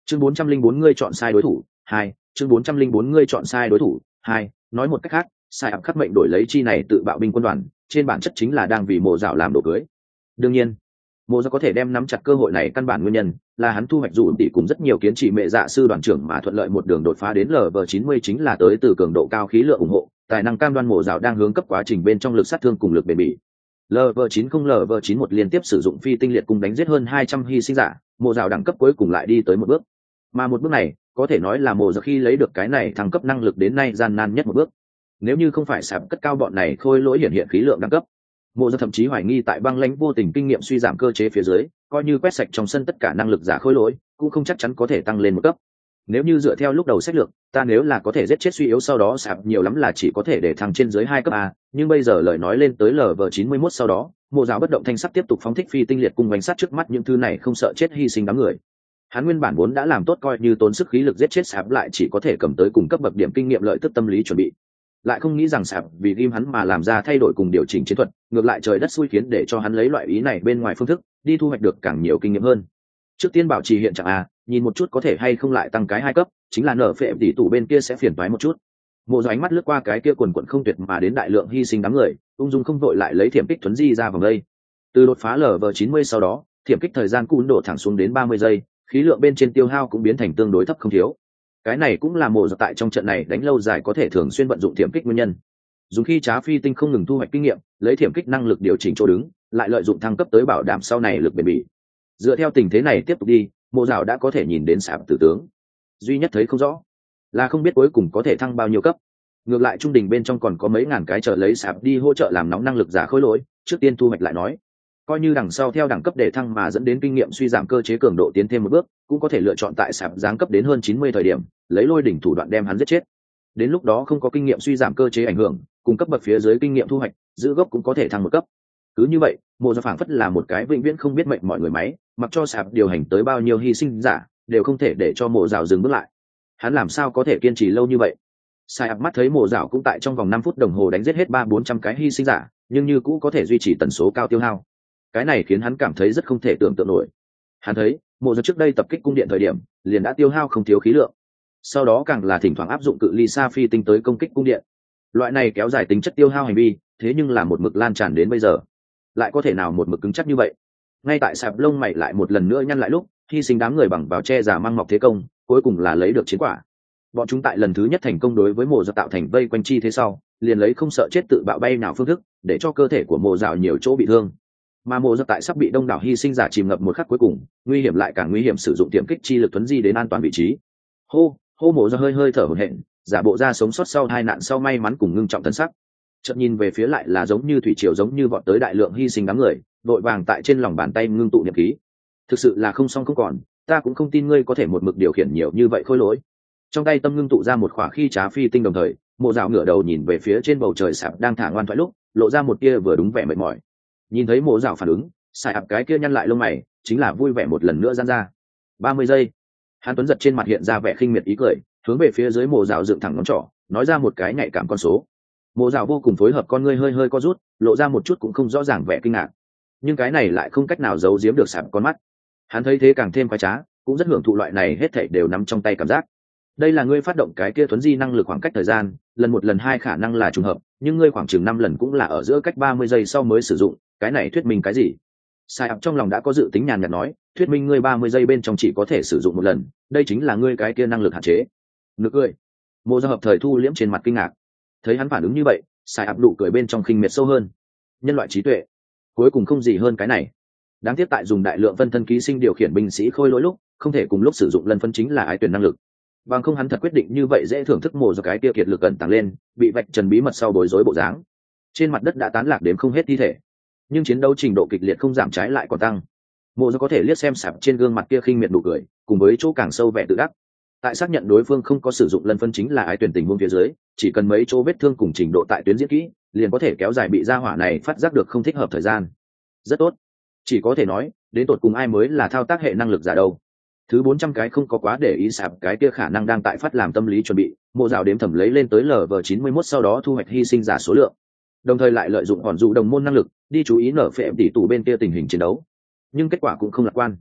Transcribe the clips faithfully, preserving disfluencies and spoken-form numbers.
chương bốn trăm linh bốn ngươi chọn sai đối thủ hai chương bốn trăm linh bốn ngươi chọn sai đối thủ hai nói một cách khác, sai ập khắc mệnh đổi lấy chi này tự bạo binh quân đoàn trên bản chất chính là đang vì mộ dạo làm đồ cưới. Đương nhiên mộ dạo có thể đem nắm chặt cơ hội này, căn bản nguyên nhân là hắn thu hoạch dù tỷ cùng rất nhiều kiến trị mẹ dạ sư đoàn trưởng mà thuận lợi một đường đột phá đến lv chín mươi, chính là tới từ cường độ cao khí lượng ủng hộ, tài năng cam đoan mộ dạo đang hướng cấp quá trình bên trong lực sát thương cùng lực bền bỉ. lv chín mươi lv chín một liên tiếp sử dụng phi tinh liệt cung đánh giết hơn hai trăm hy sinh giả, mộ dạo đẳng cấp cuối cùng lại đi tới một bước, mà một bước này có thể nói là mộ dạo khi lấy được cái này thăng cấp năng lực đến nay gian nan nhất một bước. Nếu như không phải sạp cất cao bọn này khôi lỗi hiển hiện khí lượng đẳng cấp, mộ dạo thậm chí hoài nghi tại băng lãnh vô tình kinh nghiệm suy giảm cơ chế phía dưới, coi như quét sạch trong sân tất cả năng lực giả khôi lỗi cũng không chắc chắn có thể tăng lên một cấp. Nếu như dựa theo lúc đầu sách lược, ta nếu là có thể giết chết suy yếu sau đó sạp nhiều lắm là chỉ có thể để thăng trên dưới hai cấp a, nhưng bây giờ lời nói lên tới lv chín mươi mốt sau đó, mộ dạo bất động thanh sắc tiếp tục phóng thích phi tinh liệt cung bánh sát trước mắt những thứ này không sợ chết hy sinh đám người. Hắn nguyên bản vốn đã làm tốt coi như tốn sức khí lực giết chết sạp lại chỉ có thể cầm tới cùng cấp bậc điểm kinh nghiệm lợi tức tâm lý chuẩn bị, lại không nghĩ rằng sạp vì ghim hắn mà làm ra thay đổi cùng điều chỉnh chiến thuật, ngược lại trời đất xui khiến để cho hắn lấy loại ý này bên ngoài phương thức đi thu hoạch được càng nhiều kinh nghiệm hơn. Trước tiên bảo trì hiện trạng a, nhìn một chút có thể hay không lại tăng cái hai cấp, chính là nở phệ tỷ tủ bên kia sẽ phiền toái một chút. Mộ Dạo ánh mắt lướt qua cái kia quần quần không tuyệt mà đến đại lượng hy sinh đám người, ung dung không vội lại lấy thiểm kích thuấn di ra vòng đây. Từ đột phá lv chín mươi sau đó, thiểm kích thời gian cún đổ thẳng xuống đến ba mươi giây, khí lượng bên trên tiêu hao cũng biến thành tương đối thấp không thiếu. Cái này cũng là Mộ Dạo tại trong trận này đánh lâu dài có thể thường xuyên vận dụng thiểm kích nguyên nhân. Dùng khi trá phi tinh không ngừng thu hoạch kinh nghiệm, lấy thiểm kích năng lực điều chỉnh chỗ đứng, lại lợi dụng thăng cấp tới bảo đảm sau này lực bền bỉ. Dựa theo tình thế này tiếp tục đi, Mộ Dạo đã có thể nhìn đến sạp tử tướng. Duy nhất thấy không rõ là không biết cuối cùng có thể thăng bao nhiêu cấp. Ngược lại trung đình bên trong còn có mấy ngàn cái chờ lấy sạp đi hỗ trợ làm nóng năng lực giả khối lỗi, trước tiên thu hoạch lại nói. Coi như đằng sau theo đẳng cấp để thăng mà dẫn đến kinh nghiệm suy giảm cơ chế cường độ tiến thêm một bước, cũng có thể lựa chọn tại sạp giáng cấp đến hơn chín mươi thời điểm, lấy lôi đỉnh thủ đoạn đem hắn giết chết. Đến lúc đó không có kinh nghiệm suy giảm cơ chế ảnh hưởng, cùng cấp bậc phía dưới kinh nghiệm thu hoạch, giữ gốc cũng có thể thăng một cấp. Cứ như vậy, Mộ Dạo phảng phất là một cái vĩnh viễn không biết mệnh mọi người máy, mặc cho sạp điều hành tới bao nhiêu hy sinh giả, đều không thể để cho Mộ Dạo dừng bước lại. Hắn làm sao có thể kiên trì lâu như vậy? Sai ập mắt thấy Mộ Dạo cũng tại trong vòng năm phút đồng hồ đánh giết hết ba bốn trăm cái hy sinh giả, nhưng như cũ có thể duy trì tần số cao tiêu hao. Cái này khiến hắn cảm thấy rất không thể tưởng tượng nổi. Hắn thấy Mộ Dạo trước đây tập kích cung điện thời điểm liền đã tiêu hao không thiếu khí lượng, sau đó càng là thỉnh thoảng áp dụng cự ly xa phi tinh tới công kích cung điện. Loại này kéo dài tính chất tiêu hao hành vi, thế nhưng là một mực lan tràn đến bây giờ, lại có thể nào một mực cứng chắc như vậy? Ngay tại sạp lông mày lại một lần nữa nhăn lại lúc, hy sinh đám người bằng vào che giả mang mọc thế công, cuối cùng là lấy được chiến quả. Bọn chúng tại lần thứ nhất thành công đối với Mộ Dạo tạo thành vây quanh chi thế sau, liền lấy không sợ chết tự bạo bay nào phương thức, để cho cơ thể của Mộ Dạo nhiều chỗ bị thương. Mà Mộ Dạo tại sắp bị đông đảo hy sinh giả chìm ngập một khắc cuối cùng, nguy hiểm lại càng nguy hiểm, sử dụng tiềm kích chi lực tuấn di đến an toàn vị trí. Hô, hô Mộ Dạo hơi hơi thở hổn hển, giả bộ ra sống sót sau hai nạn sau may mắn cùng ngưng trọng thân sắc. Chợt nhìn về phía lại là giống như thủy triều giống như vọt tới đại lượng hy sinh đám người, đội vàng tại trên lòng bàn tay ngưng tụ niệm khí. Thực sự là không xong không còn, ta cũng không tin ngươi có thể một mực điều khiển nhiều như vậy khôi lỗi. Trong tay tâm ngưng tụ ra một khỏa khi trá phi tinh, đồng thời Mộ Dạo ngửa đầu nhìn về phía trên bầu trời sạp đang thả ngoan thoại lúc, lộ ra một tia vừa đúng vẻ mệt mỏi. Nhìn thấy Mộ Dạo phản ứng, Sai ập cái kia nhăn lại lông mày, chính là vui vẻ một lần nữa giãn ra. ba mươi giây. Hắn tuấn giật trên mặt hiện ra vẻ khinh miệt ý cười, hướng về phía dưới Mộ Dạo dựng thẳng ngón trỏ, nói ra một cái nhạy cảm con số. Mộ Dạo vô cùng phối hợp, con ngươi hơi hơi co rút, lộ ra một chút cũng không rõ ràng vẻ kinh ngạc, nhưng cái này lại không cách nào giấu giếm được sạp con mắt. Hắn thấy thế càng thêm khoái trá, cũng rất hưởng thụ loại này hết thảy đều nắm trong tay cảm giác. Đây là ngươi phát động cái kia thuấn di năng lực khoảng cách thời gian, lần một lần hai khả năng là trùng hợp, nhưng ngươi khoảng chừng năm lần cũng là ở giữa cách ba mươi giây sau mới sử dụng, cái này thuyết minh cái gì? Sai ập trong lòng đã có dự tính nhàn nhạt nói, thuyết minh ngươi ba mươi giây bên trong chỉ có thể sử dụng một lần, đây chính là ngươi cái kia năng lực hạn chế. Nực cười. Mộ Dạo hợp thời thu liễm trên mặt kinh ngạc. Thấy hắn phản ứng như vậy, Sai ập nụ cười bên trong khinh miệt sâu hơn. Nhân loại trí tuệ, cuối cùng không gì hơn cái này. Đáng tiếc tại dùng đại lượng phân thân ký sinh điều khiển binh sĩ khôi lỗi lúc, không thể cùng lúc sử dụng lần phân chính là ái tuyển năng lực. Bằng không hắn thật quyết định như vậy dễ thưởng thức Mộ Dạo cái kia kiệt lực cẩn tàng lên, bị vạch trần bí mật sau bối rối bộ dáng. Trên mặt đất đã tán lạc đến không hết thi thể, nhưng chiến đấu trình độ kịch liệt không giảm, trái lại còn tăng. Mộ Dạo có thể liếc xem sạp trên gương mặt kia khinh miệt nụ cười, cùng với chỗ càng sâu vẻ tự đắc. Tại xác nhận đối phương không có sử dụng lần phân chính là ái tuyển tình huống phía dưới, chỉ cần mấy chỗ vết thương cùng trình độ tại tuyến diễn kỹ, liền có thể kéo dài bị gia hỏa này phát giác được không thích hợp thời gian. Rất tốt. Chỉ có thể nói, đến tột cùng ai mới là thao tác hệ năng lực giả đâu. Thứ bốn trăm cái không có quá để ý sạp cái kia khả năng đang tại phát làm tâm lý chuẩn bị, Mộ Dạo đếm thầm lấy lên tới lv chín mươi mốt sau đó thu hoạch hy sinh giả số lượng. Đồng thời lại lợi dụng hòn dụ đồng môn năng lực, đi chú ý nở phệ tỷ tủ bên kia tình hình chiến đấu. Nhưng kết quả cũng không lạc quan.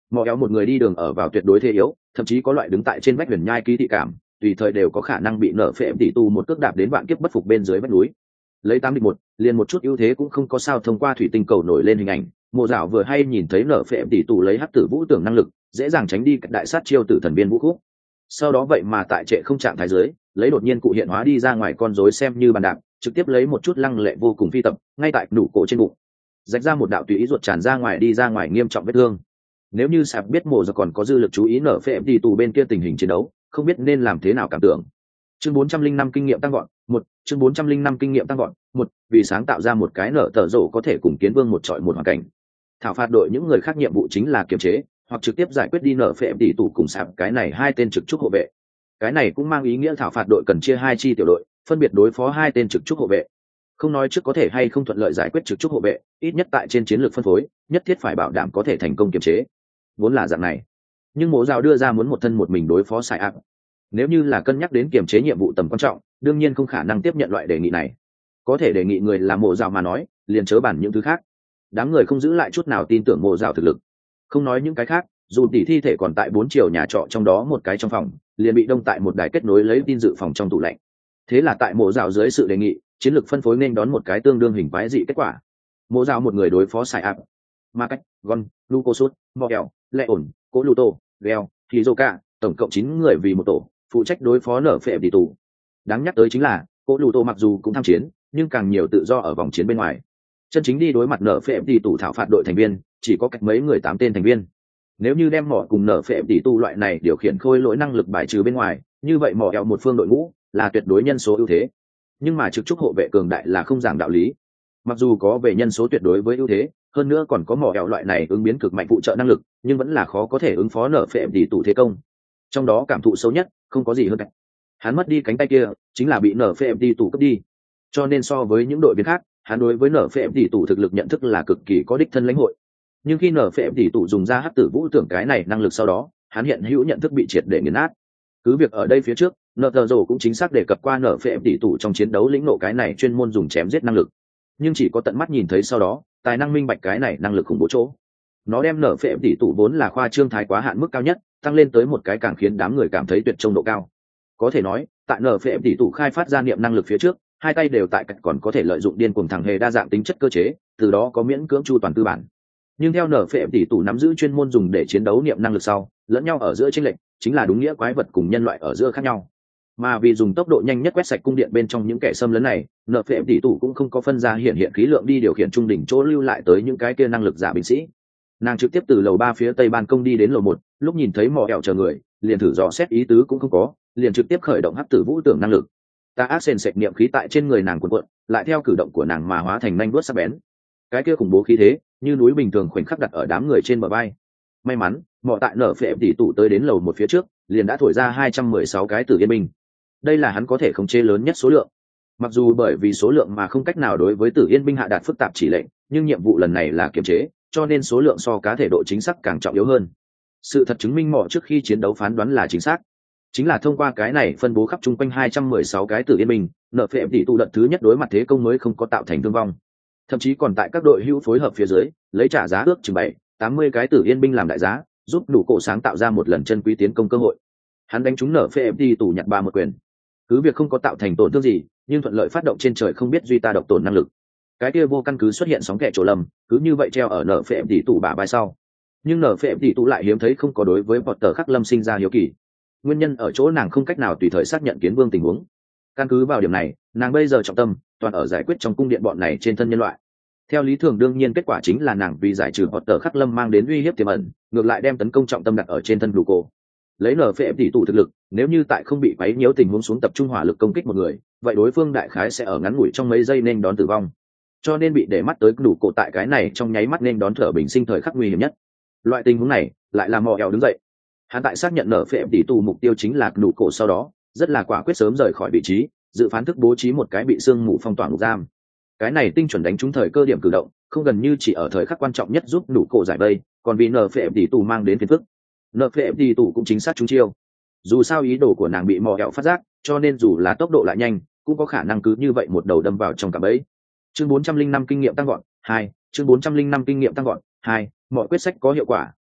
mò éo một người đi đường ở vào tuyệt đối thế yếu, thậm chí có loại đứng tại trên vách huyền nhai ký thị cảm, tùy thời đều có khả năng bị nở phệ tỷ tù một cước đạp đến vạn kiếp bất phục bên dưới vách núi. Lấy tám địch một, liền một chút ưu thế cũng không có sao thông qua thủy tinh cầu nổi lên hình ảnh, Mộ Dạo vừa hay nhìn thấy nở phệ tỷ tù lấy hắc tử vũ tưởng năng lực, dễ dàng tránh đi đại sát chiêu tử thần biên vũ khúc. Sau đó vậy mà tại trệ không trạng thái dưới, lấy đột nhiên cụ hiện hóa đi ra ngoài con rối xem như bàn đạp, trực tiếp lấy một chút lăng lệ vô cùng phi tập, ngay tại nụ cổ trên bụng, rạch ra một đạo tùy ý ruột tràn ra ngoài đi ra ngoài nghiêm trọng vết thương. Nếu như Sạp biết Mộ Dạo còn có dư lực chú ý nở phệ tỷ tù bên kia tình hình chiến đấu, không biết nên làm thế nào cảm tưởng. Chương bốn trăm linh năm kinh nghiệm tăng vọt, một, chương bốn trăm linh năm kinh nghiệm tăng vọt, một, vì sáng tạo ra một cái nở tở rộ có thể cùng kiến vương một trọi một hoàn cảnh. Thảo phạt đội những người khác nhiệm vụ chính là kiềm chế, hoặc trực tiếp giải quyết đi nở phệ tỷ tù cùng Sạp cái này hai tên trực trúc hộ vệ. Cái này cũng mang ý nghĩa thảo phạt đội cần chia hai chi tiểu đội, phân biệt đối phó hai tên trực trúc hộ vệ. Không nói trước có thể hay không thuận lợi giải quyết trực trúc hộ vệ, ít nhất tại trên chiến lược phân phối, nhất thiết phải bảo đảm có thể thành công kiềm chế. Vốn là dạng này, nhưng Mộ Dạo đưa ra muốn một thân một mình đối phó Sai Áp. Nếu như là cân nhắc đến kiềm chế nhiệm vụ tầm quan trọng, đương nhiên không khả năng tiếp nhận loại đề nghị này. Có thể đề nghị người là Mộ Dạo mà nói, liền chớ bàn những thứ khác. Đám người không giữ lại chút nào tin tưởng Mộ Dạo thực lực. Không nói những cái khác, dù tỷ thi thể còn tại bốn chiều nhà trọ trong đó một cái trong phòng, liền bị đông tại một đài kết nối lấy tin dự phòng trong tủ lạnh. Thế là tại Mộ Dạo dưới sự đề nghị, chiến lược phân phối nên đón một cái tương đương hình quái dị kết quả. Mộ Dạo một người đối phó Sai Áp, Ma Cách, Gon, Lucosut, Mogel, Lệ ổn, Cố Luto, Gel, Hizoka, tổng cộng chín người vì một tổ, phụ trách đối phó nở phệ tỷ tù. Đáng nhắc tới chính là Cố Luto mặc dù cũng tham chiến, nhưng càng nhiều tự do ở vòng chiến bên ngoài. Chân chính đi đối mặt nở phệ tỷ tù thảo phạt đội thành viên, chỉ có cách mấy người tám tên thành viên. Nếu như đem mỏ cùng nở phệ tỷ tù loại này điều khiển khôi lỗi năng lực bài trừ bên ngoài, như vậy mỏ eo một phương đội ngũ là tuyệt đối nhân số ưu thế. Nhưng mà trực trúc hộ vệ cường đại là không giảng đạo lý. Mặc dù có về nhân số tuyệt đối với ưu thế, hơn nữa còn có mỏ eo loại này ứng biến cực mạnh phụ trợ năng lực, nhưng vẫn là khó có thể ứng phó nở phệ tỷ tù thế công. Trong đó cảm thụ xấu nhất không có gì hơn cách, hắn mất đi cánh tay kia chính là bị nở phệ tỷ tù cướp đi. Cho nên so với những đội viên khác, hắn đối với nở phệ tỷ tù thực lực nhận thức là cực kỳ có đích thân lãnh hội. Nhưng khi nở phệ tỷ tù dùng ra hắc tử vũ tưởng cái này năng lực sau đó, hắn hiện hữu nhận thức bị triệt để nghiền nát. Cứ việc ở đây phía trước, nợ tờ rồ cũng chính xác đề cập qua nở phệ tỷ tù trong chiến đấu lĩnh nộ cái này chuyên môn dùng chém giết năng lực, nhưng chỉ có tận mắt nhìn thấy sau đó, tài năng minh bạch cái này năng lực khủng bố chỗ. Nó đem nở phệ tỷ tù vốn là khoa trương thái quá hạn mức cao nhất, tăng lên tới một cái càng khiến đám người cảm thấy tuyệt trông độ cao. Có thể nói, tại nở phệ tỷ tù khai phát ra niệm năng lực phía trước, hai tay đều tại cạnh còn có thể lợi dụng điên cuồng thẳng hề đa dạng tính chất cơ chế, từ đó có miễn cưỡng chu toàn tư bản. Nhưng theo nở phệ tỷ tù nắm giữ chuyên môn dùng để chiến đấu niệm năng lực sau, lẫn nhau ở giữa chênh lệch chính là đúng nghĩa quái vật cùng nhân loại ở giữa khác nhau. Mà vì dùng tốc độ nhanh nhất quét sạch cung điện bên trong những kẻ xâm lấn này, nở phệ tỷ tù cũng không có phân ra hiện hiện khí lượng đi điều khiển trung đỉnh chỗ lưu lại tới những cái kia năng lực giả binh sĩ. Nàng trực tiếp từ lầu ba phía tây ban công đi đến lầu một, lúc nhìn thấy mỏ ẻo chờ người, liền thử dò xét ý tứ cũng không có, liền trực tiếp khởi động hắc tử vũ tưởng năng lực. Ta ác sền sệt niệm khí tại trên người nàng cuộn cuộn, lại theo cử động của nàng mà hóa thành nhanh vuốt sắc bén. Cái kia khủng bố khí thế, như núi bình thường khoảnh khắc đặt ở đám người trên bờ vai. May mắn, mỏ tại nở phệ tỷ tù tới đến lầu một phía trước, liền đã thổi ra hai trăm mười sáu cái tử yên binh. Đây là hắn có thể khống chế lớn nhất số lượng. Mặc dù bởi vì số lượng mà không cách nào đối với tử yên binh hạ đạt phức tạp chỉ lệnh, nhưng nhiệm vụ lần này là kiềm chế, cho nên số lượng so cá thể độ chính xác càng trọng yếu hơn. Sự thật chứng minh mỏ trước khi chiến đấu phán đoán là chính xác. Chính là thông qua cái này phân bố khắp chung quanh hai trăm mười sáu cái tử yên binh, nợ phệ tỷ tù đợt thứ nhất đối mặt thế công mới không có tạo thành thương vong. Thậm chí còn tại các đội hữu phối hợp phía dưới, lấy trả giá ước chừng bảy, tám mươi cái tử yên binh làm đại giá, giúp đủ cổ sáng tạo ra một lần chân quý tiến công cơ hội. Hắn đánh trúng nợ phệ tỷ tù nhặt ba một quyền. Cứ việc không có tạo thành tổn thương gì, nhưng thuận lợi phát động trên trời không biết duy ta độc tổn năng lực. Cái kia vô căn cứ xuất hiện sóng kẹ chỗ lầm, cứ như vậy treo ở nợ phệ tỷ tù bả vai sau. Nhưng nợ phệ tỷ tù lại hiếm thấy không có đối với Potter Khắc Lâm sinh ra hiếu kỳ. Nguyên nhân ở chỗ nàng không cách nào tùy thời xác nhận kiến vương tình huống. Căn cứ vào điểm này, nàng bây giờ trọng tâm toàn ở giải quyết trong cung điện bọn này trên thân nhân loại. Theo lý thường đương nhiên kết quả chính là nàng vì giải trừ Potter Khắc Lâm mang đến uy hiếp tiềm ẩn, ngược lại đem tấn công trọng tâm đặt ở trên thân Luco. Lấy nở phệ tỷ tù thực lực, nếu như tại không bị quấy nhiễu tình huống xuống tập trung hỏa lực công kích một người, vậy đối phương đại khái sẽ ở ngắn ngủi trong mấy giây nên đón tử vong. Cho nên bị để mắt tới đủ cổ tại cái này trong nháy mắt nên đón thở bình sinh thời khắc nguy hiểm nhất. Loại tình huống này lại làm mò eo đứng dậy. Hắn tại xác nhận nở phệ tỷ tù mục tiêu chính là đủ cổ sau đó, rất là quả quyết sớm rời khỏi vị trí, dự phán thức bố trí một cái bị xương mù phong tỏa ngục giam. Cái này tinh chuẩn đánh trúng thời cơ điểm cử động, không gần như chỉ ở thời khắc quan trọng nhất giúp đủ cổ giải vây, còn vì nở phệ tỷ tù mang đến phiền phức. Nợ phệ tỷ tù cũng chính xác trúng chiêu. Dù sao ý đồ của nàng bị mò eo phát giác, cho nên dù là tốc độ lại nhanh, cũng có khả năng cứ như vậy một đầu đâm vào trong cạm bẫy. Chương bốn trăm linh năm kinh nghiệm tăng gọn hai, chương bốn trăm linh năm kinh nghiệm tăng gọn hai, mọi quyết sách có hiệu quả,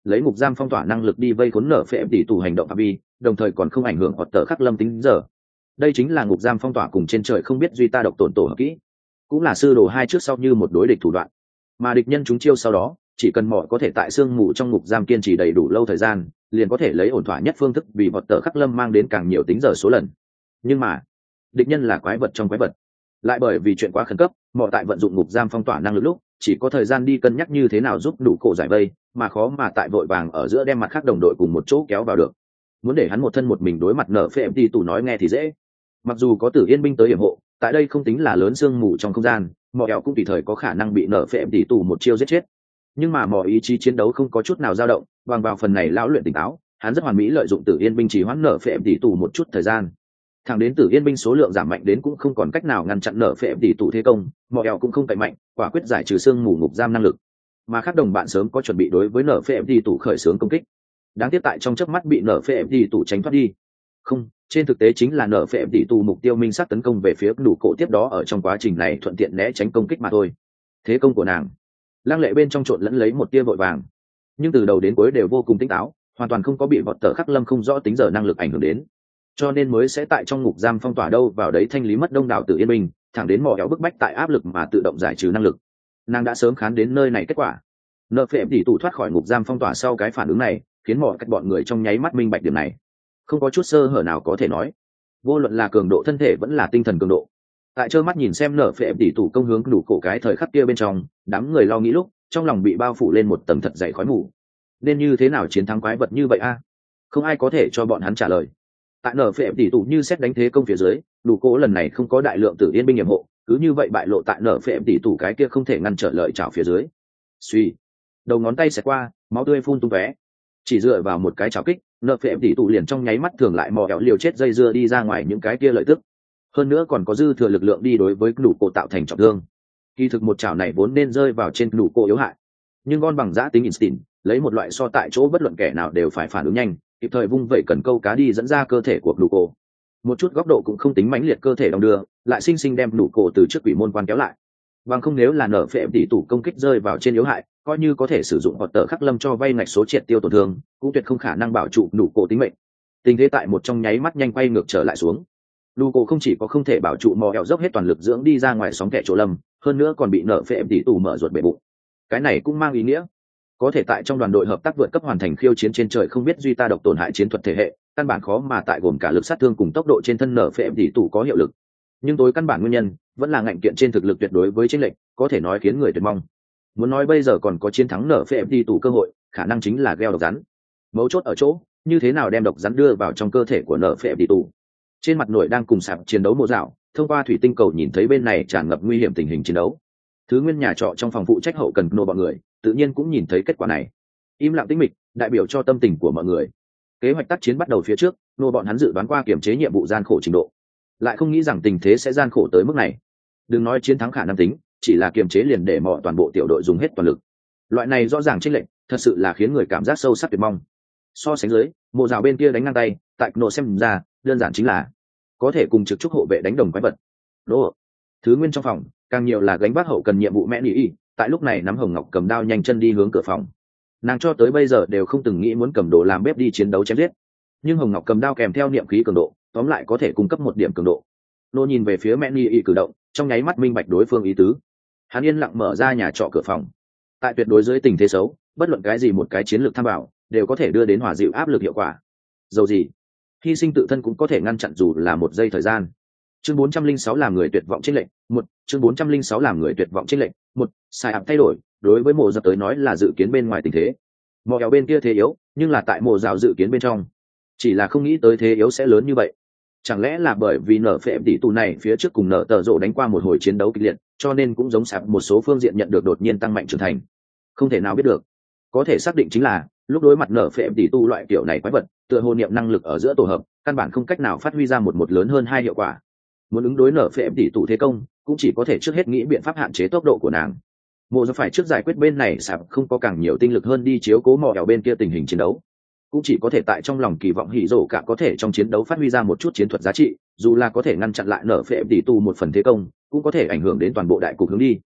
lấy ngục giam phong tỏa năng lực đi vây khốn nở phệ tỷ tù hành động phạm vi, đồng thời còn không ảnh hưởng hoặc tờ khắc lâm tính giờ. Đây chính là ngục giam phong tỏa cùng trên trời không biết duy ta độc tổn tổ hợp kỹ, cũng là sư đồ hai trước sau như một đối địch thủ đoạn. Mà địch nhân chúng chiêu sau đó, chỉ cần mỏ có thể tại sương mù trong ngục giam kiên trì đầy đủ lâu thời gian, liền có thể lấy ổn thỏa nhất phương thức vì vọt tờ khắc lâm mang đến càng nhiều tính giờ số lần. Nhưng mà địch nhân là quái vật trong quái vật, lại bởi vì chuyện quá khẩn cấp, mỏ tại vận dụng ngục giam phong tỏa năng lực lúc chỉ có thời gian đi cân nhắc như thế nào giúp đủ cổ giải vây, mà khó mà tại vội vàng ở giữa đem mặt khác đồng đội cùng một chỗ kéo vào được. Muốn để hắn một thân một mình đối mặt nở phệ tỷ tù nói nghe thì dễ, mặc dù có Tử Yên binh tới yểm hộ, tại đây không tính là lớn sương mù trong không gian, mỏ eo cũng tùy thời có khả năng bị nở phệ tỷ tù một chiêu giết chết. Nhưng mà mỏ ý chí chiến đấu không có chút nào dao động, bằng vào phần này lão luyện tỉnh táo, hắn rất hoàn mỹ lợi dụng Tử Yên binh chỉ hoãn nở phệ tỷ tù một chút thời gian. Thẳng đến Tử Yên binh số lượng giảm mạnh đến cũng không còn cách nào ngăn chặn nở phệ tỷ tù thế công, mỏ eo cũng không cậy mạnh, quả quyết giải trừ sương mù ngục giam năng lực. Mà các đồng bạn sớm có chuẩn bị đối với nở phệ tỷ tù khởi xướng công kích. Đáng tiếc tại trong chớp mắt bị nở phệ tỷ tù tránh thoát đi. Không, trên thực tế chính là nở phệ tỷ tù mục tiêu minh sát tấn công về phía đủ cổ, tiếp đó ở trong quá trình này thuận tiện né tránh công kích mà thôi. Thế công của nàng lăng lệ bên trong trộn lẫn lấy một tia vội vàng, nhưng từ đầu đến cuối đều vô cùng tỉnh táo, hoàn toàn không có bị vọt tờ khắc lâm không rõ tính giờ năng lực ảnh hưởng đến, cho nên mới sẽ tại trong ngục giam phong tỏa đâu vào đấy thanh lý mất đông đảo Tử Yên binh, thẳng đến mò kéo bức bách tại áp lực mà tự động giải trừ năng lực. Nàng đã sớm khán đến nơi này kết quả. Nợ phệ tỷ tù thoát khỏi ngục giam phong tỏa sau cái phản ứng này khiến mò cách bọn người trong nháy mắt minh bạch điểm này, không có chút sơ hở nào có thể nói, vô luận là cường độ thân thể vẫn là tinh thần cường độ. Tại trơ mắt nhìn xem nở phệ tỷ tù công hướng đủ cổ cái thời khắc kia bên trong, đám người lo nghĩ lúc trong lòng bị bao phủ lên một tầng thật dày khói mù. Nên như thế nào chiến thắng quái vật như vậy a? Không ai có thể cho bọn hắn trả lời. Tại nở phệ tỷ tù như xét đánh thế công phía dưới, đủ cổ lần này không có đại lượng Tử Yên binh nhiệm hộ, cứ như vậy bại lộ tại nở phệ tỷ tù cái kia không thể ngăn trở lợi chảo phía dưới. Suy, đầu ngón tay xẹt qua, máu tươi phun tung tóe. Chỉ dựa vào một cái chảo kích, nợ phệ tỷ tụ liền trong nháy mắt thường lại mò kẹo liều chết dây dưa đi ra ngoài những cái kia lợi tức, hơn nữa còn có dư thừa lực lượng đi đối với đủ cổ tạo thành trọng thương. Kỳ thực một chảo này vốn nên rơi vào trên đủ cổ yếu hại, nhưng con bằng giã tính instinct lấy một loại so tại chỗ bất luận kẻ nào đều phải phản ứng nhanh, kịp thời vung vẩy cần câu cá đi dẫn ra cơ thể của đủ cổ. Một chút góc độ cũng không tính mãnh liệt cơ thể đong đưa, lại sinh sinh đem đủ cổ từ trước quỷ môn quan kéo lại. Bằng không nếu là nở phệ tỷ tụ công kích rơi vào trên yếu hại, coi như có thể sử dụng hoạt tờ khắc lâm cho vay ngạch số triệt tiêu tổn thương, cũng tuyệt không khả năng bảo trụ đủ cổ tính mệnh. Tình thế tại một trong nháy mắt nhanh quay ngược trở lại xuống. Đủ cổ không chỉ có không thể bảo trụ mò eo dốc hết toàn lực dưỡng đi ra ngoài sóng kẻ chỗ lâm, hơn nữa còn bị nở phệ tỷ tù mở ruột bể bụng. Cái này cũng mang ý nghĩa có thể tại trong đoàn đội hợp tác vượt cấp hoàn thành khiêu chiến trên trời không biết duy ta độc tổn hại chiến thuật thể hệ, căn bản khó mà tại gồm cả lực sát thương cùng tốc độ trên thân nở phệ tỷ tù có hiệu lực. Nhưng tối căn bản nguyên nhân vẫn là ngạnh kiện trên thực lực tuyệt đối với chênh lệch, có thể nói khiến người tuyệt mong. Muốn nói bây giờ còn có chiến thắng nở phệ tỷ tù cơ hội, khả năng chính là gieo độc rắn. Mấu chốt ở chỗ như thế nào đem độc rắn đưa vào trong cơ thể của nở phệ tỷ tù. Trên mặt nổi đang cùng sạp chiến đấu mộ dạo, thông qua thủy tinh cầu nhìn thấy bên này tràn ngập nguy hiểm tình hình chiến đấu. Thứ Nguyên nhà trọ trong phòng phụ trách hậu cần nô bọn người tự nhiên cũng nhìn thấy kết quả này, im lặng tĩnh mịch đại biểu cho tâm tình của mọi người. Kế hoạch tác chiến bắt đầu phía trước, nô bọn hắn dự đoán qua kiểm chế nhiệm vụ gian khổ trình độ, lại không nghĩ rằng tình thế sẽ gian khổ tới mức này. Đừng nói chiến thắng khả năng tính, chỉ là kiềm chế liền để mọi toàn bộ tiểu đội dùng hết toàn lực. Loại này rõ ràng chênh lệch, thật sự là khiến người cảm giác sâu sắc tuyệt mong. So sánh dưới, mộ rào bên kia đánh ngang tay, tại nộ xem ra, đơn giản chính là có thể cùng trực trúc hộ vệ đánh đồng quái vật. Đỗ, Thứ Nguyên trong phòng, càng nhiều là gánh vác hậu cần nhiệm vụ mẹ nhị y, tại lúc này nắm Hồng Ngọc cầm đao nhanh chân đi hướng cửa phòng. Nàng cho tới bây giờ đều không từng nghĩ muốn cầm đồ làm bếp đi chiến đấu chém giết, nhưng Hồng Ngọc cầm đao kèm theo niệm khí cường độ, tóm lại có thể cung cấp một điểm cường độ. Nô nhìn về phía mẹ nhị y cử động, trong nháy mắt minh bạch đối phương ý tứ. Hắn yên lặng mở ra nhà trọ cửa phòng. Tại tuyệt đối dưới tình thế xấu, bất luận cái gì một cái chiến lược tham bảo đều có thể đưa đến hòa dịu áp lực hiệu quả. Dầu gì hy sinh tự thân cũng có thể ngăn chặn dù là một giây thời gian. Chương bốn trăm linh sáu làm người tuyệt vọng chênh lệnh một. Chương bốn trăm linh sáu làm người tuyệt vọng chênh lệnh một. Sai áp thay đổi đối với mộ dập tới nói là dự kiến bên ngoài tình thế. Mộ kéo bên kia thế yếu, nhưng là tại mộ rào dự kiến bên trong, chỉ là không nghĩ tới thế yếu sẽ lớn như vậy. Chẳng lẽ là bởi vì nở phệ tỷ tù này phía trước cùng nở tờ rộ đánh qua một hồi chiến đấu kịch liệt, cho nên cũng giống sạp một số phương diện nhận được đột nhiên tăng mạnh trưởng thành. Không thể nào biết được. Có thể xác định chính là lúc đối mặt nở phệ tỷ tù loại kiểu này quái vật, tựa hồ niệm năng lực ở giữa tổ hợp căn bản không cách nào phát huy ra một một lớn hơn hai hiệu quả. Muốn ứng đối nở phệ tỷ tù thế công, cũng chỉ có thể trước hết nghĩ biện pháp hạn chế tốc độ của nàng. Mộ do phải trước giải quyết bên này sạp không có càng nhiều tinh lực hơn đi chiếu cố mò đèo bên kia tình hình chiến đấu, cũng chỉ có thể tại trong lòng kỳ vọng hỉ rổ cả có thể trong chiến đấu phát huy ra một chút chiến thuật giá trị, dù là có thể ngăn chặn lại nở phệ tỷ tù một phần thế công, cũng có thể ảnh hưởng đến toàn bộ đại cục hướng đi.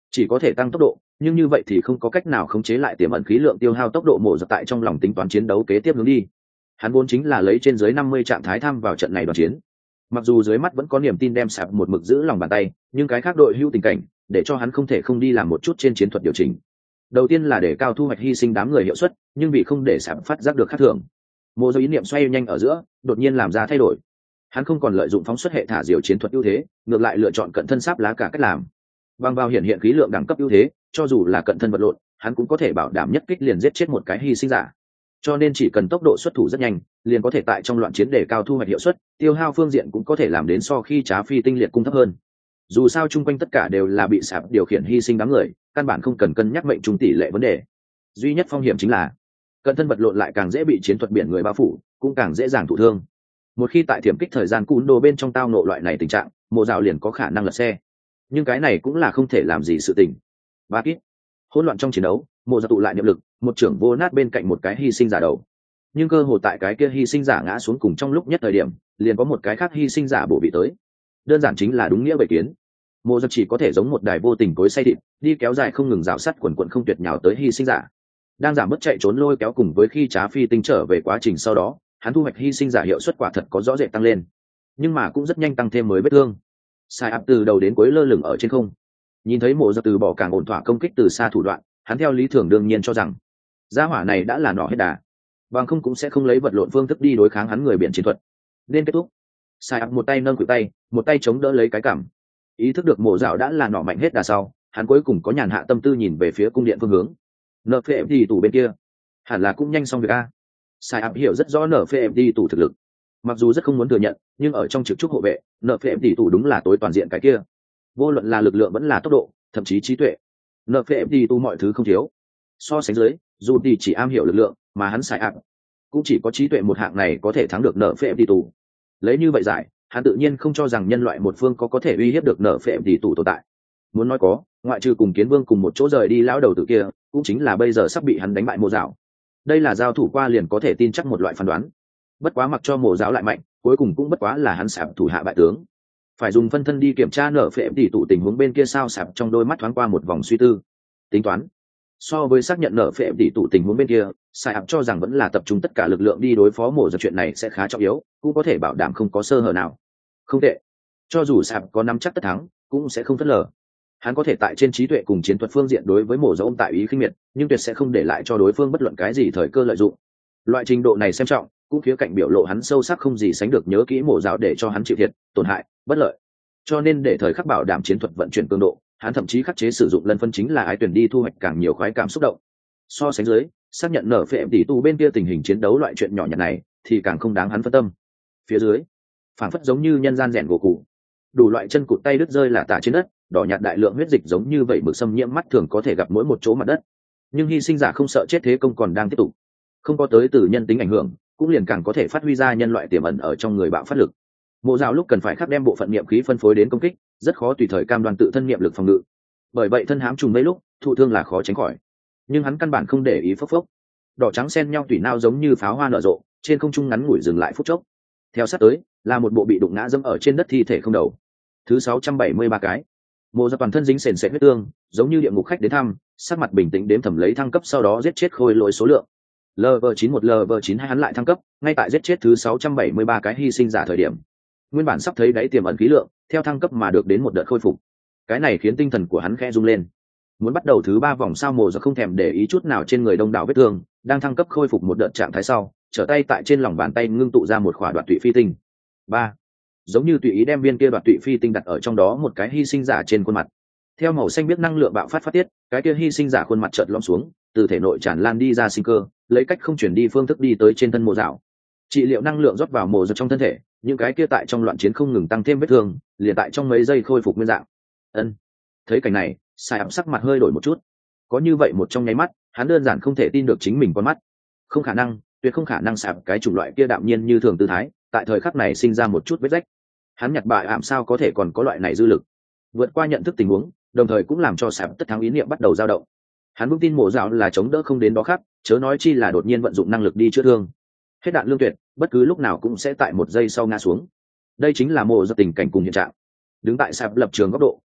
chỉ có thể tăng tốc độ, nhưng như vậy thì không có cách nào khống chế lại tiềm ẩn khí lượng tiêu hao tốc độ mổ giật tại trong lòng tính toán chiến đấu kế tiếp hướng đi. Hắn vốn chính là lấy trên dưới năm mươi trạng thái tham vào trận này đoàn chiến, mặc dù dưới mắt vẫn có niềm tin đem sạp một mực giữ lòng bàn tay, nhưng cái khác đội hưu tình cảnh để cho hắn không thể không đi làm một chút trên chiến thuật điều chỉnh. Đầu tiên là để cao thu hoạch hy sinh đám người hiệu suất, nhưng vì không để sạp phát giác được khác thường, mô do ý niệm xoay nhanh ở giữa đột nhiên làm ra thay đổi. Hắn không còn lợi dụng phóng xuất hệ thả diều chiến thuật ưu thế, ngược lại lựa chọn cận thân sáp lá cả cách làm. Bằng vào hiện hiện khí lượng đẳng cấp ưu thế, cho dù là cận thân vật lộn, hắn cũng có thể bảo đảm nhất kích liền giết chết một cái hy sinh giả. Cho nên chỉ cần tốc độ xuất thủ rất nhanh, liền có thể tại trong loạn chiến để cao thu hoạch hiệu suất, tiêu hao phương diện cũng có thể làm đến so khi trá phi tinh liệt cung thấp hơn. Dù sao chung quanh tất cả đều là bị sạp điều khiển hy sinh đám người, căn bản không cần cân nhắc mệnh trung tỷ lệ vấn đề. Duy nhất phong hiểm chính là cận thân vật lộn lại càng dễ bị chiến thuật biển người bao phủ, cũng càng dễ dàng thụ thương. Một khi tại thiểm kích thời gian cún đồ bên trong tao nộ loại này tình trạng, mộ rào liền có khả năng lật xe. Nhưng cái này cũng là không thể làm gì sự tình. Ba kít hỗn loạn trong chiến đấu, mộ rào tụ lại niệm lực, một trưởng vô nát bên cạnh một cái hy sinh giả đầu. Nhưng cơ hồ tại cái kia hy sinh giả ngã xuống cùng trong lúc nhất thời điểm, liền có một cái khác hy sinh giả bổ bị tới. Đơn giản chính là đúng nghĩa bầy kiến. Mộ rào chỉ có thể giống một đài vô tình cối xay thịt, đi kéo dài không ngừng rào sắt quần quần không tuyệt nhào tới hy sinh giả. Đang giảm bớt chạy trốn lôi kéo cùng với khi trá phi tinh trở về quá trình sau đó, hắn thu hoạch hy sinh giả hiệu suất quả thật có rõ rệt tăng lên, nhưng mà cũng rất nhanh tăng thêm mới vết thương. Sai áp từ đầu đến cuối lơ lửng ở trên không, nhìn thấy mộ giật từ bỏ càng ổn thỏa công kích từ xa thủ đoạn, hắn theo lý thường đương nhiên cho rằng gia hỏa này đã là nỏ hết đà, bằng không cũng sẽ không lấy vật lộn phương thức đi đối kháng hắn người biển chiến thuật. Nên kết thúc. Sai áp một tay nâng cự tay, một tay chống đỡ lấy cái cằm, ý thức được mộ dạo đã là nỏ mạnh hết đà sau, hắn cuối cùng có nhàn hạ tâm tư nhìn về phía cung điện phương hướng. nờ pê em đê tủ bên kia hẳn là cũng nhanh xong việc a. Sai áp hiểu rất rõ nờ pê em đê tủ thực lực, mặc dù rất không muốn thừa nhận, nhưng ở trong trực trúc hộ vệ, nờ pê em đê tủ đúng là tối toàn diện cái kia, vô luận là lực lượng vẫn là tốc độ, thậm chí trí tuệ, nờ pê em đê tủ mọi thứ không thiếu. So sánh dưới, dù thì chỉ am hiểu lực lượng, mà hắn Sai áp cũng chỉ có trí tuệ một hạng này có thể thắng được nờ pê em đê tủ. Lấy như vậy giải, hắn tự nhiên không cho rằng nhân loại một phương có có thể uy hiếp được nờ pê em đê tủ tồn tại. Muốn nói có, ngoại trừ cùng kiến vương cùng một chỗ rời đi lão đầu tử kia, cũng chính là bây giờ sắp bị hắn đánh bại mộ dạo. Đây là giao thủ qua liền có thể tin chắc một loại phán đoán. Bất quá mặc cho mộ dạo lại mạnh, cuối cùng cũng bất quá là hắn sạp thủ hạ bại tướng. Phải dùng phân thân đi kiểm tra nở phệ tỷ tụ tình huống bên kia sao. Sạp trong đôi mắt thoáng qua một vòng suy tư, tính toán. So với xác nhận nở phệ tỷ tụ tình huống bên kia, sạp cho rằng vẫn là tập trung tất cả lực lượng đi đối phó mộ dạo, chuyện này sẽ khá trọng yếu, cũng có thể bảo đảm không có sơ hở nào. Không tệ. Cho dù sạp có nắm chắc tất thắng, cũng sẽ không phớt lờ. Hắn có thể tại trên trí tuệ cùng chiến thuật phương diện đối với mổ dẫu tại ý khinh miệt, nhưng tuyệt sẽ không để lại cho đối phương bất luận cái gì thời cơ lợi dụng. Loại trình độ này xem trọng, cũng khía cạnh biểu lộ hắn sâu sắc không gì sánh được nhớ kỹ mổ dạo để cho hắn chịu thiệt, tổn hại, bất lợi. Cho nên để thời khắc bảo đảm chiến thuật vận chuyển cường độ, hắn thậm chí khắc chế sử dụng lân phân chính là ái tuyển đi thu hoạch càng nhiều khoái cảm xúc động. So sánh dưới, xác nhận nở phệ tỷ tu bên kia tình hình chiến đấu loại chuyện nhỏ nhặt này thì càng không đáng hắn phân tâm. Phía dưới, phảng phất giống như nhân gian rèn gỗ cụ, đủ loại chân cụt tay đứt rơi là tả trên đất, đỏ nhạt đại lượng huyết dịch giống như vậy mực xâm nhiễm mắt thường có thể gặp mỗi một chỗ mặt đất. Nhưng hy sinh giả không sợ chết thế công còn đang tiếp tục, không có tới từ nhân tính ảnh hưởng, cũng liền càng có thể phát huy ra nhân loại tiềm ẩn ở trong người bạo phát lực. Mộ dạo lúc cần phải khắc đem bộ phận niệm khí phân phối đến công kích, rất khó tùy thời cam đoan tự thân niệm lực phòng ngự. Bởi vậy thân hám trùng mấy lúc thụ thương là khó tránh khỏi, nhưng hắn căn bản không để ý. Phốc phốc, đỏ trắng xen nhau tùy nao giống như pháo hoa nở rộ, trên không trung ngắn ngủi dừng lại phút chốc. Theo sát tới là một bộ bị đụng ngã dẫm ở trên đất thi thể không đầu. Thứ sáu trăm bảy mươi ba cái. Mộ dạo toàn thân dính sền sệt huyết tương, giống như địa ngục khách đến thăm, sắc mặt bình tĩnh đếm thầm lấy thăng cấp sau đó giết chết khôi lỗi số lượng. Level chín một Level chín hai hắn lại thăng cấp, ngay tại giết chết thứ sáu trăm bảy mươi ba cái hy sinh giả thời điểm. Nguyên bản sắp thấy đáy tiềm ẩn khí lượng, theo thăng cấp mà được đến một đợt khôi phục. Cái này khiến tinh thần của hắn khẽ rung lên. Muốn bắt đầu thứ ba vòng sao mộ dạo không thèm để ý chút nào trên người đông đảo vết thương, đang thăng cấp khôi phục một đợt trạng thái sau, trở tay tại trên lòng bàn tay ngưng tụ ra một khỏa đoạt tụy phi tinh. Ba, giống như tùy ý đem viên kia đoạt tụy phi tinh đặt ở trong đó một cái hy sinh giả trên khuôn mặt. Theo màu xanh biết năng lượng bạo phát phát tiết, cái kia hy sinh giả khuôn mặt chợt lõm xuống, từ thể nội tràn lan đi ra sinh cơ, lấy cách không chuyển đi phương thức đi tới trên thân mộ dạo. Trị liệu năng lượng rót vào mộ dạo trong thân thể, những cái kia tại trong loạn chiến không ngừng tăng thêm vết thương, liền tại trong mấy giây khôi phục nguyên dạng. Ân. Thấy cảnh này, Sai ẩm sắc mặt hơi đổi một chút. Có như vậy một trong nháy mắt, hắn đơn giản không thể tin được chính mình con mắt. Không khả năng, tuyệt không khả năng sạp cái chủng loại kia đạm nhiên như thường tư thái, tại thời khắc này sinh ra một chút vết rách. Hắn nhặt bại ảm sao có thể còn có loại này dư lực. Vượt qua nhận thức tình huống, đồng thời cũng làm cho sạp tất thắng ý niệm bắt đầu dao động. Hắn vững tin mộ dạo là chống đỡ không đến đó khác, chớ nói chi là đột nhiên vận dụng năng lực đi chữa thương. Hết đạn lương tuyệt, bất cứ lúc nào cũng sẽ tại một giây sau ngã xuống. Đây chính là mộ dạo tình cảnh cùng hiện trạng. Đứng tại sạp lập trường góc độ,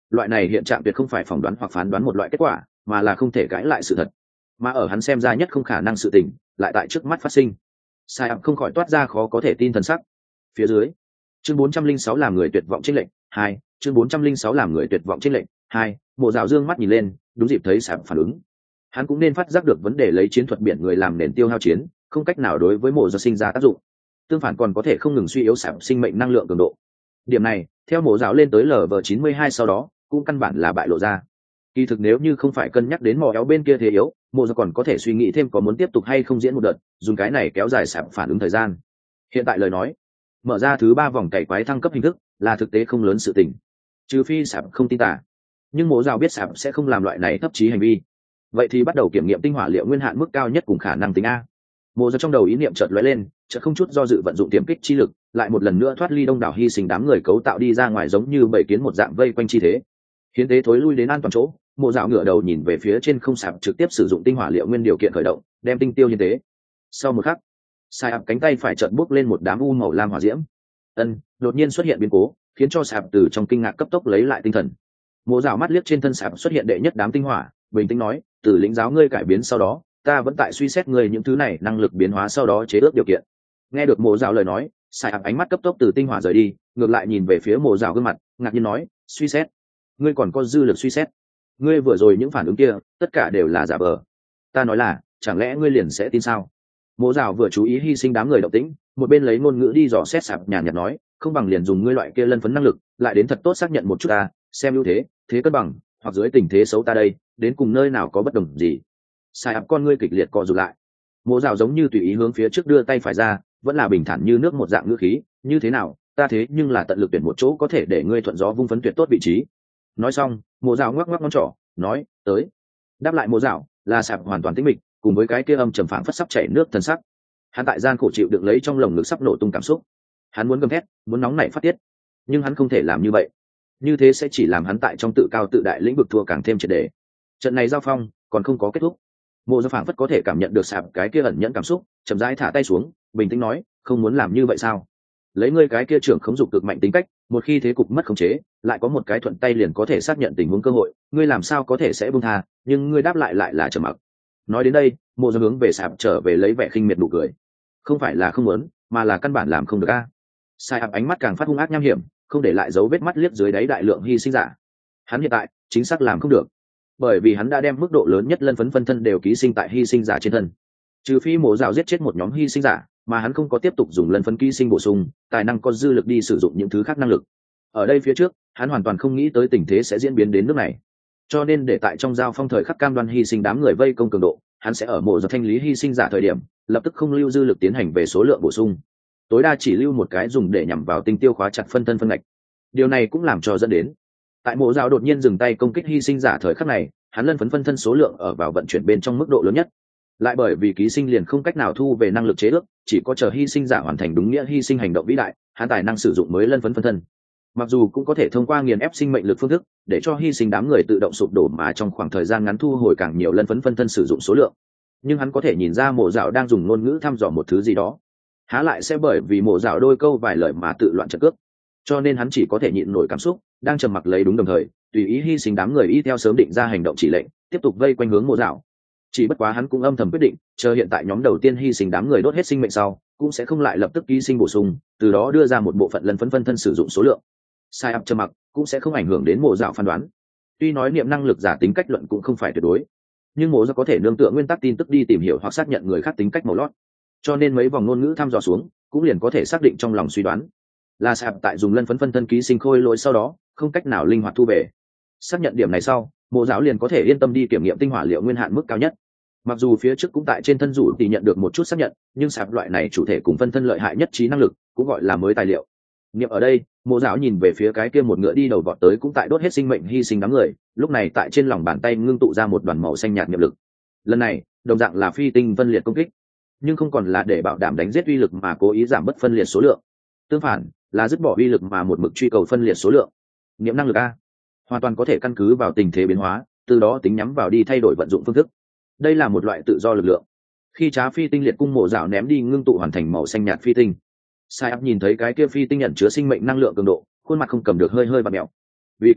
loại này hiện trạng tuyệt không phải phỏng đoán hoặc phán đoán một loại kết quả, mà là không thể cãi lại sự thật, mà ở hắn xem ra nhất không khả năng sự tình lại tại trước mắt phát sinh. Sai ập không khỏi toát ra khó có thể tin thần sắc. Phía dưới, chương bốn trăm linh sáu làm người tuyệt vọng trên lệnh hai, chương bốn trăm linh sáu làm người tuyệt vọng trên lệnh hai. Mộ Dạo dương mắt nhìn lên, đúng dịp thấy Sai ập phản ứng. Hắn cũng nên phát giác được vấn đề lấy chiến thuật biển người làm nền tiêu hao chiến, không cách nào đối với Mộ Dạo sinh ra tác dụng, tương phản còn có thể không ngừng suy yếu Sai ập sinh mệnh năng lượng cường độ. Điểm này, theo Mộ Dạo lên tới Level chín mươi hai sau đó, cũng căn bản là bại lộ ra. Kỳ thực nếu như không phải cân nhắc đến mỏ éo bên kia thế yếu, Mộ Dạo còn có thể suy nghĩ thêm có muốn tiếp tục hay không diễn một đợt, dùng cái này kéo dài Sai ập phản ứng thời gian. Hiện tại lời nói, mở ra thứ ba vòng cày quái thăng cấp hình thức là thực tế không lớn sự tình, trừ phi Sai ập không tin tả. Nhưng Mộ Dạo biết Sai ập sẽ không làm loại này thấp chí hành vi, vậy thì bắt đầu kiểm nghiệm tinh hỏa liệu nguyên hạn mức cao nhất cùng khả năng tính a. Mộ Dạo trong đầu ý niệm chợt lóe lên, chợt không chút do dự vận dụng tiềm kích chi lực, lại một lần nữa thoát ly đông đảo hy sinh đám người cấu tạo đi ra ngoài giống như bảy kiến một dạng vây quanh chi thế. Hiến tế thối lui đến an toàn chỗ, Mộ Dạo ngửa đầu nhìn về phía trên không sạp, trực tiếp sử dụng tinh hỏa liệu nguyên điều kiện khởi động, đem tinh tiêu hiến tế. Sau một khắc, Sai ập cánh tay phải chợt bốc lên một đám u màu lam hỏa diễm. Ân, đột nhiên xuất hiện biến cố, khiến cho sạp từ trong kinh ngạc cấp tốc lấy lại tinh thần. Mộ Dạo mắt liếc trên thân sạp xuất hiện đệ nhất đám tinh hỏa, bình tĩnh nói, từ lĩnh giáo ngươi cải biến sau đó, ta vẫn tại suy xét ngươi những thứ này năng lực biến hóa sau đó chế ước điều kiện. Nghe được Mộ Dạo lời nói, Sai ập ánh mắt cấp tốc từ tinh hỏa rời đi, ngược lại nhìn về phía Mộ Dạo gương mặt, ngạc nhiên nói, suy xét? Ngươi còn có dư lực suy xét? Ngươi vừa rồi những phản ứng kia, tất cả đều là giả vờ. Ta nói là, chẳng lẽ ngươi liền sẽ tin sao? Mộ Dạo vừa chú ý hy sinh đám người động tĩnh, một bên lấy ngôn ngữ đi dò xét sạp, nhàn nhạt nói, không bằng liền dùng ngươi loại kia lân phấn năng lực, lại đến thật tốt xác nhận một chút ta, xem ưu thế, thế cân bằng, hoặc dưới tình thế xấu ta đây, đến cùng nơi nào có bất đồng gì. Sai ập con ngươi kịch liệt co rụt lại. Mộ Dạo giống như tùy ý hướng phía trước đưa tay phải ra, vẫn là bình thản như nước một dạng ngữ khí, như thế nào, ta thế nhưng là tận lực tuyển một chỗ có thể để ngươi thuận gió vung phấn tuyệt tốt vị trí. Nói xong, Mộ Dạo ngoắc ngoắc ngón trỏ, nói, tới. Đáp lại Mộ Dạo là sạp hoàn toàn tĩnh mịch, cùng với cái kia âm trầm phảng phất sắp chảy nước thần sắc. Hắn tại gian khổ chịu đựng lấy trong lồng ngực sắp nổ tung cảm xúc. Hắn muốn gầm thét, muốn nóng nảy phát tiết, nhưng hắn không thể làm như vậy. Như thế sẽ chỉ làm hắn tại trong tự cao tự đại lĩnh vực thua càng thêm triệt để. Trận này giao phong còn không có kết thúc. Mộ Dạo phảng phất có thể cảm nhận được sạp cái kia ẩn nhẫn cảm xúc, chậm rãi thả tay xuống, bình tĩnh nói, không muốn làm như vậy sao? Lấy ngươi cái kia trưởng khống dục cực mạnh tính cách, một khi thế cục mất khống chế, lại có một cái thuận tay liền có thể xác nhận tình huống cơ hội, ngươi làm sao có thể sẽ buông tha? Nhưng ngươi đáp lại lại là trầm mặc. Nói đến đây, Mộ Dạo hướng về sạp trở về lấy vẻ khinh miệt nụ cười. Không phải là không muốn, mà là căn bản làm không được a. Sai ập ánh mắt càng phát hung ác nham hiểm, không để lại dấu vết mắt liếc dưới đáy đại lượng hy sinh giả. Hắn hiện tại chính xác làm không được, bởi vì hắn đã đem mức độ lớn nhất lân phấn phân thân đều ký sinh tại hy sinh giả trên thân. Trừ phi Mộ Dạo giết chết một nhóm hy sinh giả, mà hắn không có tiếp tục dùng lân phấn ký sinh bổ sung, tài năng có dư lực đi sử dụng những thứ khác năng lực. Ở đây phía trước, hắn hoàn toàn không nghĩ tới tình thế sẽ diễn biến đến nước này. Cho nên để tại trong giao phong thời khắc cam đoan hy sinh đám người vây công cường độ, hắn sẽ ở Mộ Dạo thanh lý hy sinh giả thời điểm, lập tức không lưu dư lực tiến hành về số lượng bổ sung, tối đa chỉ lưu một cái dùng để nhằm vào tinh tiêu khóa chặt phân thân phân ngạch. Điều này cũng làm cho dẫn đến tại Mộ Dạo đột nhiên dừng tay công kích hy sinh giả thời khắc này, hắn lân phấn phân thân số lượng ở vào vận chuyển bên trong mức độ lớn nhất. Lại bởi vì ký sinh liền không cách nào thu về năng lực chế ước, chỉ có chờ hy sinh giả hoàn thành đúng nghĩa hy sinh hành động vĩ đại, hắn tài năng sử dụng mới lân phấn phân thân. Mặc dù cũng có thể thông qua nghiền ép sinh mệnh lực phương thức để cho hy sinh đám người tự động sụp đổ, mà trong khoảng thời gian ngắn thu hồi càng nhiều lân phấn phân thân sử dụng số lượng. Nhưng hắn có thể nhìn ra Mộ Dạo đang dùng ngôn ngữ thăm dò một thứ gì đó, há lại sẽ bởi vì Mộ Dạo đôi câu vài lời mà tự loạn trận cước. Cho nên hắn chỉ có thể nhịn nổi cảm xúc, đang trầm mặc lấy đúng, đồng thời tùy ý hy sinh đám người y theo sớm định ra hành động chỉ lệnh, tiếp tục vây quanh hướng Mộ Dạo. Chỉ bất quá hắn cũng âm thầm quyết định, chờ hiện tại nhóm đầu tiên hy sinh đám người đốt hết sinh mệnh sau, cũng sẽ không lại lập tức ký sinh bổ sung, từ đó đưa ra một bộ phận lân phấn phân thân sử dụng số lượng. Sai ập trầm mặc cũng sẽ không ảnh hưởng đến Mộ Dạo phán đoán. Tuy nói niệm năng lực giả tính cách luận cũng không phải tuyệt đối, nhưng Mộ Dạo có thể nương tựa nguyên tắc tin tức đi tìm hiểu hoặc xác nhận người khác tính cách màu lót, cho nên mấy vòng ngôn ngữ thăm dò xuống, cũng liền có thể xác định trong lòng suy đoán là Sai ập tại dùng lân phấn phân thân ký sinh khôi lỗi sau đó không cách nào linh hoạt thu về. Xác nhận điểm này sau, Mộ Dạo liền có thể yên tâm đi kiểm nghiệm tinh hỏa liệu nguyên hạn mức cao nhất. Mặc dù phía trước cũng tại trên thân rủ thì nhận được một chút xác nhận, nhưng Sai ập loại này chủ thể cùng phân thân lợi hại nhất trí năng lực, cũng gọi là mới tài liệu. Nghiệm ở đây, Mộ Dạo nhìn về phía cái kia một ngựa đi đầu vọt tới cũng tại đốt hết sinh mệnh hy sinh đám người, lúc này tại trên lòng bàn tay ngưng tụ ra một đoàn màu xanh nhạt nghiệp lực. Lần này, đồng dạng là phi tinh phân liệt công kích, nhưng không còn là để bảo đảm đánh giết uy lực mà cố ý giảm bớt phân liệt số lượng. Tương phản, là dứt bỏ uy lực mà một mực truy cầu phân liệt số lượng. Nghiệm năng lực a, hoàn toàn có thể căn cứ vào tình thế biến hóa, từ đó tính nhắm vào đi thay đổi vận dụng phương thức. Đây là một loại tự do lực lượng. Khi trá phi tinh liệt cung Mộ Dạo ném đi ngưng tụ hoàn thành màu xanh nhạt phi tinh, Sai ập nhìn thấy cái kia phi tinh nhận chứa sinh mệnh năng lượng cường độ, khuôn mặt không cầm được hơi hơi vặn mèo. Vì cái gì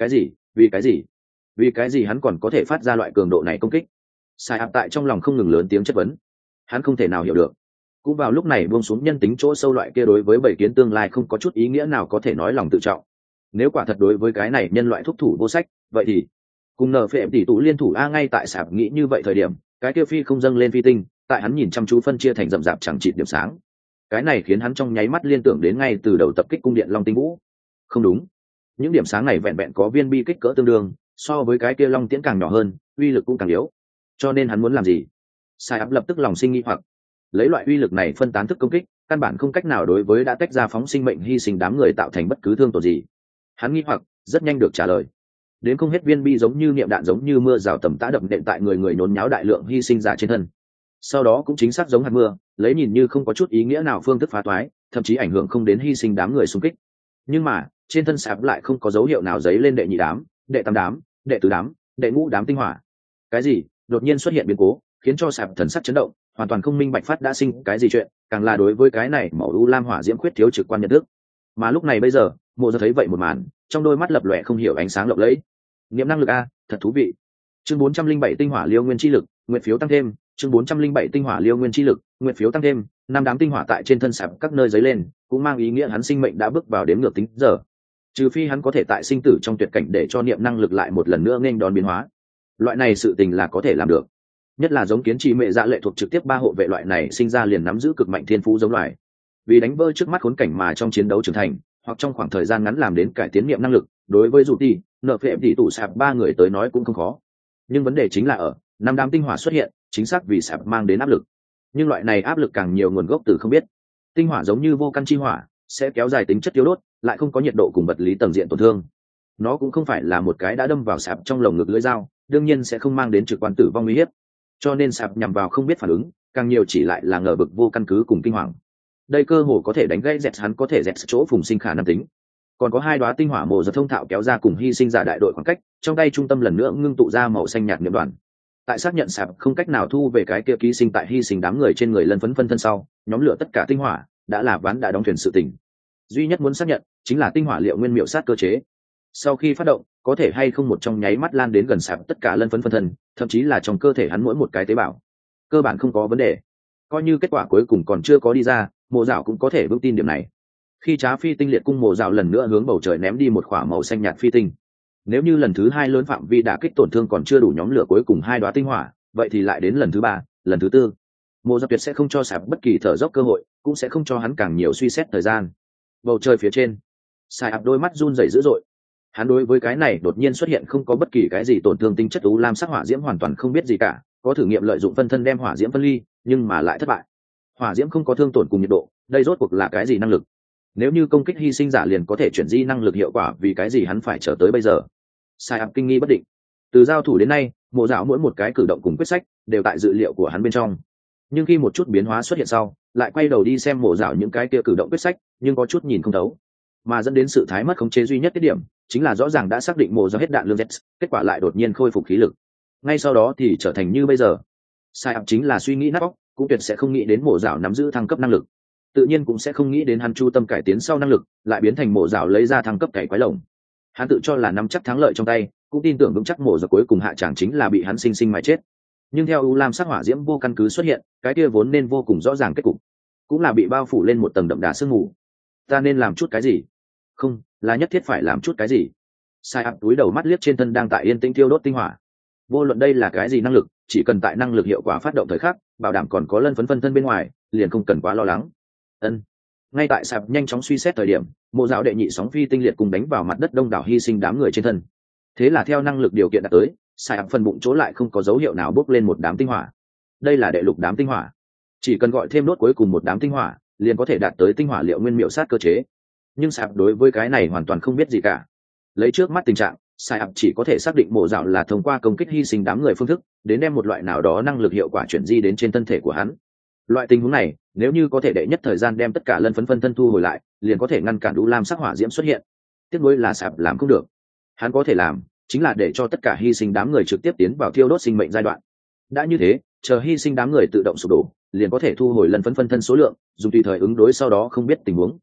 vì cái gì vì cái gì hắn còn có thể phát ra loại cường độ này công kích? Sai áp tại trong lòng không ngừng lớn tiếng chất vấn. Hắn không thể nào hiểu được. Cũng vào lúc này buông xuống nhân tính chỗ sâu loại kia đối với bảy kiến tương lai không có chút ý nghĩa nào có thể nói lòng tự trọng. Nếu quả thật đối với cái này nhân loại thúc thủ vô sách, vậy thì cùng nở phệ tỷ tụ liên thủ a. Ngay tại sạp nghĩ như vậy thời điểm, cái kia phi không dâng lên phi tinh, tại hắn nhìn chăm chú phân chia thành rậm rạp chẳng chịt điểm sáng. Cái này khiến hắn trong nháy mắt liên tưởng đến ngay từ đầu tập kích cung điện Long Tinh Vũ. Không đúng, những điểm sáng này vẹn vẹn có viên bi kích cỡ tương đương, so với cái kia long tiễn càng nhỏ hơn, uy lực cũng càng yếu. Cho nên hắn muốn làm gì? Sai áp lập tức lòng sinh nghi hoặc. Lấy loại uy lực này phân tán thức công kích, căn bản không cách nào đối với đã tách ra phóng sinh mệnh hy sinh đám người tạo thành bất cứ thương tổn gì. Hắn nghi hoặc rất nhanh được trả lời. Đến không hết viên bi giống như niệm đạn giống như mưa rào tầm tã đập nện tại người người nhốn nháo đại lượng hy sinh giả trên thân. Sau đó cũng chính xác giống hạt mưa, lấy nhìn như không có chút ý nghĩa nào phương thức phá toái, thậm chí ảnh hưởng không đến hy sinh đám người xung kích. Nhưng mà trên thân sạp lại không có dấu hiệu nào giấy lên đệ nhị đám, đệ tam đám, đệ tứ đám, đệ ngũ đám tinh hỏa. Cái gì đột nhiên xuất hiện biến cố, khiến cho sạp thần sắc chấn động, hoàn toàn không minh bạch phát đã sinh cái gì chuyện, càng là đối với cái này màu u lam hỏa diễm khuyết thiếu trực quan nhận thức. Mà lúc này bây giờ Mộ Giật thấy vậy một màn, trong đôi mắt lập lòe không hiểu ánh sáng lộng lẫy. Niệm năng lực a, thật thú vị. Chương bốn trăm linh bảy tinh hỏa liêu nguyên chi lực, nguyện phiếu tăng thêm. Chương bốn trăm linh bảy tinh hỏa liêu nguyên chi lực, nguyện phiếu tăng thêm. Năm đám tinh hỏa tại trên thân sạp các nơi giấy lên, cũng mang ý nghĩa hắn sinh mệnh đã bước vào đếm ngược tính giờ. Trừ phi hắn có thể tại sinh tử trong tuyệt cảnh để cho niệm năng lực lại một lần nữa nghênh đón biến hóa. Loại này sự tình là có thể làm được. Nhất là giống kiến trì mẹ dạ lệ thuộc trực tiếp ba hộ vệ loại này sinh ra liền nắm giữ cực mạnh thiên phú giống loài. Vì đánh vỡ trước mắt khốn cảnh mà trong chiến đấu trưởng thành, hoặc trong khoảng thời gian ngắn làm đến cải tiến niệm năng lực, đối với dù tỷ, nợ phệ tỷ tụ sạp ba người tới nói cũng không khó. Nhưng vấn đề chính là ở năm đám tinh hỏa xuất hiện, chính xác vì sạp mang đến áp lực. Nhưng loại này áp lực càng nhiều nguồn gốc từ không biết. Tinh hỏa giống như vô căn chi hỏa, sẽ kéo dài tính chất tiêu đốt, lại không có nhiệt độ cùng vật lý tầng diện tổn thương. Nó cũng không phải là một cái đã đâm vào sạp trong lồng ngực lưỡi dao, đương nhiên sẽ không mang đến trực quan tử vong nguy hiểm. Cho nên sạp nhằm vào không biết phản ứng, càng nhiều chỉ lại là ngờ vực vô căn cứ cùng kinh hoàng. Đây cơ hồ có thể đánh gãy dẹt hắn có thể dẹt chỗ phùng sinh khả năng tính. Còn có hai đóa tinh hỏa mộ giật thông thạo kéo ra cùng hy sinh giả đại đội khoảng cách, trong tay trung tâm lần nữa ngưng tụ ra màu xanh nhạt niệm đoàn. Tại xác nhận sạp không cách nào thu về cái kia ký sinh tại hy sinh đám người trên người lân phấn phân thân sau, nhóm lửa tất cả tinh hỏa đã là ván đã đóng thuyền sự tình. Duy nhất muốn xác nhận chính là tinh hỏa liệu nguyên miệu sát cơ chế. Sau khi phát động, có thể hay không một trong nháy mắt lan đến gần sạp tất cả lân phấn phân thân, thậm chí là trong cơ thể hắn mỗi một cái tế bào. Cơ bản không có vấn đề. Coi như kết quả cuối cùng còn chưa có đi ra, Mộ Dạo cũng có thể vững tin điểm này. Khi trá phi tinh liệt cung Mộ Dạo lần nữa hướng bầu trời ném đi một quả màu xanh nhạt phi tinh. Nếu như lần thứ hai lớn phạm vi đả kích tổn thương còn chưa đủ nhóm lửa cuối cùng hai đóa tinh hỏa, vậy thì lại đến lần thứ ba, lần thứ tư. Mộ Dạo tuyệt sẽ không cho sạp bất kỳ thở dốc cơ hội, cũng sẽ không cho hắn càng nhiều suy xét thời gian. Bầu trời phía trên, Sai áp đôi mắt run rẩy dữ dội. Hắn đối với cái này đột nhiên xuất hiện không có bất kỳ cái gì tổn thương tinh chất u lam sắc hỏa diễm hoàn toàn không biết gì cả, có thử nghiệm lợi dụng phân thân đem hỏa diễm phân ly, nhưng mà lại thất bại. Hỏa diễm không có thương tổn cùng nhiệt độ, đây rốt cuộc là cái gì năng lực? Nếu như công kích hy sinh giả liền có thể chuyển di năng lực hiệu quả, vì cái gì hắn phải chờ tới bây giờ? Sai áp kinh nghi bất định. Từ giao thủ đến nay, Mộ Dạo mỗi một cái cử động cùng quyết sách đều tại dự liệu của hắn bên trong. Nhưng khi một chút biến hóa xuất hiện sau, lại quay đầu đi xem Mộ Dạo những cái kia cử động quyết sách, nhưng có chút nhìn không thấu, mà dẫn đến sự thái mất khống chế duy nhất tiết điểm chính là rõ ràng đã xác định Mộ Dạo hết đạn lương Z, kết quả lại đột nhiên khôi phục khí lực. Ngay sau đó thì trở thành như bây giờ. Sai áp chính là suy nghĩ nát óc, cũng tuyệt sẽ không nghĩ đến Mộ Dạo nắm giữ thăng cấp năng lực, tự nhiên cũng sẽ không nghĩ đến hắn chu tâm cải tiến sau năng lực lại biến thành Mộ Dạo lấy ra thăng cấp cải quái lồng. Hắn tự cho là nắm chắc thắng lợi trong tay, cũng tin tưởng vững chắc Mộ Dạo cuối cùng hạ tràng chính là bị hắn sinh sinh mà chết. Nhưng theo u lam sắc hỏa diễm vô căn cứ xuất hiện, cái kia vốn nên vô cùng rõ ràng kết cục cũng là bị bao phủ lên một tầng đậm đà sương mù. Ta nên làm chút cái gì? Không, là nhất thiết phải làm chút cái gì? Sai áp túi đầu mắt liếc trên thân đang tại yên tĩnh thiêu đốt tinh hỏa. Vô luận đây là cái gì năng lực, chỉ cần tại năng lực hiệu quả phát động thời khắc, bảo đảm còn có lân phấn phân thân bên ngoài, liền không cần quá lo lắng. Ân. Ngay tại sạp nhanh chóng suy xét thời điểm, Mộ Dạo đệ nhị sóng phi tinh liệt cùng đánh vào mặt đất đông đảo hy sinh đám người trên thân. Thế là theo năng lực điều kiện đạt tới, Sai áp phần bụng chỗ lại không có dấu hiệu nào bốc lên một đám tinh hỏa. Đây là đệ lục đám tinh hỏa. Chỉ cần gọi thêm đốt cuối cùng một đám tinh hỏa, liền có thể đạt tới tinh hỏa liệu nguyên miệu sát cơ chế. Nhưng sạp đối với cái này hoàn toàn không biết gì cả. Lấy trước mắt tình trạng, Sai chỉ có thể xác định Mộ Dạo là thông qua công kích hy sinh đám người phương thức đến đem một loại nào đó năng lực hiệu quả chuyển di đến trên thân thể của hắn. Loại tình huống này, nếu như có thể đệ nhất thời gian đem tất cả lân phấn phân thân thu hồi lại, liền có thể ngăn cản u lam sắc hỏa diễm xuất hiện. Tiếc nuối là Sạp làm không được. Hắn có thể làm chính là để cho tất cả hy sinh đám người trực tiếp tiến vào thiêu đốt sinh mệnh giai đoạn. Đã như thế, chờ hy sinh đám người tự động sụp đổ, liền có thể thu hồi lân phấn phân thân số lượng, dùng tùy thời ứng đối sau đó không biết tình huống.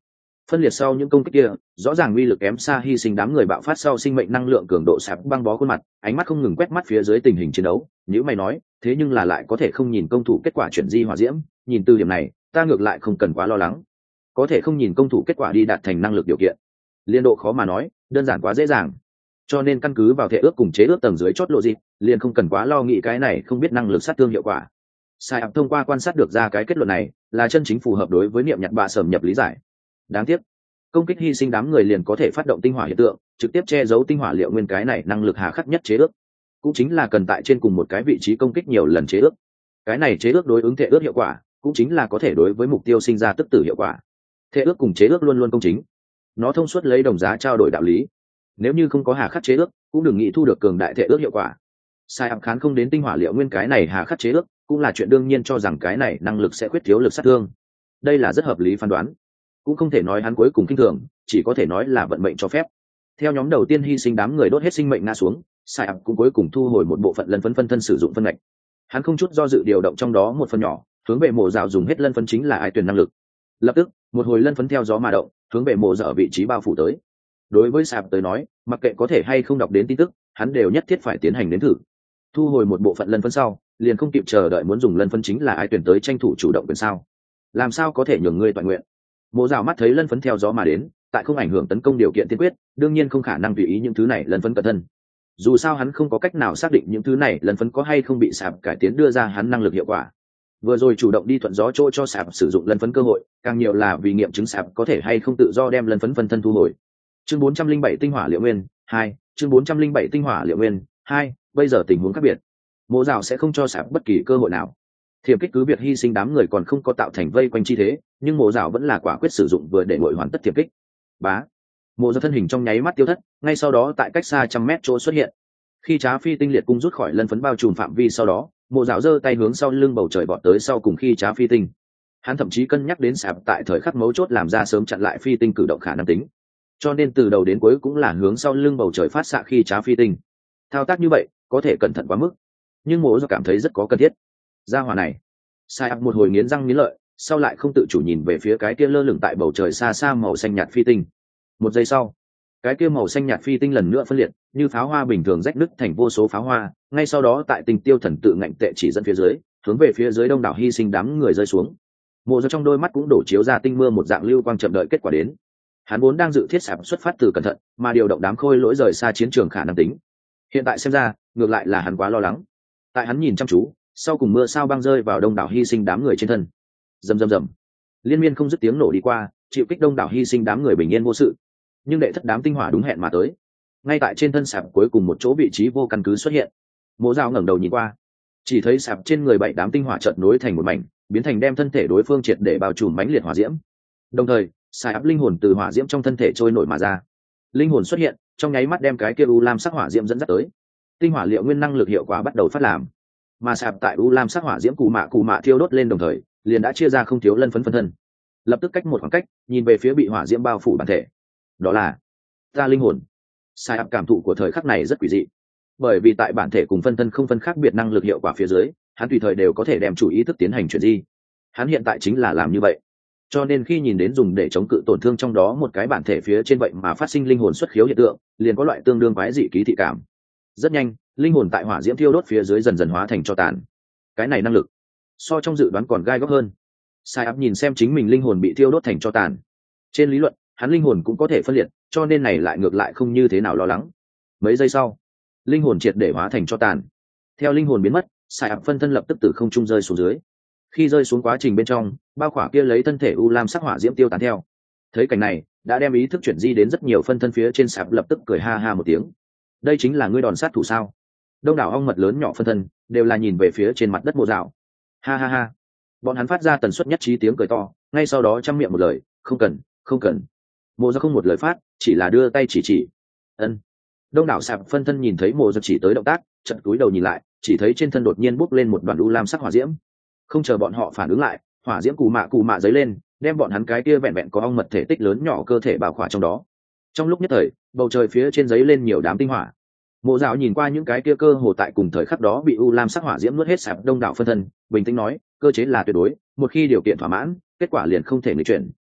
phân liệt sau những công kích kia rõ ràng uy lực kém xa hy sinh đám người bạo phát sau sinh mệnh năng lượng cường độ sạp băng bó khuôn mặt, ánh mắt không ngừng quét mắt phía dưới tình hình chiến đấu. Nếu mày nói thế nhưng là lại có thể không nhìn công thủ kết quả chuyển di hỏa diễm, nhìn từ điểm này ta ngược lại không cần quá lo lắng. Có thể không nhìn công thủ kết quả đi đạt thành năng lực điều kiện, liên độ khó mà nói, đơn giản quá dễ dàng. Cho nên căn cứ vào thể ước cùng chế ước tầng dưới chót lộ gì, liền không cần quá lo nghĩ cái này không biết năng lực sát thương hiệu quả. Sai áp thông qua quan sát được ra cái kết luận này là chân chính phù hợp đối với niệm nhặt bạ sầm nhập lý giải. Đáng tiếc công kích hy sinh đám người liền có thể phát động tinh hỏa hiện tượng, trực tiếp che giấu tinh hỏa liệu nguyên cái này năng lực hà khắc nhất chế ước, cũng chính là cần tại trên cùng một cái vị trí công kích nhiều lần chế ước. Cái này chế ước đối ứng thể ước hiệu quả cũng chính là có thể đối với mục tiêu sinh ra tức tử hiệu quả. Thể ước cùng chế ước luôn luôn công chính, nó thông suốt lấy đồng giá trao đổi đạo lý. Nếu như không có hà khắc chế ước cũng đừng nghĩ thu được cường đại thể ước hiệu quả. Sai áp khán không đến tinh hỏa liệu nguyên cái này hà khắc chế ước cũng là chuyện đương nhiên cho rằng cái này năng lực sẽ khuyết thiếu lực sát thương. Đây là rất hợp lý phán đoán, cũng không thể nói hắn cuối cùng kinh thường, chỉ có thể nói là vận mệnh cho phép. Theo nhóm đầu tiên hy sinh đám người đốt hết sinh mệnh ngã xuống, Sai áp cũng cuối cùng thu hồi một bộ phận lân phấn phân thân sử dụng phân ngạch. Hắn không chút do dự điều động trong đó một phần nhỏ hướng về mộ dạo dùng hết lân phấn chính là ai tuyển năng lực. Lập tức một hồi lân phấn theo gió mà động hướng về mộ dạo vị trí bao phủ tới. Đối với Sai áp tới nói, mặc kệ có thể hay không đọc đến tin tức, hắn đều nhất thiết phải tiến hành đến thử. Thu hồi một bộ phận lân phấn sau, liền không kịp chờ đợi muốn dùng lân phấn chính là ai tuyển tới tranh thủ chủ động quyền sao. Làm sao có thể nhường ngươi toàn nguyện. Mộ dạo mắt thấy lân phấn theo gió mà đến, tại không ảnh hưởng tấn công điều kiện tiên quyết, đương nhiên không khả năng tùy ý những thứ này lân phấn cẩn thân. Dù sao hắn không có cách nào xác định những thứ này lân phấn có hay không bị sạp cải tiến đưa ra hắn năng lực hiệu quả. Vừa rồi chủ động đi thuận gió chỗ cho sạp sử dụng lân phấn cơ hội, càng nhiều là vì nghiệm chứng sạp có thể hay không tự do đem lân phấn phân thân thu hồi. Chương bốn trăm linh bảy tinh hỏa liệu nguyên hai, chương bốn trăm linh bảy tinh hỏa liệu nguyên hai, bây giờ tình huống khác biệt. Mộ dạo sẽ không cho sạp bất kỳ cơ hội nào. Thiểm kích cứ việc hy sinh đám người còn không có tạo thành vây quanh chi thế, nhưng mộ dạo vẫn là quả quyết sử dụng vừa để ngội hoàn tất thiểm kích. Bá, mộ dạo thân hình trong nháy mắt tiêu thất, ngay sau đó tại cách xa trăm mét chỗ xuất hiện. Khi trá phi tinh liệt cung rút khỏi lân phấn bao trùm phạm vi sau đó, mộ dạo giơ tay hướng sau lưng bầu trời bọt tới sau cùng khi trá phi tinh. Hắn thậm chí cân nhắc đến sạp tại thời khắc mấu chốt làm ra sớm chặn lại phi tinh cử động khả năng tính, cho nên từ đầu đến cuối cũng là hướng sau lưng bầu trời phát xạ khi trá phi tinh. Thao tác như vậy có thể cẩn thận quá mức, nhưng mộ dạo cảm thấy rất có cần thiết. Gia hỏa này, Sai áp một hồi nghiến răng nghiến lợi, sau lại không tự chủ nhìn về phía cái kia lơ lửng tại bầu trời xa xa màu xanh nhạt phi tinh. Một giây sau, cái kia màu xanh nhạt phi tinh lần nữa phân liệt, như pháo hoa bình thường rách nứt thành vô số pháo hoa, ngay sau đó tại tình tiêu thần tự ngạnh tệ chỉ dẫn phía dưới, hướng về phía dưới đông đảo hy sinh đám người rơi xuống. Mộ Dạo trong đôi mắt cũng đổ chiếu ra tinh mưa một dạng lưu quang chậm đợi kết quả đến. Hắn vốn đang dự thiết sạp xuất phát từ cẩn thận, mà điều động đám khôi lỗi rời xa chiến trường khả năng tính. Hiện tại xem ra, ngược lại là hắn quá lo lắng. Tại hắn nhìn chăm chú, sau cùng mưa sao băng rơi vào đông đảo hy sinh đám người trên thân. Rầm rầm rầm, liên miên không dứt tiếng nổ đi qua, chịu kích đông đảo hy sinh đám người bình yên vô sự. Nhưng đệ thất đám tinh hỏa đúng hẹn mà tới, ngay tại trên thân sạp cuối cùng một chỗ vị trí vô căn cứ xuất hiện. Mộ Dạo ngẩng đầu nhìn qua, chỉ thấy sạp trên người bảy đám tinh hỏa chợt nối thành một mảnh, biến thành đem thân thể đối phương triệt để bao trùm mãnh liệt hỏa diễm. Đồng thời, Sai áp linh hồn từ hỏa diễm trong thân thể trôi nổi mà ra. Linh hồn xuất hiện, trong nháy mắt đem cái kia u lam sắc hỏa diễm dẫn dắt tới. Tinh hỏa liệu nguyên năng lực hiệu quả bắt đầu phát làm, mà sạp tại u lam sắc hỏa diễm cù mạ cù mạ thiêu đốt lên đồng thời, liền đã chia ra không thiếu lân phấn phân thân. Lập tức cách một khoảng cách, nhìn về phía bị hỏa diễm bao phủ bản thể. Đó là ta linh hồn. Sai áp cảm thụ của thời khắc này rất quỷ dị, bởi vì tại bản thể cùng phân thân không phân khác biệt năng lực hiệu quả phía dưới, hắn tùy thời đều có thể đem chủ ý thức tiến hành chuyển di. Hắn hiện tại chính là làm như vậy, cho nên khi nhìn đến dùng để chống cự tổn thương trong đó một cái bản thể phía trên vậy mà phát sinh linh hồn xuất khiếu hiện tượng, liền có loại tương đương quái dị ký thị cảm. Rất nhanh, linh hồn tại hỏa diễm thiêu đốt phía dưới dần dần hóa thành tro tàn. Cái này năng lực so trong dự đoán còn gai góc hơn. Sai áp nhìn xem chính mình linh hồn bị thiêu đốt thành tro tàn. Trên lý luận, hắn linh hồn cũng có thể phân liệt, cho nên này lại ngược lại không như thế nào lo lắng. Mấy giây sau, linh hồn triệt để hóa thành tro tàn. Theo linh hồn biến mất, Sai áp phân thân lập tức từ không trung rơi xuống dưới. Khi rơi xuống quá trình bên trong, bao khỏa kia lấy thân thể u lam sắc hỏa diễm tiêu tán theo. Thấy cảnh này, đã đem ý thức chuyển di đến rất nhiều phân thân phía trên sạp lập tức cười ha ha một tiếng. Đây chính là ngươi đòn sát thủ sao? Đông đảo ong mật lớn nhỏ phân thân đều là nhìn về phía trên mặt đất Mộ Dạo. Ha ha ha, bọn hắn phát ra tần suất nhất trí tiếng cười to, ngay sau đó chăm miệng một lời, không cần, không cần. Mộ Dạo không một lời phát, chỉ là đưa tay chỉ chỉ. Ân. Đông đảo sạp phân thân nhìn thấy Mộ Dạo chỉ tới động tác, chợt cúi đầu nhìn lại, chỉ thấy trên thân đột nhiên bốc lên một đoàn u lam sắc hỏa diễm. Không chờ bọn họ phản ứng lại, hỏa diễm cù mạ cù mạ dấy lên, đem bọn hắn cái kia vẹn vẹn có ong mật thể tích lớn nhỏ cơ thể bao khỏa trong đó. Trong lúc nhất thời, bầu trời phía trên giấy lên nhiều đám tinh hỏa. Mộ Dạo nhìn qua những cái kia cơ hồ tại cùng thời khắc đó bị u lam sắc hỏa diễm nuốt hết sạp đông đảo phân thân, bình tĩnh nói, cơ chế là tuyệt đối, một khi điều kiện thỏa mãn, kết quả liền không thể nghịch chuyển,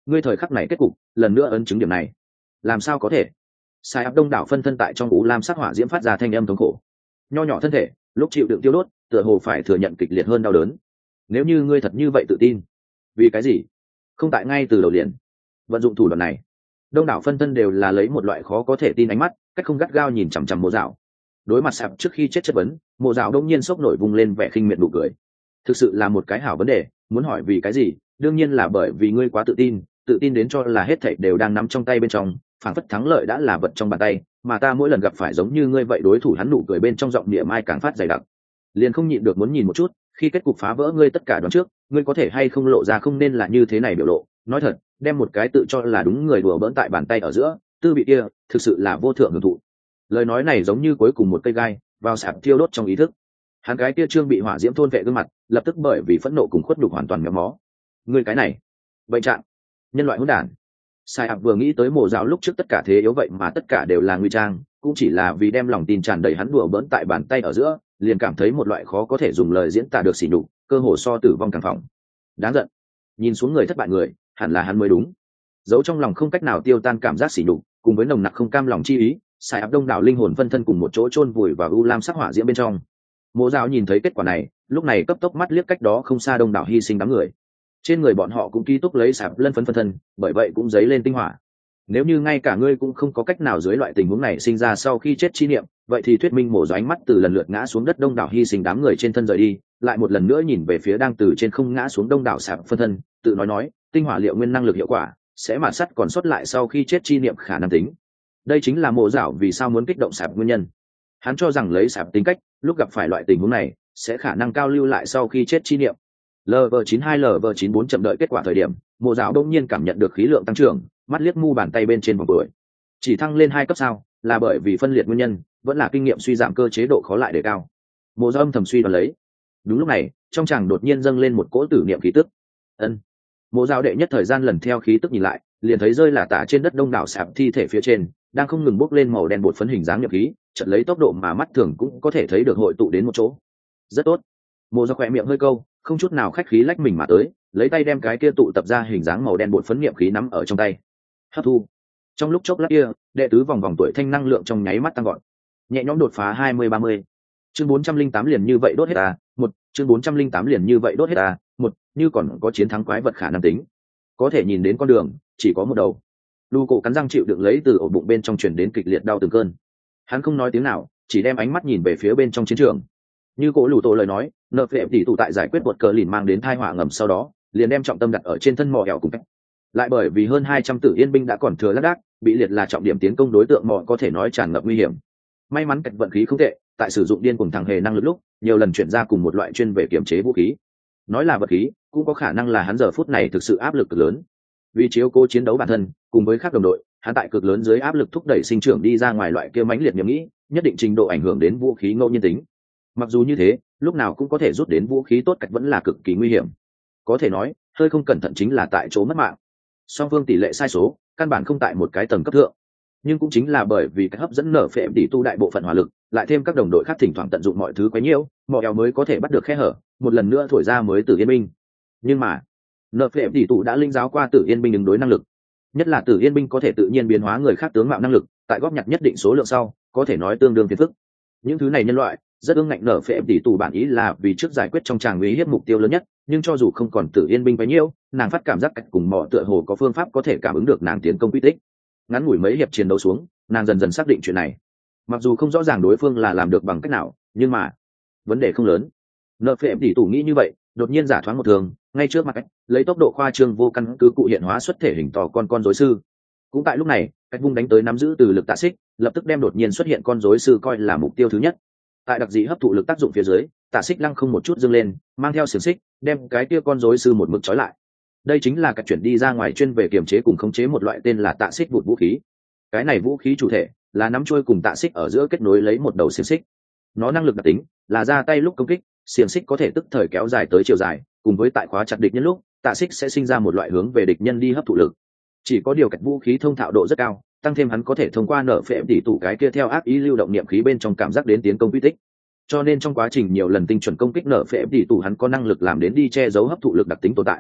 ngươi thời khắc này kết cục lần nữa ấn chứng điểm này. Làm sao có thể? Sai áp đông đảo phân thân tại trong ú lam sắc hỏa diễm phát ra thanh âm thống khổ. Nho nhỏ thân thể lúc chịu đựng tiêu đốt tựa hồ phải thừa nhận kịch liệt hơn đau đớn. Nếu như ngươi thật như vậy tự tin, vì cái gì không tại ngay từ đầu liền vận dụng thủ đoạn này? Đông đảo phân thân đều là lấy một loại khó có thể tin ánh mắt, cách không gắt gao nhìn chằm chằm Mộ Dạo. Đối mặt sạp trước khi chết chất vấn, Mộ Dạo đông nhiên sốc nổi vung lên vẻ khinh miệt nụ cười. Thực sự là một cái hảo vấn đề, muốn hỏi vì cái gì, đương nhiên là bởi vì ngươi quá tự tin, tự tin đến cho là hết thảy đều đang nắm trong tay bên trong, phản phất thắng lợi đã là vật trong bàn tay, mà ta mỗi lần gặp phải giống như ngươi vậy đối thủ, hắn nụ cười bên trong giọng địa mai càng phát dày đặc. Liền không nhịn được muốn nhìn một chút, khi kết cục phá vỡ ngươi tất cả đoán trước, ngươi có thể hay không lộ ra không nên là như thế này biểu lộ. Nói thật, đem một cái tự cho là đúng người đùa bỡn tại bàn tay ở giữa, tư vị kia thực sự là vô thượng hưởng thụ. Lời nói này giống như cuối cùng một cây gai vào sạp thiêu đốt trong ý thức. Hắn cái kia trương bị hỏa diễm thôn vệ gương mặt lập tức bởi vì phẫn nộ cùng khuất nhục hoàn toàn méo mó. Ngươi cái này bệnh trạng, nhân loại hỗn đản. Sai ạp vừa nghĩ tới Mộ Dạo lúc trước tất cả thế yếu vậy mà tất cả đều là nguy trang, cũng chỉ là vì đem lòng tin tràn đầy hắn đùa bỡn tại bàn tay ở giữa, liền cảm thấy một loại khó có thể dùng lời diễn tả được sỉ nhục, cơ hồ so tử vong càng phòng. Đáng giận. Nhìn xuống người thất bại người, hẳn là hắn mới đúng. Giấu trong lòng không cách nào tiêu tan cảm giác sỉ nhục, cùng với nồng nặc không cam lòng chi ý, Sai áp đông đảo linh hồn phân thân cùng một chỗ chôn vùi vào u lam sắc hỏa diễm bên trong. Mộ Dạo nhìn thấy kết quả này, lúc này cấp tốc mắt liếc cách đó không xa đông đảo hy sinh đám người. Trên người bọn họ cũng ký túc lấy sạp lân phấn phân thân, bởi vậy cũng dấy lên tinh hỏa. Nếu như ngay cả ngươi cũng không có cách nào dưới loại tình huống này sinh ra sau khi chết chi niệm, vậy thì thuyết minh Mộ Dạo ánh mắt từ lần lượt ngã xuống đất đông đảo hy sinh đám người trên thân rời đi, lại một lần nữa nhìn về phía đang từ trên không ngã xuống đông đảo sạp phân thân, tự nói nói, tinh hỏa liệu nguyên năng lực hiệu quả sẽ mạt sắt còn sót lại sau khi chết chi niệm khả năng tính. Đây chính là Mộ Dạo vì sao muốn kích động sạp nguyên nhân. Hắn cho rằng lấy sạp tính cách, lúc gặp phải loại tình huống này sẽ khả năng cao lưu lại sau khi chết chi niệm. lv chín hai lv chín bốn chậm đợi kết quả thời điểm, Mộ Dạo đông nhiên cảm nhận được khí lượng tăng trưởng, mắt liếc mu bàn tay bên trên vòng tuổi chỉ thăng lên hai cấp sao, là bởi vì phân liệt nguyên nhân, vẫn là kinh nghiệm suy giảm cơ chế độ khó lại đề cao. Mộ Dạo âm thầm suy đoán lấy. Đúng lúc này, trong chàng đột nhiên dâng lên một cỗ tử niệm khí tức. Ân. Mộ Dạo đệ nhất thời gian lần theo khí tức nhìn lại, liền thấy rơi là tả trên đất đông đảo sạp thi thể phía trên đang không ngừng bốc lên màu đen bột phấn hình dáng niệm khí, chợt lấy tốc độ mà mắt thường cũng có thể thấy được hội tụ đến một chỗ. Rất tốt. Mộ Dạo khỏe miệng hơi câu, không chút nào khách khí lách mình mà tới, lấy tay đem cái kia tụ tập ra hình dáng màu đen bột phấn niệm khí nắm ở trong tay. Hấp thu. Trong lúc chốc lát kia, đệ tứ vòng vòng tuổi thanh năng lượng trong nháy mắt tăng gọn, nhẹ nhõm đột phá hai mươi ba mươi. Chương bốn trăm linh tám liền như vậy đốt hết à, một, chương bốn trăm linh tám liền như vậy đốt hết à, một, như còn có chiến thắng quái vật khả năng tính. Có thể nhìn đến con đường, chỉ có một đầu. Lu Cổ cắn răng chịu đựng lấy từ ổ bụng bên trong truyền đến kịch liệt đau từng cơn. Hắn không nói tiếng nào, chỉ đem ánh mắt nhìn về phía bên trong chiến trường. Như Cổ Lù Tổ lời nói, nợ phệ tỷ tụ tại giải quyết bột cờ lìn mang đến tai họa ngầm sau đó, liền đem trọng tâm đặt ở trên thân mỏ ẻo cùng cách. Lại bởi vì hơn hai trăm tử yên binh đã còn thừa lác đác, bị liệt là trọng điểm tiến công đối tượng mỏ có thể nói tràn ngập nguy hiểm. May mắn cách vận khí không tệ, tại sử dụng điên cuồng thằng hề năng lực lúc, nhiều lần chuyển ra cùng một loại chuyên về kiểm chế vũ khí. Nói là vật khí, cũng có khả năng là hắn giờ phút này thực sự áp lực cực lớn. Vì chiếu cố chiến đấu bản thân, cùng với các đồng đội, hắn tại cực lớn dưới áp lực thúc đẩy sinh trưởng đi ra ngoài loại kia mãnh liệt nhầm nghĩ, nhất định trình độ ảnh hưởng đến vũ khí ngẫu nhiên tính. Mặc dù như thế, lúc nào cũng có thể rút đến vũ khí tốt cách vẫn là cực kỳ nguy hiểm. Có thể nói, hơi không cẩn thận chính là tại chỗ mất mạng. Song phương tỷ lệ sai số, căn bản không tại một cái tầng cấp thượng. Nhưng cũng chính là bởi vì cái hấp dẫn nở phệ tỷ tu đại bộ phận hỏa lực, lại thêm các đồng đội khác thỉnh thoảng tận dụng mọi thứ quấy nhiễu, mỏ eo mới có thể bắt được khe hở, một lần nữa thổi ra mới Tử Yên binh. Nhưng mà, nở phệ tỷ tu đã linh giáo qua Tử Yên binh ứng đối năng lực, nhất là Tử Yên binh có thể tự nhiên biến hóa người khác tướng mạo năng lực, tại góp nhặt nhất định số lượng sau, có thể nói tương đương phiền phức. Những thứ này nhân loại rất ương ngạnh nở phệ tỷ tu bản ý là vì trước giải quyết trong tràng uy hiếp mục tiêu lớn nhất, nhưng cho dù không còn Tử Yên binh quấy nhiễu, nàng phát cảm giác cách cùng mỏ tựa hồ có phương pháp có thể cảm ứng được nàng tiến công quy tích. Ngắn ngủi mấy hiệp chiến đấu xuống, nàng dần dần xác định chuyện này. Mặc dù không rõ ràng đối phương là làm được bằng cách nào, nhưng mà vấn đề không lớn. Nợ phệ tỷ tủ nghĩ như vậy, đột nhiên giả thoáng một thường, ngay trước mặt cách, lấy tốc độ khoa trương vô căn cứ cụ hiện hóa xuất thể hình to con con rối sư. Cũng tại lúc này, cách vung đánh tới nắm giữ từ lực tạ xích, lập tức đem đột nhiên xuất hiện con rối sư coi là mục tiêu thứ nhất. Tại đặc dị hấp thụ lực tác dụng phía dưới, tạ xích lăng không một chút dâng lên, mang theo xiềng xích, đem cái kia con rối sư một mực trói lại. Đây chính là cách chuyển đi ra ngoài chuyên về kiềm chế cùng khống chế một loại tên là tạ xích vụt vũ khí. Cái này vũ khí chủ thể là nắm trôi cùng tạ xích ở giữa kết nối lấy một đầu xiềng xích. Nó năng lực đặc tính là ra tay lúc công kích, xiềng xích có thể tức thời kéo dài tới chiều dài, cùng với tại khóa chặt địch nhân lúc, tạ xích sẽ sinh ra một loại hướng về địch nhân đi hấp thụ lực. Chỉ có điều cách vũ khí thông thạo độ rất cao, tăng thêm hắn có thể thông qua nở phệ tỷ tụ cái kia theo ác ý lưu động niệm khí bên trong cảm giác đến tiến công quy tích. Cho nên trong quá trình nhiều lần tinh chuẩn công kích nở phệ tỷ tụ hắn có năng lực làm đến đi che giấu hấp thụ lực đặc tính tồn tại.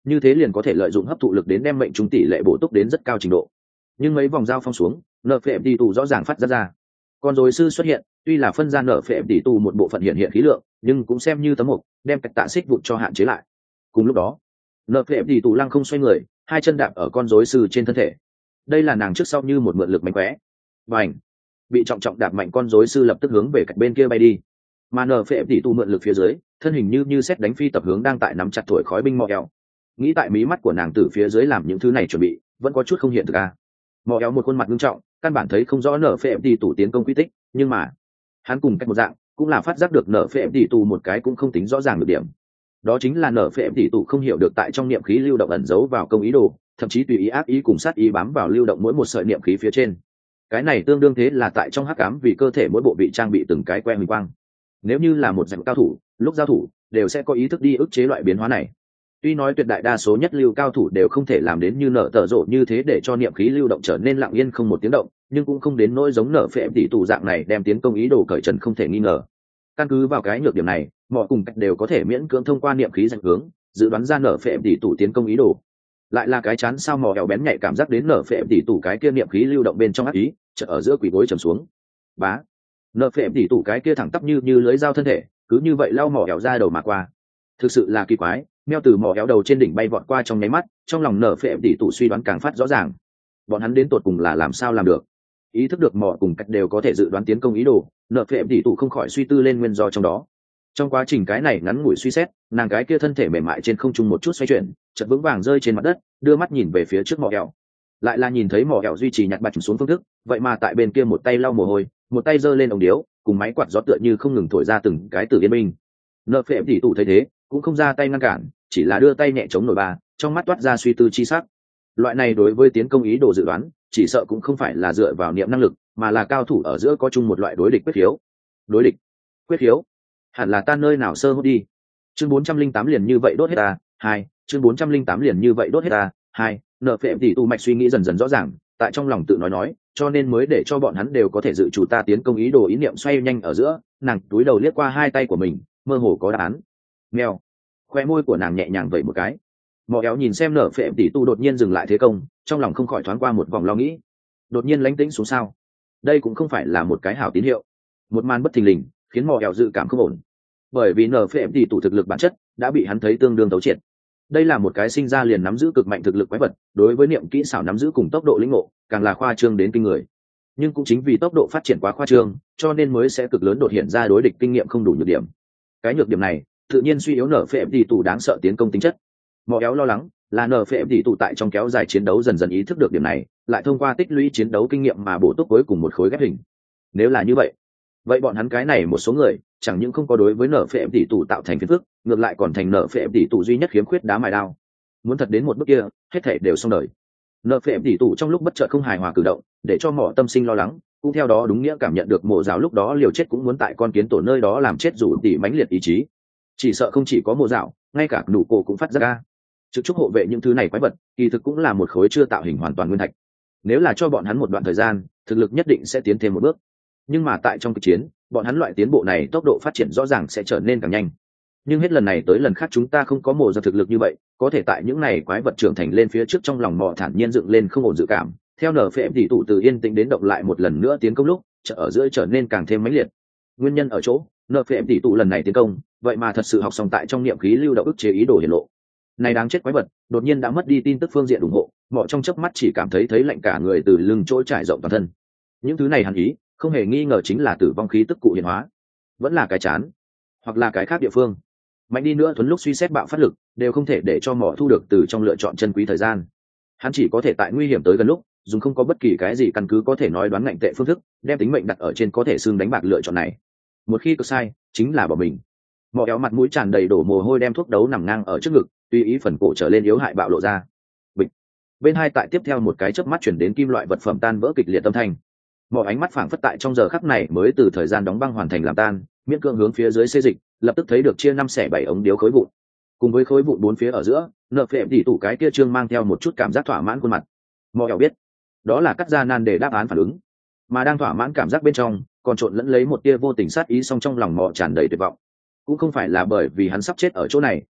như thế liền có thể lợi dụng hấp thụ lực đến đem mệnh trùng tỷ lệ bổ túc đến rất cao trình độ. Nhưng mấy vòng giao phong xuống, nợ phệ tỷ tù rõ ràng phát ra ra. Con rối sư xuất hiện, tuy là phân ra nợ phệ tỷ tù một bộ phận hiện hiện khí lượng, nhưng cũng xem như tấm mục, đem cách tạ xích vụn cho hạn chế lại. Cùng lúc đó, nợ phệ tỷ tù lăng không xoay người, hai chân đạp ở con rối sư trên thân thể. Đây là nàng trước sau như một mượn lực mạnh khỏe. Bành! Bị trọng trọng đạp mạnh con rối sư lập tức hướng về cạnh bên kia bay đi. Mà nợ phệ tỷ tù mượn lực phía dưới, thân hình như như xét đánh phi tập hướng đang tại nắm chặt thổi khói binh mò eo. Nghĩ tại mí mắt của nàng từ phía dưới làm những thứ này chuẩn bị, vẫn có chút không hiện thực à. Mò eo một khuôn mặt nghiêm trọng, căn bản thấy không rõ nợ phệ tỷ tù tiến công quy tích, nhưng mà hắn cùng cách một dạng, cũng là phát giác được nợ phệ tỷ tù một cái cũng không tính rõ ràng được điểm. Đó chính là nợ phệ tỷ tù không hiểu được tại trong niệm khí lưu động ẩn giấu vào công ý đồ, thậm chí tùy ý ác ý cùng sát ý bám vào lưu động mỗi một sợi niệm khí phía trên. Cái này tương đương thế là tại trong hắc ám vì cơ thể mỗi bộ bị trang bị từng cái que huỳnh quang. Nếu như là một dạng cao thủ, lúc giao thủ đều sẽ có ý thức đi ức chế loại biến hóa này. Tuy nói tuyệt đại đa số nhất lưu cao thủ đều không thể làm đến như nở tở rộ như thế để cho niệm khí lưu động trở nên lặng yên không một tiếng động, nhưng cũng không đến nỗi giống nở phệ tỷ tù dạng này đem tiến công ý đồ cởi trần không thể nghi ngờ. Căn cứ vào cái nhược điểm này, mọi cùng cách đều có thể miễn cưỡng thông qua niệm khí dẫn hướng dự đoán ra nở phệ tỷ tù tiến công ý đồ. Lại là cái chán sao mò ẻo bén nhạy cảm giác đến nở phệ tỷ tù cái kia niệm khí lưu động bên trong ác ý, chợt ở giữa quỷ gối trầm xuống. Bá, nở phệ tỷ tù cái kia thẳng tắp như như lưới dao thân thể, cứ như vậy lao mò ẻo ra đầu mà qua. Thực sự là kỳ quái, meo từ mỏ éo đầu trên đỉnh bay vọt qua trong nháy mắt, trong lòng nở phệ tỷ tụ suy đoán càng phát rõ ràng. Bọn hắn đến tột cùng là làm sao làm được? Ý thức được mỏ cùng cách đều có thể dự đoán tiến công ý đồ, nở phệ tỷ tụ không khỏi suy tư lên nguyên do trong đó. Trong quá trình cái này ngắn ngủi suy xét, nàng cái kia thân thể mềm mại trên không trung một chút xoay chuyển, chợt vững vàng rơi trên mặt đất, đưa mắt nhìn về phía trước mỏ éo. Lại là nhìn thấy mỏ éo duy trì nhặt bạch xuống phương thức, vậy mà tại bên kia một tay lau mồ hôi, một tay giơ lên ống điếu, cùng máy quạt gió tựa như không ngừng thổi ra từng cái từ yên minh. Nở phệ tỷ tụ thấy thế, cũng không ra tay ngăn cản, chỉ là đưa tay nhẹ chống nổi bà, trong mắt toát ra suy tư chi sắc. Loại này đối với tiến công ý đồ dự đoán, chỉ sợ cũng không phải là dựa vào niệm năng lực, mà là cao thủ ở giữa có chung một loại đối địch quyết khiếu. Đối địch, quyết khiếu, hẳn là ta nơi nào sơ hốt đi. Chương bốn trăm linh tám liền như vậy đốt hết ta, hai, chương bốn trăm linh tám liền như vậy đốt hết ta, hai, nợ phệ tỷ tụ mạch suy nghĩ dần dần rõ ràng, tại trong lòng tự nói nói, cho nên mới để cho bọn hắn đều có thể dự chủ ta tiến công ý đồ ý niệm xoay nhanh ở giữa, nàng túi đầu liếc qua hai tay của mình, mơ hồ có đáp án. Mèo, khoe môi của nàng nhẹ nhàng vẩy một cái. Mò éo nhìn xem nở phệ tỷ tu đột nhiên dừng lại thế công, trong lòng không khỏi thoáng qua một vòng lo nghĩ. Đột nhiên lánh tĩnh xuống sao? Đây cũng không phải là một cái hảo tín hiệu. Một màn bất thình lình khiến mò éo dự cảm không ổn, bởi vì nở phệ tỷ tu thực lực bản chất đã bị hắn thấy tương đương thấu triệt. Đây là một cái sinh ra liền nắm giữ cực mạnh thực lực quái vật, đối với niệm kỹ xảo nắm giữ cùng tốc độ lĩnh ngộ càng là khoa trương đến kinh người. Nhưng cũng chính vì tốc độ phát triển quá khoa trương, cho nên mới sẽ cực lớn đột hiện ra đối địch kinh nghiệm không đủ nhược điểm. Cái nhược điểm này tự nhiên suy yếu nở phệ tỷ tù đáng sợ tiến công tính chất. Mò éo lo lắng là nở phệ tỷ tù tại trong kéo dài chiến đấu dần dần ý thức được điểm này, lại thông qua tích lũy chiến đấu kinh nghiệm mà bổ túc cuối cùng một khối ghép hình. Nếu là như vậy, vậy bọn hắn cái này một số người chẳng những không có đối với nở phệ tỷ tù tạo thành phiền phức, ngược lại còn thành nở phệ tỷ tù duy nhất khiếm khuyết đá mài đao. Muốn thật đến một bước kia, hết thảy đều xong đời. Nở phệ tỷ tù trong lúc bất chợt không hài hòa cử động, để cho mỏ tâm sinh lo lắng, cũng theo đó đúng nghĩa cảm nhận được mộ giáo lúc đó liều chết cũng muốn tại con kiến tổ nơi đó làm chết dù tỉ mãnh liệt ý chí. Chỉ sợ không chỉ có mộ dạo, ngay cả nụ cổ cũng phát ra ra. Trực trúc hộ vệ những thứ này quái vật kỳ thực cũng là một khối chưa tạo hình hoàn toàn nguyên thạch. Nếu là cho bọn hắn một đoạn thời gian, thực lực nhất định sẽ tiến thêm một bước. Nhưng mà tại trong cuộc chiến, bọn hắn loại tiến bộ này tốc độ phát triển rõ ràng sẽ trở nên càng nhanh. Nhưng hết lần này tới lần khác chúng ta không có mộ ra thực lực như vậy, có thể tại những này quái vật trưởng thành lên phía trước trong lòng mọ thản nhiên dựng lên không ổn dự cảm. Theo nở phệ tỷ tụ từ yên tĩnh đến động lại một lần nữa tiến công lúc, chợ ở giữa trở nên càng thêm mãnh liệt. Nguyên nhân ở chỗ, nở phệ tỷ tụ lần này tiến công, vậy mà thật sự học xong tại trong niệm khí lưu động ức chế ý đồ hiển lộ. Này đáng chết quái vật, đột nhiên đã mất đi tin tức phương diện ủng hộ, mọ trong chớp mắt chỉ cảm thấy thấy lạnh cả người từ lưng trỗi trải rộng toàn thân. Những thứ này hẳn ý, không hề nghi ngờ chính là tử vong khí tức cụ hiện hóa, vẫn là cái chán, hoặc là cái khác địa phương. Mạnh đi nữa thuấn lúc suy xét bạo phát lực, đều không thể để cho mọ thu được từ trong lựa chọn chân quý thời gian. Hắn chỉ có thể tại nguy hiểm tới gần lúc, dùng không có bất kỳ cái gì căn cứ có thể nói đoán ngạnh tệ phương thức, đem tính mệnh đặt ở trên có thể xương đánh bạc lựa chọn này. Một khi có sai, chính là bỏ mình. Mọ éo mặt mũi tràn đầy đổ mồ hôi đem thuốc đấu nằm ngang ở trước ngực, tùy ý phần cổ trở lên yếu hại bạo lộ ra. Bịch. Bên hai tại tiếp theo một cái chớp mắt chuyển đến kim loại vật phẩm tan vỡ kịch liệt âm thanh. Mọ ánh mắt phảng phất tại trong giờ khắc này mới từ thời gian đóng băng hoàn thành làm tan, miễn cưỡng hướng phía dưới xê dịch, lập tức thấy được chia năm xẻ bảy ống điếu khối vụn. Cùng với khối vụn bốn phía ở giữa, nợ phệ tỷ tủ cái kia trương mang theo một chút cảm giác thỏa mãn khuôn mặt. Mọ éo biết, đó là cắt ra nan để đáp án phản ứng, mà đang thỏa mãn cảm giác bên trong, còn trộn lẫn lấy một tia vô tình sát ý, song trong lòng mọ tràn đầy tuyệt vọng. Cũng không phải là bởi vì hắn sắp chết ở chỗ này,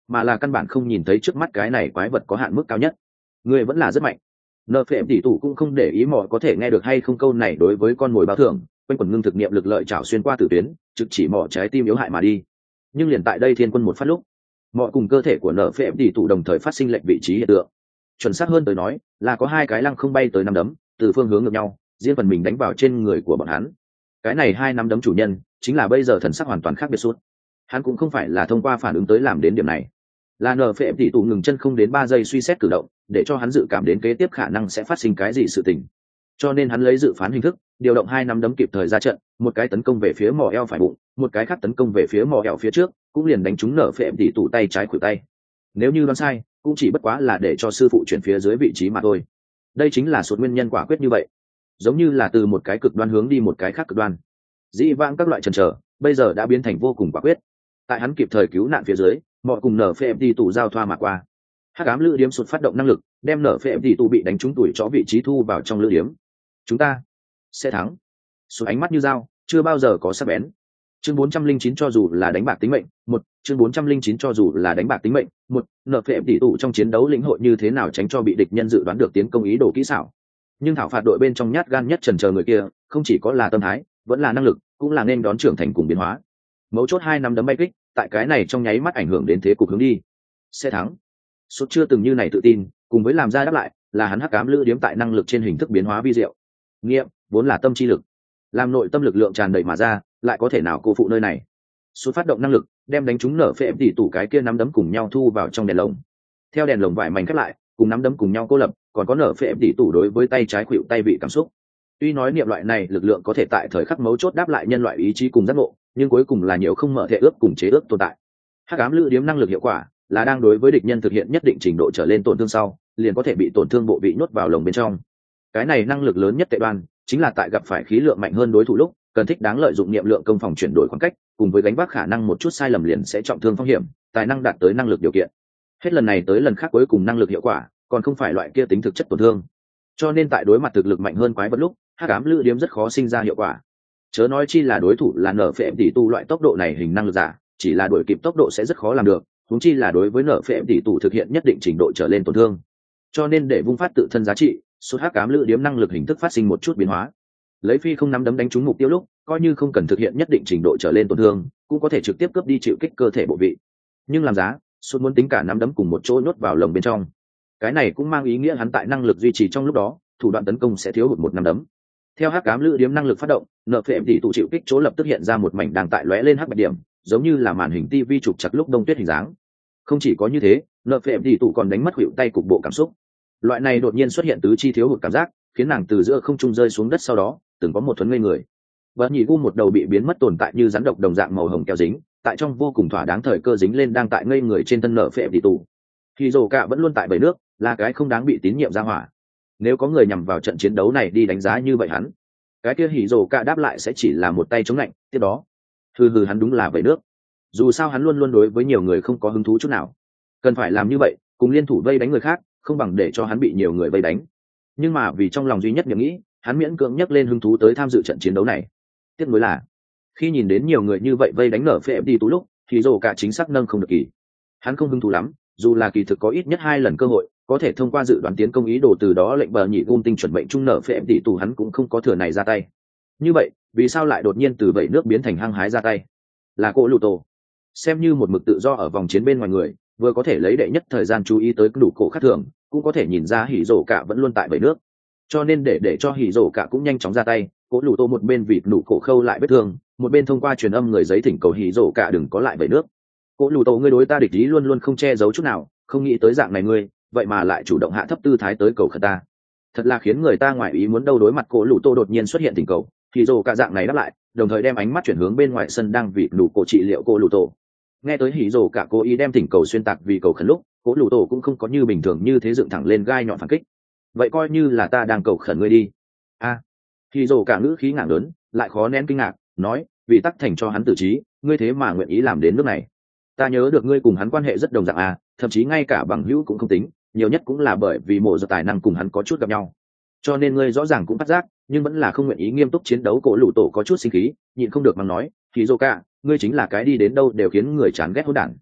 mà là căn bản không nhìn thấy trước mắt cái này quái vật có hạn mức cao nhất. Ngươi vẫn là rất mạnh. Nợ phệ tỷ tụ cũng không để ý mỏ có thể nghe được hay không câu này đối với con mồi báo thưởng, quanh quần ngưng thực niệm lực lợi chảo xuyên qua tử tuyến, trực chỉ mỏ trái tim yếu hại mà đi. Nhưng liền tại đây thiên quân một phát lúc, mỏ cùng cơ thể của nợ phệ tỷ tụ đồng thời phát sinh lệch vị trí hiện tượng. Chuẩn xác hơn tới nói, là có hai cái lăng không bay tới năm đấm, từ phương hướng ngược nhau, riêng phần mình đánh vào trên người của bọn hắn. Cái này hai năm đấm chủ nhân, chính là bây giờ thần sắc hoàn toàn khác biệt suốt. Hắn cũng không phải là thông qua phản ứng tới làm đến điểm này, là nở phệ tỷ tụ ngừng chân không đến ba giây suy xét cử động, để cho hắn dự cảm đến kế tiếp khả năng sẽ phát sinh cái gì sự tình. Cho nên hắn lấy dự phán hình thức, điều động hai nắm đấm kịp thời ra trận, một cái tấn công về phía mỏ eo phải bụng, một cái khác tấn công về phía mỏ eo phía trước, cũng liền đánh trúng nở phệ tỷ tụ tay trái khuỷu tay. Nếu như đoán sai, cũng chỉ bất quá là để cho sư phụ chuyển phía dưới vị trí mà thôi. Đây chính là suốt nguyên nhân quả quyết như vậy, giống như là từ một cái cực đoan hướng đi một cái khác cực đoan. Dĩ vãng các loại chần chờ, bây giờ đã biến thành vô cùng quả quyết. Tại hắn kịp thời cứu nạn phía dưới, mọi cùng nở phệ tỷ tụ giao thoa mà qua. Hắc ám lữ điếm sụt phát động năng lực, đem nở phệ tỷ tụ bị đánh trúng tuổi chó vị trí thu vào trong lữ điếm. Chúng ta sẽ thắng. Sụt ánh mắt như dao, chưa bao giờ có sắc bén. Chương bốn trăm linh chín cho dù là đánh bạc tính mệnh, một, chương bốn trăm linh chín cho dù là đánh bạc tính mệnh, một, nở phệ tỷ tụ trong chiến đấu lĩnh hội như thế nào tránh cho bị địch nhân dự đoán được tiến công ý đồ kỹ xảo. Nhưng thảo phạt đội bên trong nhát gan nhất chần chờ người kia, không chỉ có là tâm thái, vẫn là năng lực, cũng là nên đón trưởng thành cùng biến hóa. Mấu chốt hai năm đấm bay kích, tại cái này trong nháy mắt ảnh hưởng đến thế cục hướng đi. Sẽ thắng. Sốt chưa từng như này tự tin, cùng với làm ra đáp lại, là hắn hắc ám lữ điếm tại năng lực trên hình thức biến hóa vi diệu. Nghiệm, vốn là tâm chi lực, làm nội tâm lực lượng tràn đầy mà ra, lại có thể nào cô phụ nơi này. Sốt phát động năng lực, đem đánh trúng nở phệ tỷ tủ cái kia nắm đấm cùng nhau thu vào trong đèn lồng. Theo đèn lồng vải mảnh khép lại, cùng nắm đấm cùng nhau cô lập, còn có nở phệ tỷ tủ đối với tay trái khuỵu tay vị cảm xúc. Tuy nói niệm loại này lực lượng có thể tại thời khắc mấu chốt đáp lại nhân loại ý chí cùng giác ngộ, nhưng cuối cùng là nhiều không mở thể ước cùng chế ước tồn tại. Hắc ám lữ điếm năng lực hiệu quả là đang đối với địch nhân thực hiện nhất định trình độ trở lên tổn thương sau, liền có thể bị tổn thương bộ vị nhốt vào lồng bên trong. Cái này năng lực lớn nhất tệ đoan, chính là tại gặp phải khí lượng mạnh hơn đối thủ lúc, cần thích đáng lợi dụng niệm lượng công phòng chuyển đổi khoảng cách, cùng với gánh vác khả năng một chút sai lầm liền sẽ trọng thương phong hiểm, tài năng đạt tới năng lực điều kiện. Hết lần này tới lần khác cuối cùng năng lực hiệu quả, còn không phải loại kia tính thực chất tổn thương. Cho nên tại đối mặt thực lực mạnh hơn quái vật lúc, hắc ám lữ điếm rất khó sinh ra hiệu quả. Chớ nói chi là đối thủ là nở phệ tỷ tu loại tốc độ này hình năng lực giả, chỉ là đuổi kịp tốc độ sẽ rất khó làm được, huống chi là đối với nở phệ tỷ tu thực hiện nhất định trình độ trở lên tổn thương. Cho nên để vung phát tự thân giá trị, số hắc ám lữ điếm năng lực hình thức phát sinh một chút biến hóa. Lấy phi không nắm đấm đánh trúng mục tiêu lúc, coi như không cần thực hiện nhất định trình độ trở lên tổn thương, cũng có thể trực tiếp cướp đi chịu kích cơ thể bộ vị. Nhưng làm giá, số muốn tính cả nắm đấm cùng một chỗ nhốt vào lồng bên trong. Cái này cũng mang ý nghĩa hắn tại năng lực duy trì trong lúc đó, thủ đoạn tấn công sẽ thiếu hụt một nắm đấm. Theo hắc ám lữ điếm năng lực phát động, nợ phệ tỷ tụ chịu kích chỗ lập tức hiện ra một mảnh đang tại lóe lên hắc bạch điểm, giống như là màn hình tivi chụp chặt lúc đông tuyết hình dáng. Không chỉ có như thế, nợ phệ tỷ tụ còn đánh mất hữu tay cục bộ cảm xúc. Loại này đột nhiên xuất hiện tứ chi thiếu hụt cảm giác, khiến nàng từ giữa không trung rơi xuống đất sau đó, từng có một thuấn ngây người. Và nhị gu một đầu bị biến mất tồn tại như rắn độc đồng dạng màu hồng keo dính, tại trong vô cùng thỏa đáng thời cơ dính lên đang tại ngây người trên thân nợ phệ tỷ tụ. Khi Dồ Cạ vẫn luôn tại bể nước, là cái không đáng bị tín nhiệm ra hỏa. Nếu có người nhằm vào trận chiến đấu này đi đánh giá như vậy hắn, cái kia hỉ rồ cả đáp lại sẽ chỉ là một tay chống lạnh tiếp đó hừ hừ hắn đúng là vậy nước. Dù sao hắn luôn luôn đối với nhiều người không có hứng thú chút nào, cần phải làm như vậy cùng liên thủ vây đánh người khác không bằng để cho hắn bị nhiều người vây đánh. Nhưng mà vì trong lòng duy nhất niệm nghĩ, hắn miễn cưỡng nhắc lên hứng thú tới tham dự trận chiến đấu này. Tiếc nuối là khi nhìn đến nhiều người như vậy vây đánh nở phệ đi tú lúc thì rồ cả chính xác nâng không được kỳ. Hắn không hứng thú lắm, dù là kỳ thực có ít nhất hai lần cơ hội có thể thông qua dự đoán tiến công ý đồ từ đó lệnh bờ nhị gum tinh chuẩn mệnh trung nở phệ tỷ tù, hắn cũng không có thừa này ra tay. Như vậy vì sao lại đột nhiên từ vẩy nước biến thành hăng hái ra tay? Là cô lù tổ xem như một mực tự do ở vòng chiến bên ngoài người, vừa có thể lấy đệ nhất thời gian chú ý tới đủ cổ khác thường, cũng có thể nhìn ra hỉ rổ cả vẫn luôn tại vẩy nước, cho nên để để cho hỉ rổ cả cũng nhanh chóng ra tay. Cố lù tô một bên vịt nụ cổ khâu lại vết thương, một bên thông qua truyền âm người giấy thỉnh cầu hỉ rổ cả đừng có lại vẩy nước. Cố lù tô ngươi đối ta địch ý luôn luôn không che giấu chút nào, không nghĩ tới dạng này ngươi vậy mà lại chủ động hạ thấp tư thái tới cầu khẩn ta, thật là khiến người ta ngoài ý muốn đâu. Đối mặt cổ lũ tô đột nhiên xuất hiện tình cầu, thì dồ cả dạng này đáp lại, đồng thời đem ánh mắt chuyển hướng bên ngoài sân đang vì nụ cổ trị liệu cổ lũ tô. Nghe tới hỉ dồ cả cố ý đem tình cầu xuyên tạc vì cầu khẩn lúc, cổ lũ tô cũng không có như bình thường như thế dựng thẳng lên gai nhọn phản kích. Vậy coi như là ta đang cầu khẩn ngươi đi. A, à, hỉ dồ cả ngữ khí ngạc lớn, lại khó nén kinh ngạc, nói vì tắc thành cho hắn tử trí, ngươi thế mà nguyện ý làm đến nước này. Ta nhớ được ngươi cùng hắn quan hệ rất đồng dạng à, thậm chí ngay cả bằng hữu cũng không tính, nhiều nhất cũng là bởi vì mộ do tài năng cùng hắn có chút gặp nhau, cho nên ngươi rõ ràng cũng phát giác, nhưng vẫn là không nguyện ý nghiêm túc chiến đấu. Cổ lũ tổ có chút sinh khí, nhịn không được mà nói, thì dô cả, ngươi chính là cái đi đến đâu đều khiến người chán ghét hỗn đản.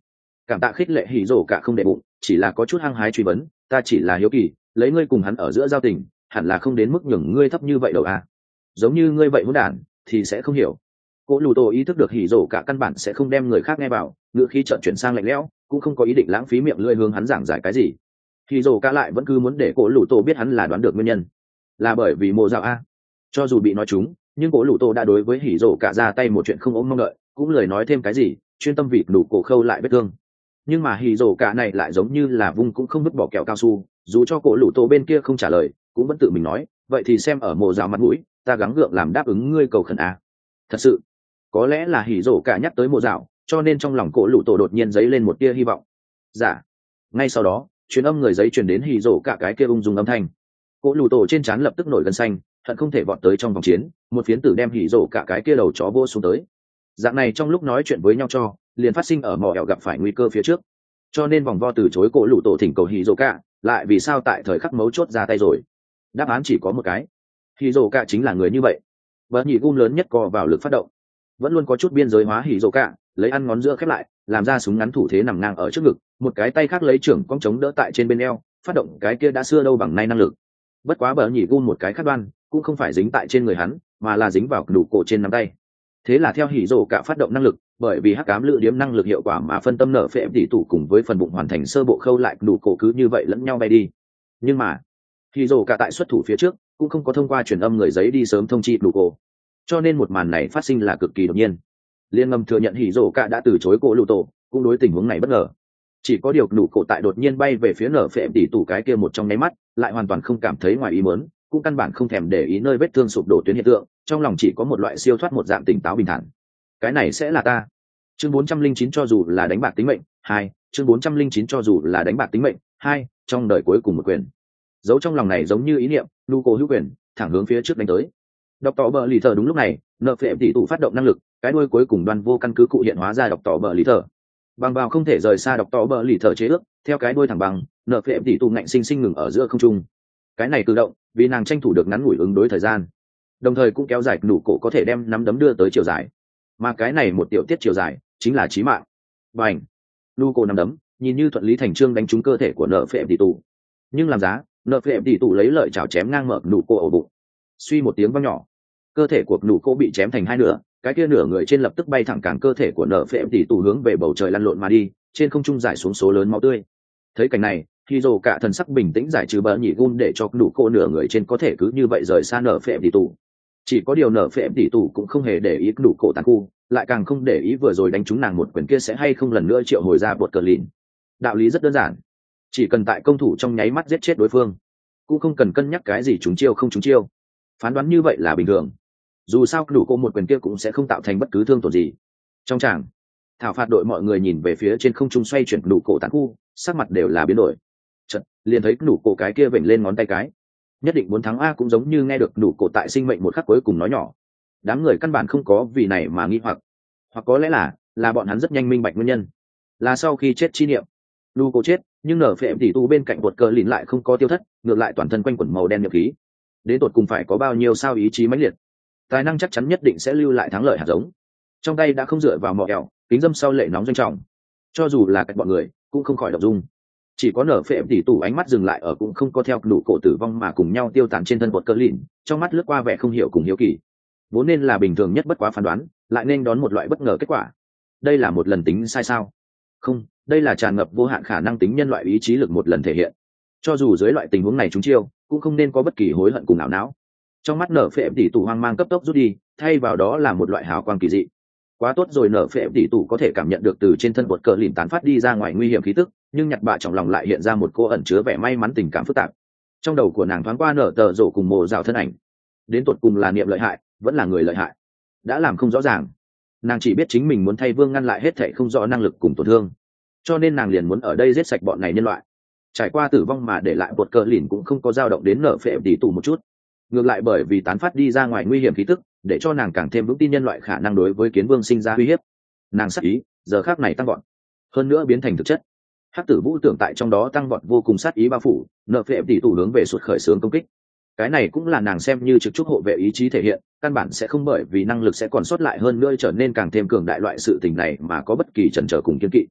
Cảm tạ khích lệ hỉ rổ cả không để bụng, chỉ là có chút hăng hái truy vấn, ta chỉ là hiếu kỳ, lấy ngươi cùng hắn ở giữa giao tình, hẳn là không đến mức nhường ngươi thấp như vậy đâu à. Giống như ngươi vậy hỗn đản thì sẽ không hiểu. Cố lù tổ ý thức được hỉ rổ cả căn bản sẽ không đem người khác nghe vào, ngựa khí trợn chuyển sang lạnh lẽo, cũng không có ý định lãng phí miệng lưỡi hướng hắn giảng giải cái gì. Hỉ rổ cả lại vẫn cứ muốn để cố lù tổ biết hắn là đoán được nguyên nhân, là bởi vì mộ dạo a. Cho dù bị nói trúng, nhưng cố lù tổ đã đối với hỉ rổ cả ra tay một chuyện không ốm mong đợi, cũng lời nói thêm cái gì, chuyên tâm vịt đủ cổ khâu lại vết thương. Nhưng mà hỉ rổ cả này lại giống như là vung cũng không vứt bỏ kẹo cao su, dù cho cố lù tổ bên kia không trả lời, cũng vẫn tự mình nói, vậy thì xem ở mộ dạo mặt mũi, ta gắng gượng làm đáp ứng ngươi cầu khẩn a. Thật sự, có lẽ là hỉ rổ cả nhắc tới mộ dạo, cho nên trong lòng cổ lũ tổ đột nhiên dấy lên một tia hy vọng. Dạ. Ngay sau đó, truyền âm người giấy truyền đến hỉ rổ cả cái kia ung dung âm thanh. Cổ lũ tổ trên trán lập tức nổi gân xanh, hận không thể vọt tới trong vòng chiến, một phiến tử đem hỉ rổ cả cái kia đầu chó vô xuống tới. Dạng này trong lúc nói chuyện với nhau cho, liền phát sinh ở mỏ ẻo gặp phải nguy cơ phía trước. Cho nên vòng vo từ chối cổ lũ tổ thỉnh cầu hỉ rổ cả, lại vì sao tại thời khắc mấu chốt ra tay rồi? Đáp án chỉ có một cái. Hỉ rổ cả chính là người như vậy. Bờ nhị gum lớn nhất co vào lực phát động, vẫn luôn có chút biên giới hóa hỉ rổ cả, lấy ăn ngón giữa khép lại, làm ra súng ngắn thủ thế nằm ngang ở trước ngực, một cái tay khác lấy trưởng cong chống đỡ tại trên bên eo, phát động cái kia đã xưa đâu bằng nay năng lực. Bất quá bờ nhị gum một cái khác đoan, cũng không phải dính tại trên người hắn, mà là dính vào đủ cổ trên nắm tay. Thế là theo hỉ rổ cả phát động năng lực, bởi vì hắc ám lự điếm năng lực hiệu quả mà phân tâm nở phệ tỷ tủ cùng với phần bụng hoàn thành sơ bộ khâu lại đủ cổ cứ như vậy lẫn nhau bay đi. Nhưng mà hỉ rổ cả tại xuất thủ phía trước, cũng không có thông qua truyền âm người giấy đi sớm thông chi đủ cổ, cho nên một màn này phát sinh là cực kỳ đột nhiên. Liên ngầm thừa nhận hỉ rổ cả đã từ chối cổ lụ tổ, cũng đối tình huống này bất ngờ. Chỉ có điều đủ cổ tại đột nhiên bay về phía nở phệ tỷ tủ cái kia một trong nháy mắt, lại hoàn toàn không cảm thấy ngoài ý muốn, cũng căn bản không thèm để ý nơi vết thương sụp đổ tuyến hiện tượng, trong lòng chỉ có một loại siêu thoát một dạng tỉnh táo bình thản. Cái này sẽ là ta. Chương bốn trăm linh chín cho dù là đánh bạc tính mệnh, hai, chương bốn trăm linh chín cho dù là đánh bạc tính mệnh, hai, trong đời cuối cùng một quyền. Giấu trong lòng này giống như ý niệm, đủ cổ hữu quyền, thẳng hướng phía trước đánh tới. Đọc tỏ bờ lì thờ đúng lúc này, nợ phệ tỷ tủ phát động năng lực, cái đuôi cuối cùng đoan vô căn cứ cụ hiện hóa ra đọc tỏ bờ lì thờ. Bằng vào không thể rời xa đọc tỏ bờ lì thờ chế ước, theo cái đuôi thẳng bằng, nợ phệ tỷ tủ ngạnh sinh sinh ngừng ở giữa không trung. Cái này cử động, vì nàng tranh thủ được ngắn ngủi ứng đối thời gian, đồng thời cũng kéo dài đủ cổ có thể đem nắm đấm đưa tới chiều dài. Mà cái này một tiểu tiết chiều dài, chính là chí mạng. Bành, đủ cổ nắm đấm, nhìn như thuận lý thành chương đánh trúng cơ thể của nợ phệ tỷ tủ. Nhưng làm giá, nợ phệ tỷ tủ lấy lợi chảo chém ngang mở đủ cổ ổ bụng. Suy một tiếng vang nhỏ, cơ thể của nụ cô bị chém thành hai nửa, cái kia nửa người trên lập tức bay thẳng cản cơ thể của nợ phệ tỷ tủ hướng về bầu trời lăn lộn mà đi, trên không trung giải xuống số lớn máu tươi. Thấy cảnh này, khi rồ cả thần sắc bình tĩnh giải trừ bờ nhị gun để cho nụ cô nửa người trên có thể cứ như vậy rời xa nợ phệ tỷ tủ. Chỉ có điều nợ phệ tỷ tủ cũng không hề để ý nụ cổ tàn khu, lại càng không để ý vừa rồi đánh trúng nàng một quyền kia sẽ hay không lần nữa triệu hồi ra bột cờ lìn. Đạo lý rất đơn giản, chỉ cần tại công thủ trong nháy mắt giết chết đối phương, cũng không cần cân nhắc cái gì trúng chiêu không trúng chiêu. Phán đoán như vậy là bình thường, dù sao đủ cô một quyền kia cũng sẽ không tạo thành bất cứ thương tổn gì. Trong tràng thảo phạt đội mọi người nhìn về phía trên không trung xoay chuyển đủ cổ tàn khu, sắc mặt đều là biến đổi. Chật, liền thấy đủ cổ cái kia vểnh lên ngón tay cái, nhất định muốn thắng a, cũng giống như nghe được đủ cổ tại sinh mệnh một khắc cuối cùng nói nhỏ. Đám người căn bản không có vì này mà nghi hoặc, hoặc có lẽ là là bọn hắn rất nhanh minh bạch nguyên nhân, là sau khi chết chi niệm đủ cổ chết, nhưng nở phệ tỷ tu bên cạnh bột cờ lìn lại không có tiêu thất, ngược lại toàn thân quanh quẩn màu đen nhập khí. Đến tột cùng phải có bao nhiêu sao ý chí mãnh liệt, tài năng chắc chắn nhất định sẽ lưu lại thắng lợi hạt giống. Trong tay đã không dựa vào mỏ kẹo, kính dâm sau lệ nóng doanh trọng, cho dù là cách bọn người cũng không khỏi động dung. Chỉ có nở phệ tỷ tủ ánh mắt dừng lại ở cũng không có theo đủ cổ tử vong mà cùng nhau tiêu tán trên thân bột cờ lìn, trong mắt lướt qua vẻ không hiểu cùng hiếu kỳ. Vốn nên là bình thường nhất bất quá phán đoán, lại nên đón một loại bất ngờ kết quả. Đây là một lần tính sai sao? Không, đây là tràn ngập vô hạn khả năng tính nhân loại ý chí lực một lần thể hiện. Cho dù dưới loại tình huống này chúng chiêu, cũng không nên có bất kỳ hối hận cùng ảo não. Trong mắt nở phệ tỷ tủ hoang mang cấp tốc rút đi, thay vào đó là một loại hào quang kỳ dị. Quá tốt rồi, nở phệ tỷ tủ có thể cảm nhận được từ trên thân bột cờ lìn tán phát đi ra ngoài nguy hiểm khí tức, nhưng nhặt bạ trong lòng lại hiện ra một cô ẩn chứa vẻ may mắn tình cảm phức tạp. Trong đầu của nàng thoáng qua nở tờ rổ cùng mồ rào thân ảnh, đến tột cùng là niệm lợi hại vẫn là người lợi hại, đã làm không rõ ràng. Nàng chỉ biết chính mình muốn thay vương ngăn lại hết thảy không rõ năng lực cùng tổn thương, cho nên nàng liền muốn ở đây giết sạch bọn này nhân loại. Trải qua tử vong mà để lại bột cờ lìn cũng không có dao động đến nở phệ tỷ tủ một chút, ngược lại bởi vì tán phát đi ra ngoài nguy hiểm khí tức, để cho nàng càng thêm vững tin nhân loại khả năng đối với kiến vương sinh ra uy hiếp. Nàng sát ý giờ khác này tăng vọt, hơn nữa biến thành thực chất. Hắc tử vũ tưởng tại trong đó tăng vọt vô cùng, sát ý bao phủ, nợ phệ tỷ tủ hướng về suốt khởi xướng công kích. Cái này cũng là nàng xem như trực trúc hộ vệ ý chí thể hiện, căn bản sẽ không bởi vì năng lực sẽ còn sót lại hơn nữa trở nên càng thêm cường đại loại sự tình này mà có bất kỳ chần chờ cùng kiên kỵ.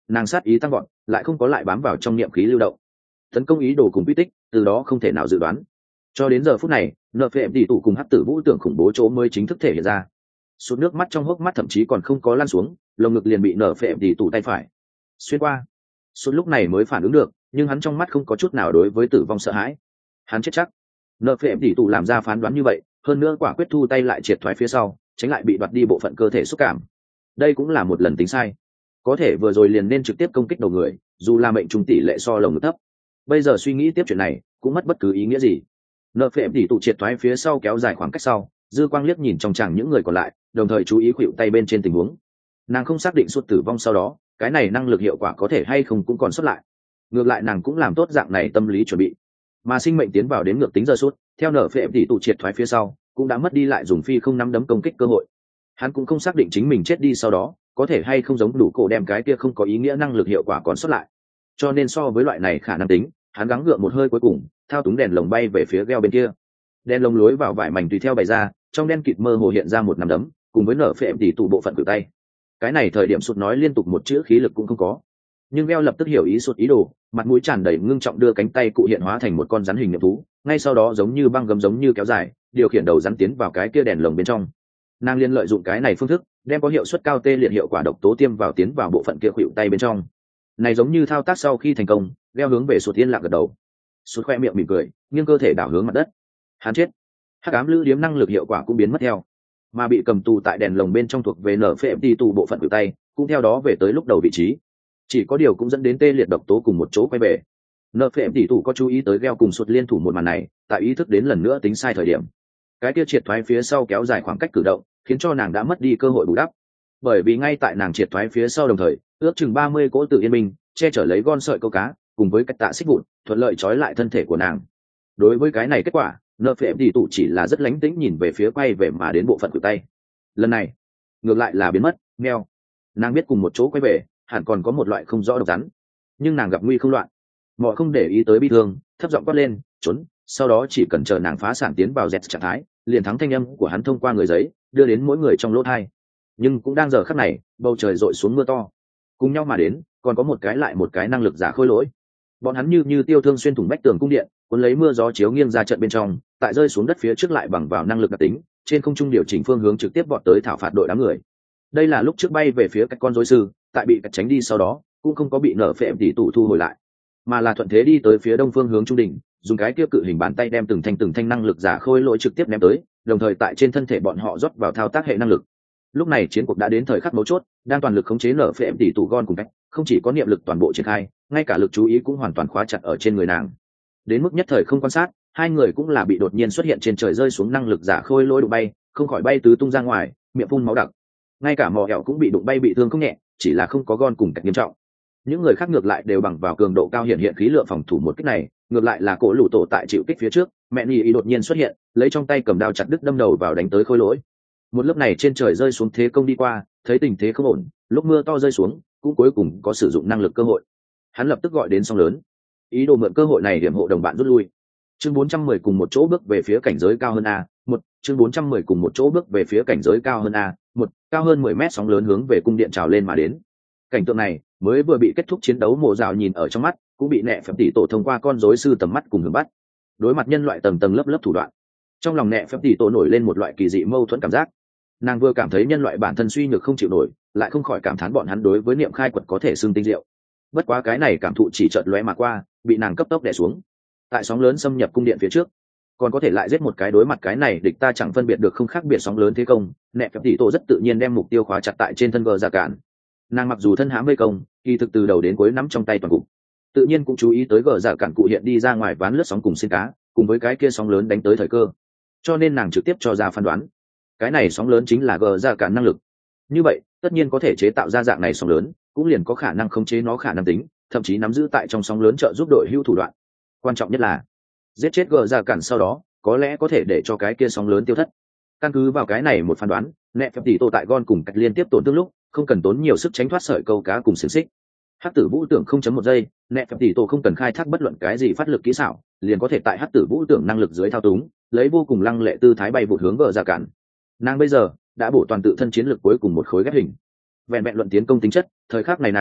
nàng sát ý tăng gọn, lại không có lại bám vào trong niệm khí lưu động, tấn công ý đồ cùng quy tích từ đó không thể nào dự đoán. Cho đến giờ phút này, nợ phệ tỷ tụ cùng hắc tử vũ tưởng khủng bố chỗ mới chính thức thể hiện ra. Sút nước mắt trong hốc mắt thậm chí còn không có lăn xuống, lồng ngực liền bị nở phệ tỷ tụ tay phải xuyên qua. Sút lúc này mới phản ứng được, nhưng hắn trong mắt không có chút nào đối với tử vong sợ hãi. Hắn chết chắc. Nợ phệ tỷ tụ làm ra phán đoán như vậy, hơn nữa quả quyết thu tay lại triệt thoái phía sau, tránh lại bị đoạt đi bộ phận cơ thể xúc cảm. Đây cũng là một lần tính sai. Có thể vừa rồi liền nên trực tiếp công kích đầu người, dù là mệnh trùng tỷ lệ so lồng ngực thấp. Bây giờ suy nghĩ tiếp chuyện này cũng mất bất cứ ý nghĩa gì. Nợ phệ tỷ tụ triệt thoái phía sau kéo dài khoảng cách sau, dư quang liếc nhìn trong chàng những người còn lại, đồng thời chú ý khuỵu tay bên trên tình huống. Nàng không xác định suốt tử vong sau đó cái này năng lực hiệu quả có thể hay không cũng còn xuất lại. Ngược lại nàng cũng làm tốt dạng này tâm lý chuẩn bị. Mà sinh mệnh tiến vào đến ngược tính giờ suốt, theo nở phệ tỷ tụ triệt thoái phía sau, cũng đã mất đi lại dùng phi không nắm đấm công kích cơ hội. Hắn cũng không xác định chính mình chết đi sau đó có thể hay không giống đủ cổ đem cái kia không có ý nghĩa năng lực hiệu quả còn xuất lại. Cho nên so với loại này khả năng tính, hắn gắng gượng một hơi cuối cùng, thao túng đèn lồng bay về phía gheo bên kia. Đèn lồng lối vào vải mảnh tùy theo bày ra, trong đen kịt mơ hồ hiện ra một nắm đấm, cùng với nở phệ tỷ tụ bộ phận cử tay. Cái này thời điểm sụt nói liên tục một chữ khí lực cũng không có, nhưng gheo lập tức hiểu ý sụt ý đồ, mặt mũi tràn đầy ngưng trọng đưa cánh tay cụ hiện hóa thành một con rắn hình niệm thú, ngay sau đó giống như băng gấm giống như kéo dài, điều khiển đầu rắn tiến vào cái kia đèn lồng bên trong. Nàng liên lợi dụng cái này phương thức, đem có hiệu suất cao tê liệt hiệu quả độc tố tiêm vào tiến vào bộ phận kia khuỵu tay bên trong. Này giống như thao tác sau khi thành công, gheo hướng về sụt yên lặng gật đầu. Sụt khoe miệng mỉm cười, nghiêng cơ thể đảo hướng mặt đất. Hắn chết. Hắc ám lữ điếm năng lực hiệu quả cũng biến mất theo, mà bị cầm tù tại đèn lồng bên trong thuộc về nở phệ tỷ tụ bộ phận cử tay cũng theo đó về tới lúc đầu vị trí. Chỉ có điều cũng dẫn đến tê liệt độc tố cùng một chỗ quay về. Nở phệ tỷ tụ có chú ý tới gheo cùng sụt liên thủ một màn này, tại ý thức đến lần nữa tính sai thời điểm, cái kia triệt thoái phía sau kéo dài khoảng cách cử động khiến cho nàng đã mất đi cơ hội bù đắp. Bởi vì ngay tại nàng triệt thoái phía sau đồng thời, ước chừng ba mươi cỗ tự yên minh che chở lấy gon sợi câu cá cùng với cách tạ xích vụn thuận lợi trói lại thân thể của nàng. Đối với cái này kết quả, nợ phệ tỷ tụ chỉ là rất lánh tĩnh nhìn về phía quay về mà đến bộ phận cử tay. Lần này ngược lại là biến mất meo. Nàng biết cùng một chỗ quay về hẳn còn có một loại không rõ độc rắn, nhưng nàng gặp nguy không loạn, mọi không để ý tới bi thương, thấp giọng quát lên trốn, sau đó chỉ cần chờ nàng phá sản tiến vào dẹt trạng thái, liền thắng thanh âm của hắn thông qua người giấy đưa đến mỗi người trong lỗ thai. Nhưng cũng đang giờ khắc này, bầu trời dội xuống mưa to, cùng nhau mà đến còn có một cái lại một cái năng lực giả khôi lỗi. Bọn hắn như như tiêu thương xuyên thủng bách tường cung điện, cuốn lấy mưa gió chiếu nghiêng ra trận bên trong, tại rơi xuống đất phía trước lại bằng vào năng lực đặc tính trên không trung điều chỉnh phương hướng trực tiếp vọt tới thảo phạt đội đám người. Đây là lúc trước bay về phía các con rối sư, tại bị cắt tránh đi sau đó cũng không có bị nở phệ tỷ tụ thu hồi lại, mà là thuận thế đi tới phía đông phương hướng trung đỉnh, dùng cái kia cự hình bàn tay đem từng thanh từng thanh năng lực giả khôi lỗi trực tiếp ném tới, đồng thời tại trên thân thể bọn họ rót vào thao tác hệ năng lực. Lúc này chiến cuộc đã đến thời khắc mấu chốt, đang toàn lực khống chế nở phệ tỷ tụ gon cùng cách, không chỉ có niệm lực toàn bộ triển khai, ngay cả lực chú ý cũng hoàn toàn khóa chặt ở trên người nàng. Đến mức nhất thời không quan sát, hai người cũng là bị đột nhiên xuất hiện trên trời rơi xuống năng lực giả khôi lỗi đụng bay, không khỏi bay tứ tung ra ngoài, miệng phun máu đặc. Ngay cả mò hẹo cũng bị đụng bay bị thương không nhẹ, chỉ là không có gon cùng cách nghiêm trọng. Những người khác ngược lại đều bằng vào cường độ cao hiện hiện khí lượng phòng thủ một kích này, ngược lại là cổ lũ tổ tại chịu kích phía trước, mẹ nhì ý đột nhiên xuất hiện, lấy trong tay cầm đao chặt đứt đâm đầu vào đánh tới khôi lỗi. Một lớp này trên trời rơi xuống thế công đi qua, thấy tình thế không ổn, lúc mưa to rơi xuống cũng cuối cùng có sử dụng năng lực cơ hội. Hắn lập tức gọi đến sóng lớn, ý đồ mượn cơ hội này điểm hộ đồng bạn rút lui. Chương bốn trăm mười cùng một chỗ bước về phía cảnh giới cao hơn a một, chương bốn trăm mười cùng một chỗ bước về phía cảnh giới cao hơn a một, cao hơn mười mét sóng lớn hướng về cung điện trào lên mà đến. Cảnh tượng này mới vừa bị kết thúc chiến đấu, mộ rào nhìn ở trong mắt, cũng bị nẹ phép tỷ tổ thông qua con rối sư tầm mắt cùng hướng bắt. Đối mặt nhân loại tầng tầng lớp lớp thủ đoạn, trong lòng nẹ phép tỷ tổ nổi lên một loại kỳ dị mâu thuẫn cảm giác. Nàng vừa cảm thấy nhân loại bản thân suy nhược không chịu nổi, lại không khỏi cảm thán bọn hắn đối với niệm khai quật có thể xưng tinh diệu. Bất quá cái này cảm thụ chỉ chợt lóe mà qua, bị nàng cấp tốc đè xuống. Tại sóng lớn xâm nhập cung điện phía trước, còn có thể lại giết một cái đối mặt cái này địch ta chẳng phân biệt được không khác biệt sóng lớn thế công. Nẹ phép tỷ tổ rất tự nhiên đem mục tiêu khóa chặt tại trên thân gờ ra cản. Nàng mặc dù thân hãm vây công, kỳ thực từ đầu đến cuối nắm trong tay toàn cục, tự nhiên cũng chú ý tới gờ dạ cản cụ hiện đi ra ngoài ván lướt sóng cùng xin cá, cùng với cái kia sóng lớn đánh tới thời cơ, cho nên nàng trực tiếp cho ra phán đoán, cái này sóng lớn chính là gờ dạ cản năng lực. Như vậy tất nhiên có thể chế tạo ra dạng này sóng lớn, cũng liền có khả năng khống chế nó khả năng tính, thậm chí nắm giữ tại trong sóng lớn trợ giúp đội hữu thủ đoạn. Quan trọng nhất là giết chết gờ dạ cản sau đó, có lẽ có thể để cho cái kia sóng lớn tiêu thất. Căn cứ vào cái này một phán đoán, nẹ phép tỷ tổ tại gon cùng cách liên tiếp tổn thương lúc, không cần tốn nhiều sức tránh thoát sợi câu cá cùng xiềng xích. Hắc tử vũ tưởng không chấm một giây, nẹ phép tỷ tổ không cần khai thác bất luận cái gì phát lực kỹ xảo, liền có thể tại hắc tử vũ tưởng năng lực dưới thao túng, lấy vô cùng lăng lệ tư thái bay vụt hướng gờ ra cản. Nàng bây giờ đã bổ toàn tự thân chiến lực cuối cùng một khối ghép hình. Vẹn vẹn luận tiến công tính chất, thời khắc này nàng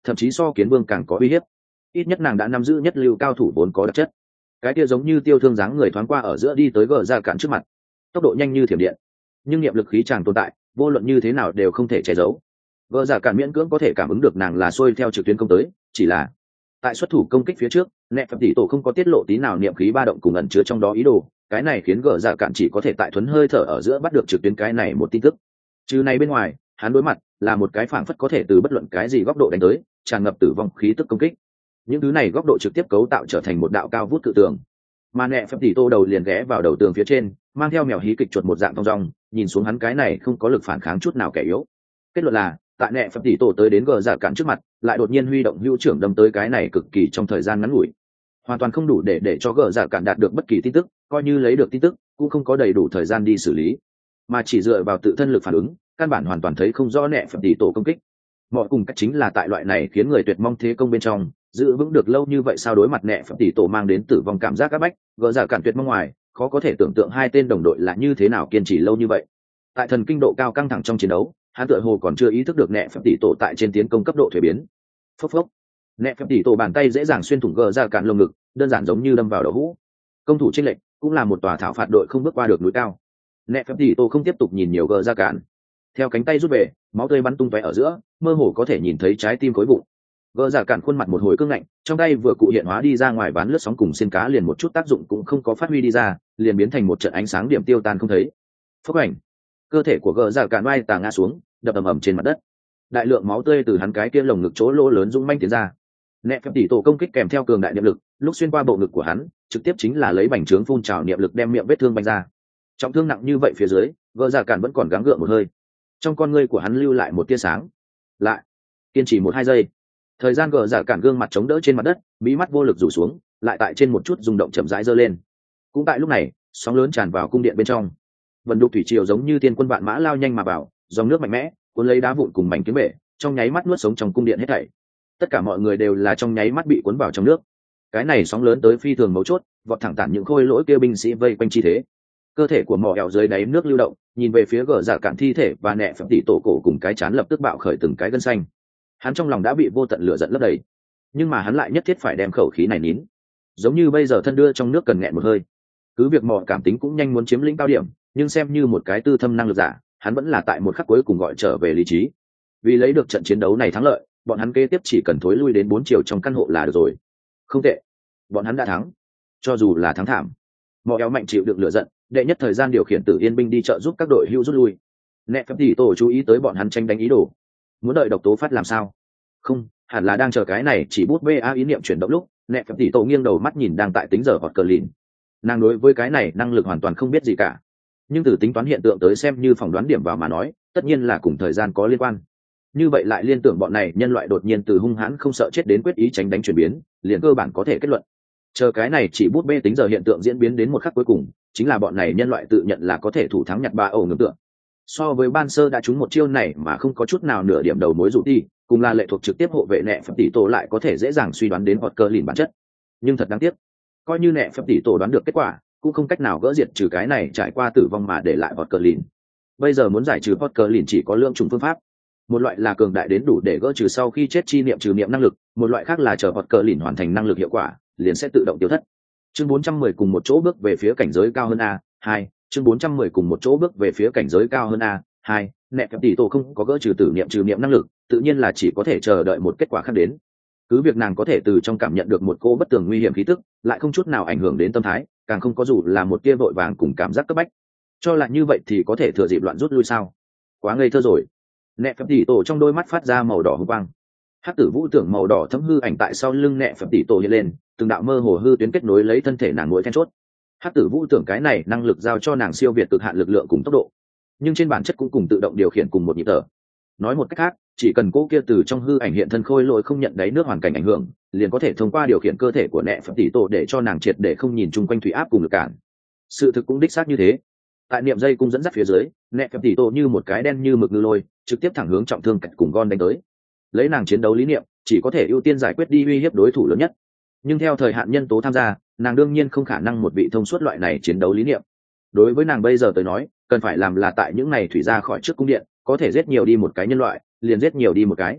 thậm chí so kiến vương càng có uy hiếp. Ít nhất nàng đã nắm giữ nhất lưu cao thủ vốn có đặc chất. Cái kia giống như tiêu thương dáng người thoáng qua ở giữa đi tới gờ ra cản trước mặt, tốc độ nhanh như thiểm điện, nhưng niệm lực khí chàng tồn tại, vô luận như thế nào đều không thể che giấu. Gờ ra cản miễn cưỡng có thể cảm ứng được nàng là xuôi theo trực tuyến công tới, chỉ là tại xuất thủ công kích phía trước, nẹ phật tỷ tổ không có tiết lộ tí nào niệm khí ba động cùng ẩn chứa trong đó ý đồ, cái này khiến gờ ra cản chỉ có thể tại thuấn hơi thở ở giữa bắt được trực tuyến cái này một tin tức. Trừ này bên ngoài, hắn đối mặt là một cái phảng phất có thể từ bất luận cái gì góc độ đánh tới, tràn ngập tử vong khí tức công kích. Những thứ này góc độ trực tiếp cấu tạo trở thành một đạo cao vút cự tường, mà nẹ phép tỷ tô đầu liền ghé vào đầu tường phía trên, mang theo mèo hí kịch chuột một dạng thong dong, nhìn xuống hắn cái này không có lực phản kháng chút nào kẻ yếu. Kết luận là tại nẹ phép tỷ tô tới đến gờ giả cản trước mặt, lại đột nhiên huy động hữu trưởng đâm tới cái này cực kỳ trong thời gian ngắn ngủi, hoàn toàn không đủ để để cho gờ giả cản đạt được bất kỳ tin tức, coi như lấy được tin tức cũng không có đầy đủ thời gian đi xử lý, mà chỉ dựa vào tự thân lực phản ứng, căn bản hoàn toàn thấy không rõ nẹ phép tỷ tổ công kích. Mọi cùng cách chính là tại loại này khiến người tuyệt mong thế công bên trong giữ vững được lâu như vậy, sao đối mặt nẹ phật tỷ tổ mang đến tử vong cảm giác áp bách, gỡ giả cản tuyệt mong ngoài, khó có thể tưởng tượng hai tên đồng đội là như thế nào kiên trì lâu như vậy. Tại thần kinh độ cao căng thẳng trong chiến đấu, hắn tựa hồ còn chưa ý thức được nẹ phật tỷ tổ tại trên tiến công cấp độ thuế biến. Phốc phốc, nẹ phật tỷ tổ bàn tay dễ dàng xuyên thủng gỡ giả cản lồng ngực, đơn giản giống như đâm vào đầu hũ. Công thủ chênh lệch cũng là một tòa thảo phạt đội không bước qua được núi cao. Nẹ phật tỷ tổ không tiếp tục nhìn nhiều gỡ giả cản, theo cánh tay rút về, máu tươi bắn tung tóe ở giữa, mơ hồ có thể nhìn thấy trái tim khối bụng. Gỡ giả cản khuôn mặt một hồi cương ngạnh, trong tay vừa cụ hiện hóa đi ra ngoài ván lướt sóng cùng xiên cá liền một chút tác dụng cũng không có phát huy đi ra, liền biến thành một trận ánh sáng điểm tiêu tan không thấy. Phốc ảnh, cơ thể của gỡ giả cản oai tà ngã xuống, đập ầm ầm trên mặt đất. Đại lượng máu tươi từ hắn cái kia lồng ngực chỗ lỗ lớn dũng manh tiến ra. Nẹ phép tỷ tổ công kích kèm theo cường đại niệm lực, lúc xuyên qua bộ ngực của hắn, trực tiếp chính là lấy bành trướng phun trào niệm lực đem miệng vết thương banh ra. Trọng thương nặng như vậy phía dưới, gỡ giả cản vẫn còn gắng gượng một hơi. Trong con ngươi của hắn lưu lại một tia sáng. Lại kiên trì một hai giây, thời gian gờ giả cản gương mặt chống đỡ trên mặt đất, mí mắt vô lực rủ xuống, lại tại trên một chút rung động chậm rãi giơ lên. Cũng tại lúc này, sóng lớn tràn vào cung điện bên trong, vận đục thủy triều giống như tiên quân vạn mã lao nhanh mà vào, dòng nước mạnh mẽ cuốn lấy đá vụn cùng mảnh kiếm bể, trong nháy mắt nuốt sống trong cung điện hết thảy. Tất cả mọi người đều là trong nháy mắt bị cuốn vào trong nước. Cái này sóng lớn tới phi thường mấu chốt, vọt thẳng tản những khôi lỗi kia binh sĩ vây quanh chi thế. Cơ thể của mỏ ẻo dưới đáy nước lưu động, nhìn về phía gờ giả cản thi thể và nẹ phật tỷ tổ cổ cùng cái chán lập tức bạo khởi từng cái gân xanh. Hắn trong lòng đã bị vô tận lửa giận lấp đầy, nhưng mà hắn lại nhất thiết phải đem khẩu khí này nín, giống như bây giờ thân đưa trong nước cần nghẹn một hơi. Cứ việc mỏ cảm tính cũng nhanh muốn chiếm lĩnh cao điểm, nhưng xem như một cái tư thâm năng lực giả, hắn vẫn là tại một khắc cuối cùng gọi trở về lý trí. Vì lấy được trận chiến đấu này thắng lợi, bọn hắn kế tiếp chỉ cần thối lui đến bốn chiều trong căn hộ là được rồi. Không tệ, bọn hắn đã thắng, cho dù là thắng thảm. Mỏ ẻo mạnh chịu được lửa giận, đệ nhất thời gian điều khiển Tử Yên binh đi trợ giúp các đội hưu rút lui. Nẹ phép tỷ tổ chú ý tới bọn hắn tranh đánh ý đồ, muốn đợi độc tố phát làm sao? Không, hẳn là đang chờ cái này chỉ bút bê a ý niệm chuyển động lúc, nẹ phép tỷ tổ nghiêng đầu mắt nhìn đang tại tính giờ hoặc cờ lìn. Nàng đối với cái này năng lực hoàn toàn không biết gì cả, nhưng từ tính toán hiện tượng tới xem như phỏng đoán điểm vào mà nói, tất nhiên là cùng thời gian có liên quan. Như vậy lại liên tưởng bọn này nhân loại đột nhiên từ hung hãn không sợ chết đến quyết ý tránh đánh chuyển biến, liền cơ bản có thể kết luận. Chờ cái này chỉ bút bê tính giờ hiện tượng diễn biến đến một khắc cuối cùng, chính là bọn này nhân loại tự nhận là có thể thủ thắng nhặt ba ẩu ngưỡng tượng. So với ban sơ đã trúng một chiêu này mà không có chút nào nửa điểm đầu mối dụ đi, cùng là lệ thuộc trực tiếp hộ vệ nẹ phép tỷ tổ lại có thể dễ dàng suy đoán đến hoặc cơ lìn bản chất. Nhưng thật đáng tiếc, coi như nẹ phép tỷ tổ đoán được kết quả, cũng không cách nào gỡ diệt trừ cái này trải qua tử vong mà để lại hoặc cơ lìn. Bây giờ muốn giải trừ hoặc cơ lìn chỉ có lượng trùng phương pháp. Một loại là cường đại đến đủ để gỡ trừ sau khi chết chi niệm trừ niệm năng lực, một loại khác là chờ hoặc cơ lìn hoàn thành năng lực hiệu quả, liền sẽ tự động tiêu thất. Chương bốn trăm mười cùng một chỗ bước về phía cảnh giới cao hơn a hai, chương bốn trăm mười cùng một chỗ bước về phía cảnh giới cao hơn a hai, nẹ phép tỷ tổ không có gỡ trừ tử niệm trừ niệm năng lực, tự nhiên là chỉ có thể chờ đợi một kết quả khác đến. Cứ việc nàng có thể từ trong cảm nhận được một cô bất tường nguy hiểm khí tức, lại không chút nào ảnh hưởng đến tâm thái, càng không có dù là một tia vội vàng cùng cảm giác cấp bách. Cho là như vậy thì có thể thừa dịp loạn rút lui sao? Quá ngây thơ rồi. Nẹ phép tỷ tổ trong đôi mắt phát ra màu đỏ hung quang. Hắc tử vũ tưởng màu đỏ thấm hư ảnh tại sau lưng nẹ phép tỷ tổ hiện lên, từng đạo mơ hồ hư tuyến kết nối lấy thân thể nàng mũi then chốt. Hắc tử vũ tưởng cái này năng lực giao cho nàng siêu việt cực hạn lực lượng cùng tốc độ, nhưng trên bản chất cũng cùng tự động điều khiển cùng một nhịp thở. Nói một cách khác, chỉ cần cô kia từ trong hư ảnh hiện thân khôi lỗi không nhận đáy nước hoàn cảnh ảnh hưởng, liền có thể thông qua điều khiển cơ thể của nẹ phật tỷ tổ để cho nàng triệt để không nhìn chung quanh thủy áp cùng lực cản. Sự thực cũng đích xác như thế. Tại niệm dây cung dẫn dắt phía dưới, nẹ phật tỷ tổ như một cái đen như mực ngư lôi, trực tiếp thẳng hướng trọng thương cạch cùng gon đánh tới. Lấy nàng chiến đấu lý niệm, chỉ có thể ưu tiên giải quyết đi uy hiếp đối thủ lớn nhất. Nhưng theo thời hạn nhân tố tham gia, nàng đương nhiên không khả năng một vị thông suốt loại này chiến đấu lý niệm. Đối với nàng bây giờ tới nói, cần phải làm là tại những này thủy ra khỏi trước cung điện, có thể giết nhiều đi một cái nhân loại, liền giết nhiều đi một cái.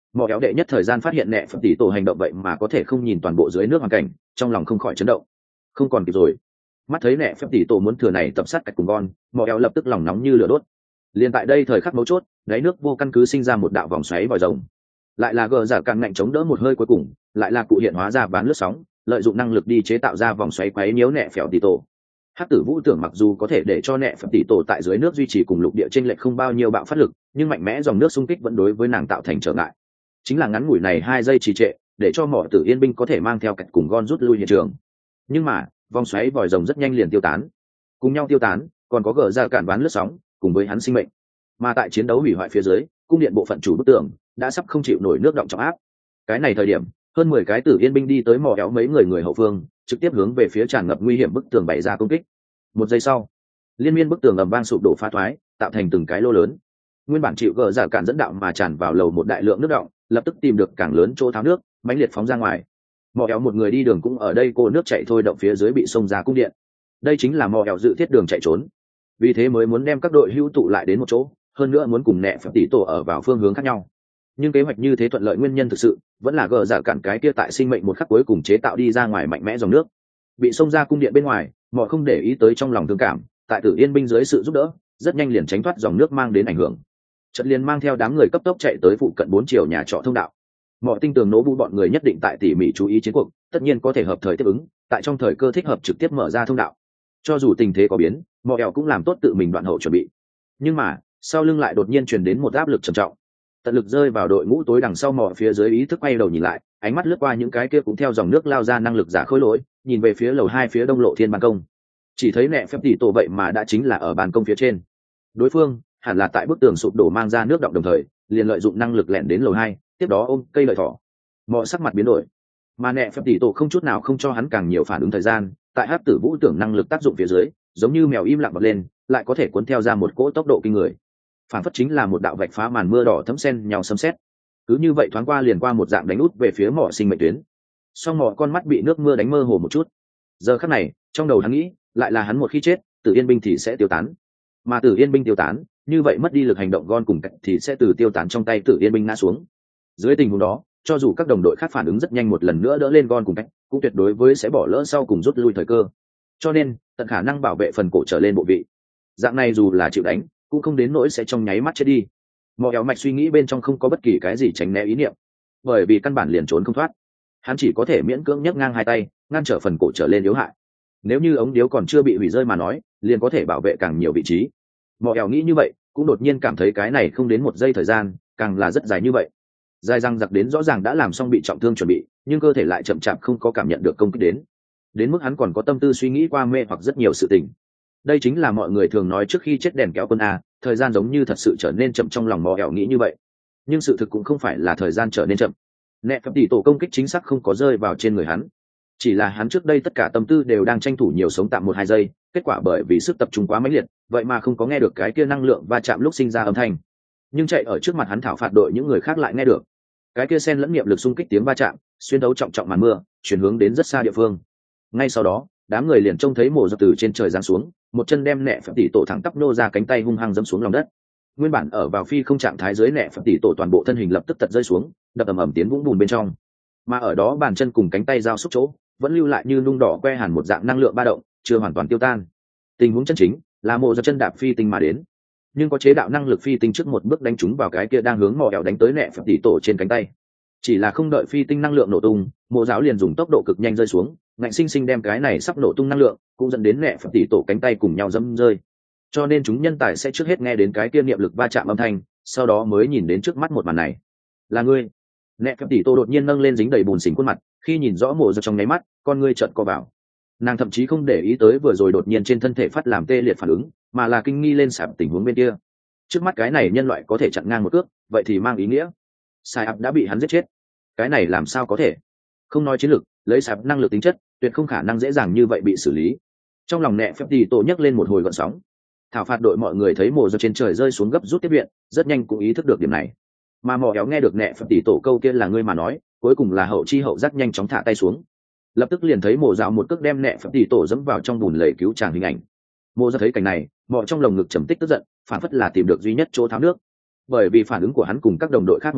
mò éo đệ nhất thời gian phát hiện nẹ phật tỷ tổ hành động vậy mà có thể không nhìn toàn bộ dưới nước hoàn cảnh, trong lòng không khỏi chấn động. Không còn kịp rồi. Mắt thấy nẹ phật tỷ tổ muốn thừa này tập sát cạch cùng con, mò éo lập tức lòng nóng như lửa đốt. Liên tại đây thời khắc mấu chốt, đáy nước vô căn cứ sinh ra một đạo vòng xoáy vòi rồng. Lại là gờ giả càng ngạnh chống đỡ một hơi cuối cùng, lại là cụ hiện hóa ra bán lướt sóng, lợi dụng năng lực đi chế tạo ra vòng xoáy quấy nhiễu nẹ phèo tỷ tổ. Hắc tử vũ tưởng mặc dù có thể để cho nẹ phật tỷ tổ tại dưới nước duy trì cùng lục địa trên lệch không bao nhiêu bạo phát lực, nhưng mạnh mẽ dòng nước xung kích vẫn đối với nàng tạo thành trở ngại. Chính là ngắn ngủi này hai giây trì trệ, để cho mỏ tử yên binh có thể mang theo cạch cùng gon rút lui hiện trường. Nhưng mà vòng xoáy vòi rồng rất nhanh liền tiêu tán. Cùng nhau tiêu tán, còn có gờ ra cản bán lướt sóng, cùng với hắn sinh mệnh. Mà tại chiến đấu hủy hoại phía dưới, cung điện bộ phận chủ bức tường đã sắp không chịu nổi nước động trọng áp. Cái này thời điểm, hơn mười cái tử yên binh đi tới mò éo mấy người người hậu phương, trực tiếp hướng về phía tràn ngập nguy hiểm bức tường bày ra công kích. Một giây sau, liên miên bức tường ầm vang sụp đổ phá thoái, tạo thành từng cái lô lớn. Nguyên bản chịu gờ giả cản dẫn đạo mà tràn vào lầu một đại lượng nước động, lập tức tìm được càng lớn chỗ tháo nước, mãnh liệt phóng ra ngoài. Mò éo một người đi đường cũng ở đây cô nước chạy thôi động phía dưới bị xông ra cung điện. Đây chính là mò éo dự thiết đường chạy trốn, vì thế mới muốn đem các đội hữu tụ lại đến một chỗ, hơn nữa muốn cùng nẹ phật tỷ tổ ở vào phương hướng khác nhau. Nhưng kế hoạch như thế thuận lợi nguyên nhân thực sự vẫn là gờ giả cản cái kia tại sinh mệnh một khắc cuối cùng chế tạo đi ra ngoài mạnh mẽ dòng nước, bị xông ra cung điện bên ngoài. Mọi không để ý tới trong lòng thương cảm, tại tử yên binh dưới sự giúp đỡ, rất nhanh liền tránh thoát dòng nước mang đến ảnh hưởng. Chợt liền mang theo đám người cấp tốc chạy tới phụ cận bốn chiều nhà trọ thông đạo. Mọi tinh tường nỗ bu bọn người nhất định tại tỉ mỉ chú ý chiến cuộc, tất nhiên có thể hợp thời tiếp ứng, tại trong thời cơ thích hợp trực tiếp mở ra thông đạo. Cho dù tình thế có biến, mọi ẻo cũng làm tốt tự mình đoạn hậu chuẩn bị. Nhưng mà sau lưng lại đột nhiên truyền đến một áp lực trầm trọng, tận lực rơi vào đội ngũ tối đằng sau mỏ phía dưới ý thức quay đầu nhìn lại, ánh mắt lướt qua những cái kia cũng theo dòng nước lao ra năng lực giả khôi lỗi, nhìn về phía lầu hai phía đông lộ thiên ban công, chỉ thấy nẹ phép tỷ tổ vậy mà đã chính là ở ban công phía trên. Đối phương hẳn là tại bức tường sụp đổ mang ra nước động đồng thời liền lợi dụng năng lực lẻn đến lầu hai, tiếp đó ôm cây lợi thỏ. Mọi sắc mặt biến đổi, mà nẹ phép tỷ tổ không chút nào không cho hắn càng nhiều phản ứng thời gian, tại hắc tử vũ tưởng năng lực tác dụng phía dưới, giống như mèo im lặng bật lên, lại có thể cuốn theo ra một cỗ tốc độ kinh người, phản phất chính là một đạo vạch phá màn mưa đỏ thấm sen nhau sấm sét. Cứ như vậy thoáng qua liền qua một dạng đánh út về phía mỏ sinh mệnh tuyến. Song mỏ con mắt bị nước mưa đánh mơ hồ một chút. Giờ khắc này trong đầu hắn nghĩ lại là hắn một khi chết, tử yên binh thì sẽ tiêu tán, mà tử yên binh tiêu tán, như vậy mất đi lực hành động gon cùng cạnh thì sẽ từ tiêu tán trong tay tử yên binh ngã xuống. Dưới tình huống đó, cho dù các đồng đội khác phản ứng rất nhanh một lần nữa đỡ lên gon cùng cạnh, cũng tuyệt đối với sẽ bỏ lỡ sau cùng rút lui thời cơ. Cho nên tận khả năng bảo vệ phần cổ trở lên bộ vị. Dạng này dù là chịu đánh, cũng không đến nỗi sẽ trong nháy mắt chết đi. Mò éo mạch suy nghĩ bên trong không có bất kỳ cái gì tránh né ý niệm, bởi vì căn bản liền trốn không thoát. Hắn chỉ có thể miễn cưỡng nhấc ngang hai tay, ngăn trở phần cổ trở lên yếu hại. Nếu như ống điếu còn chưa bị hủy rơi mà nói, liền có thể bảo vệ càng nhiều vị trí. Mò éo nghĩ như vậy, cũng đột nhiên cảm thấy cái này không đến một giây thời gian, càng là rất dài như vậy. Dài răng giặc đến rõ ràng đã làm xong bị trọng thương chuẩn bị, nhưng cơ thể lại chậm chạp không có cảm nhận được công kích đến. Đến mức hắn còn có tâm tư suy nghĩ qua mê hoặc rất nhiều sự tình. Đây chính là mọi người thường nói trước khi chết đèn kéo quân a, thời gian giống như thật sự trở nên chậm trong lòng mò ẻo nghĩ như vậy. Nhưng sự thực cũng không phải là thời gian trở nên chậm. Nẹ phép tỷ tổ công kích chính xác không có rơi vào trên người hắn, chỉ là hắn trước đây tất cả tâm tư đều đang tranh thủ nhiều sống tạm một hai giây, kết quả bởi vì sức tập trung quá mãnh liệt, vậy mà không có nghe được cái kia năng lượng va chạm lúc sinh ra âm thanh. Nhưng chạy ở trước mặt hắn thảo phạt đội những người khác lại nghe được cái kia xen lẫn niệm lực xung kích tiếng va chạm, xuyên đấu trọng trọng màn mưa, chuyển hướng đến rất xa địa phương. Ngay sau đó, đám người liền trông thấy mồ giật từ trên trời giáng xuống, một chân đem nẹ phép tỷ tổ thẳng tắp nô ra cánh tay hung hăng dẫm xuống lòng đất. Nguyên bản ở vào phi không trạng thái dưới nẹ phép tỷ tổ toàn bộ thân hình lập tức tật rơi xuống, đập ầm ầm tiến vũng bùn bên trong. Mà ở đó bàn chân cùng cánh tay giao xúc chỗ, vẫn lưu lại như nung đỏ que hàn một dạng năng lượng ba động, chưa hoàn toàn tiêu tan. Tình huống chân chính là mồ giật chân đạp phi tinh mà đến, nhưng có chế đạo năng lực phi tinh trước một bước đánh trúng vào cái kia đang hướng mò ẻo đánh tới nẹ phép tỷ tổ trên cánh tay. Chỉ là không đợi phi tinh năng lượng nổ tung, mộ giáo liền dùng tốc độ cực nhanh rơi xuống, ngạnh sinh sinh đem cái này sắp nổ tung năng lượng cũng dẫn đến nẹ phật tỷ tổ cánh tay cùng nhau dẫm rơi. Cho nên chúng nhân tài sẽ trước hết nghe đến cái kia niệm lực va chạm âm thanh, sau đó mới nhìn đến trước mắt một màn này. Là ngươi? Nẹ phật tỷ tổ đột nhiên nâng lên dính đầy bùn xỉn khuôn mặt, khi nhìn rõ mộ giật trong nháy mắt, con ngươi trợn co vào. Nàng thậm chí không để ý tới vừa rồi đột nhiên trên thân thể phát làm tê liệt phản ứng, mà là kinh nghi lên sạp tình huống bên kia. Trước mắt cái này nhân loại có thể chặn ngang một cước, vậy thì mang ý nghĩa sai ập đã bị hắn giết chết. Cái này làm sao có thể? Không nói chiến lược, lấy sạp năng lực tính chất, tuyệt không khả năng dễ dàng như vậy bị xử lý. Trong lòng nẹ phép tỷ tổ nhấc lên một hồi gợn sóng. Thảo phạt đội mọi người thấy mồ giật trên trời rơi xuống gấp rút tiếp viện, rất nhanh cũng ý thức được điểm này. Mà mò kéo nghe được nẹ phép tỷ tổ câu kia là ngươi mà nói, cuối cùng là hậu chi hậu giác nhanh chóng thả tay xuống. Lập tức liền thấy mồ dạo một cước đem nẹ phép tỷ tổ dẫm vào trong bùn lầy cứu chàng hình ảnh. Mồ giật thấy cảnh này, mò trong lồng ngực trầm tích tức giận, phản phất là tìm được duy nhất chỗ tháo nước. Bởi vì phản ứng của hắn cùng các đồng đội khác một dạng,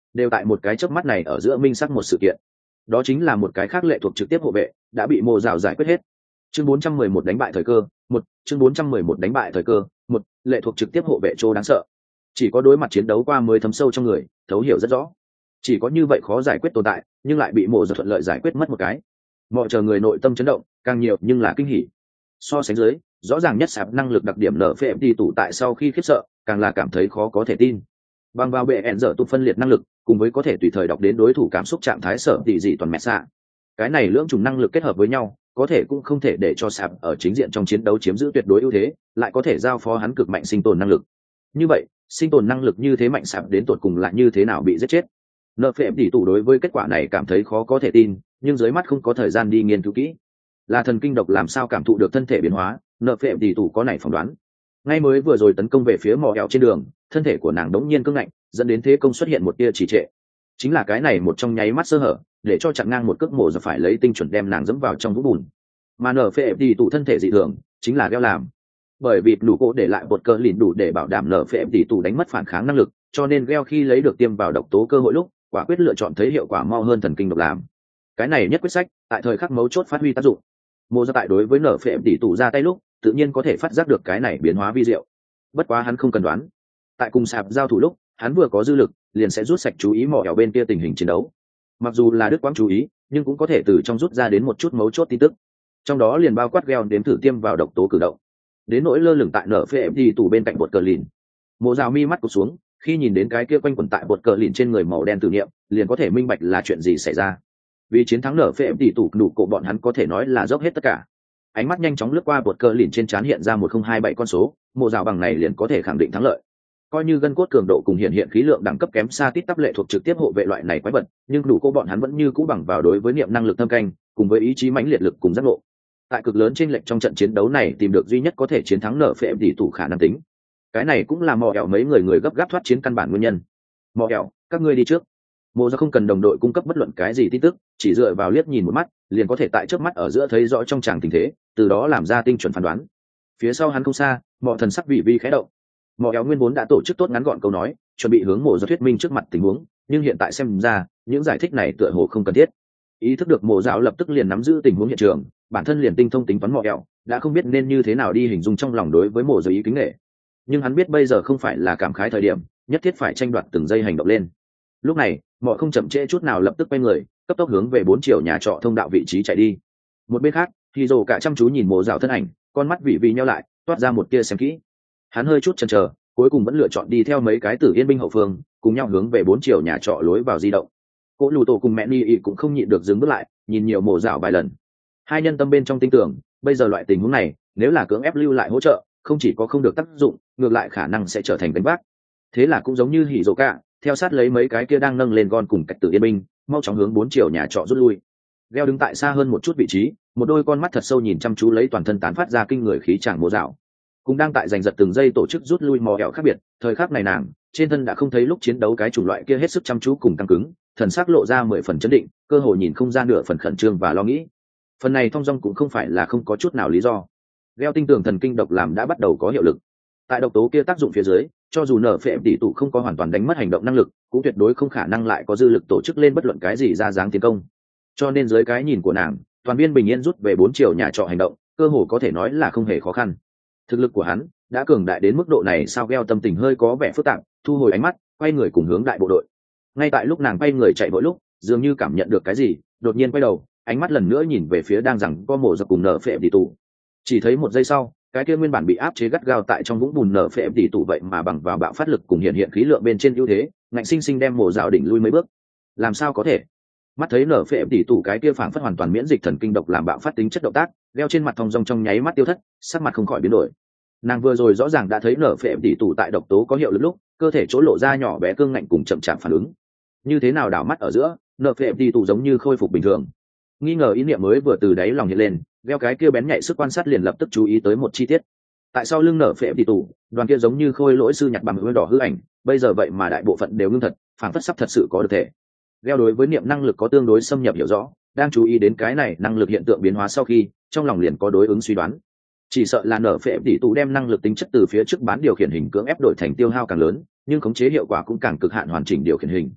đều tại một cái chớp mắt này ở giữa minh sắc một sự kiện. Đó chính là một cái khác lệ thuộc trực tiếp hộ vệ đã bị mồ rào giải quyết hết. Chương bốn trăm mười một đánh bại thời cơ, một, chương bốn trăm mười một đánh bại thời cơ, một, lệ thuộc trực tiếp hộ vệ Trô đáng sợ. Chỉ có đối mặt chiến đấu qua mới thấm sâu trong người, thấu hiểu rất rõ. Chỉ có như vậy khó giải quyết tồn tại, nhưng lại bị mồ rào thuận lợi giải quyết mất một cái. Mọi chờ người nội tâm chấn động, càng nhiều nhưng là kinh hỉ. So sánh dưới, rõ ràng nhất sạp năng lực đặc điểm nở phệ đi tủ tại sau khi khiếp sợ, càng là cảm thấy khó có thể tin. Bằng vào bệ ẹn dở tụ phân liệt năng lực, cùng với có thể tùy thời đọc đến đối thủ cảm xúc trạng thái sở tỷ dị toàn mẹ xạ. Cái này lưỡng trùng năng lực kết hợp với nhau, có thể cũng không thể để cho sạp ở chính diện trong chiến đấu chiếm giữ tuyệt đối ưu thế, lại có thể giao phó hắn cực mạnh sinh tồn năng lực. Như vậy, sinh tồn năng lực như thế mạnh sạp đến tột cùng lại như thế nào bị giết chết? Nợ phệ tỷ tủ đối với kết quả này cảm thấy khó có thể tin, nhưng dưới mắt không có thời gian đi nghiên cứu kỹ. Là thần kinh độc làm sao cảm thụ được thân thể biến hóa, nợ phệ tỷ tủ có này phỏng đoán. Ngay mới vừa rồi tấn công về phía mỏ eo trên đường, thân thể của nàng đống nhiên cứng ngạnh, dẫn đến thế công xuất hiện một tia trì trệ. Chính là cái này một trong nháy mắt sơ hở, để cho chặn ngang một cước mổ giờ phải lấy tinh chuẩn đem nàng dẫm vào trong vũng bùn. Mà nở phệ tỷ tủ thân thể dị thường, chính là gheo làm. Bởi vì đủ cổ để lại bột cơ lìn đủ để bảo đảm nở phệ tỷ tủ đánh mất phản kháng năng lực, cho nên gheo khi lấy được tiêm vào độc tố cơ hội lúc, quả quyết lựa chọn thấy hiệu quả mau hơn thần kinh độc làm. Cái này nhất quyết sách, tại thời khắc mấu chốt phát huy tác dụng. Mô ra tại đối với nở phệ tỷ tủ ra tay lúc, tự nhiên có thể phát giác được cái này biến hóa vi diệu. Bất quá hắn không cần đoán. Tại cùng sạp giao thủ lúc, hắn vừa có dư lực, liền sẽ rút sạch chú ý mỏ ẻo bên kia tình hình chiến đấu. Mặc dù là đứt quãng chú ý, nhưng cũng có thể từ trong rút ra đến một chút mấu chốt tin tức. Trong đó liền bao quát gheo đếm thử tiêm vào độc tố cử động. Đến nỗi lơ lửng tại nở phệ đi tủ bên cạnh bột cờ lìn. Mộ Dạo mi mắt cụp xuống, khi nhìn đến cái kia quanh quẩn tại bột cờ lìn trên người màu đen tử niệm, liền có thể minh bạch là chuyện gì xảy ra. Vì chiến thắng nở phệ đi tủ đủ cổ bọn hắn có thể nói là dốc hết tất cả. Ánh mắt nhanh chóng lướt qua bột cờ lìn trên trán hiện ra một không hai bảy con số, Mộ Dạo bằng này liền có thể khẳng định thắng lợi. Coi như gân cốt cường độ cùng hiện hiện khí lượng đẳng cấp kém xa tít tắp lệ thuộc trực tiếp hộ vệ loại này quái vật, nhưng đủ cô bọn hắn vẫn như cũ bằng vào đối với niệm năng lực thâm canh, cùng với ý chí mãnh liệt lực cùng giác ngộ. Tại cực lớn trên lệnh trong trận chiến đấu này tìm được duy nhất có thể chiến thắng nở phệ tỷ tủ khả năng tính. Cái này cũng là mò ẻo mấy người người gấp gáp thoát chiến căn bản nguyên nhân. Mò ẻo, các ngươi đi trước. Mộ Ra không cần đồng đội cung cấp bất luận cái gì tin tức, chỉ dựa vào liếc nhìn một mắt, liền có thể tại trước mắt ở giữa thấy rõ trong tràng tình thế, từ đó làm ra tinh chuẩn phán đoán. Phía sau hắn không xa, mọ thần sắc vị vi khẽ động. Mọ éo nguyên vốn đã tổ chức tốt ngắn gọn câu nói, chuẩn bị hướng Mộ Ra thuyết minh trước mặt tình huống, nhưng hiện tại xem ra, những giải thích này tựa hồ không cần thiết. Ý thức được Mộ Dạo lập tức liền nắm giữ tình huống hiện trường, bản thân liền tinh thông tính toán mọ éo, đã không biết nên như thế nào đi hình dung trong lòng đối với Mộ Ra ý kính nể. Nhưng hắn biết bây giờ không phải là cảm khái thời điểm, nhất thiết phải tranh đoạt từng giây hành động lên. Lúc này, Mọ không chậm trễ chút nào lập tức quay người, cấp tốc hướng về bốn chiều nhà trọ thông đạo vị trí chạy đi. Một bên khác, thì Dồ cả chăm chú nhìn Mộ Dạo thân ảnh, con mắt vị vi nheo lại, toát ra một tia xem kỹ. Hắn hơi chút chần chờ, cuối cùng vẫn lựa chọn đi theo mấy cái tử yên binh hậu phương, cùng nhau hướng về bốn chiều nhà trọ lối vào di động. Cố Lù Tổ cùng mẹ Ni cũng không nhịn được dừng bước lại, nhìn nhiều Mộ Dạo vài lần. Hai nhân tâm bên trong tin tưởng, bây giờ loại tình huống này, nếu là cưỡng ép lưu lại hỗ trợ, không chỉ có không được tác dụng, ngược lại khả năng sẽ trở thành đánh vác. Thế là cũng giống như Hỉ Dồ cả, theo sát lấy mấy cái kia đang nâng lên gon cùng cạch tử yên binh, mau chóng hướng bốn chiều nhà trọ rút lui. Leo đứng tại xa hơn một chút vị trí, một đôi con mắt thật sâu nhìn chăm chú lấy toàn thân tán phát ra kinh người khí tràng Mộ Dạo, cũng đang tại giành giật từng giây tổ chức rút lui mò ẻo khác biệt. Thời khắc này nàng trên thân đã không thấy lúc chiến đấu cái chủng loại kia hết sức chăm chú cùng căng cứng, thần sắc lộ ra mười phần chấn định, cơ hội nhìn không ra nửa phần khẩn trương và lo nghĩ. Phần này thong dong cũng không phải là không có chút nào lý do. Leo tinh tường thần kinh độc làm đã bắt đầu có hiệu lực. Tại độc tố kia tác dụng phía dưới, cho dù nở phệ tỷ tụ không có hoàn toàn đánh mất hành động năng lực, cũng tuyệt đối không khả năng lại có dư lực tổ chức lên bất luận cái gì ra dáng tiến công. Cho nên dưới cái nhìn của nàng, toàn viên bình yên rút về bốn chiều nhà trọ hành động, cơ hồ có thể nói là không hề khó khăn. Thực lực của hắn đã cường đại đến mức độ này, sao Geo tâm tình hơi có vẻ phức tạp, thu hồi ánh mắt, quay người cùng hướng đại bộ đội. Ngay tại lúc nàng quay người chạy vội lúc, dường như cảm nhận được cái gì, đột nhiên quay đầu, ánh mắt lần nữa nhìn về phía đang rằng có Mộ Ra cùng nở phệ tỷ tụ. Chỉ thấy một giây sau, cái kia nguyên bản bị áp chế gắt gao tại trong vũng bùn nở phệ tỷ tụ vậy mà bằng vào bạo phát lực cùng hiện hiện khí lượng bên trên ưu thế, ngạnh sinh sinh đem Mộ Dạo đỉnh lui mấy bước. Làm sao có thể? Mắt thấy nở phệ tỷ tụ cái kia phảng phất hoàn toàn miễn dịch thần kinh độc làm bạo phát tính chất động tác, Leo trên mặt thong dong trong nháy mắt tiêu thất, sắc mặt không khỏi biến đổi. Nàng vừa rồi rõ ràng đã thấy nở phệ tỷ tụ tại độc tố có hiệu lực lúc, cơ thể chỗ lộ ra nhỏ bé cương ngạnh cùng chậm chạp phản ứng. Như thế nào đảo mắt ở giữa, nở phệ tỷ tụ giống như khôi phục bình thường. Nghi ngờ ý niệm mới vừa từ đáy lòng hiện lên, Leo cái kia bén nhạy sức quan sát liền lập tức chú ý tới một chi tiết. Tại sau lưng nở phệ tỷ tụ, đoàn kia giống như khôi lỗi sư nhặt bằng hương đỏ hư ảnh, bây giờ vậy mà đại bộ phận đều ngưng thật, phảng phất sắp thật sự có được thể. Leo đối với niệm năng lực có tương đối xâm nhập hiểu rõ, đang chú ý đến cái này năng lực hiện tượng biến hóa sau khi, trong lòng liền có đối ứng suy đoán. Chỉ sợ là nở phệ tỷ tụ đem năng lực tính chất từ phía trước bán điều khiển hình cưỡng ép đổi thành tiêu hao càng lớn, nhưng khống chế hiệu quả cũng càng cực hạn hoàn chỉnh điều khiển hình.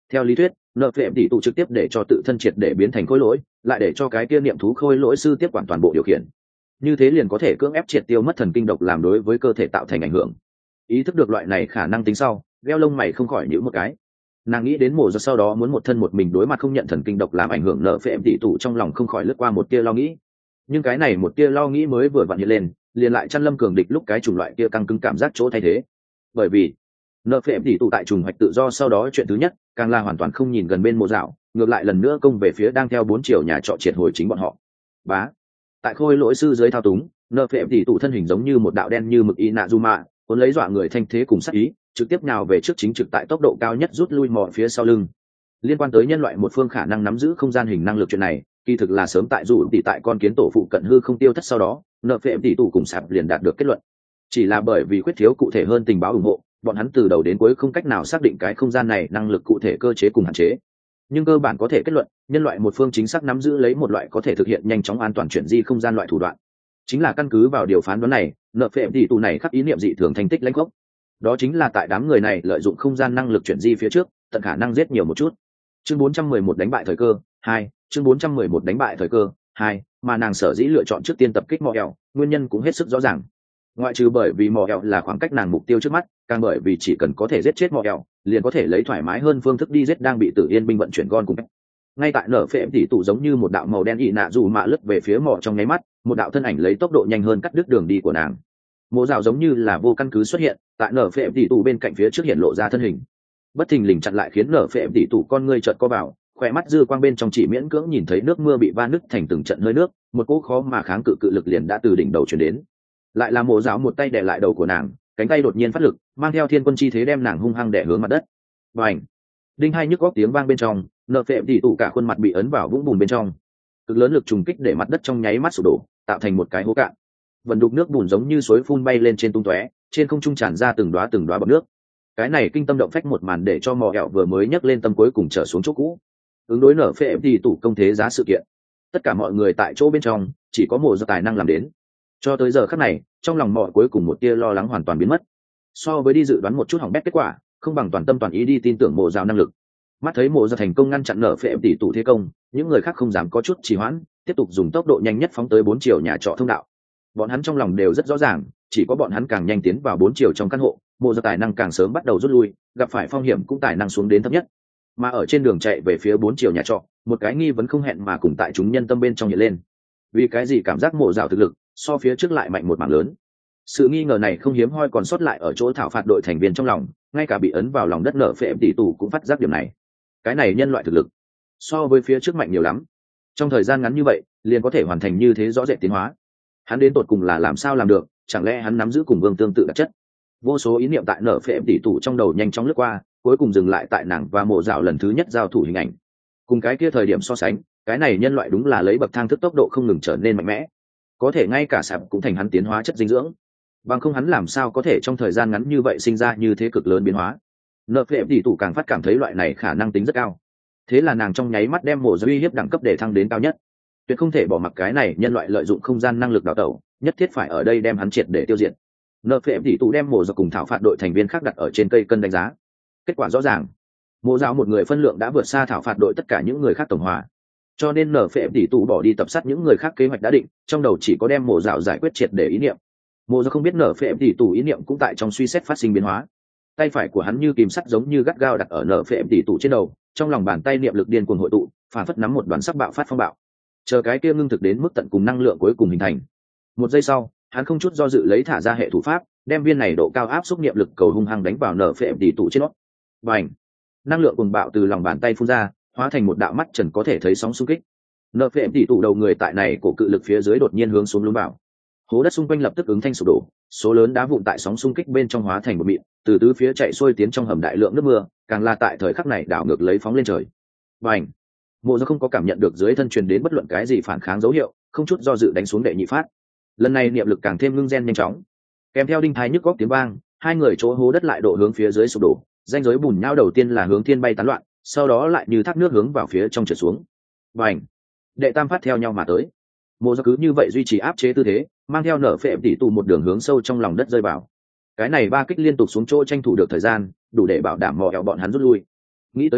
Theo lý thuyết, nợ phệ tỷ tụ trực tiếp để cho tự thân triệt để biến thành khối lỗi, lại để cho cái kia niệm thú khôi lỗi sư tiếp quản toàn bộ điều khiển. Như thế liền có thể cưỡng ép triệt tiêu mất thần kinh độc làm đối với cơ thể tạo thành ảnh hưởng. Ý thức được loại này khả năng tính sau, gheo lông mày không khỏi nhíu một cái. Nàng nghĩ đến mổ giật sau đó muốn một thân một mình đối mặt không nhận thần kinh độc làm ảnh hưởng nợ phệ tỷ tụ, trong lòng không khỏi lướt qua một tia lo nghĩ. Nhưng cái này một tia lo nghĩ mới vừa vặn hiện lên, liền lại chăn lâm cường địch lúc cái chủng loại kia căng cứng cảm giác chỗ thay thế. Bởi vì nợ phệ tỷ tụ tại trùng hoạch tự do sau đó chuyện thứ nhất càng là hoàn toàn không nhìn gần bên mộ dạo, ngược lại lần nữa công về phía đang theo bốn chiều nhà trọ triệt hồi chính bọn họ. Bá, tại khôi lỗi sư dưới thao túng, nợ phệ tỷ tụ thân hình giống như một đạo đen như mực Inazuma, cuốn lấy dọa người thanh thế cùng sát ý, trực tiếp nhào về trước, chính trực tại tốc độ cao nhất rút lui mò phía sau lưng. Liên quan tới nhân loại một phương khả năng nắm giữ không gian hình năng lực chuyện này, kỳ thực là sớm tại dù tỷ tại con kiến tổ phụ cận hư không tiêu thất sau đó, nợ phệ tỷ tụ cùng sạp liền đạt được kết luận. Chỉ là bởi vì khuyết thiếu cụ thể hơn tình báo ủng hộ, bọn hắn từ đầu đến cuối không cách nào xác định cái không gian này năng lực cụ thể cơ chế cùng hạn chế. Nhưng cơ bản có thể kết luận, nhân loại một phương chính xác nắm giữ lấy một loại có thể thực hiện nhanh chóng an toàn chuyển di không gian loại thủ đoạn. Chính là căn cứ vào điều phán đoán này, nợ phệ tỷ tụ này khắc ý niệm dị thường thành tích lãnh gốc. Đó chính là tại đám người này lợi dụng không gian năng lực chuyển di phía trước, tận khả năng giết nhiều một chút. Chương bốn trăm mười một đánh bại thời cơ hai, chương bốn trăm mười một đánh bại thời cơ hai, mà nàng sở dĩ lựa chọn trước tiên tập kích mỏ ẻo, nguyên nhân cũng hết sức rõ ràng. Ngoại trừ bởi vì mỏ ẻo là khoảng cách nàng mục tiêu trước mắt, càng bởi vì chỉ cần có thể giết chết mỏ ẻo, liền có thể lấy thoải mái hơn phương thức đi giết đang bị Tử Yên binh vận chuyển gon cùng. Ngay tại nở phệ tỷ tụ giống như một đạo màu đen ị nạ dù mạ lướt về phía mỏ trong nháy mắt, một đạo thân ảnh lấy tốc độ nhanh hơn cắt đứt đường đi của nàng. Mộ rào giống như là vô căn cứ xuất hiện tại nở phệ tỷ tụ bên cạnh phía trước hiện lộ ra thân hình, bất thình lình chặn lại khiến nở phệ tỷ tụ con ngươi chợt co vào, khỏe mắt dư quang bên trong chỉ miễn cưỡng nhìn thấy nước mưa bị va nứt thành từng trận hơi nước, một cỗ khó mà kháng cự cự lực liền đã từ đỉnh đầu truyền đến. Lại là mộ giáo một tay đè lại đầu của nàng, cánh tay đột nhiên phát lực, mang theo thiên quân chi thế đem nàng hung hăng đè hướng mặt đất. Bành! Đinh hai nhức góc tiếng vang bên trong, nợ phệ tỷ tụ cả khuôn mặt bị ấn vào vũng bùn bên trong. Cực lớn lực trùng kích để mặt đất trong nháy mắt sụp đổ, tạo thành một cái hố cạn. Vận đục nước bùn giống như suối phun bay lên trên tung tóe, trên không trung tràn ra từng đóa từng đóa bọt nước. Cái này kinh tâm động phách một màn để cho mò ẹo vừa mới nhấc lên tâm cuối cùng trở xuống chỗ cũ. Ứng đối nở phệ tỷ tụ công thế giá sự kiện, tất cả mọi người tại chỗ bên trong chỉ có một do tài năng làm đến. Cho tới giờ khắc này, trong lòng mọi cuối cùng một tia lo lắng hoàn toàn biến mất. So với đi dự đoán một chút hỏng bét kết quả, không bằng toàn tâm toàn ý đi tin tưởng mộ rào năng lực. Mắt thấy mộ ra thành công ngăn chặn nở phệ tỷ tụ thế công, những người khác không dám có chút trì hoãn, tiếp tục dùng tốc độ nhanh nhất phóng tới bốn chiều nhà trọ thông đạo. Bọn hắn trong lòng đều rất rõ ràng, chỉ có bọn hắn càng nhanh tiến vào bốn chiều trong căn hộ, mộ ra tài năng càng sớm bắt đầu rút lui, gặp phải phong hiểm cũng tài năng xuống đến thấp nhất. Mà ở trên đường chạy về phía bốn chiều nhà trọ, một cái nghi vấn không hẹn mà cùng tại chúng nhân tâm bên trong hiện lên. Vì cái gì cảm giác mộ rào thực lực so phía trước lại mạnh một mảng lớn? Sự nghi ngờ này không hiếm hoi còn sót lại ở chỗ thảo phạt đội thành viên trong lòng, ngay cả bị ấn vào lòng đất nợ phệ tỷ tụ cũng phát giác điểm này. Cái này nhân loại thực lực so với phía trước mạnh nhiều lắm, trong thời gian ngắn như vậy liền có thể hoàn thành như thế rõ rệt tiến hóa. Hắn đến tột cùng là làm sao làm được? Chẳng lẽ hắn nắm giữ cùng vương tương tự đặc chất? Vô số ý niệm tại nở phệ tỷ tụ trong đầu nhanh chóng lướt qua, cuối cùng dừng lại tại nàng và mộ dạo lần thứ nhất giao thủ hình ảnh. Cùng cái kia thời điểm so sánh, cái này nhân loại đúng là lấy bậc thang thức tốc độ không ngừng trở nên mạnh mẽ, có thể ngay cả sạp cũng thành hắn tiến hóa chất dinh dưỡng. Bằng không hắn làm sao có thể trong thời gian ngắn như vậy sinh ra như thế cực lớn biến hóa. Nợ phệ tỷ tụ càng phát cảm thấy loại này khả năng tính rất cao, thế là nàng trong nháy mắt đem mộ giới uy hiếp đẳng cấp để thăng đến cao nhất. Tuyệt không thể bỏ mặc cái này nhân loại lợi dụng không gian năng lực đào tẩu, nhất thiết phải ở đây đem hắn triệt để tiêu diệt. Nợ phệ tỷ tụ đem mộ giặc cùng thảo phạt đội thành viên khác đặt ở trên cây cân đánh giá. Kết quả rõ ràng, mộ giáo một người phân lượng đã vượt xa thảo phạt đội tất cả những người khác tổng hòa, cho nên nở phệ tỷ tụ bỏ đi tập sát những người khác kế hoạch đã định, trong đầu chỉ có đem mộ giáo giải quyết triệt để ý niệm. Mộ giáo không biết nở phệ tỷ tụ ý niệm cũng tại trong suy xét phát sinh biến hóa. Tay phải của hắn như kìm sắt giống như gắt gao đặt ở nở phệ tỷ tụ trên đầu, trong lòng bàn tay niệm lực điên cuồng hội tụ, phản phất nắm một đoàn sắc bạo phát phong bạo, chờ cái kia ngưng thực đến mức tận cùng năng lượng cuối cùng hình thành. Một giây sau, hắn không chút do dự lấy thả ra hệ thủ pháp, đem viên này độ cao áp xúc niệm lực cầu hung hăng đánh vào nở phệ tỷ tụ trên nó. Bành! Năng lượng cuồng bạo từ lòng bàn tay phun ra, hóa thành một đạo mắt trần có thể thấy sóng xung kích. Nở phệ tỷ tụ đầu người tại này cổ cự lực phía dưới đột nhiên hướng xuống lún vào. Hố đất xung quanh lập tức ứng thanh sụp đổ, số lớn đá vụn tại sóng xung kích bên trong hóa thành một mịn, từ tứ phía chạy xuôi tiến trong hầm đại lượng nước mưa, càng là tại thời khắc này đảo ngược lấy phóng lên trời. Bành! Mộ Do không có cảm nhận được dưới thân truyền đến bất luận cái gì phản kháng dấu hiệu, không chút do dự đánh xuống đệ nhị phát. Lần này niệm lực càng thêm ngưng gen nhanh chóng, kèm theo đinh thái nhức góc tiếng vang, hai người chỗ hố đất lại độ hướng phía dưới sụp đổ, ranh giới bùn nhão đầu tiên là hướng thiên bay tán loạn, sau đó lại như thác nước hướng vào phía trong trượt xuống. Bành! Đệ tam phát theo nhau mà tới. Mộ Do cứ như vậy duy trì áp chế tư thế, mang theo nở phệ tỷ tụ một đường hướng sâu trong lòng đất rơi vào. Cái này ba kích liên tục xuống chỗ tranh thủ được thời gian, đủ để bảo đảm mò eo bọn hắn rút lui. Nghĩ tới đây,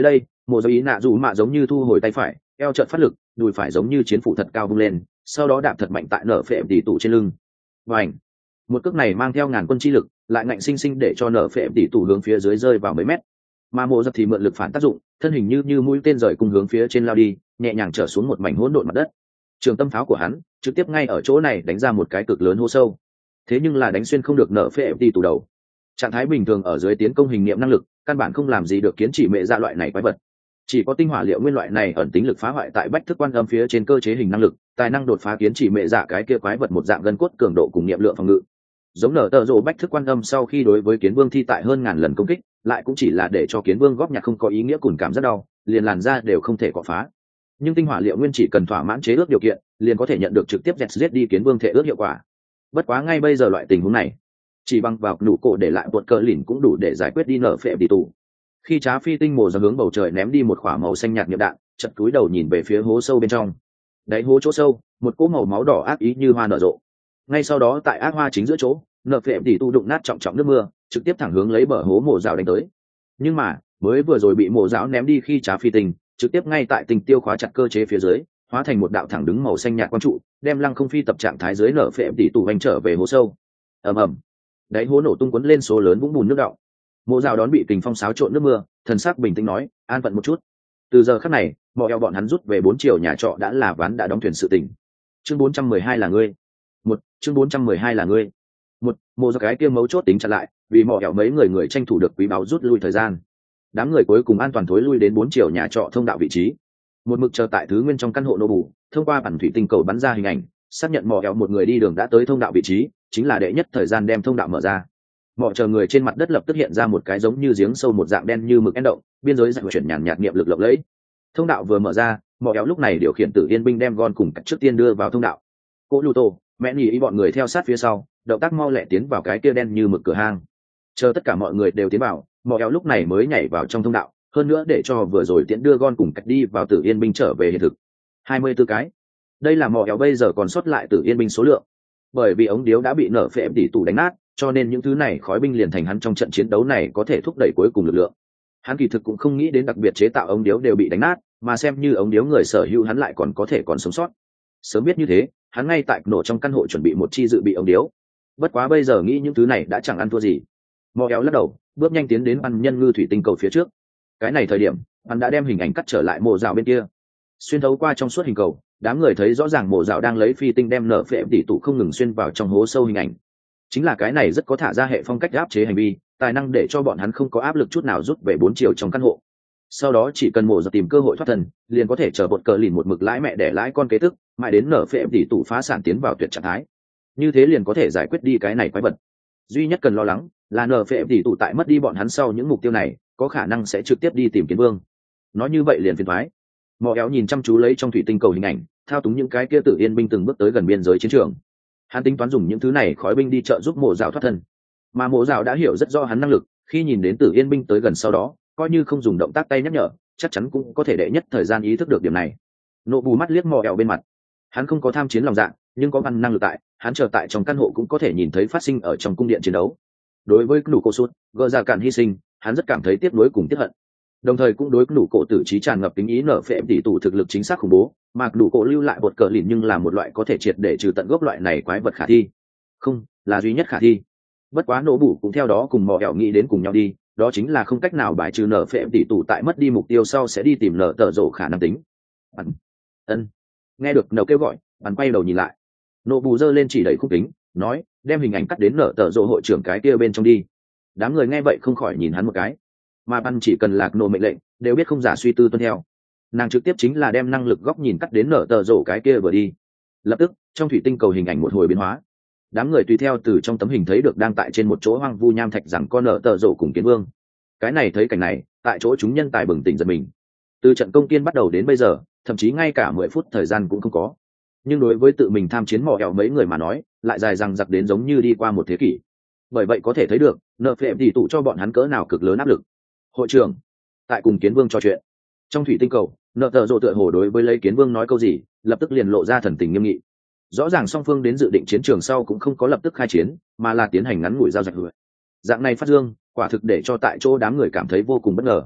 Mộ do ý nạ dù mạ giống như thu hồi tay phải, eo trợn phát lực, đùi phải giống như chiến phủ thật cao vung lên, sau đó đạp thật mạnh tại nở phệ tỷ tụ trên lưng. Vành, một cước này mang theo ngàn quân chi lực, lại ngạnh sinh sinh để cho nở phệ tỷ tụ hướng phía dưới rơi vào mấy mét. Mà mộ giật thì mượn lực phản tác dụng, thân hình như như mũi tên rời cùng hướng phía trên lao đi, nhẹ nhàng trở xuống một mảnh hỗn độn mặt đất. Trường tâm pháo của hắn trực tiếp ngay ở chỗ này đánh ra một cái cực lớn hố sâu, thế nhưng là đánh xuyên không được nở phệ tỷ tụ đầu. Trạng thái bình thường ở dưới tiến công hình niệm năng lực, căn bản không làm gì được kiến chỉ mẹ dạ loại này quái vật. Chỉ có tinh hỏa liệu nguyên loại này ẩn tính lực phá hoại tại bách thức quan âm phía trên cơ chế hình năng lực, tài năng đột phá kiến chỉ mẹ dạ cái kia quái vật một dạng gân cốt cường độ cùng niệm lượng phòng ngự. Giống nở tờ rộ bách thức quan âm sau khi đối với kiến vương thi tại hơn ngàn lần công kích, lại cũng chỉ là để cho kiến vương góp nhặt không có ý nghĩa cùng cảm rất đau, liền làn ra đều không thể cọ phá. Nhưng tinh hỏa liệu nguyên chỉ cần thỏa mãn chế ước điều kiện, liền có thể nhận được trực tiếp dẹt giết đi kiến vương thể ước hiệu quả. Bất quá ngay bây giờ loại tình huống này, chỉ bằng vào nụ cổ để lại bột cờ lìn cũng đủ để giải quyết đi nở phệ đi tù. Khi Trá Phi tinh mồ ra hướng bầu trời ném đi một quả màu xanh nhạt niệm đạn, chật cúi đầu nhìn về phía hố sâu bên trong. Đáy hố chỗ sâu, một cỗ màu máu đỏ ác ý như hoa nở rộ. Ngay sau đó tại ác hoa chính giữa chỗ, nở phệ đi tu đụng nát trọng trọng nước mưa, trực tiếp thẳng hướng lấy bờ hố mồ rào đánh tới. Nhưng mà mới vừa rồi bị mồ rào ném đi khi Trá Phi tinh, trực tiếp ngay tại tình tiêu khóa chặt cơ chế phía dưới, hóa thành một đạo thẳng đứng màu xanh nhạt quang trụ, đem lăng không phi tập trạng thái dưới nở phệ đi tù hành trở về hố sâu. Ầm ầm, đáy hố nổ tung cuốn lên số lớn vũng bùn nước đọng. Mộ rào đón bị kình phong xáo trộn nước mưa, thần sắc bình tĩnh nói, an phận một chút. Từ giờ khắc này, mọi eo bọn hắn rút về bốn chiều nhà trọ đã là ván đã đóng thuyền sự tình. Chương bốn trăm mười hai là ngươi. Một, chương bốn trăm mười hai là ngươi. Một, mộ do cái kia mấu chốt tính chặt lại, vì mọi eo mấy người người tranh thủ được quý báu rút lui thời gian. Đám người cuối cùng an toàn thối lui đến bốn chiều nhà trọ thông đạo vị trí. Một mực chờ tại thứ nguyên trong căn hộ nô bù, thông qua bản thủy tinh cầu bắn ra hình ảnh, xác nhận mọi eo một người đi đường đã tới thông đạo vị trí, chính là đệ nhất thời gian đem thông đạo mở ra. Mọi chờ người trên mặt đất lập tức hiện ra một cái giống như giếng sâu một dạng đen như mực én động, biên giới dạng chuyển nhàn nhạt niệm lực lộng lẫy. Thông đạo vừa mở ra, mọi éo lúc này điều khiển Tử Yên binh đem Gon cùng cách trước tiên đưa vào thông đạo. Cô Luto, mẹ nhì ý bọn người theo sát phía sau, động tác mau lẹ tiến vào cái kia đen như mực cửa hang. Chờ tất cả mọi người đều tiến vào, mọi éo lúc này mới nhảy vào trong thông đạo, hơn nữa để cho vừa rồi tiễn đưa Gon cùng cách đi vào Tử Yên binh trở về hiện thực. hai mươi tư cái. Đây là mọi éo bây giờ còn sót lại Tử Yên binh số lượng. Bởi vì ống điếu đã bị nở phệ tỷ tủ đánh nát, cho nên những thứ này khói binh liền thành hắn trong trận chiến đấu này có thể thúc đẩy cuối cùng lực lượng. Hắn kỳ thực cũng không nghĩ đến đặc biệt chế tạo ống điếu đều bị đánh nát, mà xem như ống điếu người sở hữu hắn lại còn có thể còn sống sót. Sớm biết như thế, hắn ngay tại nổ trong căn hộ chuẩn bị một chi dự bị ống điếu. Bất quá bây giờ nghĩ những thứ này đã chẳng ăn thua gì. Mò éo lắc đầu, bước nhanh tiến đến ăn nhân ngư thủy tinh cầu phía trước. Cái này thời điểm, hắn đã đem hình ảnh cắt trở lại mộ rào bên kia. Xuyên thấu qua trong suốt hình cầu, đám người thấy rõ ràng mộ rào đang lấy phi tinh đem nở phệ tỷ tụ không ngừng xuyên vào trong hố sâu hình ảnh. Chính là cái này rất có thả ra hệ phong cách áp chế hành vi, tài năng để cho bọn hắn không có áp lực chút nào rút về bốn chiều trong căn hộ. Sau đó chỉ cần mổ giật tìm cơ hội thoát thần, liền có thể chờ bột cờ lìn một mực lãi mẹ để lãi con kế tức, mãi đến nở phệ tỷ tụ phá sản tiến vào tuyệt trạng thái. Như thế liền có thể giải quyết đi cái này quái vật. Duy nhất cần lo lắng là nở phệ tỷ tụ tại mất đi bọn hắn sau những mục tiêu này, có khả năng sẽ trực tiếp đi tìm kiến vương. Nói như vậy liền phiền toái. Mò éo nhìn chăm chú lấy trong thủy tinh cầu hình ảnh, thao túng những cái kia Tử Yên binh từng bước tới gần biên giới chiến trường. Hắn tính toán dùng những thứ này khói binh đi trợ giúp mộ rào thoát thân, mà mộ rào đã hiểu rất rõ hắn năng lực, khi nhìn đến Tử Yên binh tới gần sau đó, coi như không dùng động tác tay nhắc nhở, chắc chắn cũng có thể đệ nhất thời gian ý thức được điểm này. Nộ bù mắt liếc mò ẹo bên mặt, hắn không có tham chiến lòng dạ, nhưng có văn năng lực tại, hắn chờ tại trong căn hộ cũng có thể nhìn thấy phát sinh ở trong cung điện chiến đấu. Đối với nụ cổ sút gỡ ra cản hy sinh, hắn rất cảm thấy tiếc nuối cùng tiếc hận, đồng thời cũng đối nụ cổ tử trí tràn ngập kính ý nở phệ tỷ tụ thực lực chính xác khủng bố, mà nụ cổ lưu lại bột cờ lìn nhưng là một loại có thể triệt để trừ tận gốc loại này quái vật khả thi, không là duy nhất khả thi. Bất quá nổ bù cũng theo đó cùng mò ẹo nghĩ đến cùng nhau đi, đó chính là không cách nào bài trừ nở phệ tỷ tụ tại mất đi mục tiêu sau sẽ đi tìm nở tờ rổ khả năng tính. Ân, ân. Nghe được nở kêu gọi, hắn quay đầu nhìn lại, nổ bù giơ lên chỉ đẩy khung kính, nói đem hình ảnh cắt đến nở tờ rổ hội trưởng cái kia bên trong đi. Đám người nghe vậy không khỏi nhìn hắn một cái, mà ban chỉ cần lạc nổ mệnh lệnh đều biết không giả suy tư tuân theo. Nàng trực tiếp chính là đem năng lực góc nhìn cắt đến nở tờ rổ cái kia vừa đi. Lập tức trong thủy tinh cầu hình ảnh một hồi biến hóa, đám người tùy theo từ trong tấm hình thấy được đang tại trên một chỗ hoang vu nham thạch rằng con nở tờ rổ cùng kiến vương. Cái này thấy cảnh này, tại chỗ chúng nhân tài bừng tỉnh giật mình. Từ trận công tiên bắt đầu đến bây giờ, thậm chí ngay cả mười phút thời gian cũng không có, nhưng đối với tự mình tham chiến mò ẹo mấy người mà nói lại dài rằng giặc đến giống như đi qua một thế kỷ. Bởi vậy có thể thấy được nợ phệ tỷ tụ cho bọn hắn cỡ nào cực lớn áp lực. Hội trưởng tại cùng kiến vương trò chuyện trong thủy tinh cầu, nợ tờ rộ tựa hồ đối với lấy kiến vương nói câu gì, lập tức liền lộ ra thần tình nghiêm nghị. Rõ ràng song phương đến dự định chiến trường sau cũng không có lập tức khai chiến, mà là tiến hành ngắn ngủi giao dịch. Dạng này phát dương quả thực để cho tại chỗ đám người cảm thấy vô cùng bất ngờ.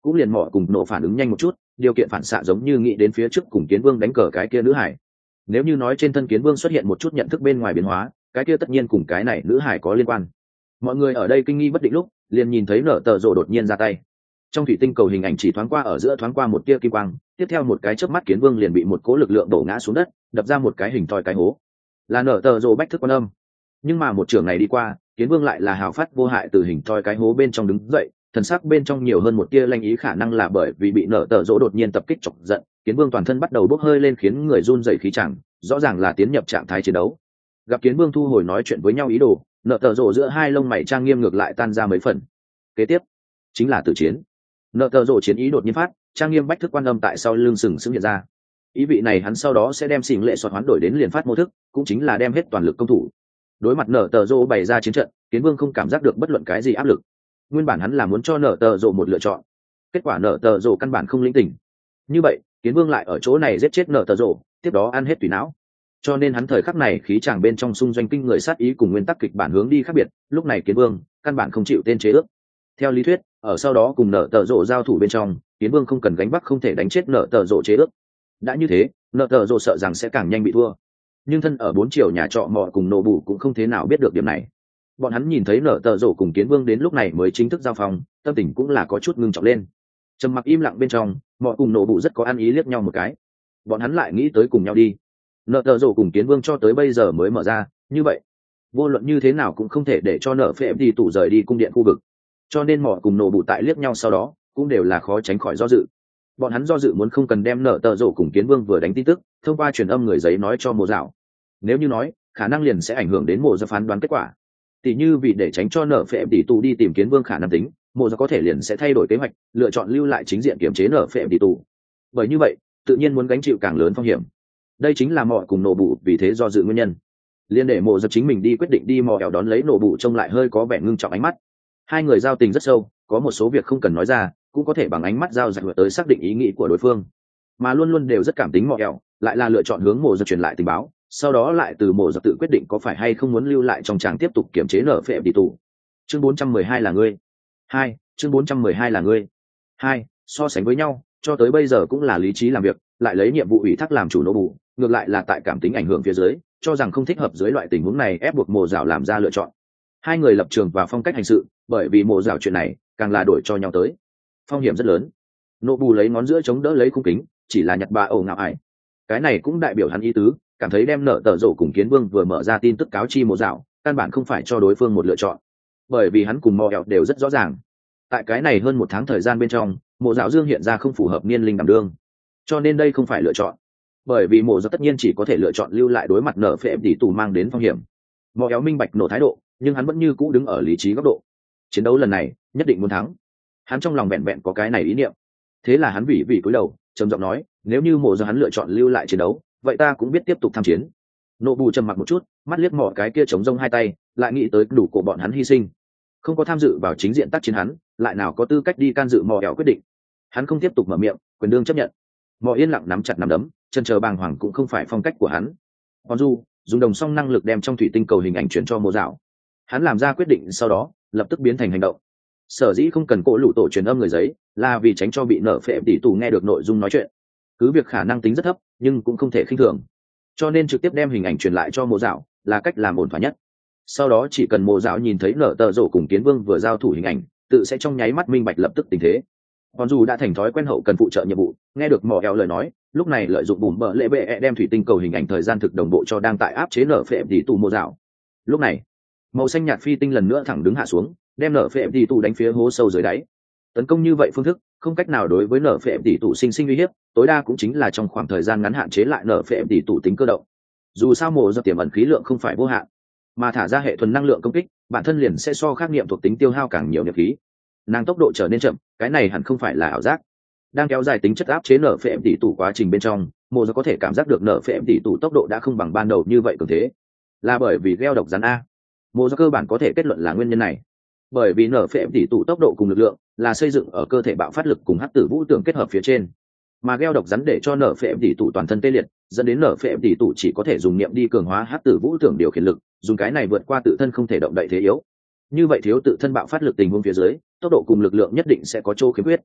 cũng liền mỏ cùng nổ phản ứng nhanh một chút, điều kiện phản xạ giống như nghĩ đến phía trước cùng kiến vương đánh cờ cái kia nữ hải. Nếu như nói trên thân kiến vương xuất hiện một chút nhận thức bên ngoài biến hóa, cái kia tất nhiên cùng cái này nữ hải có liên quan. Mọi người ở đây kinh nghi bất định lúc, liền nhìn thấy nở tờ rồ đột nhiên ra tay. Trong thủy tinh cầu hình ảnh chỉ thoáng qua ở giữa thoáng qua một tia kim quang, tiếp theo một cái chớp mắt kiến vương liền bị một cố lực lượng đổ ngã xuống đất, đập ra một cái hình thoi cái hố. Là nở tờ rồ bách thức quan âm. Nhưng mà một trường này đi qua, kiến vương lại là hào phát vô hại từ hình thoi cái hố bên trong đứng dậy, thần sắc bên trong nhiều hơn một tia lanh ý, khả năng là bởi vì bị nở tờ rỗ đột nhiên tập kích chọc giận, kiến vương toàn thân bắt đầu bốc hơi lên khiến người run rẩy khí chẳng, rõ ràng là tiến nhập trạng thái chiến đấu. Gặp kiến vương thu hồi nói chuyện với nhau ý đồ, nở tờ rỗ giữa hai lông mày trang nghiêm ngược lại tan ra mấy phần. Kế tiếp chính là tử chiến. Nở tờ rỗ chiến ý đột nhiên phát, trang nghiêm bách thức quan âm tại sau lưng sừng sững hiện ra. Ý vị này hắn sau đó sẽ đem xỉn lệ soạt hoán đổi đến liền phát mô thức, cũng chính là đem hết toàn lực công thủ. Đối mặt nở tờ rỗ bày ra chiến trận, kiến vương không cảm giác được bất luận cái gì áp lực. Nguyên bản hắn là muốn cho nở tờ rỗ một lựa chọn, kết quả nở tờ rỗ căn bản không lĩnh tình. Như vậy kiến vương lại ở chỗ này giết chết nở tờ rỗ, tiếp đó ăn hết tùy não. Cho nên hắn thời khắc này khí chàng bên trong xung doanh kinh người sát ý cùng nguyên tắc kịch bản hướng đi khác biệt. Lúc này kiến vương căn bản không chịu tên chế ước. Theo lý thuyết, ở sau đó cùng nở tờ rỗ giao thủ bên trong, kiến vương không cần gánh vác không thể đánh chết nở tờ rỗ chế ước. Đã như thế, nở tờ rỗ sợ rằng sẽ càng nhanh bị thua. Nhưng thân ở bốn chiều nhà trọ mọ cùng nổ bù cũng không thế nào biết được điểm này. Bọn hắn nhìn thấy nở tờ rỗ cùng kiến vương đến lúc này mới chính thức giao phòng, tâm tình cũng là có chút ngưng trọng lên. Trầm mặc im lặng bên trong, mọ cùng nổ bù rất có ăn ý liếc nhau một cái. Bọn hắn lại nghĩ tới cùng nhau đi. Nở tờ rỗ cùng kiến vương cho tới bây giờ mới mở ra, như vậy vô luận như thế nào cũng không thể để cho nở phệ đi tủ rời đi cung điện khu vực. Cho nên mọ cùng nổ bù tại liếc nhau sau đó cũng đều là khó tránh khỏi do dự. Bọn hắn do dự muốn không cần đem nở tờ rỗ cùng kiến vương vừa đánh tin tức thông qua truyền âm người giấy nói cho mộ dạo. Nếu như nói khả năng liền sẽ ảnh hưởng đến mộ ra phán đoán kết quả, tỷ như vì để tránh cho nở phệ tỷ tù đi tìm kiến vương khả năng tính, mộ ra có thể liền sẽ thay đổi kế hoạch, lựa chọn lưu lại chính diện kiểm chế nở phệ tỷ tù. Bởi như vậy tự nhiên muốn gánh chịu càng lớn phong hiểm. Đây chính là mọ cùng nổ bụ vì thế do dự nguyên nhân. Liên để mộ ra chính mình đi quyết định đi mò ẻo đón lấy nổ bụ trông lại hơi có vẻ ngưng trọng ánh mắt. Hai người giao tình rất sâu, có một số việc không cần nói ra cũng có thể bằng ánh mắt giao dạy tới xác định ý nghĩ của đối phương, mà luôn luôn đều rất cảm tính mò ẻo lại là lựa chọn hướng mộ ra truyền lại tình báo, sau đó lại từ mộ giặc tự quyết định có phải hay không muốn lưu lại trong tràng tiếp tục kiểm chế nở phệ đi tù. Chương bốn trăm mười hai là ngươi. Hai, chương bốn trăm mười hai là ngươi. Hai, so sánh với nhau, cho tới bây giờ cũng là lý trí làm việc, lại lấy nhiệm vụ ủy thác làm chủ nô bù, ngược lại là tại cảm tính ảnh hưởng phía dưới, cho rằng không thích hợp dưới loại tình huống này ép buộc mộ dạo làm ra lựa chọn. Hai người lập trường và phong cách hành sự, bởi vì mộ dạo chuyện này càng là đổi cho nhau tới. Phong hiểm rất lớn. Nô bù lấy ngón giữa chống đỡ lấy khung kính, chỉ là nhặt ba ẩu ngạo ải. Cái này cũng đại biểu hắn ý tứ, cảm thấy đem nở tờ rổ cùng kiến vương vừa mở ra tin tức cáo chi mộ dạo, căn bản không phải cho đối phương một lựa chọn, bởi vì hắn cùng mò ẻo đều rất rõ ràng, tại cái này hơn một tháng thời gian bên trong, mộ dạo dương hiện ra không phù hợp niên linh đảm đương, cho nên đây không phải lựa chọn, bởi vì mộ dạo tất nhiên chỉ có thể lựa chọn lưu lại đối mặt nở phệ tỷ tù mang đến phong hiểm. Mò ẻo minh bạch nổ thái độ, nhưng hắn vẫn như cũ đứng ở lý trí góc độ, chiến đấu lần này nhất định muốn thắng, hắn trong lòng vẹn vẹn có cái này ý niệm. Thế là hắn vì vì cúi đầu trầm giọng nói, nếu như mộ dạo hắn lựa chọn lưu lại chiến đấu, vậy ta cũng biết tiếp tục tham chiến. Nộ bù trầm mặc một chút, mắt liếc mỏ cái kia chống rông hai tay, lại nghĩ tới đủ của bọn hắn hy sinh, không có tham dự vào chính diện tác chiến hắn lại nào có tư cách đi can dự mò ẻo quyết định. Hắn không tiếp tục mở miệng, quyền đương chấp nhận. Mò yên lặng nắm chặt nắm đấm, chân chờ bàng hoàng cũng không phải phong cách của hắn. Còn du dùng đồng song năng lực đem trong thủy tinh cầu hình ảnh chuyển cho mộ dạo. Hắn làm ra quyết định sau đó lập tức biến thành hành động. Sở dĩ không cần cỗ lũ tổ truyền âm người giấy, là vì tránh cho bị nở phệ tỷ tù nghe được nội dung nói chuyện. Cứ việc khả năng tính rất thấp, nhưng cũng không thể khinh thường, cho nên trực tiếp đem hình ảnh truyền lại cho mộ dạo là cách làm ổn thỏa nhất. Sau đó chỉ cần mộ dạo nhìn thấy nở tờ rổ cùng kiến vương vừa giao thủ hình ảnh, tự sẽ trong nháy mắt minh bạch lập tức tình thế. Còn dù đã thành thói quen hậu cần phụ trợ nhiệm vụ, nghe được mỏ eo lời nói, lúc này lợi dụng bùm bờ lệ bệ e đem thủy tinh cầu hình ảnh thời gian thực đồng bộ cho đang tại áp chế nở phệ đi tù mộ dạo. Lúc này màu xanh nhạt phi tinh lần nữa thẳng đứng hạ xuống, đem nở phệ đi tù đánh phía hố sâu dưới đáy. Tấn công như vậy phương thức không cách nào đối với nở phệ tỷ tụ sinh sinh uy hiếp, tối đa cũng chính là trong khoảng thời gian ngắn hạn chế lại nở phệ tỷ tụ tính cơ động. Dù sao mộ do tiềm ẩn khí lượng không phải vô hạn, mà thả ra hệ thuần năng lượng công kích, bản thân liền sẽ so khắc nghiệm thuộc tính tiêu hao càng nhiều niệm khí, nàng tốc độ trở nên chậm, cái này hẳn không phải là ảo giác. Đang kéo dài tính chất áp chế nở phệ tỷ tụ quá trình bên trong, mộ do có thể cảm giác được nở phệ tỷ tụ tốc độ đã không bằng ban đầu như vậy cường thế, là bởi vì gieo độc rắn a. Mộ do cơ bản có thể kết luận là nguyên nhân này, bởi vì nở phệ tỷ tụ tốc độ cùng lực lượng là xây dựng ở cơ thể bạo phát lực cùng hắc tử vũ tưởng kết hợp phía trên, mà gieo độc rắn để cho nở phệ tỷ tụ toàn thân tê liệt, dẫn đến nở phệ tỷ tụ chỉ có thể dùng niệm đi cường hóa hắc tử vũ tưởng điều khiển lực, dùng cái này vượt qua tự thân không thể động đậy thế yếu. Như vậy thiếu tự thân bạo phát lực tình huống phía dưới, tốc độ cùng lực lượng nhất định sẽ có chỗ khiếm khuyết.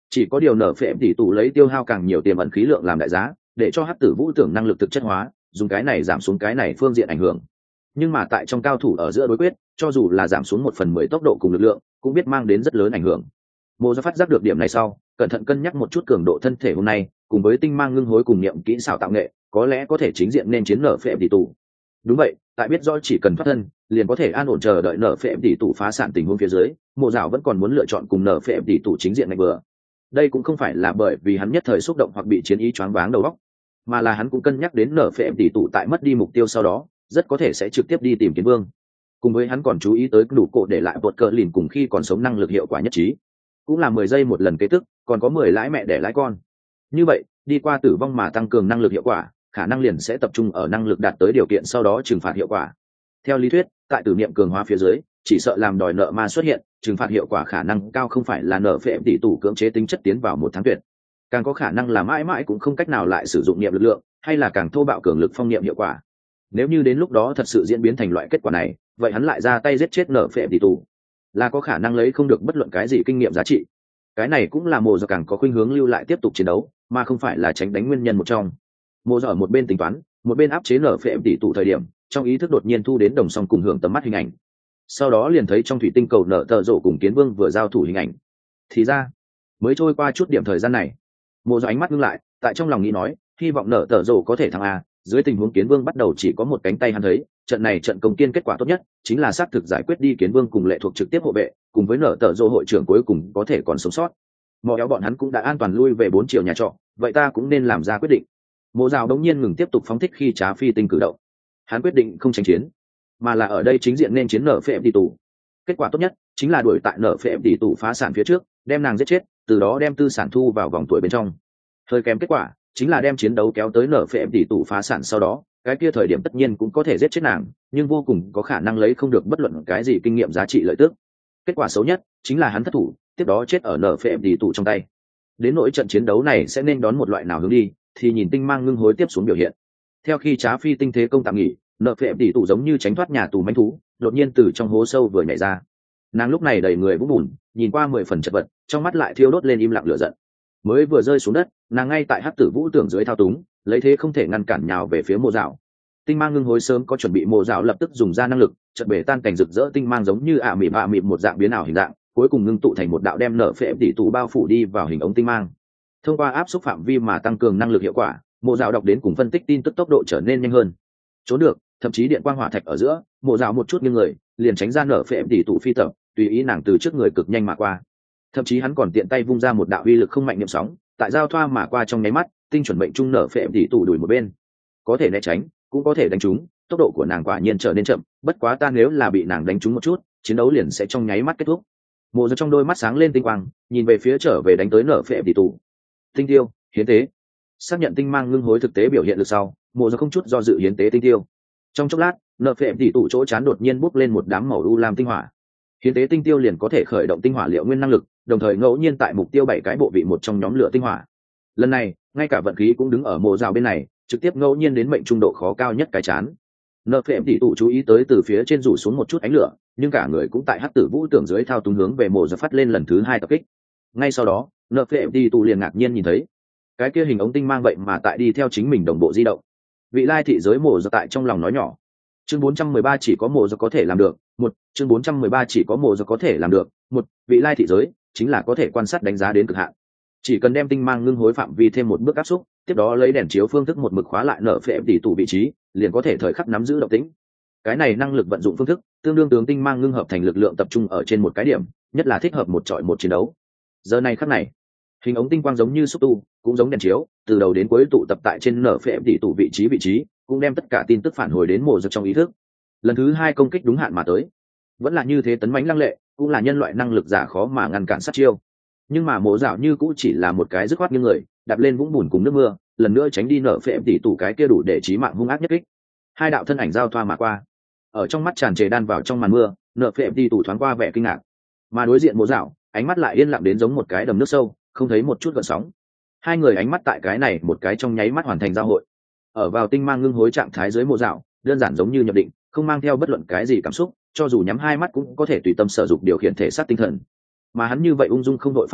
Chỉ có điều nở phệ tỷ tụ lấy tiêu hao càng nhiều tiềm ẩn khí lượng làm đại giá, để cho hắc tử vũ tưởng năng lực thực chất hóa, dùng cái này giảm xuống cái này phương diện ảnh hưởng. Nhưng mà tại trong cao thủ ở giữa đối quyết, cho dù là giảm xuống một phần mười tốc độ cùng lực lượng, cũng biết mang đến rất lớn ảnh hưởng. Mộ Do phát giác được điểm này sau, cẩn thận cân nhắc một chút cường độ thân thể hôm nay, cùng với tinh mang ngưng hối cùng niệm kỹ xảo tạo nghệ, có lẽ có thể chính diện nên chiến nở phệ tỷ tụ. Đúng vậy, tại biết rõ chỉ cần thoát thân, liền có thể an ổn chờ đợi nở phệ tỷ tụ phá sản tình huống phía dưới, Mộ Dạo vẫn còn muốn lựa chọn cùng nở phệ tỷ tụ chính diện ngay bừa. Đây cũng không phải là bởi vì hắn nhất thời xúc động hoặc bị chiến ý choáng váng đầu óc, mà là hắn cũng cân nhắc đến nở phệ tỷ tụ tại mất đi mục tiêu sau đó, rất có thể sẽ trực tiếp đi tìm Kiến Vương. Cùng với hắn còn chú ý tới đủ cổ để lại bột cờ lìn cùng khi còn sống năng lực hiệu quả nhất trí, cũng là mười giây một lần kế tức, còn có mười lãi mẹ để lãi con. Như vậy, đi qua tử vong mà tăng cường năng lực hiệu quả, khả năng liền sẽ tập trung ở năng lực đạt tới điều kiện sau đó trừng phạt hiệu quả. Theo lý thuyết, tại tử niệm cường hóa phía dưới, chỉ sợ làm đòi nợ ma xuất hiện, trừng phạt hiệu quả khả năng cao không phải là nợ phệ tỷ tụ cưỡng chế tính chất tiến vào một tháng tuyệt, càng có khả năng là mãi mãi cũng không cách nào lại sử dụng niệm lực lượng, hay là càng thô bạo cường lực phong niệm hiệu quả. Nếu như đến lúc đó thật sự diễn biến thành loại kết quả này, vậy hắn lại ra tay giết chết nợ phệ tỷ tụ, là có khả năng lấy không được bất luận cái gì kinh nghiệm giá trị. Cái này cũng là Mộ Do càng có khuynh hướng lưu lại tiếp tục chiến đấu, mà không phải là tránh đánh nguyên nhân một trong. Mộ Do ở một bên tính toán, một bên áp chế nở phệ tỷ tụ thời điểm, trong ý thức đột nhiên thu đến đồng song cùng hưởng tầm mắt hình ảnh. Sau đó liền thấy trong thủy tinh cầu nở tờ rộ cùng Kiến Vương vừa giao thủ hình ảnh. Thì ra, mới trôi qua chút điểm thời gian này, Mộ Do ánh mắt ngưng lại, tại trong lòng nghĩ nói, hy vọng nở tờ rộ có thể thắng a. Dưới tình huống Kiến Vương bắt đầu chỉ có một cánh tay hắn thấy, trận này trận công kiên kết quả tốt nhất chính là xác thực giải quyết đi Kiến Vương cùng lệ thuộc trực tiếp hộ vệ, cùng với nở tờ rộ hội trưởng cuối cùng có thể còn sống sót. Mò éo bọn hắn cũng đã an toàn lui về bốn triệu nhà trọ, vậy ta cũng nên làm ra quyết định. Mộ Dạo đống nhiên ngừng tiếp tục phóng thích khi trá phi tinh cử động, hắn quyết định không tranh chiến, mà là ở đây chính diện nên chiến nở phệ tỷ tụ. Kết quả tốt nhất chính là đuổi tại nở phệ tỷ tụ phá sản phía trước, đem nàng giết chết, từ đó đem tư sản thu vào vòng tuổi bên trong. Hơi kém kết quả chính là đem chiến đấu kéo tới nở phệ tỷ tụ phá sản sau đó, cái kia thời điểm tất nhiên cũng có thể giết chết nàng, nhưng vô cùng có khả năng lấy không được bất luận cái gì kinh nghiệm giá trị lợi tức. Kết quả xấu nhất chính là hắn thất thủ, tiếp đó chết ở nở phệ tỷ tụ trong tay. Đến nỗi trận chiến đấu này sẽ nên đón một loại nào hướng đi, thì nhìn tinh mang ngưng hối tiếp xuống biểu hiện. Theo khi trá phi tinh thế công tạm nghỉ, nợ phệ tỷ tụ giống như tránh thoát nhà tù manh thú, đột nhiên từ trong hố sâu vừa nhảy ra. Nàng lúc này đầy người vũng bùn, nhìn qua mười phần chật vật, trong mắt lại thiêu đốt lên im lặng lửa giận. Mới vừa rơi xuống đất, nàng ngay tại hắc tử vũ tưởng dưới thao túng, lấy thế không thể ngăn cản nhào về phía Mộ Dạo. Tinh mang ngưng hối sớm có chuẩn bị, Mộ Dạo lập tức dùng ra năng lực, chợt bể tan cảnh rực rỡ tinh mang giống như ạ mịm ạ mịm một dạng biến ảo hình dạng, cuối cùng ngưng tụ thành một đạo đem nợ phệ tỷ tụ bao phủ đi vào hình ống tinh mang. Thông qua áp suất phạm vi mà tăng cường năng lực hiệu quả, Mộ Dạo đọc đến cùng phân tích tin tức tốc độ trở nên nhanh hơn. Trốn được, thậm chí điện quang hỏa thạch ở giữa, Mộ Dạo một chút nghiêng người, liền tránh ra nở phệ tỷ tụ phi tập, tùy ý nàng từ trước người cực nhanh mà qua. Thậm chí hắn còn tiện tay vung ra một đạo uy lực không mạnh niệm sóng, tại giao thoa mà qua trong nháy mắt, tinh chuẩn mệnh trung nở phệ tỷ tụ đuổi một bên. Có thể né tránh, cũng có thể đánh trúng, tốc độ của nàng quả nhiên trở nên chậm, bất quá ta nếu là bị nàng đánh trúng một chút, chiến đấu liền sẽ trong nháy mắt kết thúc. Mộ Dạo trong đôi mắt sáng lên tinh quang, nhìn về phía trở về đánh tới nở phệ tỷ tụ. Tinh tiêu, hiến tế. Xác nhận tinh mang ngưng hối thực tế biểu hiện được sau, Mộ Dạo không chút do dự hiến tế tinh tiêu. Trong chốc lát, nợ phệ tỷ tụ chỗ chán đột nhiên bốc lên một đám màu u lam tinh hỏa. Hiến tế tinh tiêu liền có thể khởi động tinh hỏa liệu nguyên năng lực, đồng thời ngẫu nhiên tại mục tiêu bảy cái bộ vị một trong nhóm lửa tinh hỏa. Lần này, ngay cả vận khí cũng đứng ở Mộ Dạo bên này, trực tiếp ngẫu nhiên đến mệnh trung độ khó cao nhất cái chán. Nợ phệ tỷ tụ chú ý tới từ phía trên rủ xuống một chút ánh lửa, nhưng cả người cũng tại hắc tử vũ tưởng dưới thao túng hướng về Mộ Dạo phát lên lần thứ hai tập kích. Ngay sau đó, nợ phệ tỷ tụ liền ngạc nhiên nhìn thấy cái kia hình ống tinh mang vậy mà tại đi theo chính mình đồng bộ di động. Vị lai thị giới Mộ Dạo tại trong lòng nói nhỏ. Chương bốn trăm mười ba chỉ có Mộ Dạo có thể làm được. Một, chương bốn trăm mười ba chỉ có Mộ Dạo có thể làm được. Một, vị lai thị giới chính là có thể quan sát đánh giá đến cực hạn. Chỉ cần đem tinh mang ngưng hối phạm vi thêm một bước áp xúc, tiếp đó lấy đèn chiếu phương thức một mực khóa lại nợ phệ tỷ tụ vị trí, liền có thể thời khắc nắm giữ động tĩnh. Cái này năng lực vận dụng phương thức, tương đương tướng tinh mang ngưng hợp thành lực lượng tập trung ở trên một cái điểm, nhất là thích hợp một trọi một chiến đấu. Giờ này khắc này, hình ống tinh quang giống như xúc tu, cũng giống đèn chiếu, từ đầu đến cuối tụ tập tại trên nở phệ tỷ tụ vị trí vị trí, cũng đem tất cả tin tức phản hồi đến Mộ Dạo trong ý thức. Lần thứ hai công kích đúng hạn mà tới, vẫn là như thế tấn mãnh lăng lệ, cũng là nhân loại năng lực giả khó mà ngăn cản sát chiêu. Nhưng mà Mộ Dạo như cũng chỉ là một cái dứt khoát như người, đạp lên vũng bùn cùng nước mưa, lần nữa tránh đi nở phệ tỷ tụ cái kia đủ để chí mạng hung ác nhất kích. Hai đạo thân ảnh giao thoa mà qua, ở trong mắt tràn trề đan vào trong màn mưa, nở phệ tỷ tụ thoáng qua vẻ kinh ngạc, mà đối diện Mộ Dạo, ánh mắt lại yên lặng đến giống một cái đầm nước sâu, không thấy một chút gợn sóng. Hai người ánh mắt tại cái này một cái trong nháy mắt hoàn thành giao hội. Ở vào tinh mang ngưng hối trạng thái dưới Mộ Dạo, đơn giản giống như nhập định, không mang theo bất luận cái gì cảm xúc, cho dù nhắm hai mắt cũng có thể tùy tâm sở dục điều khiển thể xác tinh thần. Mà hắn như vậy ung dung không đội phản ứng,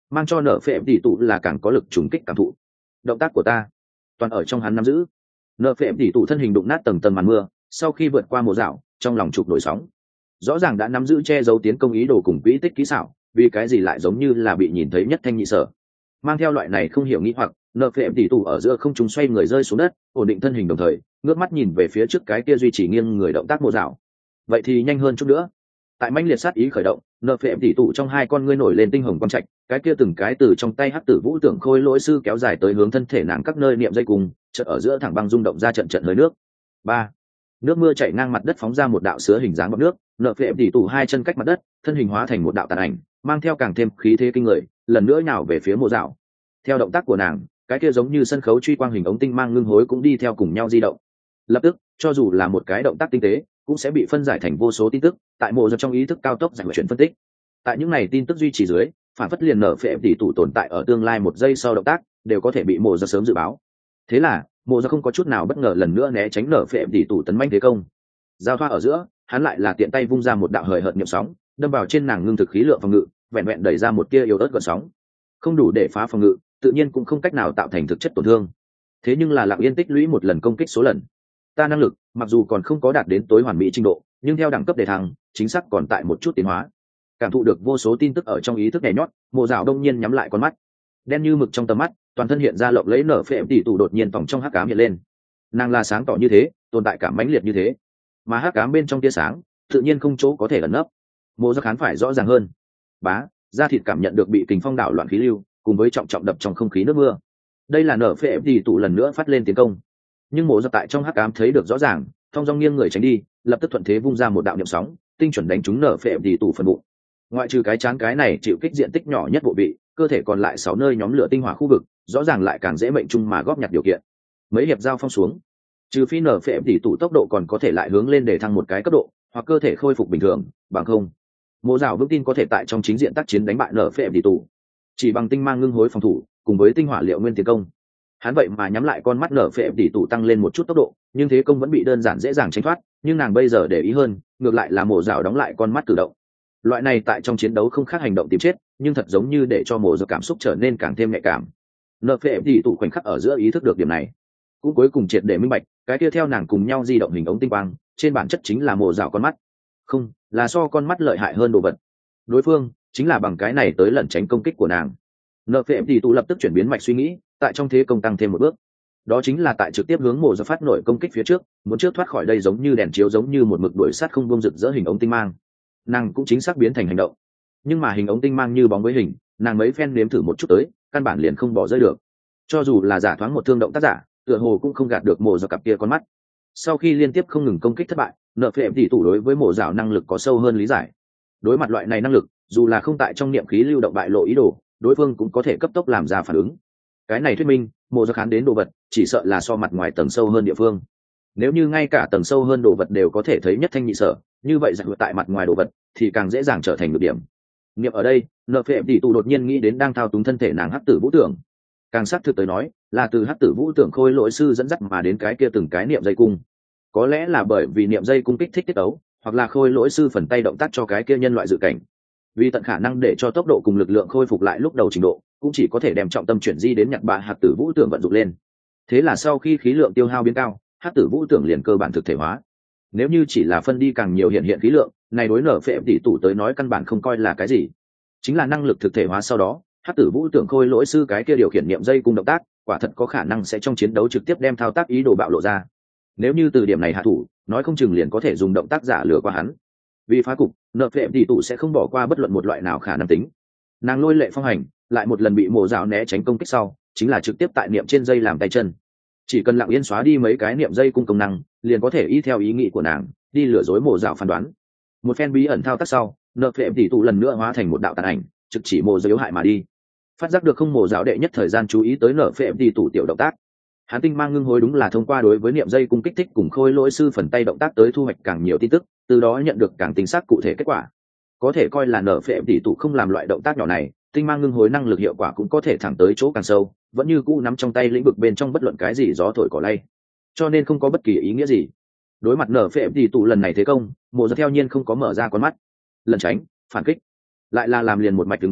mang cho nở phệ tỷ tụ là càng có lực trùng kích cảm thụ. Động tác của ta toàn ở trong hắn nắm giữ. Nở phệ tỷ tụ thân hình đụng nát tầng tầng màn mưa, sau khi vượt qua mùa dạo, trong lòng trục nổi sóng. Rõ ràng đã nắm giữ che giấu tiến công ý đồ cùng quỹ tích kỹ xảo, vì cái gì lại giống như là bị nhìn thấy nhất thanh nhị sở. Mang theo loại này không hiểu nghĩ hoặc, nợ phệ tỷ tụ ở giữa không trung xoay người rơi xuống đất, ổn định thân hình đồng thời ngước mắt nhìn về phía trước cái kia duy trì nghiêng người động tác mùa dạo. Vậy thì nhanh hơn chút nữa. Tại mãnh liệt sát ý khởi động, nợ phệ tỷ tụ trong hai con ngươi nổi lên tinh hồng quang trạch, cái kia từng cái từ trong tay hắc tử vũ tưởng khôi lỗi sư kéo dài tới hướng thân thể nàng các nơi niệm dây cùng, chợt ở giữa thẳng băng rung động ra trận trận hơi nước. Ba, nước mưa chảy ngang mặt đất phóng ra một đạo sứa hình dáng bọt nước, nợ phệ tỷ tụ hai chân cách mặt đất, thân hình hóa thành một đạo tàn ảnh, mang theo càng thêm khí thế kinh người, lần nữa nhào về phía mùa dạo. Theo động tác của nàng, cái kia giống như sân khấu truy quang hình ống tinh mang ngưng hối cũng đi theo cùng nhau di động. Lập tức, cho dù là một cái động tác tinh tế, cũng sẽ bị phân giải thành vô số tin tức, tại mộ giật trong ý thức cao tốc giải chuyển phân tích. Tại những này tin tức duy trì dưới, phản phất liền nở phệ tỷ tụ tồn tại ở tương lai một giây sau động tác, đều có thể bị mộ giật sớm dự báo. Thế là, mộ giật không có chút nào bất ngờ lần nữa né tránh nở phệ tỷ tụ tấn manh thế công. Giao thoa ở giữa, hắn lại là tiện tay vung ra một đạo hời hợt niệm sóng, đâm vào trên nàng ngưng thực khí lượng phòng ngự, vẹn vẹn đẩy ra một tia yếu ớt gợn sóng, không đủ để phá phòng ngự, tự nhiên cũng không cách nào tạo thành thực chất tổn thương. Thế nhưng là lặng yên tích lũy một lần công kích số lần. Ta năng lực mặc dù còn không có đạt đến tối hoàn mỹ trình độ, nhưng theo đẳng cấp đề thăng, chính xác còn tại một chút tiến hóa. Cảm thụ được vô số tin tức ở trong ý thức nhảy nhót, mộ dạo đông nhiên nhắm lại con mắt, đen như mực trong tầm mắt, toàn thân hiện ra lộng lẫy nở phệ tỷ tụ đột nhiên vòng trong hắc ám hiện lên. Nàng là sáng tỏ như thế, tồn tại cảm mãnh liệt như thế, mà hắc ám bên trong tia sáng tự nhiên không chỗ có thể ẩn nấp. Mộ giác khán phải rõ ràng hơn. Bá, da thịt cảm nhận được bị kình phong đảo loạn khí lưu, cùng với trọng trọng đập trong không khí nước mưa. Đây là nở phệ tỷ tụ lần nữa phát lên tiến công, nhưng mộ giác tại trong hắc ám thấy được rõ ràng, thong dong nghiêng người tránh đi, lập tức thuận thế vung ra một đạo niệm sóng, tinh chuẩn đánh trúng nở phệ tỷ tụ phần bụng. Ngoại trừ cái chán cái này chịu kích diện tích nhỏ nhất bộ vị, cơ thể còn lại sáu nơi nhóm lửa tinh hỏa khu vực, rõ ràng lại càng dễ mệnh trung mà góp nhặt điều kiện. Mấy hiệp giao phong xuống, trừ phi nở phệ tỷ tụ tốc độ còn có thể lại hướng lên để thăng một cái cấp độ, hoặc cơ thể khôi phục bình thường, bằng không mộ dạo vững tin có thể tại trong chính diện tác chiến đánh bại nở phệ tỷ tụ. Chỉ bằng tinh mang ngưng hối phòng thủ cùng với tinh hỏa liệu nguyên tiến công, hắn vậy mà nhắm lại con mắt nở phệ tỷ tụ tăng lên một chút tốc độ, nhưng thế công vẫn bị đơn giản dễ dàng tránh thoát. Nhưng nàng bây giờ để ý hơn, ngược lại là mộ dạo đóng lại con mắt cử động. Loại này tại trong chiến đấu không khác hành động tìm chết, nhưng thật giống như để cho mộ dạo cảm xúc trở nên càng thêm nhạy cảm. Nở phệ tỷ tụ khoảnh khắc ở giữa ý thức được điểm này, cũng cuối cùng triệt để minh bạch, cái kia theo nàng cùng nhau di động hình ống tinh quang, trên bản chất chính là mộ dạo con mắt, không là so con mắt lợi hại hơn đồ vật. Đối phương chính là bằng cái này tới lẩn tránh công kích của nàng. Nợ phệ tỷ tụ lập tức chuyển biến mạch suy nghĩ, tại trong thế công tăng thêm một bước, đó chính là tại trực tiếp hướng mộ giật phát nổi công kích phía trước, muốn trước thoát khỏi đây giống như đèn chiếu giống như một mực đuổi sát không buông rực rỡ hình ống tinh mang. Nàng cũng chính xác biến thành hành động, nhưng mà hình ống tinh mang như bóng với hình, nàng mấy phen nếm thử một chút tới, căn bản liền không bỏ rơi được. Cho dù là giả thoáng một thương động tác giả, tựa hồ cũng không gạt được mộ giật cặp kia con mắt. Sau khi liên tiếp không ngừng công kích thất bại, nợ phệ tỷ tụ đối với mộ dạo năng lực có sâu hơn lý giải. Đối mặt loại này năng lực, dù là không tại trong niệm khí lưu động bại lộ ý đồ, đối phương cũng có thể cấp tốc làm ra phản ứng. Cái này thuyết minh mộ giật khán đến đồ vật chỉ sợ là so mặt ngoài tầng sâu hơn địa phương. Nếu như ngay cả tầng sâu hơn đồ vật đều có thể thấy nhất thanh nhị sở, như vậy giải tại mặt ngoài đồ vật thì càng dễ dàng trở thành được điểm. Niệm ở đây, nợ phệ tỷ tụ đột nhiên nghĩ đến đang thao túng thân thể nàng hắc tử vũ tưởng. Càng xác thực tới nói, là từ hắc tử vũ tưởng khôi lỗi sư dẫn dắt mà đến cái kia từng cái niệm dây cung. Có lẽ là bởi vì niệm dây cung kích thích tiết ấu, hoặc là khôi lỗi sư phần tay động tác cho cái kia nhân loại dự cảnh. Vì tận khả năng để cho tốc độ cùng lực lượng khôi phục lại lúc đầu trình độ, cũng chỉ có thể đem trọng tâm chuyển di đến nhặt bạ hạt tử vũ tưởng vận dụng lên. Thế là sau khi khí lượng tiêu hao biến cao, hạt tử vũ tưởng liền cơ bản thực thể hóa. Nếu như chỉ là phân đi càng nhiều hiện hiện khí lượng, này đối nở phệ tỷ tụ tới nói căn bản không coi là cái gì. Chính là năng lực thực thể hóa sau đó, hạt tử vũ tưởng khôi lỗi sư cái kia điều khiển niệm dây cung động tác, quả thật có khả năng sẽ trong chiến đấu trực tiếp đem thao tác ý đồ bạo lộ ra. Nếu như từ điểm này hạ thủ, nói không chừng liền có thể dùng động tác giả lừa qua hắn. Vì phá cục, nợ phệ tỷ tụ sẽ không bỏ qua bất luận một loại nào khả năng tính. Nàng lôi lệ phong hành, lại một lần bị mộ dạo né tránh công kích sau, chính là trực tiếp tại niệm trên dây làm tay chân. Chỉ cần lặng yên xóa đi mấy cái niệm dây cung công năng, liền có thể y theo ý nghĩ của nàng đi lừa dối mộ dạo phán đoán. Một phen bí ẩn thao tác sau, nợ phệ tỷ tụ lần nữa hóa thành một đạo tàn ảnh, trực chỉ mộ dạo yếu hại mà đi. Phát giác được không mộ dạo đệ nhất thời gian chú ý tới nợ phệ tỷ tụ tiểu động tác. Hắn tinh mang ngưng hối đúng là thông qua đối với niệm dây cung kích thích cùng khôi lỗi sư phần tay động tác tới thu hoạch càng nhiều tin tức, từ đó nhận được càng chính xác cụ thể kết quả. Có thể coi là nở phệ tỷ tụ không làm loại động tác nhỏ này, tinh mang ngưng hối năng lực hiệu quả cũng có thể thẳng tới chỗ càng sâu, vẫn như cũ nắm trong tay lĩnh vực bên trong bất luận cái gì gió thổi cỏ lay, cho nên không có bất kỳ ý nghĩa gì. Đối mặt nở phệ tỷ tụ lần này thế công, mộ giật theo nhiên không có mở ra con mắt, lần tránh phản kích, lại là làm liền một mạch tương đối,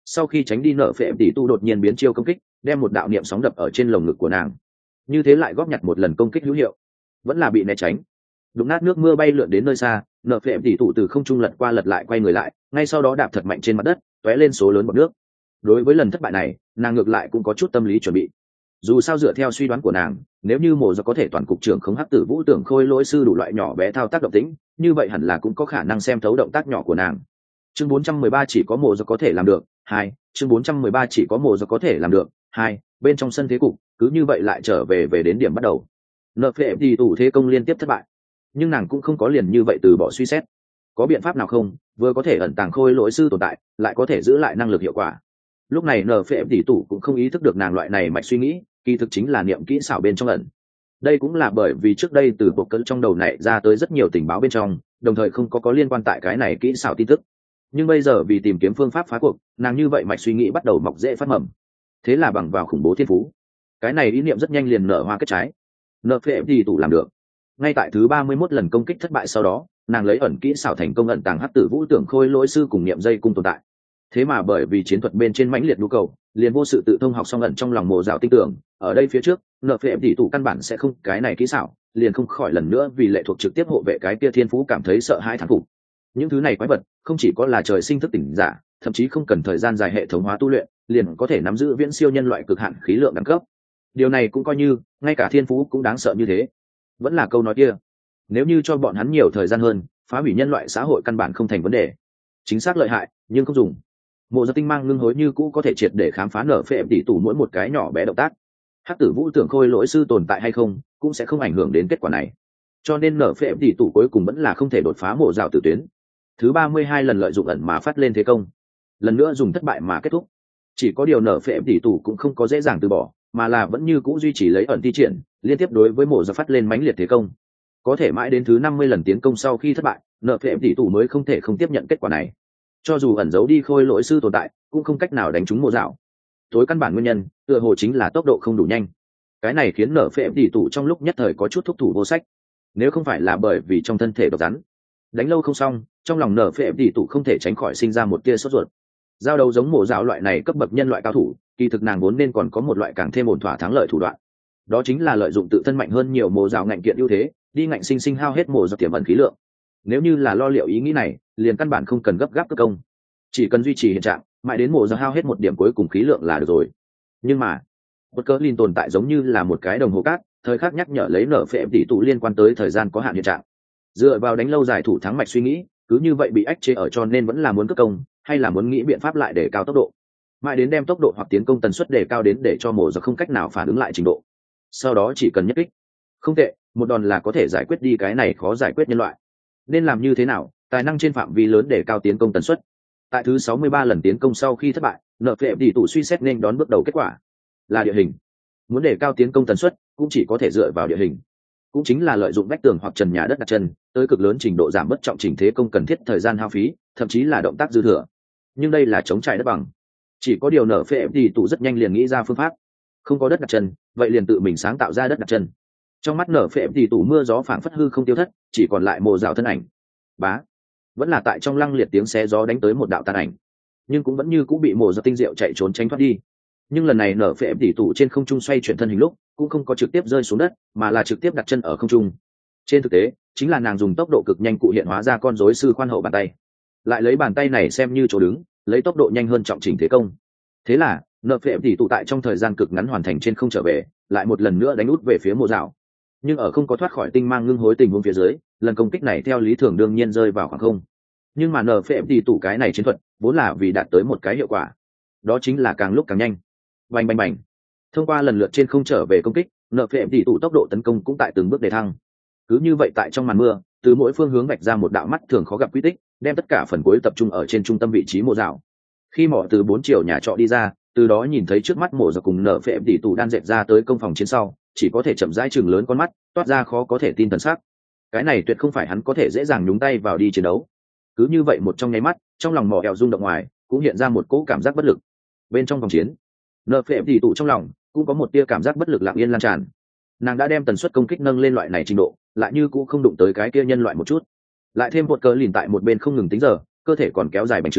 sau khi tránh đi nở phệ tỷ tu đột nhiên biến chiêu công kích, đem một đạo niệm sóng đập ở trên lồng ngực của nàng. Như thế lại góp nhặt một lần công kích hữu hiệu, vẫn là bị né tránh. Đụng nát nước mưa bay lượn đến nơi xa, nở phệ tỷ tụ từ không trung lật qua lật lại quay người lại, ngay sau đó đạp thật mạnh trên mặt đất, tóe lên số lớn bọt nước. Đối với lần thất bại này, nàng ngược lại cũng có chút tâm lý chuẩn bị. Dù sao dựa theo suy đoán của nàng, nếu như Mộ Do có thể toàn cục trưởng khống hắc tử vũ tưởng khôi lỗi sư đủ loại nhỏ bé thao tác động tĩnh, như vậy hẳn là cũng có khả năng xem thấu động tác nhỏ của nàng. Chương bốn trăm mười ba chỉ có Mộ Do có thể làm được. Hai, chương bốn trăm mười ba chỉ có Mộ Do có thể làm được. Hai, bên trong sân thế cục, cứ như vậy lại trở về về đến điểm bắt đầu. Nợ phệ tỷ tụ thế công liên tiếp thất bại, nhưng nàng cũng không có liền như vậy từ bỏ suy xét. Có biện pháp nào không, vừa có thể ẩn tàng khôi lỗi sư tồn tại, lại có thể giữ lại năng lực hiệu quả. Lúc này nở phệ tỷ tụ cũng không ý thức được nàng loại này mạch suy nghĩ, kỳ thực chính là niệm kỹ xảo bên trong ẩn. Đây cũng là bởi vì trước đây từ bộ cỡ trong đầu này ra tới rất nhiều tình báo bên trong, đồng thời không có có liên quan tại cái này kỹ xảo tin tức. Nhưng bây giờ vì tìm kiếm phương pháp phá cuộc, nàng như vậy mạch suy nghĩ bắt đầu mọc dễ phát mầm. Thế là bằng vào khủng bố thiên phú, cái này ý niệm rất nhanh liền nở hoa kết trái. Nở phệ tỷ tụ làm được. Ngay tại thứ ba mươi mốt lần công kích thất bại sau đó, nàng lấy ẩn kỹ xảo thành công ẩn tàng hắc tử vũ tưởng khôi lỗi sư cùng niệm dây cung tồn tại. Thế mà bởi vì chiến thuật bên trên mãnh liệt nhu cầu, liền vô sự tự thông học xong ẩn trong lòng Mộ Dạo tin tưởng, ở đây phía trước, nợ phệ tỷ tụ căn bản sẽ không cái này kỹ xảo, liền không khỏi lần nữa vì lệ thuộc trực tiếp hộ vệ cái kia thiên phú cảm thấy sợ hãi thán phục. Những thứ này quái vật, không chỉ có là trời sinh thức tỉnh giả, thậm chí không cần thời gian dài hệ thống hóa tu luyện, liền có thể nắm giữ viễn siêu nhân loại cực hạn khí lượng đẳng cấp. Điều này cũng coi như, ngay cả thiên phú cũng đáng sợ như thế. Vẫn là câu nói kia, nếu như cho bọn hắn nhiều thời gian hơn, phá hủy nhân loại xã hội căn bản không thành vấn đề. Chính xác lợi hại, nhưng không dùng. Mộ Dạo tinh mang ngưng hối như cũ có thể triệt để khám phá nở phệ tỷ tụ mỗi một cái nhỏ bé động tác. Hắc tử vũ tưởng khôi lỗi sư tồn tại hay không, cũng sẽ không ảnh hưởng đến kết quả này. Cho nên nở phệ tỷ tụ cuối cùng vẫn là không thể đột phá Mộ Dạo tử tuyến. Thứ ba mươi hai lần lợi dụng ẩn mà phát lên thế công, lần nữa dùng thất bại mà kết thúc. Chỉ có điều nở phệ tỷ tụ cũng không có dễ dàng từ bỏ, mà là vẫn như cũ duy trì lấy ẩn thi triển, liên tiếp đối với Mộ Dạo phát lên mãnh liệt thế công. Có thể mãi đến thứ năm mươi lần tiến công sau khi thất bại, nở phệ tỷ tụ mới không thể không tiếp nhận kết quả này. Cho dù ẩn giấu đi khôi lỗi sư tồn tại, cũng không cách nào đánh trúng Mộ Dạo. Tối căn bản nguyên nhân, tựa hồ chính là tốc độ không đủ nhanh. Cái này khiến nở phệ tỷ tụ trong lúc nhất thời có chút thúc thủ vô sách. Nếu không phải là bởi vì trong thân thể độc rắn, đánh lâu không xong, trong lòng nở phệ tỷ tụ không thể tránh khỏi sinh ra một tia sốt ruột. Giao đấu giống Mộ Dạo loại này cấp bậc nhân loại cao thủ, kỳ thực nàng vốn nên còn có một loại càng thêm ổn thỏa thắng lợi thủ đoạn. Đó chính là lợi dụng tự thân mạnh hơn nhiều Mộ Dạo ngạnh kiện ưu thế, đi ngạnh sinh sinh hao hết Mộ Dạo tiềm ẩn khí lượng. Nếu như là lo liệu ý nghĩ này, liền căn bản không cần gấp gáp cất công, chỉ cần duy trì hiện trạng, mãi đến Mộ Dạo hao hết một điểm cuối cùng khí lượng là được rồi. Nhưng mà bất cỡ linh tồn tại giống như là một cái đồng hồ cát, thời khắc nhắc nhở lấy nở phệ tỷ tụ liên quan tới thời gian có hạn hiện trạng. Dựa vào đánh lâu dài thủ thắng mạch suy nghĩ, cứ như vậy bị ách chế ở, cho nên vẫn là muốn cất công, hay là muốn nghĩ biện pháp lại để cao tốc độ, mãi đến đem tốc độ hoặc tiến công tần suất để cao đến để cho Mộ Dạo không cách nào phản ứng lại trình độ. Sau đó chỉ cần nhất kích, không tệ, một đòn là có thể giải quyết đi cái này khó giải quyết nhân loại. Nên làm như thế nào, tài năng trên phạm vi lớn để cao tiến công tần suất. Tại thứ sáu mươi ba lần tiến công sau khi thất bại, nợ phệ tỷ tụ suy xét nên đón bước đầu kết quả là địa hình. Muốn để cao tiến công tần suất, cũng chỉ có thể dựa vào địa hình, cũng chính là lợi dụng vách tường hoặc trần nhà đất đặt chân, tới cực lớn trình độ giảm bất trọng chỉnh thế công cần thiết thời gian hao phí, thậm chí là động tác dư thừa. Nhưng đây là chống trải đất bằng, chỉ có điều nợ phệ tỷ tụ rất nhanh liền nghĩ ra phương pháp. Không có đất đặt chân, vậy liền tự mình sáng tạo ra đất đặt chân. Trong mắt nở phệ tỷ tụ mưa gió phảng phất hư không tiêu thất, chỉ còn lại Mộ Dạo thân ảnh. Bá, vẫn là tại trong lăng liệt tiếng xé gió đánh tới một đạo tàn ảnh, nhưng cũng vẫn như cũng bị Mộ Dạo tinh diệu chạy trốn tránh thoát đi. Nhưng lần này nở phệ tỷ tụ trên không trung xoay chuyển thân hình lúc, cũng không có trực tiếp rơi xuống đất, mà là trực tiếp đặt chân ở không trung. Trên thực tế, chính là nàng dùng tốc độ cực nhanh cụ hiện hóa ra con rối sư khoan hậu bàn tay, lại lấy bàn tay này xem như chỗ đứng, lấy tốc độ nhanh hơn trọng chỉnh thế công. Thế là nở phệ tỷ tụ tại trong thời gian cực ngắn hoàn thành trên không trở về, lại một lần nữa đánh út về phía Mộ Dạo. Nhưng ở không có thoát khỏi tinh mang ngưng hối tình huống phía dưới, lần công kích này theo lý thường đương nhiên rơi vào khoảng không. Nhưng mà nở phệ tỷ tụ cái này chiến thuật vốn là vì đạt tới một cái hiệu quả, đó chính là càng lúc càng nhanh. Bành bành bành. Thông qua lần lượt trên không trở về công kích, nở phệ tỷ tụ tốc độ tấn công cũng tại từng bước đề thăng. Cứ như vậy tại trong màn mưa, từ mỗi phương hướng vạch ra một đạo mắt thường khó gặp quy tích, đem tất cả phần cuối tập trung ở trên trung tâm vị trí Mộ Dạo. Khi mỏ từ bốn chiều nhà trọ đi ra, từ đó nhìn thấy trước mắt Mộ Dạo cùng nở phệ tỷ tụ đan dệt ra tới công phòng chiến sau, chỉ có thể chậm rãi chừng lớn con mắt, toát ra khó có thể tin thần sắc. Cái này tuyệt không phải hắn có thể dễ dàng nhúng tay vào đi chiến đấu. Cứ như vậy một trong nháy mắt, trong lòng mỏ eo rung động ngoài, cũng hiện ra một cỗ cảm giác bất lực. Bên trong vòng chiến, nợ phệ tỷ tụ trong lòng cũng có một tia cảm giác bất lực lặng yên lan tràn. Nàng đã đem tần suất công kích nâng lên loại này trình độ, lại như cũng không đụng tới cái kia nhân loại một chút. Lại thêm một cờ lìn tại một bên không ngừng tính giờ, cơ thể còn kéo dài bành trướng,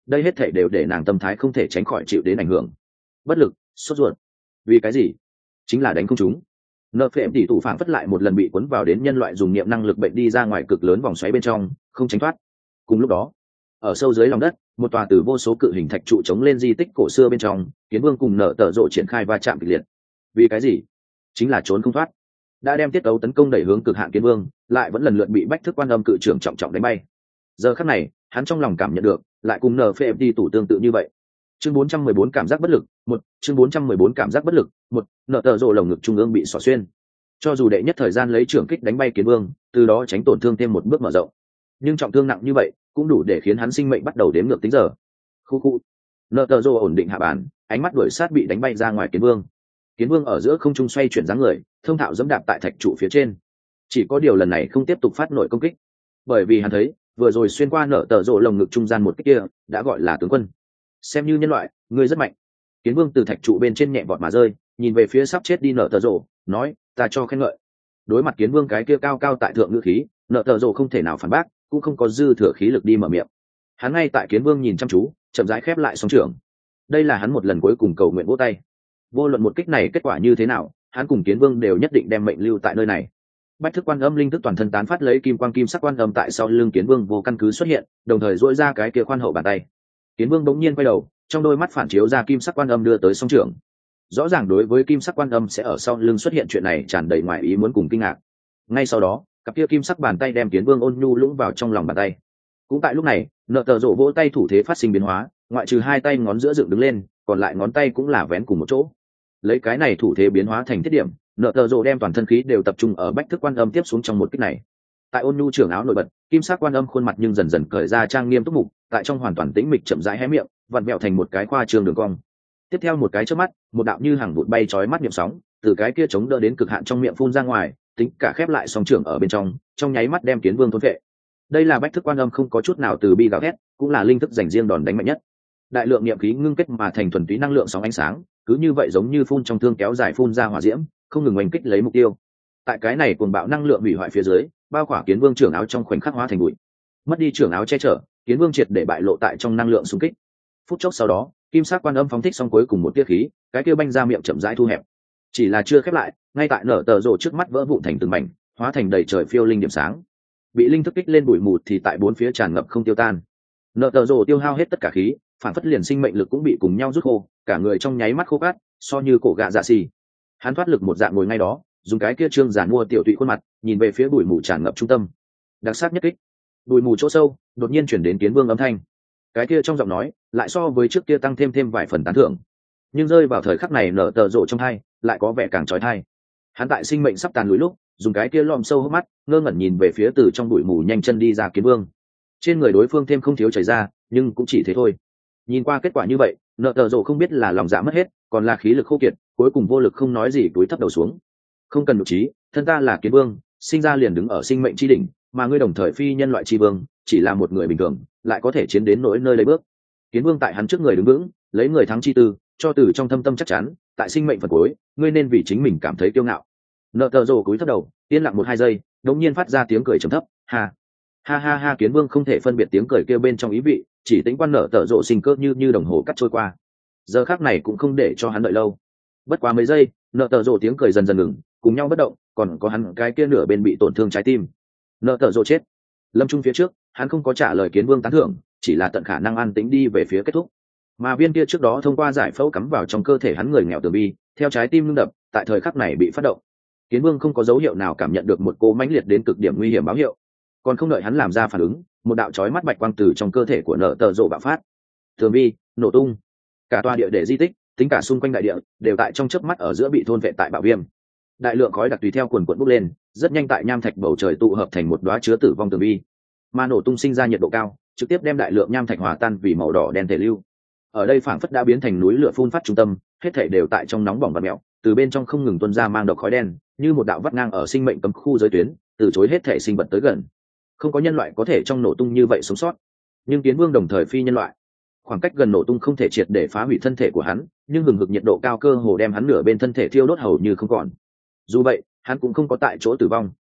đây hết thể đều để nàng tâm thái không thể tránh khỏi chịu đến ảnh hưởng. Bất lực, sốt ruột. Vì cái gì? Chính là đánh không chúng. Nợ phệ tỷ tụ phảng phất lại một lần bị cuốn vào đến nhân loại dùng niệm năng lực bệnh đi ra ngoài cực lớn vòng xoáy bên trong, không tránh thoát. Cùng lúc đó, ở sâu dưới lòng đất, một tòa từ vô số cự hình thạch trụ chống lên di tích cổ xưa bên trong, Kiến Vương cùng Nợ Tở Rộ triển khai va chạm kịch liệt. Vì cái gì? Chính là trốn không thoát. Đã đem tiết tấu tấn công đẩy hướng cực hạn Kiến Vương, lại vẫn lần lượt bị bách thức quan âm cự trưởng trọng trọng đánh bay. Giờ khắc này, hắn trong lòng cảm nhận được, lại cùng nở phê đi tủ tương tự như vậy. Chương bốn trăm mười bốn cảm giác bất lực, một, chương bốn trăm mười bốn cảm giác bất lực, một, Nợ Tở Rộ lồng ngực trung ương bị xỏ xuyên. Cho dù đệ nhất thời gian lấy trưởng kích đánh bay Kiến Vương, từ đó tránh tổn thương thêm một bước mở rộng, nhưng trọng thương nặng như vậy, cũng đủ để khiến hắn sinh mệnh bắt đầu đếm ngược tính giờ. Khu khu. Nợ Tở Rộ ổn định hạ bàn, ánh mắt đuổi sát bị đánh bay ra ngoài Kiến Vương. Kiến Vương ở giữa không trung xoay chuyển dáng người, thông thạo dẫm đạp tại thạch trụ phía trên. Chỉ có điều lần này không tiếp tục phát nội công kích, bởi vì hắn thấy vừa rồi xuyên qua Nợ Tở Rộ lồng ngực trung gian một kích kia đã gọi là tướng quân. Xem như nhân loại, ngươi rất mạnh. Kiến Vương từ thạch trụ bên trên nhẹ vọt mà rơi, nhìn về phía sắp chết đi Nợ Tở Rộ, nói, ta cho khen ngợi. Đối mặt Kiến Vương cái kia cao cao tại thượng ngữ khí, Nợ Tở Rộ không thể nào phản bác, cũng không có dư thừa khí lực đi mở miệng. Hắn ngay tại Kiến Vương nhìn chăm chú, chậm rãi khép lại song trưởng. Đây là hắn một lần cuối cùng cầu nguyện vỗ tay. Vô luận một kích này kết quả như thế nào, hắn cùng Kiến Vương đều nhất định đem mệnh lưu tại nơi này. Bách thức quan âm linh thức toàn thân tán phát lấy kim quang kim sắc quan âm tại sau lưng Kiến Vương vô căn cứ xuất hiện, đồng thời duỗi ra cái kia khoan hậu bàn tay. Kiến Vương bỗng nhiên quay đầu, trong đôi mắt phản chiếu ra kim sắc quan âm đưa tới song trưởng. Rõ ràng đối với kim sắc quan âm sẽ ở sau lưng xuất hiện chuyện này tràn đầy ngoài ý muốn cùng kinh ngạc. Ngay sau đó, cặp kia kim sắc bàn tay đem Kiến Vương ôn nhu lũng vào trong lòng bàn tay. Cũng tại lúc này, Nợ Tở Rộ vỗ tay thủ thế phát sinh biến hóa, ngoại trừ hai tay ngón giữa dựng đứng lên, còn lại ngón tay cũng là vén cùng một chỗ. Lấy cái này thủ thế biến hóa thành thiết điểm, Nợ Tở Rộ đem toàn thân khí đều tập trung ở bách thức quan âm tiếp xuống trong một kích này. Tại ôn nhu trưởng áo nổi bật, kim sắc quan âm khuôn mặt nhưng dần dần cởi ra trang nghiêm túc mục, tại trong hoàn toàn tĩnh mịch chậm rãi hé miệng, vặn vẹo thành một cái khoa trương đường cong. Tiếp theo một cái chớp mắt, một đạo như hàng vụt bay chói mắt niệm sóng, từ cái kia chống đỡ đến cực hạn trong miệng phun ra ngoài, tính cả khép lại song trưởng ở bên trong, trong nháy mắt đem Kiến Vương thôn phệ. Đây là bách thức quan âm không có chút nào từ bi gào thét, cũng là linh thức dành riêng đòn đánh mạnh nhất. Đại lượng niệm khí ngưng kết mà thành thuần túy năng lượng sóng ánh sáng, cứ như vậy giống như phun trong thương kéo dài phun ra hỏa diễm, không ngừng oanh kích lấy mục tiêu. Tại cái này cuồng bạo năng lượng hủy hoại phía dưới, bao khỏa Kiến Vương trưởng áo trong khoảnh khắc hóa thành bụi. Mất đi trưởng áo che chở, Kiến Vương triệt để bại lộ tại trong năng lượng xung kích. Phút chốc sau đó, kim sắc quan âm phóng thích xong cuối cùng một tiết khí, cái kia banh ra miệng chậm rãi thu hẹp. Chỉ là chưa khép lại, ngay tại Nợ Tở Rộ trước mắt vỡ vụn thành từng mảnh, hóa thành đầy trời phiêu linh điểm sáng. Bị linh thức kích lên bụi mù thì tại bốn phía tràn ngập không tiêu tan. Nợ Tở Rộ tiêu hao hết tất cả khí, phản phất liền sinh mệnh lực cũng bị cùng nhau rút khô, cả người trong nháy mắt khô cát, so như cổ gạ dạ xì. Hắn thoát lực một dạng ngồi ngay đó, dùng cái kia trương giản mua tiểu tụy khuôn mặt, nhìn về phía bụi mù tràn ngập trung tâm. Đặc sắc nhất kích. Bụi mù chỗ sâu, đột nhiên chuyển đến Kiến Vương âm thanh. Cái kia trong giọng nói, lại so với trước kia tăng thêm thêm vài phần tán thưởng. Nhưng rơi vào thời khắc này Nợ Tở Rộ trong tai, lại có vẻ càng chói tai. Hắn tại sinh mệnh sắp tàn lùi lúc, dùng cái kia lom sâu hốc mắt, ngơ ngẩn nhìn về phía từ trong bụi mù nhanh chân đi ra Kiến Vương. Trên người đối phương thêm không thiếu chảy ra, nhưng cũng chỉ thế thôi. Nhìn qua kết quả như vậy, Nợ Tở Rộ không biết là lòng dạ mất hết, còn là khí lực khô kiệt, cuối cùng vô lực không nói gì túi thấp đầu xuống. Không cần nhục trí, thân ta là Kiến Vương, sinh ra liền đứng ở sinh mệnh chi đỉnh, mà ngươi đồng thời phi nhân loại chi vương, chỉ là một người bình thường, lại có thể chiến đến nỗi nơi lấy bước. Kiến Vương tại hắn trước người đứng vững, lấy người thắng chi tư, cho từ trong thâm tâm chắc chắn, tại sinh mệnh phần cuối, ngươi nên vì chính mình cảm thấy kiêu ngạo. Nợ Tở Rộ cúi thấp đầu, yên lặng một hai giây, đột nhiên phát ra tiếng cười trầm thấp, ha ha ha ha. Kiến Vương không thể phân biệt tiếng cười kia bên trong ý vị, chỉ tính quan Nợ Tở Rộ sinh cơ như như đồng hồ cắt trôi qua. Giờ khắc này cũng không để cho hắn đợi lâu. Bất quá mấy giây, Nợ Tở Rộ tiếng cười dần dần ngừng, cùng nhau bất động, còn có hắn cái kia nửa bên bị tổn thương trái tim. Nợ Tở Rộ chết. Lâm trung phía trước, hắn không có trả lời Kiến Vương tán thưởng, chỉ là tận khả năng an tĩnh đi về phía kết thúc. Mà viên kia trước đó thông qua giải phẫu cắm vào trong cơ thể hắn người nghèo tường bi, theo trái tim ngưng đập, tại thời khắc này bị phát động. Kiến Vương không có dấu hiệu nào cảm nhận được một cô mãnh liệt đến cực điểm nguy hiểm báo hiệu, còn không đợi hắn làm ra phản ứng, một đạo chói mắt bạch quang từ trong cơ thể của Nợ Tở Rộ bạo phát. Tường bi nổ tung, cả tòa địa để di tích, tính cả xung quanh đại địa, đều tại trong chớp mắt ở giữa bị thôn vệ tại bạo viêm. Đại lượng khói đặc tùy theo cuồn cuộn bốc lên, rất nhanh tại nham thạch bầu trời tụ hợp thành một đóa chứa tử vong tường bi. Mà nổ tung sinh ra nhiệt độ cao, trực tiếp đem đại lượng nham thạch hòa tan vì màu đỏ đen thể lưu. Ở đây phảng phất đã biến thành núi lửa phun phát trung tâm, hết thảy đều tại trong nóng bỏng và mèo, từ bên trong không ngừng tuôn ra mang độc khói đen, như một đạo vắt ngang ở sinh mệnh cấm khu giới tuyến, từ chối hết thảy sinh vật tới gần. Không có nhân loại có thể trong nổ tung như vậy sống sót, nhưng Kiến Vương đồng thời phi nhân loại. Khoảng cách gần nổ tung không thể triệt để phá hủy thân thể của hắn, nhưng hừng hực nhiệt độ cao cơ hồ đem hắn nửa bên thân thể thiêu đốt hầu như không còn. Dù vậy, hắn cũng không có tại chỗ tử vong.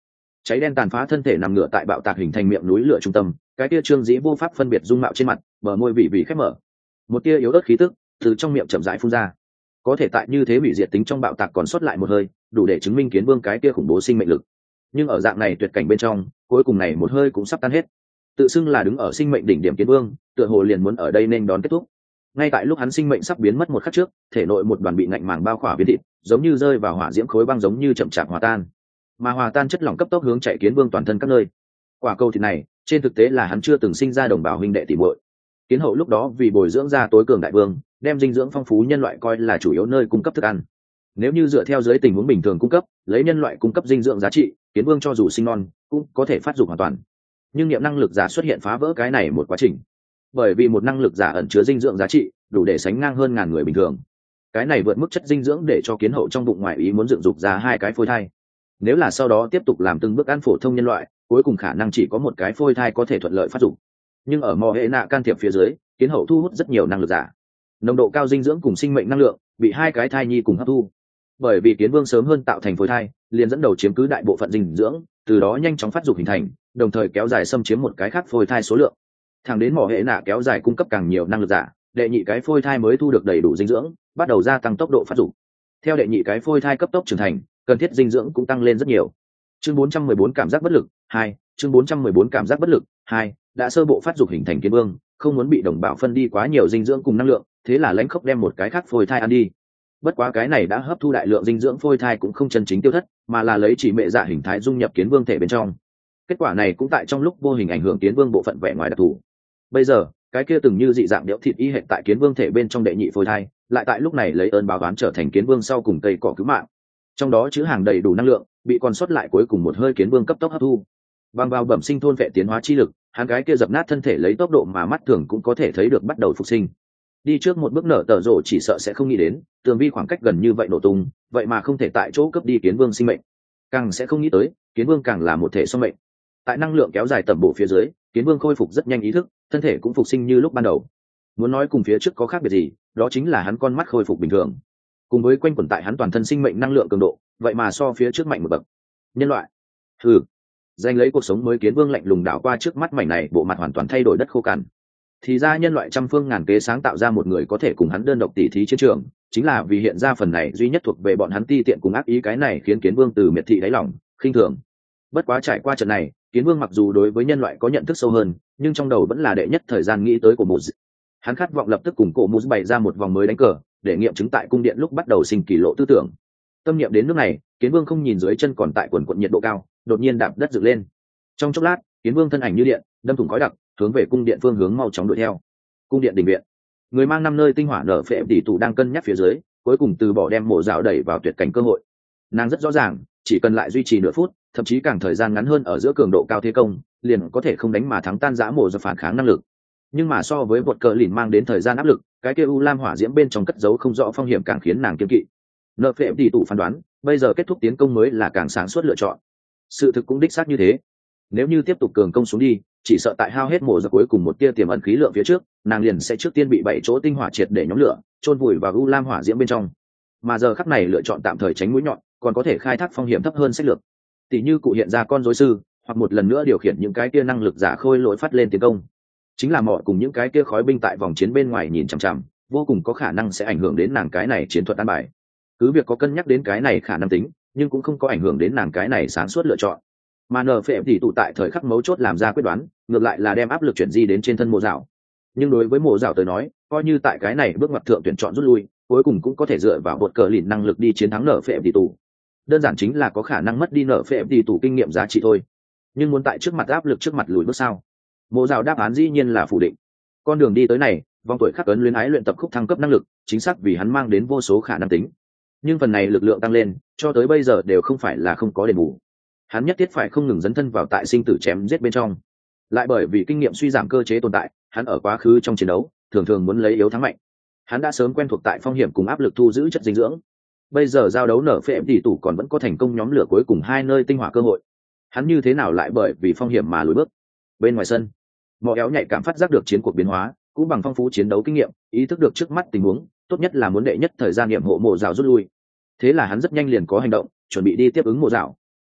cháy đen tàn phá thân thể nằm ngửa tại bạo tạc hình thành miệng núi lửa trung tâm, cái tia trương dĩ vô pháp phân biệt dung mạo trên mặt, bờ môi vị vị khép mở, một tia yếu ớt khí tức từ trong miệng chậm rãi phun ra. Có thể tại như thế hủy diệt tính trong bạo tạc còn sót lại một hơi, đủ để chứng minh Kiến Vương cái tia khủng bố sinh mệnh lực. Nhưng ở dạng này tuyệt cảnh bên trong, cuối cùng này một hơi cũng sắp tan hết. Tự xưng là đứng ở sinh mệnh đỉnh điểm Kiến Vương, tựa hồ liền muốn ở đây nên đón kết thúc. Ngay tại lúc hắn sinh mệnh sắp biến mất một khắc trước, thể nội một đoàn bị ngạnh màng bao khỏa biến thịt, giống như rơi vào hỏa diễm khối băng, giống như chậm chạp hòa tan. Mà hòa tan chất lỏng cấp tốc hướng chạy Kiến Vương toàn thân các nơi. Quả cầu thịt này, trên thực tế là hắn chưa từng sinh ra đồng bào huynh đệ tỷ muội. Kiến Hậu lúc đó vì bồi dưỡng ra tối cường đại vương, đem dinh dưỡng phong phú nhân loại coi là chủ yếu nơi cung cấp thức ăn. Nếu như dựa theo dưới tình huống bình thường cung cấp, lấy nhân loại cung cấp dinh dưỡng giá trị, Kiến Vương cho dù sinh non, cũng có thể phát dục hoàn toàn. Nhưng niệm năng lực giả xuất hiện phá vỡ cái này một quá trình. Bởi vì một năng lực giả ẩn chứa dinh dưỡng giá trị, đủ để sánh ngang hơn ngàn người bình thường. Cái này vượt mức chất dinh dưỡng để cho Kiến Hậu trong bụng ngoại ý muốn dựng dục ra hai cái phôi thai. Nếu là sau đó tiếp tục làm từng bước ăn phổ thông nhân loại, cuối cùng khả năng chỉ có một cái phôi thai có thể thuận lợi phát dục. Nhưng ở mò hệ nạ can thiệp phía dưới, Kiến Hậu thu hút rất nhiều năng lực giả. Nồng độ cao dinh dưỡng cùng sinh mệnh năng lượng bị hai cái thai nhi cùng hấp thu. Bởi vì Kiến Vương sớm hơn tạo thành phôi thai, liền dẫn đầu chiếm cứ đại bộ phận dinh dưỡng, từ đó nhanh chóng phát dục hình thành, đồng thời kéo dài xâm chiếm một cái khác phôi thai số lượng. Thẳng đến mỏ hệ nạ kéo dài cung cấp càng nhiều năng lực giả, đệ nhị cái phôi thai mới thu được đầy đủ dinh dưỡng, bắt đầu gia tăng tốc độ phát dục. Theo đệ nhị cái phôi thai cấp tốc trưởng thành, cần thiết dinh dưỡng cũng tăng lên rất nhiều. Chương bốn trăm mười bốn cảm giác bất lực hai, chương bốn trăm mười bốn cảm giác bất lực hai, đã sơ bộ phát dục hình thành Kiến Vương, không muốn bị đồng bào phân đi quá nhiều dinh dưỡng cùng năng lượng, thế là lãnh khốc đem một cái khác phôi thai ăn đi. Bất quá cái này đã hấp thu đại lượng dinh dưỡng phôi thai cũng không chân chính tiêu thất, mà là lấy chỉ mẹ dạ hình thái dung nhập Kiến Vương thể bên trong. Kết quả này cũng tại trong lúc vô hình ảnh hưởng Kiến Vương bộ phận vẻ ngoài đặc thù. Bây giờ, cái kia từng như dị dạng đẽo thịt y hệt tại Kiến Vương thể bên trong đệ nhị phôi thai, lại tại lúc này lấy ơn báo oán trở thành Kiến Vương sau cùng cây cỏ cứu mạng. Trong đó chứa hàng đầy đủ năng lượng, bị còn sót lại cuối cùng một hơi Kiến Vương cấp tốc hấp thu. Bằng vào bẩm sinh thôn vệ tiến hóa chi lực, hắn cái kia dập nát thân thể lấy tốc độ mà mắt thường cũng có thể thấy được bắt đầu phục sinh. Đi trước một bước nở tở rộ chỉ sợ sẽ không nghĩ đến, tường vi khoảng cách gần như vậy nổ tung, vậy mà không thể tại chỗ cướp đi Kiến Vương sinh mệnh. Càng sẽ không nghĩ tới, Kiến Vương càng là một thể song mệnh. Tại năng lượng kéo dài tầm bộ phía dưới, Kiến Vương khôi phục rất nhanh ý thức, thân thể cũng phục sinh như lúc ban đầu. Muốn nói cùng phía trước có khác biệt gì, đó chính là hắn con mắt khôi phục bình thường. Cùng với quanh quẩn tại hắn toàn thân sinh mệnh năng lượng cường độ, vậy mà so phía trước mạnh một bậc. Nhân loại, hừ, giành lấy cuộc sống mới Kiến Vương lạnh lùng đảo qua trước mắt mảnh này, bộ mặt hoàn toàn thay đổi đất khô cằn. Thì ra nhân loại trăm phương ngàn kế sáng tạo ra một người có thể cùng hắn đơn độc tỉ thí chiến trường, chính là vì hiện ra phần này duy nhất thuộc về bọn hắn ti tiện cùng ác ý, cái này khiến Kiến Vương từ miệt thị đáy lòng, khinh thường. Bất quá trải qua trận này, Kiến Vương mặc dù đối với nhân loại có nhận thức sâu hơn, nhưng trong đầu vẫn là đệ nhất thời gian nghĩ tới của một. Hắn khát vọng lập tức cùng cổ mù bày ra một vòng mới đánh cờ, để nghiệm chứng tại cung điện lúc bắt đầu sinh kỳ lộ tư tưởng. Tâm niệm đến nước này, Kiến Vương không nhìn dưới chân còn tại quần quận nhiệt độ cao, đột nhiên đạp đất dựng lên. Trong chốc lát, Kiến Vương thân ảnh như điện, đâm thủng khói đặc, hướng về cung điện phương hướng mau chóng đuổi theo. Cung điện đình viện, người mang năm nơi tinh hỏa nở phệ tỷ tụ đang cân nhắc phía dưới, cuối cùng từ bỏ đem mộ dạo đẩy vào tuyệt cảnh cơ hội. Nàng rất rõ ràng, chỉ cần lại duy trì nửa phút, thậm chí càng thời gian ngắn hơn ở giữa cường độ cao thế công, liền có thể không đánh mà thắng tan giã mộ do phản kháng năng lực. Nhưng mà so với bột cờ lìn mang đến thời gian áp lực, cái kia u lam hỏa diễm bên trong cất giấu không rõ phong hiểm càng khiến nàng kiêng kỵ. Nợ phệ tỷ tụ phán đoán, bây giờ kết thúc tiến công mới là càng sáng suốt lựa chọn. Sự thực cũng đích xác như thế. Nếu như tiếp tục cường công xuống đi, chỉ sợ tại hao hết mộ do cuối cùng một tia tiềm ẩn khí lượng phía trước, nàng liền sẽ trước tiên bị bảy chỗ tinh hỏa triệt để nhóm lửa, chôn vùi vào u lam hỏa diễm bên trong. Mà giờ khắc này lựa chọn tạm thời tránh mũi nhọn, còn có thể khai thác phong hiểm thấp hơn sách lược. Tỷ như cụ hiện ra con rối sư, hoặc một lần nữa điều khiển những cái kia năng lực giả khôi lỗi phát lên tiến công. Chính là mọ cùng những cái kia khói binh tại vòng chiến bên ngoài nhìn chằm chằm, vô cùng có khả năng sẽ ảnh hưởng đến nàng cái này chiến thuật an bài. Cứ việc có cân nhắc đến cái này khả năng tính, nhưng cũng không có ảnh hưởng đến nàng cái này sáng suốt lựa chọn. Mà nở phệ thì tụ tại thời khắc mấu chốt làm ra quyết đoán, ngược lại là đem áp lực chuyển di đến trên thân mộ dạo. Nhưng đối với mộ dạo tới nói, coi như tại cái này bước ngoặt thượng tuyển chọn rút lui, cuối cùng cũng có thể dựa vào bột cờ lìn năng lực đi chiến thắng nở phệ thì tụ. Đơn giản chính là có khả năng mất đi nở phệ thì tụ kinh nghiệm giá trị thôi. Nhưng muốn tại trước mặt áp lực trước mặt lùi bước sao? Mộ dạo đáp án dĩ nhiên là phủ định. Con đường đi tới này, vòng tuổi khắc ấn luyến ái luyện tập khúc thăng cấp năng lực, chính xác vì hắn mang đến vô số khả năng tính. Nhưng phần này lực lượng tăng lên, cho tới bây giờ đều không phải là không có đền bù. Hắn nhất thiết phải không ngừng dấn thân vào tại sinh tử chém giết bên trong. Lại bởi vì kinh nghiệm suy giảm cơ chế tồn tại, hắn ở quá khứ trong chiến đấu, thường thường muốn lấy yếu thắng mạnh. Hắn đã sớm quen thuộc tại phong hiểm cùng áp lực thu giữ chất dinh dưỡng. Bây giờ giao đấu nở phệ tỷ tủ còn vẫn có thành công nhóm lửa cuối cùng hai nơi tinh hỏa cơ hội. Hắn như thế nào lại bởi vì phong hiểm mà lùi bước? Bên ngoài sân, Mọ Éo nhạy cảm phát giác được chiến cuộc biến hóa, cũng bằng phong phú chiến đấu kinh nghiệm, ý thức được trước mắt tình huống, tốt nhất là muốn đệ nhất thời gian nghiệm hộ mộ rào rút lui. Thế là hắn rất nhanh liền có hành động, chuẩn bị đi tiếp ứng mộ rào.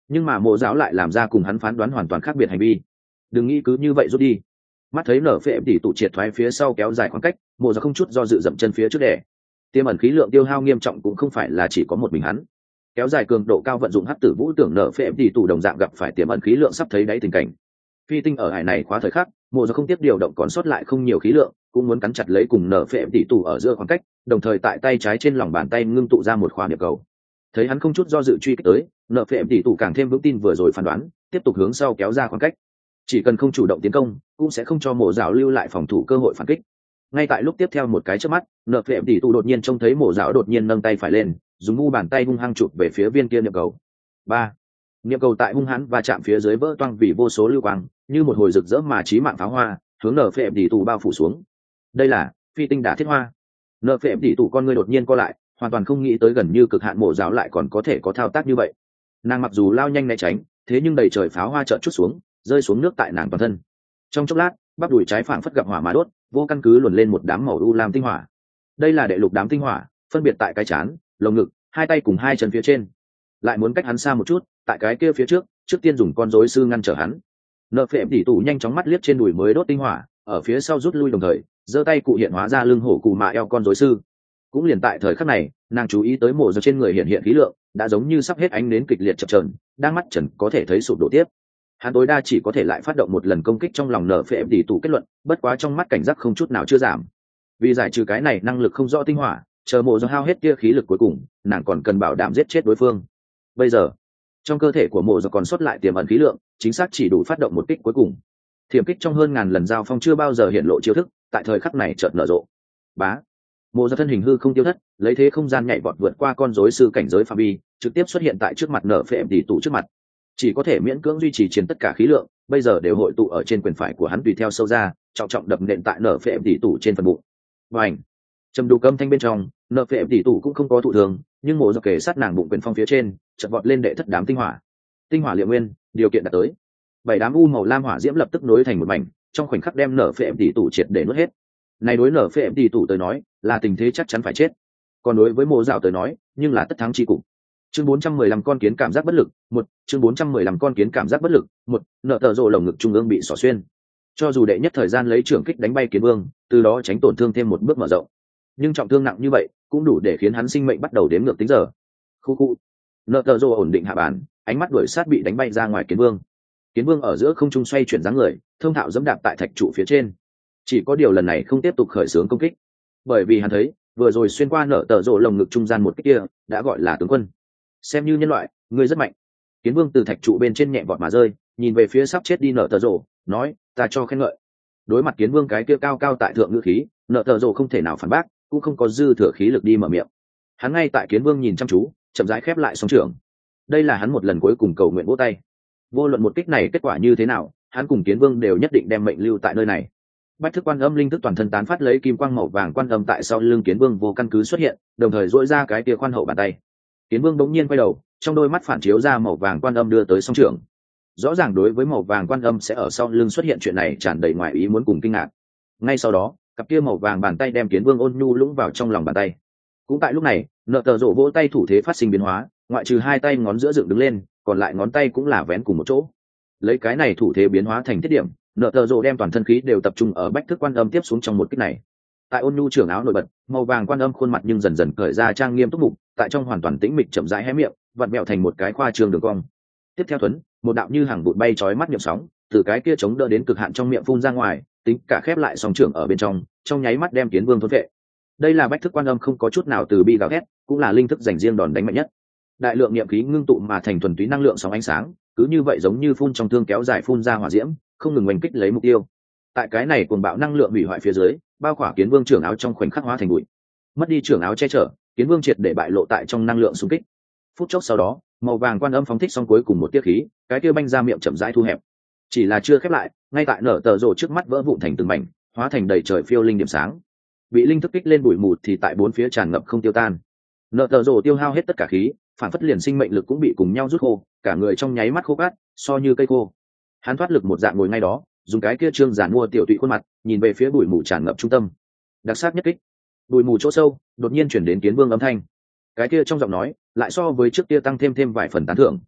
nhưng mà mộ giáo lại làm ra cùng hắn phán đoán hoàn toàn khác biệt hành vi. Đừng nghĩ cứ như vậy rút đi. Mắt thấy nở phệ tỷ tụ triệt thoái phía sau kéo dài khoảng cách, mộ giáo không chút do dự dậm chân phía trước đẻ. Tiềm ẩn khí lượng tiêu hao nghiêm trọng cũng không phải là chỉ có một mình hắn. Kéo dài cường độ cao vận dụng hắc tử vũ tưởng nở phệ tỷ tụ đồng dạng gặp phải tiềm ẩn khí lượng sắp thấy đáy tình cảnh. Phi tinh ở hải này khóa thời khắc, mộ giáo không tiếp điều động còn sót lại không nhiều khí lượng, cũng muốn cắn chặt lấy cùng nở phệ tỷ tụ ở giữa khoảng cách, đồng thời tại tay trái trên lòng bàn tay ngưng tụ ra một khóa niệm cầu. Thấy hắn không chút do dự truy kích tới, nợ phệ tỷ tụ càng thêm vững tin vừa rồi phán đoán, tiếp tục hướng sau kéo ra khoảng cách. Chỉ cần không chủ động tiến công, cũng sẽ không cho mộ giáo lưu lại phòng thủ cơ hội phản kích. Ngay tại lúc tiếp theo một cái chớp mắt, nợ phệ tỷ tụ đột nhiên trông thấy mộ giáo đột nhiên nâng tay phải lên, dùng mu bàn tay hung hăng chụp về phía viên kia niệm cầu. Ba, niệm cầu tại hung hãn và chạm phía dưới vỡ toang vì vô số lưu quang, như một hồi rực rỡ mà chí mạng pháo hoa, hướng nợ phệ tỷ tụ bao phủ xuống. Đây là phi tinh đả thiết hoa. Nợ phệ tỷ tụ con người đột nhiên co lại, hoàn toàn không nghĩ tới gần như cực hạn mộ giáo lại còn có thể có thao tác như vậy. Nàng mặc dù lao nhanh né tránh, thế nhưng đầy trời pháo hoa trợn chút xuống, rơi xuống nước tại nàng toàn thân. Trong chốc lát, bắp đùi trái phảng phất gặp hỏa mà đốt, vô căn cứ luồn lên một đám màu u lam tinh hỏa. Đây là đệ lục đám tinh hỏa, phân biệt tại cái trán, lồng ngực, hai tay cùng hai chân phía trên. Lại muốn cách hắn xa một chút, tại cái kia phía trước, trước tiên dùng con rối sư ngăn trở hắn. Nợ phệ tỷ tụ nhanh chóng mắt liếc trên đùi mới đốt tinh hỏa, ở phía sau rút lui đồng thời, giơ tay cụ hiện hóa ra lưng hổ cù mạ eo con rối sư. Cũng liền tại thời khắc này, nàng chú ý tới mộ giật trên người hiện hiện khí lượng đã giống như sắp hết ánh nến kịch liệt chập chờn, đang mắt trần có thể thấy sụp đổ tiếp. Hắn tối đa chỉ có thể lại phát động một lần công kích trong lòng nở phệ tỷ tụ kết luận, bất quá trong mắt cảnh giác không chút nào chưa giảm. Vì giải trừ cái này năng lực không rõ tinh hỏa, chờ mộ giật hao hết kia khí lực cuối cùng, nàng còn cần bảo đảm giết chết đối phương. Bây giờ, trong cơ thể của mộ giật còn sót lại tiềm ẩn khí lượng, chính xác chỉ đủ phát động một kích cuối cùng. Thiểm kích trong hơn ngàn lần giao phong chưa bao giờ hiện lộ chiêu thức, tại thời khắc này chợt nở rộ. Bá, mộ giật thân hình hư không tiêu thất, lấy thế không gian nhảy vọt vượt qua con rối sư cảnh giới phạm vi, trực tiếp xuất hiện tại trước mặt nở phệ tỷ tụ trước mặt. Chỉ có thể miễn cưỡng duy trì chiến tất cả khí lượng, bây giờ đều hội tụ ở trên quyền phải của hắn tùy theo sâu ra, trọng trọng đập nện tại nở phệ tỷ tụ trên phần bụng. Bành! Trầm đục âm thanh bên trong, nở phệ tỷ tụ cũng không có thụ thường, nhưng mộ giật kề sát nàng bụng quyền phong phía trên, chợt vọt lên đệ thất đám tinh hỏa. Tinh hỏa liệm nguyên, điều kiện đạt tới. Bảy đám u màu lam hỏa diễm lập tức nối thành một mảnh, trong khoảnh khắc đem nở phệ tỷ tụ triệt để nuốt hết. Này đối nở phệ tỷ tụ tới nói, là tình thế chắc chắn phải chết. Còn đối với mộ dạo tới nói, nhưng là tất thắng chi cục. Chương bốn trăm mười lăm con kiến cảm giác bất lực, một, chương bốn trăm mười lăm con kiến cảm giác bất lực, một, nợ tờ rồ lồng ngực trung ương bị xỏ xuyên. Cho dù đệ nhất thời gian lấy trưởng kích đánh bay kiến vương, từ đó tránh tổn thương thêm một bước mở rộng, nhưng trọng thương nặng như vậy, cũng đủ để khiến hắn sinh mệnh bắt đầu đếm ngược tính giờ. Khu khu. Nợ tờ rồ ổn định hạ bàn, ánh mắt đuổi sát bị đánh bay ra ngoài kiến vương. Kiến vương ở giữa không trung xoay chuyển dáng người, thông thạo dẫm đạp tại thạch trụ phía trên. Chỉ có điều lần này không tiếp tục khởi xướng công kích, bởi vì hắn thấy vừa rồi xuyên qua nợ tờ rồ lồng ngực trung gian một kích kia đã gọi là tướng quân. Xem như nhân loại, ngươi rất mạnh. Kiến vương từ thạch trụ bên trên nhẹ vọt mà rơi, nhìn về phía sắp chết đi nợ tờ rồ, nói, ta cho khen ngợi. Đối mặt kiến vương cái kia cao cao tại thượng ngữ khí, nợ tờ rồ không thể nào phản bác, cũng không có dư thừa khí lực đi mở miệng. Hắn ngay tại kiến vương nhìn chăm chú, chậm rãi khép lại song trường. Đây là hắn một lần cuối cùng cầu nguyện vỗ tay. Vô luận một kích này kết quả như thế nào, hắn cùng kiến vương đều nhất định đem mệnh lưu tại nơi này. Bách thức quan âm linh thức toàn thân tán phát lấy kim quang màu vàng quan âm tại sau lưng kiến vương vô căn cứ xuất hiện, đồng thời duỗi ra cái tia khoan hậu bàn tay. Kiến vương đống nhiên quay đầu, trong đôi mắt phản chiếu ra màu vàng quan âm đưa tới song trưởng. Rõ ràng đối với màu vàng quan âm sẽ ở sau lưng xuất hiện chuyện này tràn đầy ngoài ý muốn cùng kinh ngạc. Ngay sau đó, cặp kia màu vàng bàn tay đem kiến vương ôn nhu lũng vào trong lòng bàn tay. Cũng tại lúc này, nợ tờ rổ vỗ tay thủ thế phát sinh biến hóa, ngoại trừ hai tay ngón giữa dựng đứng lên, còn lại ngón tay cũng là vén cùng một chỗ. Lấy cái này thủ thế biến hóa thành thiết điểm, nợ tờ rổ đem toàn thân khí đều tập trung ở bách thức quan âm tiếp xuống trong một kích này. Tại ôn nhu trưởng áo nổi bật, màu vàng quan âm khuôn mặt nhưng dần dần cởi ra trang nghiêm túc mục, tại trong hoàn toàn tĩnh mịch chậm rãi hé miệng, vặn mẹo thành một cái khoa trương đường cong. Tiếp theo thuấn, một đạo như hàng bụi bay chói mắt nhộn sóng, từ cái kia chống đỡ đến cực hạn trong miệng phun ra ngoài, tính cả khép lại song trưởng ở bên trong, trong nháy mắt đem kiến vương thôn vệ. Đây là bách thức quan âm không có chút nào từ bi gào thét, cũng là linh thức dành riêng đòn đánh mạnh nhất. Đại lượng niệm khí ngưng tụ mà thành thuần túy năng lượng sóng ánh sáng, cứ như vậy giống như phun trong thương kéo dài phun ra hỏa diễm, không ngừng oanh kích lấy mục tiêu. Tại cái này cuồng bạo năng lượng hủy hoại phía dưới, bao khỏa kiến vương trưởng áo trong khoảnh khắc hóa thành bụi. Mất đi trưởng áo che chở, kiến vương triệt để bại lộ tại trong năng lượng xung kích. Phút chốc sau đó, màu vàng quan âm phóng thích xong cuối cùng một tiết khí, cái kia banh ra miệng chậm rãi thu hẹp. Chỉ là chưa khép lại, ngay tại nở tờ rồ trước mắt vỡ vụn thành từng mảnh, hóa thành đầy trời phiêu linh điểm sáng. Bị linh thức kích lên bụi mù thì tại bốn phía tràn ngập không tiêu tan. Nở tờ rồ tiêu hao hết tất cả khí, phản phất liền sinh mệnh lực cũng bị cùng nhau rút khô, cả người trong nháy mắt khô cát, so như cây khô. Hắn thoát lực một dạng ngồi ngay đó, dùng cái kia trương giản mua tiểu tụy khuôn mặt, nhìn về phía bụi mù tràn ngập trung tâm. Đặc sắc nhất kích. Bụi mù chỗ sâu, đột nhiên chuyển đến kiến vương âm thanh. Cái kia trong giọng nói, lại so với trước kia tăng thêm thêm vài phần tán thưởng.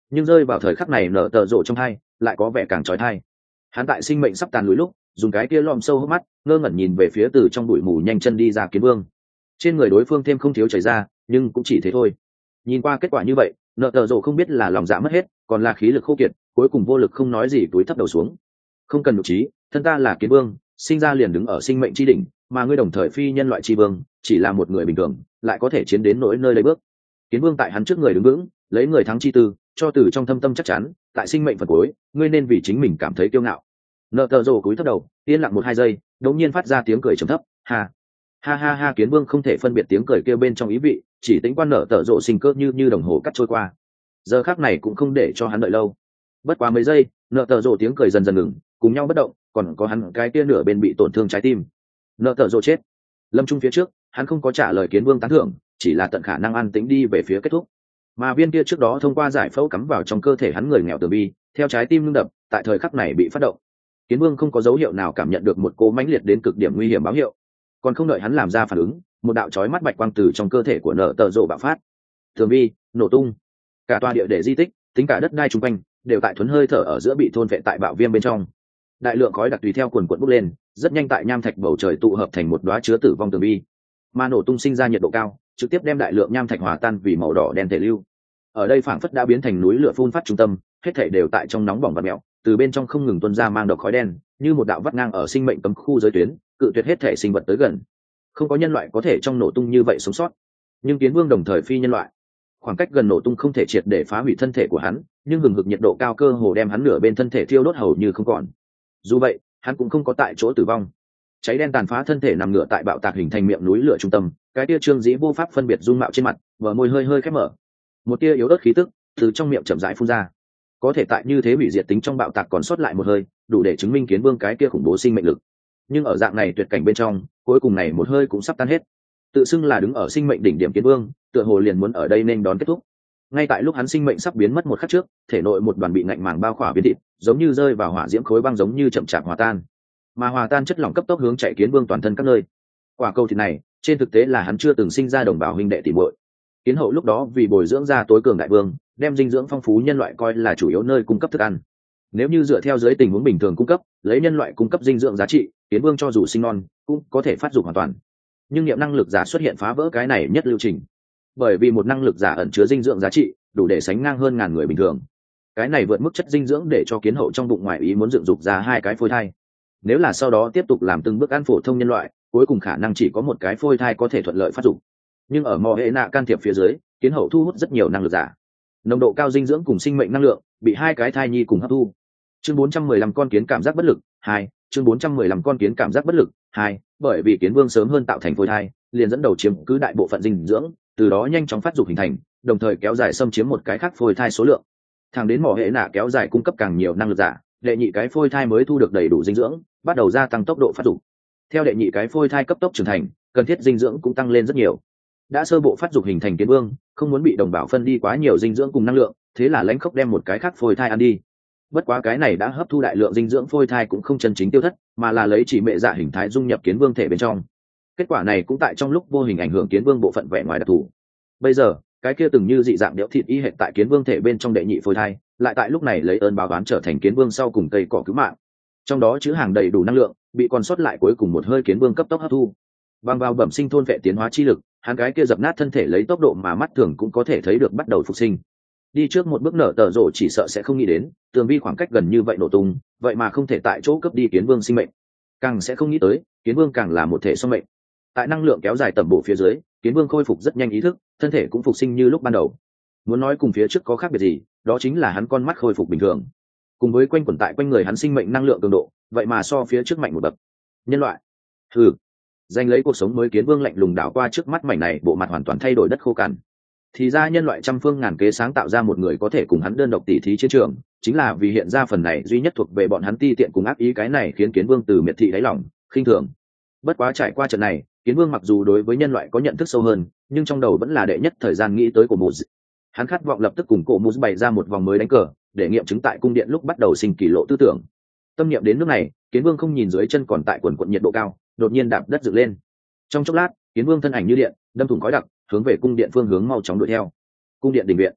nhưng rơi vào thời khắc này nở tờ rộ trong hai lại có vẻ càng trói thai. Hắn tại sinh mệnh sắp tàn lùi lúc dùng cái kia lom sâu hốc mắt ngơ ngẩn nhìn về phía từ trong bụi mù nhanh chân đi ra kiến vương. Trên người đối phương thêm không thiếu chảy ra, nhưng cũng chỉ thế thôi. Nhìn qua kết quả như vậy, nợ tờ rộ không biết là lòng dạ mất hết còn là khí lực khô kiệt, cuối cùng vô lực không nói gì túi thấp đầu xuống. Không cần nhục trí, thân ta là kiến vương, sinh ra liền đứng ở sinh mệnh tri đỉnh, mà ngươi đồng thời phi nhân loại tri vương, chỉ là một người bình thường lại có thể chiến đến nỗi nơi lấy bước. Kiến vương tại hắn trước người đứng vững, lấy người thắng chi tư, cho từ trong thâm tâm chắc chắn, tại sinh mệnh phần cuối ngươi nên vì chính mình cảm thấy kiêu ngạo. Nợ tờ rồ cúi thấp đầu, yên lặng một hai giây, đột nhiên phát ra tiếng cười trầm thấp, ha ha ha ha. Kiến vương không thể phân biệt tiếng cười kêu bên trong ý vị, chỉ tính quan nợ tờ rồ sinh cơ như như đồng hồ cắt trôi qua. Giờ khắc này cũng không để cho hắn đợi lâu. Bất quá mấy giây, nợ tờ rồ tiếng cười dần dần ngừng, cùng nhau bất động, còn có hắn cái kia nửa bên bị tổn thương trái tim. Nợ tờ rồ chết. Lâm trung phía trước, hắn không có trả lời kiến vương tán thưởng, chỉ là tận khả năng an tĩnh đi về phía kết thúc. Mà viên kia trước đó thông qua giải phẫu cắm vào trong cơ thể hắn người nghèo tử bi, theo trái tim ngưng đập, tại thời khắc này bị phát động. Kiến vương không có dấu hiệu nào cảm nhận được một cỗ mãnh liệt đến cực điểm nguy hiểm báo hiệu, còn không đợi hắn làm ra phản ứng, một đạo chói mắt bạch quang từ trong cơ thể của nợ tờ rộ bạo phát, tường vi nổ tung, cả tòa địa để di tích, tính cả đất đai chung quanh đều tại thuấn hơi thở ở giữa bị thôn vệ tại bạo viêm bên trong. Đại lượng khói đặc tùy theo cuồn cuộn bốc lên, rất nhanh tại nham thạch bầu trời tụ hợp thành một đóa chứa tử vong tường vi, mà nổ tung sinh ra nhiệt độ cao, trực tiếp đem đại lượng nham thạch hòa tan vì màu đỏ đen thể lưu. Ở đây phảng phất đã biến thành núi lửa phun phát trung tâm, hết thảy đều tại trong nóng bỏng và mèo, từ bên trong không ngừng tuôn ra mang độc khói đen, như một đạo vắt ngang ở sinh mệnh cấm khu giới tuyến, cự tuyệt hết thể sinh vật tới gần. Không có nhân loại có thể trong nổ tung như vậy sống sót, nhưng kiến vương đồng thời phi nhân loại, khoảng cách gần nổ tung không thể triệt để phá hủy thân thể của hắn, nhưng hừng hực nhiệt độ cao cơ hồ đem hắn nửa bên thân thể thiêu đốt hầu như không còn. Dù vậy, hắn cũng không có tại chỗ tử vong. Cháy đen tàn phá thân thể nằm ngửa tại bạo tạc hình thành miệng núi lửa trung tâm, cái tia trương dĩ vô pháp phân biệt dung mạo trên mặt, bờ môi hơi hơi khép mở, một tia yếu ớt khí tức từ trong miệng chậm rãi phun ra. Có thể tại như thế hủy diệt tính trong bạo tạc còn sót lại một hơi, đủ để chứng minh kiến vương cái kia khủng bố sinh mệnh lực. Nhưng ở dạng này tuyệt cảnh bên trong, cuối cùng này một hơi cũng sắp tan hết. Tự xưng là đứng ở sinh mệnh đỉnh điểm kiến vương, tựa hồ liền muốn ở đây nên đón kết thúc. Ngay tại lúc hắn sinh mệnh sắp biến mất một khắc trước, thể nội một đoàn bị ngạnh màng bao khỏa biến thịt, giống như rơi vào hỏa diễm khối băng giống như chậm chạp hòa tan. Mà hòa tan chất lỏng cấp tốc hướng chạy kiến vương toàn thân các nơi. Quả cầu thịt này, trên thực tế là hắn chưa từng sinh ra đồng bào huynh đệ tỷ muội. Kiến hậu lúc đó vì bồi dưỡng ra tối cường đại vương, đem dinh dưỡng phong phú nhân loại coi là chủ yếu nơi cung cấp thức ăn. Nếu như dựa theo dưới tình huống bình thường cung cấp, lấy nhân loại cung cấp dinh dưỡng giá trị, kiến vương cho dù sinh non cũng có thể phát dục hoàn toàn. Nhưng niệm năng lực giả xuất hiện phá vỡ cái này nhất lưu trình. Bởi vì một năng lực giả ẩn chứa dinh dưỡng giá trị đủ để sánh ngang hơn ngàn người bình thường. Cái này vượt mức chất dinh dưỡng để cho kiến hậu trong bụng ngoại ý muốn dựng dục ra hai cái phôi thai. Nếu là sau đó tiếp tục làm từng bước ăn phổ thông nhân loại, cuối cùng khả năng chỉ có một cái phôi thai có thể thuận lợi phát dục. Nhưng ở mò hệ nạ can thiệp phía dưới, kiến hậu thu hút rất nhiều năng lực giả. Nồng độ cao dinh dưỡng cùng sinh mệnh năng lượng bị hai cái thai nhi cùng hấp thu. Chương bốn trăm mười lăm con kiến cảm giác bất lực hai. Chương bốn trăm mười lăm con kiến cảm giác bất lực hai. Bởi vì kiến vương sớm hơn tạo thành phôi thai, liền dẫn đầu chiếm cứ đại bộ phận dinh dưỡng, từ đó nhanh chóng phát dục hình thành, đồng thời kéo dài xâm chiếm một cái khác phôi thai số lượng. Thẳng đến mỏ hệ nạ kéo dài cung cấp càng nhiều năng lực giả, đệ nhị cái phôi thai mới thu được đầy đủ dinh dưỡng, bắt đầu gia tăng tốc độ phát dục. Theo đệ nhị cái phôi thai cấp tốc trưởng thành, cần thiết dinh dưỡng cũng tăng lên rất nhiều. Đã sơ bộ phát dục hình thành kiến vương, không muốn bị đồng bào phân đi quá nhiều dinh dưỡng cùng năng lượng, thế là lãnh khốc đem một cái khác phôi thai ăn đi. Bất quá cái này đã hấp thu đại lượng dinh dưỡng phôi thai cũng không chân chính tiêu thất, mà là lấy chỉ mẹ dạ hình thái dung nhập kiến vương thể bên trong. Kết quả này cũng tại trong lúc vô hình ảnh hưởng kiến vương bộ phận vẻ ngoài đặc thù. Bây giờ, cái kia từng như dị dạng đẽo thịt y hệt tại kiến vương thể bên trong đệ nhị phôi thai, lại tại lúc này lấy ơn báo oán trở thành kiến vương sau cùng cây cỏ cứu mạng. Trong đó chứa hàng đầy đủ năng lượng, bị còn sót lại cuối cùng một hơi kiến vương cấp tốc hấp thu. Bằng vào bẩm sinh thôn vệ tiến hóa chi lực, hắn cái kia dập nát thân thể lấy tốc độ mà mắt thường cũng có thể thấy được bắt đầu phục sinh. Đi trước một bước nở tờ rộ chỉ sợ sẽ không nghĩ đến, tường vi khoảng cách gần như vậy nổ tung, vậy mà không thể tại chỗ cướp đi kiến vương sinh mệnh. Càng sẽ không nghĩ tới, kiến vương càng là một thể song mệnh. Tại năng lượng kéo dài tầm bổ phía dưới, kiến vương khôi phục rất nhanh ý thức, thân thể cũng phục sinh như lúc ban đầu. Muốn nói cùng phía trước có khác biệt gì, đó chính là hắn con mắt khôi phục bình thường. Cùng với quanh quẩn tại quanh người hắn sinh mệnh năng lượng cường độ, vậy mà so phía trước mạnh một bậc. Nhân loại, hừ, giành lấy cuộc sống mới kiến vương lạnh lùng đảo qua trước mắt mảnh này, bộ mặt hoàn toàn thay đổi đất khô cằn. Thì ra nhân loại trăm phương ngàn kế sáng tạo ra một người có thể cùng hắn đơn độc tỉ thí chiến trường, chính là vì hiện ra phần này duy nhất thuộc về bọn hắn ti tiện cùng ác ý, cái này khiến kiến vương từ miệt thị đáy lòng khinh thường. Bất quá trải qua trận này, kiến vương mặc dù đối với nhân loại có nhận thức sâu hơn, nhưng trong đầu vẫn là đệ nhất thời gian nghĩ tới cổ mù. Hắn khát vọng lập tức cùng cổ mù bày ra một vòng mới đánh cờ, để nghiệm chứng tại cung điện lúc bắt đầu sinh kỳ lộ tư tưởng. Tâm niệm đến nước này, kiến vương không nhìn dưới chân còn tại quần quận nhiệt độ cao, đột nhiên đạp đất dựng lên. Trong chốc lát, kiến vương thân ảnh như điện đâm thủng khói đặc, hướng về cung điện phương hướng mau chóng đuổi theo. Cung điện đình viện,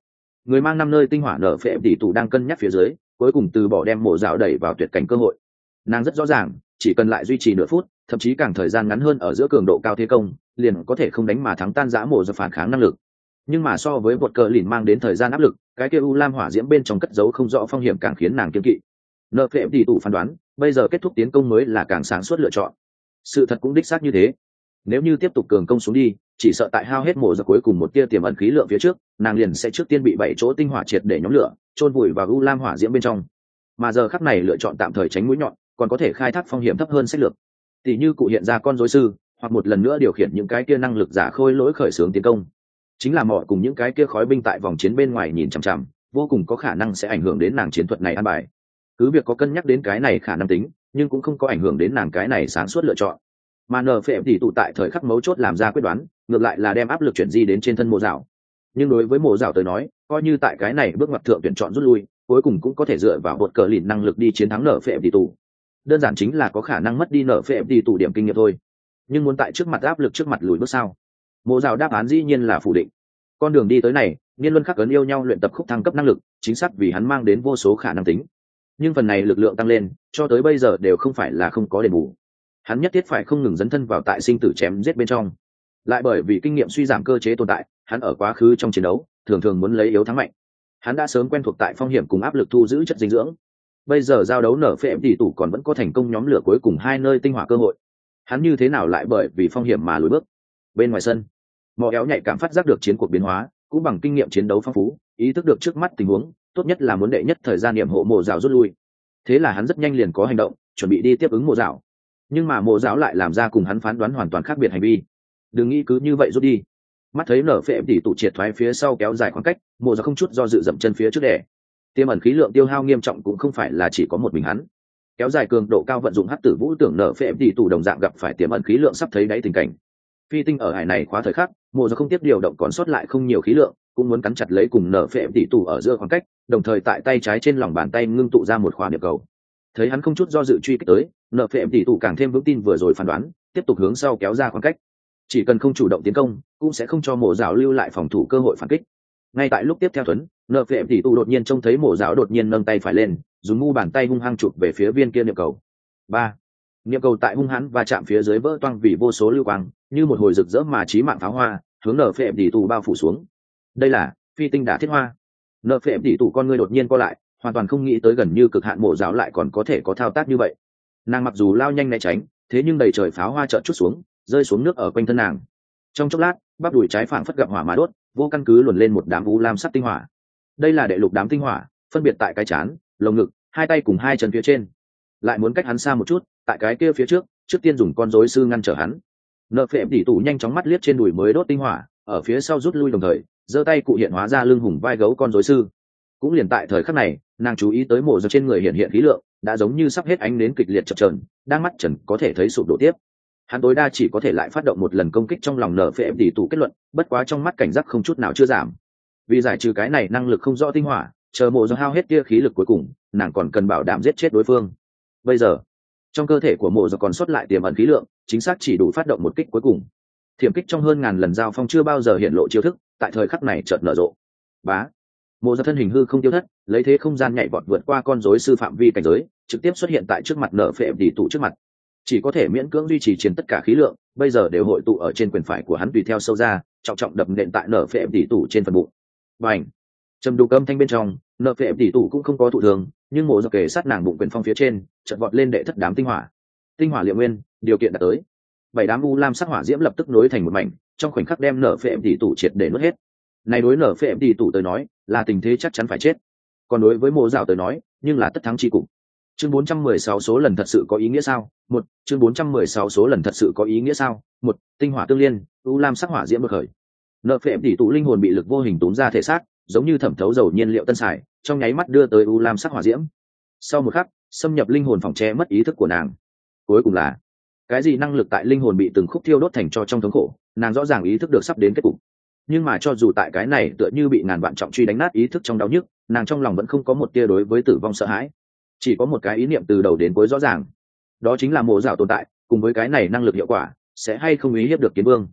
người mang năm nơi tinh hỏa nở phệ tỷ tụ đang cân nhắc phía dưới, cuối cùng từ bỏ đem mộ dạo đẩy vào tuyệt cảnh cơ hội. Nàng rất rõ ràng, chỉ cần lại duy trì nửa phút, thậm chí càng thời gian ngắn hơn ở giữa cường độ cao thế công, liền có thể không đánh mà thắng tan rã mộ dạo phản kháng năng lực. Nhưng mà so với bột cờ lìn mang đến thời gian áp lực, cái kia u lam hỏa diễm bên trong cất giấu không rõ phong hiểm càng khiến nàng kiêng kỵ. Nợ phệ tỷ tụ phán đoán, bây giờ kết thúc tiến công mới là càng sáng suốt lựa chọn. Sự thật cũng đích xác như thế. Nếu như tiếp tục cường công xuống đi, chỉ sợ tại hao hết mộ dạo cuối cùng một tia tiềm ẩn khí lượng phía trước, nàng liền sẽ trước tiên bị bảy chỗ tinh hỏa triệt để nhóm lửa, chôn vùi vào u lam hỏa diễm bên trong. Mà giờ khắc này lựa chọn tạm thời tránh mũi nhọn, còn có thể khai thác phong hiểm thấp hơn sách lược. Tỷ như cụ hiện ra con rối sư, hoặc một lần nữa điều khiển những cái kia năng lực giả khôi lỗi khởi xướng tiến công. Chính là mọ cùng những cái kia khói binh tại vòng chiến bên ngoài nhìn chằm chằm, vô cùng có khả năng sẽ ảnh hưởng đến nàng chiến thuật này an bài. Cứ việc có cân nhắc đến cái này khả năng tính, nhưng cũng không có ảnh hưởng đến nàng cái này sáng suốt lựa chọn. Mà nở phệ tỷ tụ tại thời khắc mấu chốt làm ra quyết đoán, ngược lại là đem áp lực chuyển di đến trên thân mộ dạo. Nhưng đối với mộ dạo tới nói, coi như tại cái này bước ngoặt thượng tuyển chọn rút lui, cuối cùng cũng có thể dựa vào bột cờ lìn năng lực đi chiến thắng nở phệ tỷ tụ. Đơn giản chính là có khả năng mất đi nở phệ tỷ tụ điểm kinh nghiệm thôi. Nhưng muốn tại trước mặt áp lực trước mặt lùi bước sao? Mộ dạo đáp án dĩ nhiên là phủ định. Con đường đi tới này, niên luân khắc ấn yêu nhau luyện tập khúc thăng cấp năng lực, chính xác vì hắn mang đến vô số khả năng tính. Nhưng phần này lực lượng tăng lên, cho tới bây giờ đều không phải là không có đền bù. Hắn nhất thiết phải không ngừng dấn thân vào tại sinh tử chém giết bên trong. Lại bởi vì kinh nghiệm suy giảm cơ chế tồn tại, hắn ở quá khứ trong chiến đấu, thường thường muốn lấy yếu thắng mạnh. Hắn đã sớm quen thuộc tại phong hiểm cùng áp lực thu giữ chất dinh dưỡng. Bây giờ giao đấu nở phệ tỷ tụ còn vẫn có thành công nhóm lửa cuối cùng hai nơi tinh hỏa cơ hội. Hắn như thế nào lại bởi vì phong hiểm mà lùi bước? Bên ngoài sân, Mọ Éo nhạy cảm phát giác được chiến cuộc biến hóa, cũng bằng kinh nghiệm chiến đấu phong phú, ý thức được trước mắt tình huống, tốt nhất là muốn đệ nhất thời gian niệm hộ mộ dạo rút lui. Thế là hắn rất nhanh liền có hành động, chuẩn bị đi tiếp ứng mộ dạo. Nhưng mà mộ dạo lại làm ra cùng hắn phán đoán hoàn toàn khác biệt hành vi. Đừng nghĩ cứ như vậy rút đi. Mắt thấy nở phệ tỷ tụ triệt thoái phía sau kéo dài khoảng cách, mộ dạo không chút do dự dậm chân phía trước đẻ. Tiềm ẩn khí lượng tiêu hao nghiêm trọng cũng không phải là chỉ có một mình hắn. Kéo dài cường độ cao vận dụng hắc tử vũ tưởng nở phệ tỷ tụ đồng dạng gặp phải tiềm ẩn khí lượng sắp thấy đáy tình cảnh. Phi tinh ở hải này khóa thời khắc, mộ dạo không tiếp điều động còn sót lại không nhiều khí lượng, cũng muốn cắn chặt lấy cùng nở phệ tỷ tụ ở giữa khoảng cách, đồng thời tại tay trái trên lòng bàn tay ngưng tụ ra một khóa điệp cầu. Thấy hắn không chút do dự truy kích tới, nở phệ tỷ tụ càng thêm vững tin vừa rồi phán đoán, tiếp tục hướng sau kéo ra khoảng cách. Chỉ cần không chủ động tiến công, cũng sẽ không cho mộ dạo lưu lại phòng thủ cơ hội phản kích. Ngay tại lúc tiếp theo thuấn, nở phệ tỷ tụ đột nhiên trông thấy mộ dạo đột nhiên nâng tay phải lên, dùng mu bàn tay hung hăng chụp về phía viên kia niệm cầu. Ba, niệm cầu tại hung hãn và chạm phía dưới vỡ toang vì vô số lưu quang, như một hồi rực rỡ mà chí mạng pháo hoa, hướng nở phệ tỷ tụ bao phủ xuống. Đây là phi tinh đả thiết hoa. Nở phệ tỷ tụ con ngươi đột nhiên co lại, hoàn toàn không nghĩ tới gần như cực hạn mộ dạo lại còn có thể có thao tác như vậy. Nàng mặc dù lao nhanh né tránh, thế nhưng đầy trời pháo hoa chợt chút xuống, rơi xuống nước ở quanh thân nàng. Trong chốc lát, bắp đùi trái phảng phất gặp hỏa mà đốt, vô căn cứ luồn lên một đám u lam sắc tinh hỏa. Đây là đệ lục đám tinh hỏa, phân biệt tại cái trán, lồng ngực, hai tay cùng hai chân phía trên. Lại muốn cách hắn xa một chút, tại cái kia phía trước, trước tiên dùng con rối sư ngăn trở hắn. Nợ phệ tỷ tụ nhanh chóng mắt liếc trên đùi mới đốt tinh hỏa, ở phía sau rút lui đồng thời, giơ tay cụ hiện hóa ra lưng hùng vai gấu con rối sư. Cũng liền tại thời khắc này, nàng chú ý tới mộ dạo trên người hiện hiện khí lượng, đã giống như sắp hết ánh nến kịch liệt chập chờn, đang mắt trần có thể thấy sụp đổ tiếp. Hắn tối đa chỉ có thể lại phát động một lần công kích trong lòng nở phệ tỷ tụ kết luận, bất quá trong mắt cảnh giác không chút nào chưa giảm. Vì giải trừ cái này năng lực không rõ tinh hỏa, chờ mộ dạo hao hết kia khí lực cuối cùng, nàng còn cần bảo đảm giết chết đối phương. Bây giờ, trong cơ thể của mộ dạo còn sót lại tiềm ẩn khí lượng, chính xác chỉ đủ phát động một kích cuối cùng. Thiểm kích trong hơn ngàn lần giao phong chưa bao giờ hiện lộ chiêu thức, tại thời khắc này chợt nở rộ. Bá, mộ dạo thân hình hư không tiêu thất, lấy thế không gian nhảy vọt vượt qua con rối sư phạm vi cảnh giới, trực tiếp xuất hiện tại trước mặt nở phệ tỷ tụ trước mặt. Chỉ có thể miễn cưỡng duy trì chiến tất cả khí lượng, bây giờ đều hội tụ ở trên quyền phải của hắn tùy theo sâu ra, trọng trọng đập nện tại nở phệ tỷ tụ trên phần bụng. Bành! Trầm đục âm thanh bên trong, nở phệ tỷ tụ cũng không có thụ thường, nhưng mộ dạo kề sát nàng bụng quyền phong phía trên, chợt vọt lên đệ thất đám tinh hỏa. Tinh hỏa liệu nguyên, điều kiện đạt tới. Bảy đám u lam sắc hỏa diễm lập tức nối thành một mảnh, trong khoảnh khắc đem nở phệ tỷ tụ triệt để nuốt hết. Này đối nở phệ tỷ tụ tới nói, là tình thế chắc chắn phải chết. Còn đối với mộ dạo tới nói, nhưng là tất thắng chi cục. Chương bốn trăm mười sáu số lần thật sự có ý nghĩa sao? Một, chương bốn trăm mười sáu số lần thật sự có ý nghĩa sao? Một, tinh hỏa tương liên, u lam sắc hỏa diễm bực khởi. Nợ phệ tỷ tụ linh hồn bị lực vô hình túm ra thể xác, giống như thẩm thấu dầu nhiên liệu tân xài, trong nháy mắt đưa tới u lam sắc hỏa diễm. Sau một khắc, xâm nhập linh hồn phòng che mất ý thức của nàng. Cuối cùng là, cái gì năng lực tại linh hồn bị từng khúc thiêu đốt thành cho trong thống khổ, nàng rõ ràng ý thức được sắp đến kết cục. Nhưng mà cho dù tại cái này tựa như bị ngàn vạn trọng truy đánh nát ý thức trong đau nhức, nàng trong lòng vẫn không có một tia đối với tử vong sợ hãi. Chỉ có một cái ý niệm từ đầu đến cuối rõ ràng, đó chính là mộ dạo tồn tại cùng với cái này năng lực hiệu quả sẽ hay không ý hiếp được kiến vương.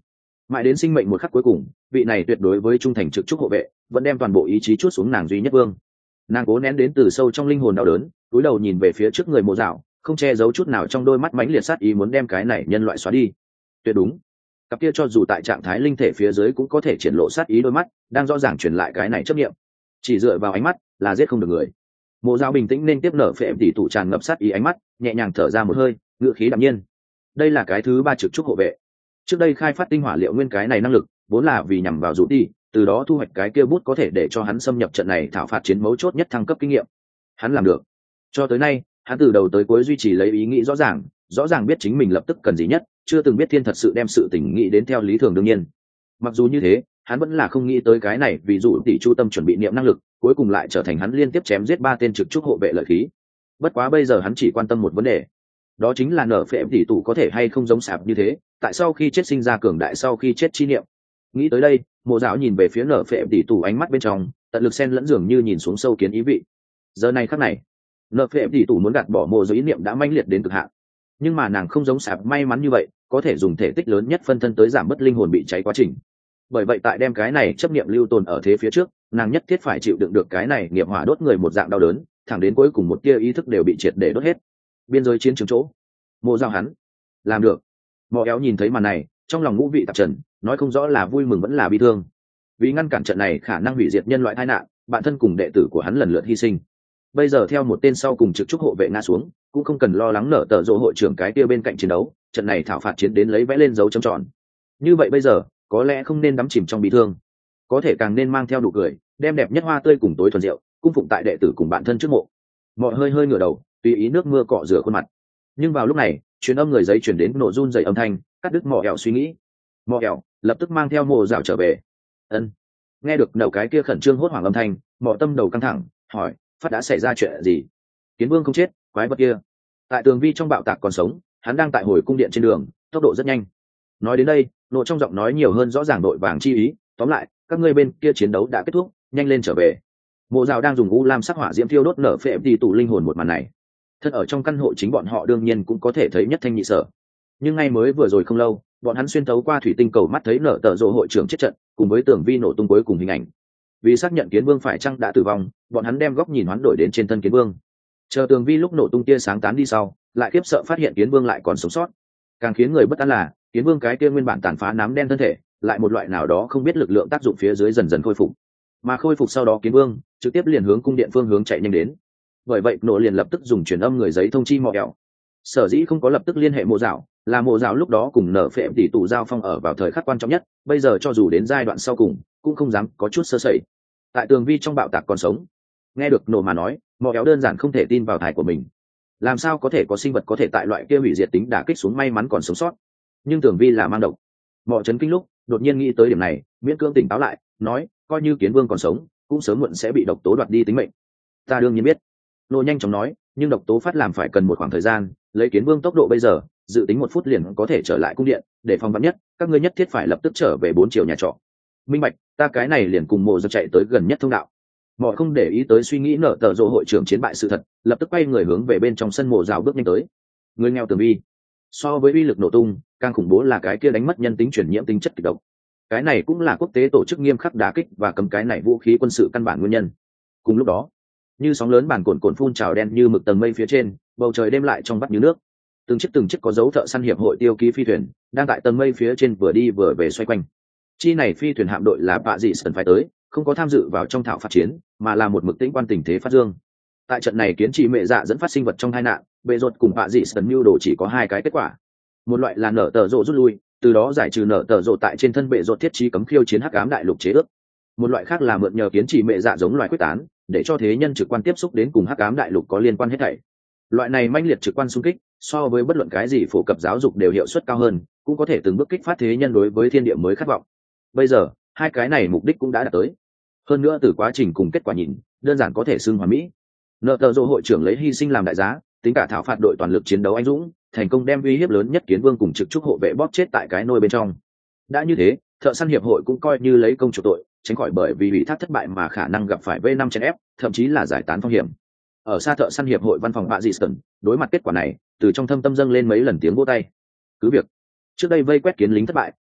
mãi đến sinh mệnh một khắc cuối cùng, vị này tuyệt đối với trung thành trực trúc hộ vệ vẫn đem toàn bộ ý chí chút xuống nàng duy nhất vương. Nàng cố nén đến từ sâu trong linh hồn đau đớn, cúi đầu nhìn về phía trước người mộ dạo, không che giấu chút nào trong đôi mắt mãnh liệt sát ý muốn đem cái này nhân loại xóa đi. Tuyệt đúng, cặp kia cho dù tại trạng thái linh thể phía dưới cũng có thể triển lộ sát ý đôi mắt đang rõ ràng truyền lại cái này chấp nghiệm. Chỉ dựa vào ánh mắt là giết không được người. Mộ dạo bình tĩnh nên tiếp nở phệ tỷ tụ tràn ngập sát ý ánh mắt, nhẹ nhàng thở ra một hơi, ngựa khí đạm nhiên. Đây là cái thứ ba trực trúc hộ vệ. Trước đây khai phát tinh hỏa liệu nguyên cái này năng lực vốn là vì nhằm vào dụ đi, từ đó thu hoạch cái kia bút có thể để cho hắn xâm nhập trận này thảo phạt chiến mấu chốt nhất thăng cấp kinh nghiệm. Hắn làm được. Cho tới nay hắn từ đầu tới cuối duy trì lấy ý nghĩ rõ ràng, rõ ràng biết chính mình lập tức cần gì nhất, chưa từng biết thiên thật sự đem sự tình nghĩ đến theo lý thường đương nhiên. Mặc dù như thế, hắn vẫn là không nghĩ tới cái này, ví dụ tỷ chu tâm chuẩn bị niệm năng lực cuối cùng lại trở thành hắn liên tiếp chém giết ba tên trực trúc hộ vệ lợi khí. Bất quá bây giờ hắn chỉ quan tâm một vấn đề, đó chính là nở phệ tỷ tụ có thể hay không giống sạp như thế, tại sau khi chết sinh ra cường đại sau khi chết chi niệm. Nghĩ tới đây, mộ dạo nhìn về phía nở phệ tỷ tụ ánh mắt bên trong tận lực xen lẫn dường như nhìn xuống sâu kiến ý vị. Giờ này khắc này, nở phệ tỷ tụ muốn gạt bỏ mộ giới ý niệm đã manh liệt đến cực hạn, nhưng mà nàng không giống sạp may mắn như vậy có thể dùng thể tích lớn nhất phân thân tới giảm bớt linh hồn bị cháy quá trình. Bởi vậy tại đem cái này chấp niệm lưu tồn ở thế phía trước, nàng nhất thiết phải chịu đựng được cái này nghiệp hỏa đốt người một dạng đau đớn, thẳng đến cuối cùng một tia ý thức đều bị triệt để đốt hết. Biên giới chiến trường chỗ, mộ dạo hắn làm được. Mò éo nhìn thấy màn này, trong lòng ngũ vị tạp trần, nói không rõ là vui mừng vẫn là bi thương. Vì ngăn cản trận này khả năng hủy diệt nhân loại tai nạn, bạn thân cùng đệ tử của hắn lần lượt hy sinh. Bây giờ theo một tên sau cùng trực trúc hộ vệ ngã xuống, cũng không cần lo lắng nở tờ rộ hội trưởng cái kia bên cạnh chiến đấu, trận này thảo phạt chiến đến lấy vẽ lên dấu chấm tròn. Như vậy bây giờ, có lẽ không nên đắm chìm trong bi thương, có thể càng nên mang theo nụ cười, đem đẹp nhất hoa tươi cùng tối thuần rượu, cung phụng tại đệ tử cùng bạn thân trước mộ. Mọi hơi hơi ngửa đầu, tùy ý nước mưa cọ rửa khuôn mặt. Nhưng vào lúc này, truyền âm người giấy truyền đến nổ run dày âm thanh, cắt đứt mỏ ẻo suy nghĩ. Mỏ ẻo lập tức mang theo mộ dạo trở về. Ân. Nghe được đầu cái kia khẩn trương hốt hoảng âm thanh, mỏ tâm đầu căng thẳng, hỏi, phát đã xảy ra chuyện gì? Kiến vương không chết, quái vật kia tại tường vi trong bạo tạc còn sống, hắn đang tại hồi cung điện trên đường, tốc độ rất nhanh. Nói đến đây, nộ trong giọng nói nhiều hơn rõ ràng đội vàng chi ý, tóm lại, các ngươi bên kia chiến đấu đã kết thúc, nhanh lên trở về. Mộ dạo đang dùng u lam sắc hỏa diễm thiêu đốt nở phệ tỷ tụ linh hồn một màn này, thân ở trong căn hộ chính bọn họ đương nhiên cũng có thể thấy nhất thanh nhị sở. Nhưng ngay mới vừa rồi không lâu, bọn hắn xuyên tấu qua thủy tinh cầu mắt thấy nở tờ rộ hội trưởng chết trận, cùng với tường vi nổ tung cuối cùng hình ảnh. Vì xác nhận kiến vương phải chăng đã tử vong, bọn hắn đem góc nhìn hoán đổi đến trên thân kiến vương. Chờ tường vi lúc nổ tung tia sáng tán đi sau, lại khiếp sợ phát hiện kiến vương lại còn sống sót. Càng khiến người bất an là kiến vương cái kia nguyên bản tàn phá nám đen thân thể, lại một loại nào đó không biết lực lượng tác dụng phía dưới dần dần khôi phục. Mà khôi phục sau đó kiến vương trực tiếp liền hướng cung điện phương hướng chạy nhanh đến. Bởi vậy nổ liền lập tức dùng truyền âm người giấy thông chi mò kẹo. Sở dĩ không có lập tức liên hệ mộ dạo, là mộ dạo lúc đó cùng nở phệ tỷ tụ giao phong ở vào thời khắc quan trọng nhất, bây giờ cho dù đến giai đoạn sau cùng cũng không dám có chút sơ sẩy. Tại tường vi trong bạo tạc còn sống. Nghe được nổ mà nói, mò kéo đơn giản không thể tin vào thải của mình. Làm sao có thể có sinh vật có thể tại loại kia hủy diệt tính đả kích xuống may mắn còn sống sót? Nhưng tường vi là mang độc. Mò chấn kinh lúc đột nhiên nghĩ tới điểm này, miễn cưỡng tỉnh táo lại, nói, coi như kiến vương còn sống cũng sớm muộn sẽ bị độc tố đoạt đi tính mệnh. Ta đương nhiên biết. Nô nhanh chóng nói, nhưng độc tố phát làm phải cần một khoảng thời gian, lấy kiến vương tốc độ bây giờ dự tính một phút liền có thể trở lại cung điện, để phòng vắn nhất các ngươi nhất thiết phải lập tức trở về bốn chiều nhà trọ. Minh bạch, ta cái này liền cùng mộ giật chạy tới gần nhất thông đạo. Mộ không để ý tới suy nghĩ nở tờ rộ hội trưởng chiến bại sự thật, lập tức quay người hướng về bên trong sân mộ rào bước nhanh tới. Người nghèo tường vi, so với uy lực nổ tung càng khủng bố là cái kia đánh mất nhân tính chuyển nhiễm tính chất kịch độc. Cái này cũng là quốc tế tổ chức nghiêm khắc đả kích và cấm cái này vũ khí quân sự căn bản nguyên nhân. Cùng lúc đó, như sóng lớn bản cồn cồn phun trào đen như mực tầng mây phía trên, bầu trời đêm lại trong vắt như nước. Từng chiếc từng chiếc có dấu thợ săn hiệp hội tiêu ký phi thuyền đang tại tầng mây phía trên vừa đi vừa về xoay quanh. Chi này phi thuyền hạm đội là bạ dị sần phải tới, không có tham dự vào trong thảo phát chiến, mà là một mực tĩnh quan tình thế phát dương. Tại trận này kiến trị mẹ dạ dẫn phát sinh vật trong tai nạn, bệ rột cùng bạ dị sần mưu đồ chỉ có hai cái kết quả. Một loại là nở tờ rộ rút lui, từ đó giải trừ nở tờ rộ tại trên thân bệ rột thiết trí cấm khiêu chiến hắc ám đại lục chế ước. Một loại khác là mượn nhờ kiến trị mẹ dạ giống loài quyết tán, để cho thế nhân trực quan tiếp xúc đến cùng hắc ám đại lục có liên quan hết thảy. Loại này manh liệt trực quan xung kích, so với bất luận cái gì phổ cập giáo dục đều hiệu suất cao hơn, cũng có thể từng bước kích phát thế nhân đối với thiên địa mới khát vọng. Bây giờ, hai cái này mục đích cũng đã đạt tới. Hơn nữa từ quá trình cùng kết quả nhìn, đơn giản có thể xưng hoàn mỹ. Nợ tờ rộ hội trưởng lấy hy sinh làm đại giá, tính cả thảo phạt đội toàn lực chiến đấu anh dũng, thành công đem uy hiếp lớn nhất kiến vương cùng trực trúc hộ vệ bóp chết tại cái nôi bên trong. Đã như thế, thợ săn hiệp hội cũng coi như lấy công chủ tội, tránh khỏi bởi vì ủy thác thất bại mà khả năng gặp phải v năm chèn ép, thậm chí là giải tán phong hiểm. Ở xa thợ săn hiệp hội văn phòng bạ dị sần, đối mặt kết quả này, từ trong thâm tâm dâng lên mấy lần tiếng vỗ tay. Cứ việc trước đây vây quét kiến lính thất bại,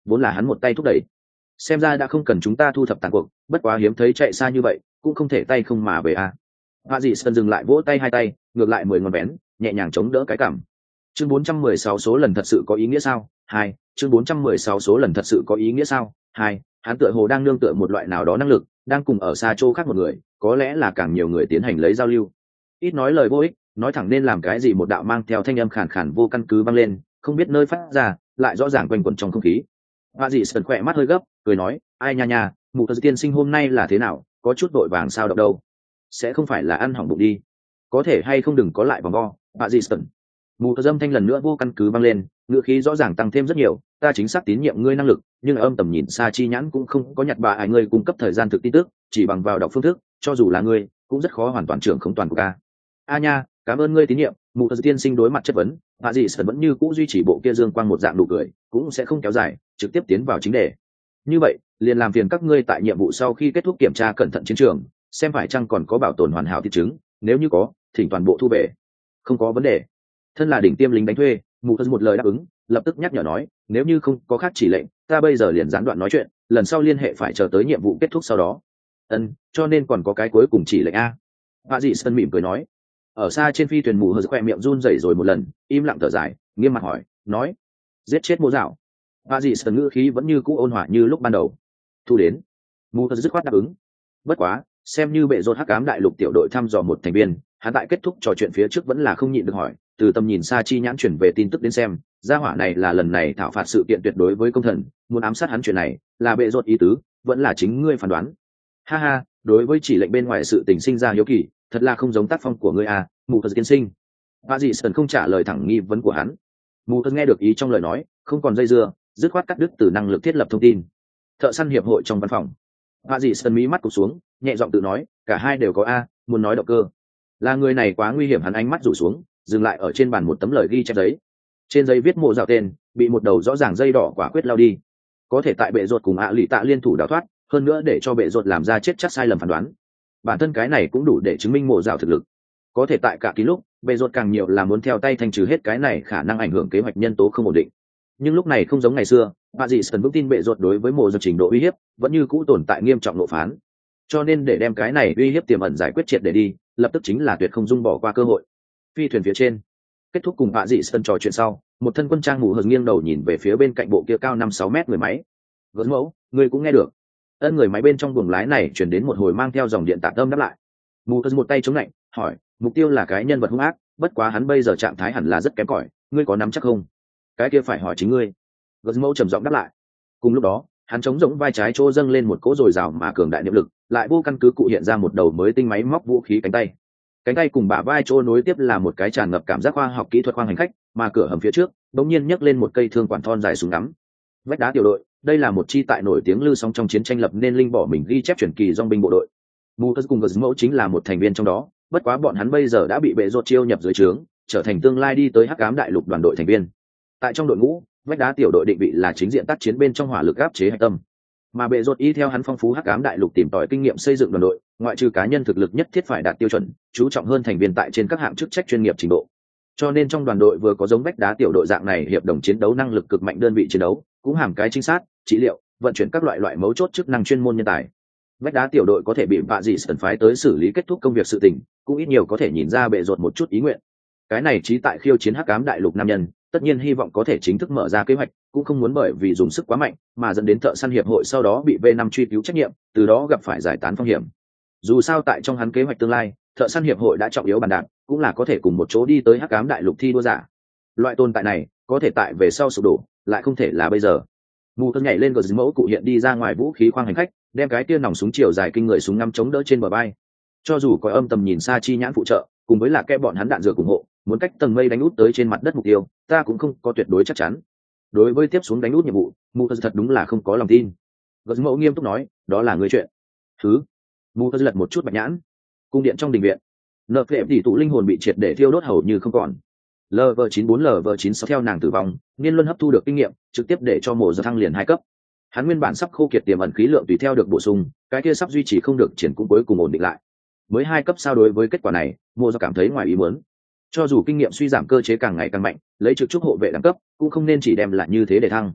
vốn là hắn một tay thúc đẩy. Xem ra đã không cần chúng ta thu thập tàn cuộc, bất quá hiếm thấy chạy xa như vậy cũng không thể tay không mà về a. Hạ dị sơn dừng lại vỗ tay hai tay, ngược lại mười ngón bén, nhẹ nhàng chống đỡ cái cằm. Chương bốn trăm mười sáu số lần thật sự có ý nghĩa sao? Hai. Chương bốn trăm mười sáu số lần thật sự có ý nghĩa sao? Hai. Hắn tựa hồ đang nương tựa một loại nào đó năng lực, đang cùng ở xa chỗ khác một người, có lẽ là càng nhiều người tiến hành lấy giao lưu. Ít nói lời vô ích, nói thẳng nên làm cái gì, một đạo mang theo thanh âm khàn khàn vô căn cứ vang lên, không biết nơi phát ra, lại rõ ràng quanh quẩn trong không khí. Hạ dị sơn khỏe mắt hơi gấp, cười nói, ai nha nha, mụ thật tiên sinh hôm nay là thế nào, có chút vội vàng sao động đâu? Sẽ không phải là ăn hỏng bụng đi? Có thể hay không đừng có lại vòng vo. Hạ dị sơn. Mù thật âm thanh lần nữa vô căn cứ vang lên, ngữ khí rõ ràng tăng thêm rất nhiều. Ta chính xác tín nhiệm ngươi năng lực, nhưng âm tầm nhìn xa chi nhãn cũng không có nhặt bà ai ngươi cung cấp thời gian thực tin tức, chỉ bằng vào đọc phương thức, cho dù là ngươi cũng rất khó hoàn toàn trưởng không toàn của ca. A nha, cảm ơn ngươi tín nhiệm. Mù thật tiên sinh đối mặt chất vấn, Hạ dị sơn vẫn như cũ duy trì bộ kia dương quang một dạng nụ cười, cũng sẽ không kéo dài, trực tiếp tiến vào chính đề. Như vậy liền làm phiền các ngươi tại nhiệm vụ sau khi kết thúc kiểm tra cẩn thận chiến trường, xem phải chăng còn có bảo tồn hoàn hảo thịt trứng, nếu như có thỉnh toàn bộ thu về. Không có vấn đề. Thân là đỉnh tiêm lính đánh thuê, Mù Thân một lời đáp ứng, lập tức nhắc nhở nói, nếu như không có khác chỉ lệnh, ta bây giờ liền gián đoạn nói chuyện, lần sau liên hệ phải chờ tới nhiệm vụ kết thúc sau đó. Ân, cho nên còn có cái cuối cùng chỉ lệnh a. Hạ dị sơn mỉm cười nói. Ở xa trên phi thuyền, Mù Hờ khoe miệng run rẩy rồi một lần, im lặng thở dài, nghiêm mặt hỏi, nói, giết chết Mộ Dạo. Hạ dị sơn ngữ khí vẫn như cũ ôn hòa như lúc ban đầu. Thu đến. Mù Hờ dứt khoát đáp ứng. Bất quá, xem như bệ rốt hắc ám đại lục tiểu đội thăm dò một thành viên, hắn tại kết thúc trò chuyện phía trước vẫn là không nhịn được hỏi, từ tầm nhìn xa chi nhãn chuyển về tin tức đến xem, gia hỏa này là lần này thảo phạt sự kiện tuyệt đối với công thần, muốn ám sát hắn chuyện này là bệ rốt ý tứ, vẫn là chính ngươi phán đoán? Ha ha, đối với chỉ lệnh bên ngoài sự tình sinh ra hiếu kỳ, thật là không giống tác phong của ngươi à, Mù Thật tiên sinh. Hạ dị sơn không trả lời thẳng nghi vấn của hắn. Mù Thật nghe được ý trong lời nói, không còn dây dưa, dứt khoát cắt đứt từ năng lực thiết lập thông tin. Thợ săn hiệp hội trong văn phòng, Hạ dị sơn mí mắt cụp xuống, nhẹ giọng tự nói, cả hai đều có a, muốn nói động cơ. Là người này quá nguy hiểm, hắn ánh mắt rủ xuống, dừng lại ở trên bàn một tấm lời ghi chép giấy. Trên giấy viết Mộ Dạo tên, bị một đầu rõ ràng dây đỏ quả quyết lao đi. Có thể tại bệ rột cùng ạ lụy tạ liên thủ đào thoát, hơn nữa để cho bệ rột làm ra chết chắc sai lầm phán đoán. Bản thân cái này cũng đủ để chứng minh Mộ Dạo thực lực. Có thể tại cả ký lúc, bệ rột càng nhiều là muốn theo tay thanh trừ hết cái này khả năng ảnh hưởng kế hoạch nhân tố không ổn định. Nhưng lúc này không giống ngày xưa, Hạ dị sơn vững tin bệ rột đối với Mộ Dạo trình độ uy hiếp vẫn như cũ tồn tại nghiêm trọng nộ phán. Cho nên để đem cái này uy hiếp tiềm ẩn giải quyết triệt để đi, lập tức chính là tuyệt không dung bỏ qua cơ hội. Phi thuyền phía trên, kết thúc cùng Hạ dị sơn trò chuyện sau, một thân quân trang Mù Hờ nghiêng đầu nhìn về phía bên cạnh bộ kia cao năm sáu mét người máy. Gớm mẫu, ngươi cũng nghe được. Ân, người máy bên trong buồng lái này chuyển đến một hồi mang theo dòng điện tạc âm đáp lại. Mù Hờ một tay chống lạnh, hỏi, mục tiêu là cái nhân vật hung ác, bất quá hắn bây giờ trạng thái hẳn là rất kém cỏi, ngươi có nắm chắc không? Cái kia phải hỏi chính ngươi. Gớm mẫu trầm giọng đáp lại. Cùng lúc đó, hắn chống rỗng vai trái chỗ dâng lên một cỗ dồi dào mà cường đại niệm lực, lại vô căn cứ cụ hiện ra một đầu mới tinh máy móc vũ khí cánh tay. Cánh tay cùng bả vai chỗ nối tiếp là một cái tràn ngập cảm giác khoa học kỹ thuật khoang hành khách, mà cửa hầm phía trước bỗng nhiên nhấc lên một cây thương quản thon dài súng ngắm. Vách đá tiểu đội, đây là một chi tại nổi tiếng lư song trong chiến tranh lập nên linh bỏ mình ghi chép truyền kỳ dòng binh bộ đội. Mutas cùng Gớm mẫu chính là một thành viên trong đó, bất quá bọn hắn bây giờ đã bị bệ rột chiêu nhập dưới trướng, trở thành tương lai đi tới hắc ám đại lục đoàn đội thành viên. Tại trong đội ngũ, vách đá tiểu đội định vị là chính diện tác chiến bên trong hỏa lực áp chế hạch tâm, mà bệ rột y theo hắn phong phú hắc ám đại lục tìm tòi kinh nghiệm xây dựng đoàn đội, ngoại trừ cá nhân thực lực nhất thiết phải đạt tiêu chuẩn, chú trọng hơn thành viên tại trên các hạng chức trách chuyên nghiệp trình độ. Cho nên trong đoàn đội vừa có giống vách đá tiểu đội dạng này hiệp đồng chiến đấu năng lực cực mạnh đơn vị chiến đấu, cũng hàm cái trinh sát, trị liệu, vận chuyển các loại loại mấu chốt chức năng chuyên môn nhân tài. Vách đá tiểu đội có thể bị Vạ Dị Sơn phái tới xử lý kết thúc công việc sự tình, cũng ít nhiều có thể nhìn ra bệ rột một chút ý nguyện. Cái này trí tại khiêu chiến hắc ám đại lục nam nhân, tất nhiên hy vọng có thể chính thức mở ra kế hoạch, cũng không muốn bởi vì dùng sức quá mạnh mà dẫn đến thợ săn hiệp hội sau đó bị V năm truy cứu trách nhiệm, từ đó gặp phải giải tán phong hiểm. Dù sao tại trong hắn kế hoạch tương lai, thợ săn hiệp hội đã trọng yếu bàn đạp, cũng là có thể cùng một chỗ đi tới hắc ám đại lục thi đua giả. Loại tồn tại này có thể tại về sau sụp đổ, lại không thể là bây giờ. Mù Thân nhảy lên gờ mẫu cụ hiện đi ra ngoài vũ khí khoang hành khách, đem cái tia nòng súng chiều dài kinh người súng ngắm chống đỡ trên bờ vai. Cho dù có âm tầm nhìn xa chi nhãn phụ trợ, cùng với là kẽ bọn hắn đạn dược ủng hộ, muốn cách tầng mây đánh út tới trên mặt đất mục tiêu, ta cũng không có tuyệt đối chắc chắn. Đối với tiếp xuống đánh út nhiệm vụ, Mù Thân thật đúng là không có lòng tin. Gờ mẫu nghiêm túc nói, đó là người chuyện. Thứ. Mù Thân lật một chút bạch nhãn. Cung điện trong đình viện, nợ phệ tỷ tụ linh hồn bị triệt để thiêu đốt hầu như không còn. lv chín bốn lv chín sáu theo nàng tử vong, Niên Luân hấp thu được kinh nghiệm, trực tiếp để cho Mộ Dạo thăng liền hai cấp. Hắn nguyên bản sắp khô kiệt tiềm ẩn khí lượng tùy theo được bổ sung, cái kia sắp duy trì không được triển cũng cuối cùng ổn định lại. Mới hai cấp sao đối với kết quả này, Mộ Dạo cảm thấy ngoài ý muốn. Cho dù kinh nghiệm suy giảm cơ chế càng ngày càng mạnh, lấy trực trúc hộ vệ đẳng cấp cũng không nên chỉ đem lại như thế để thăng.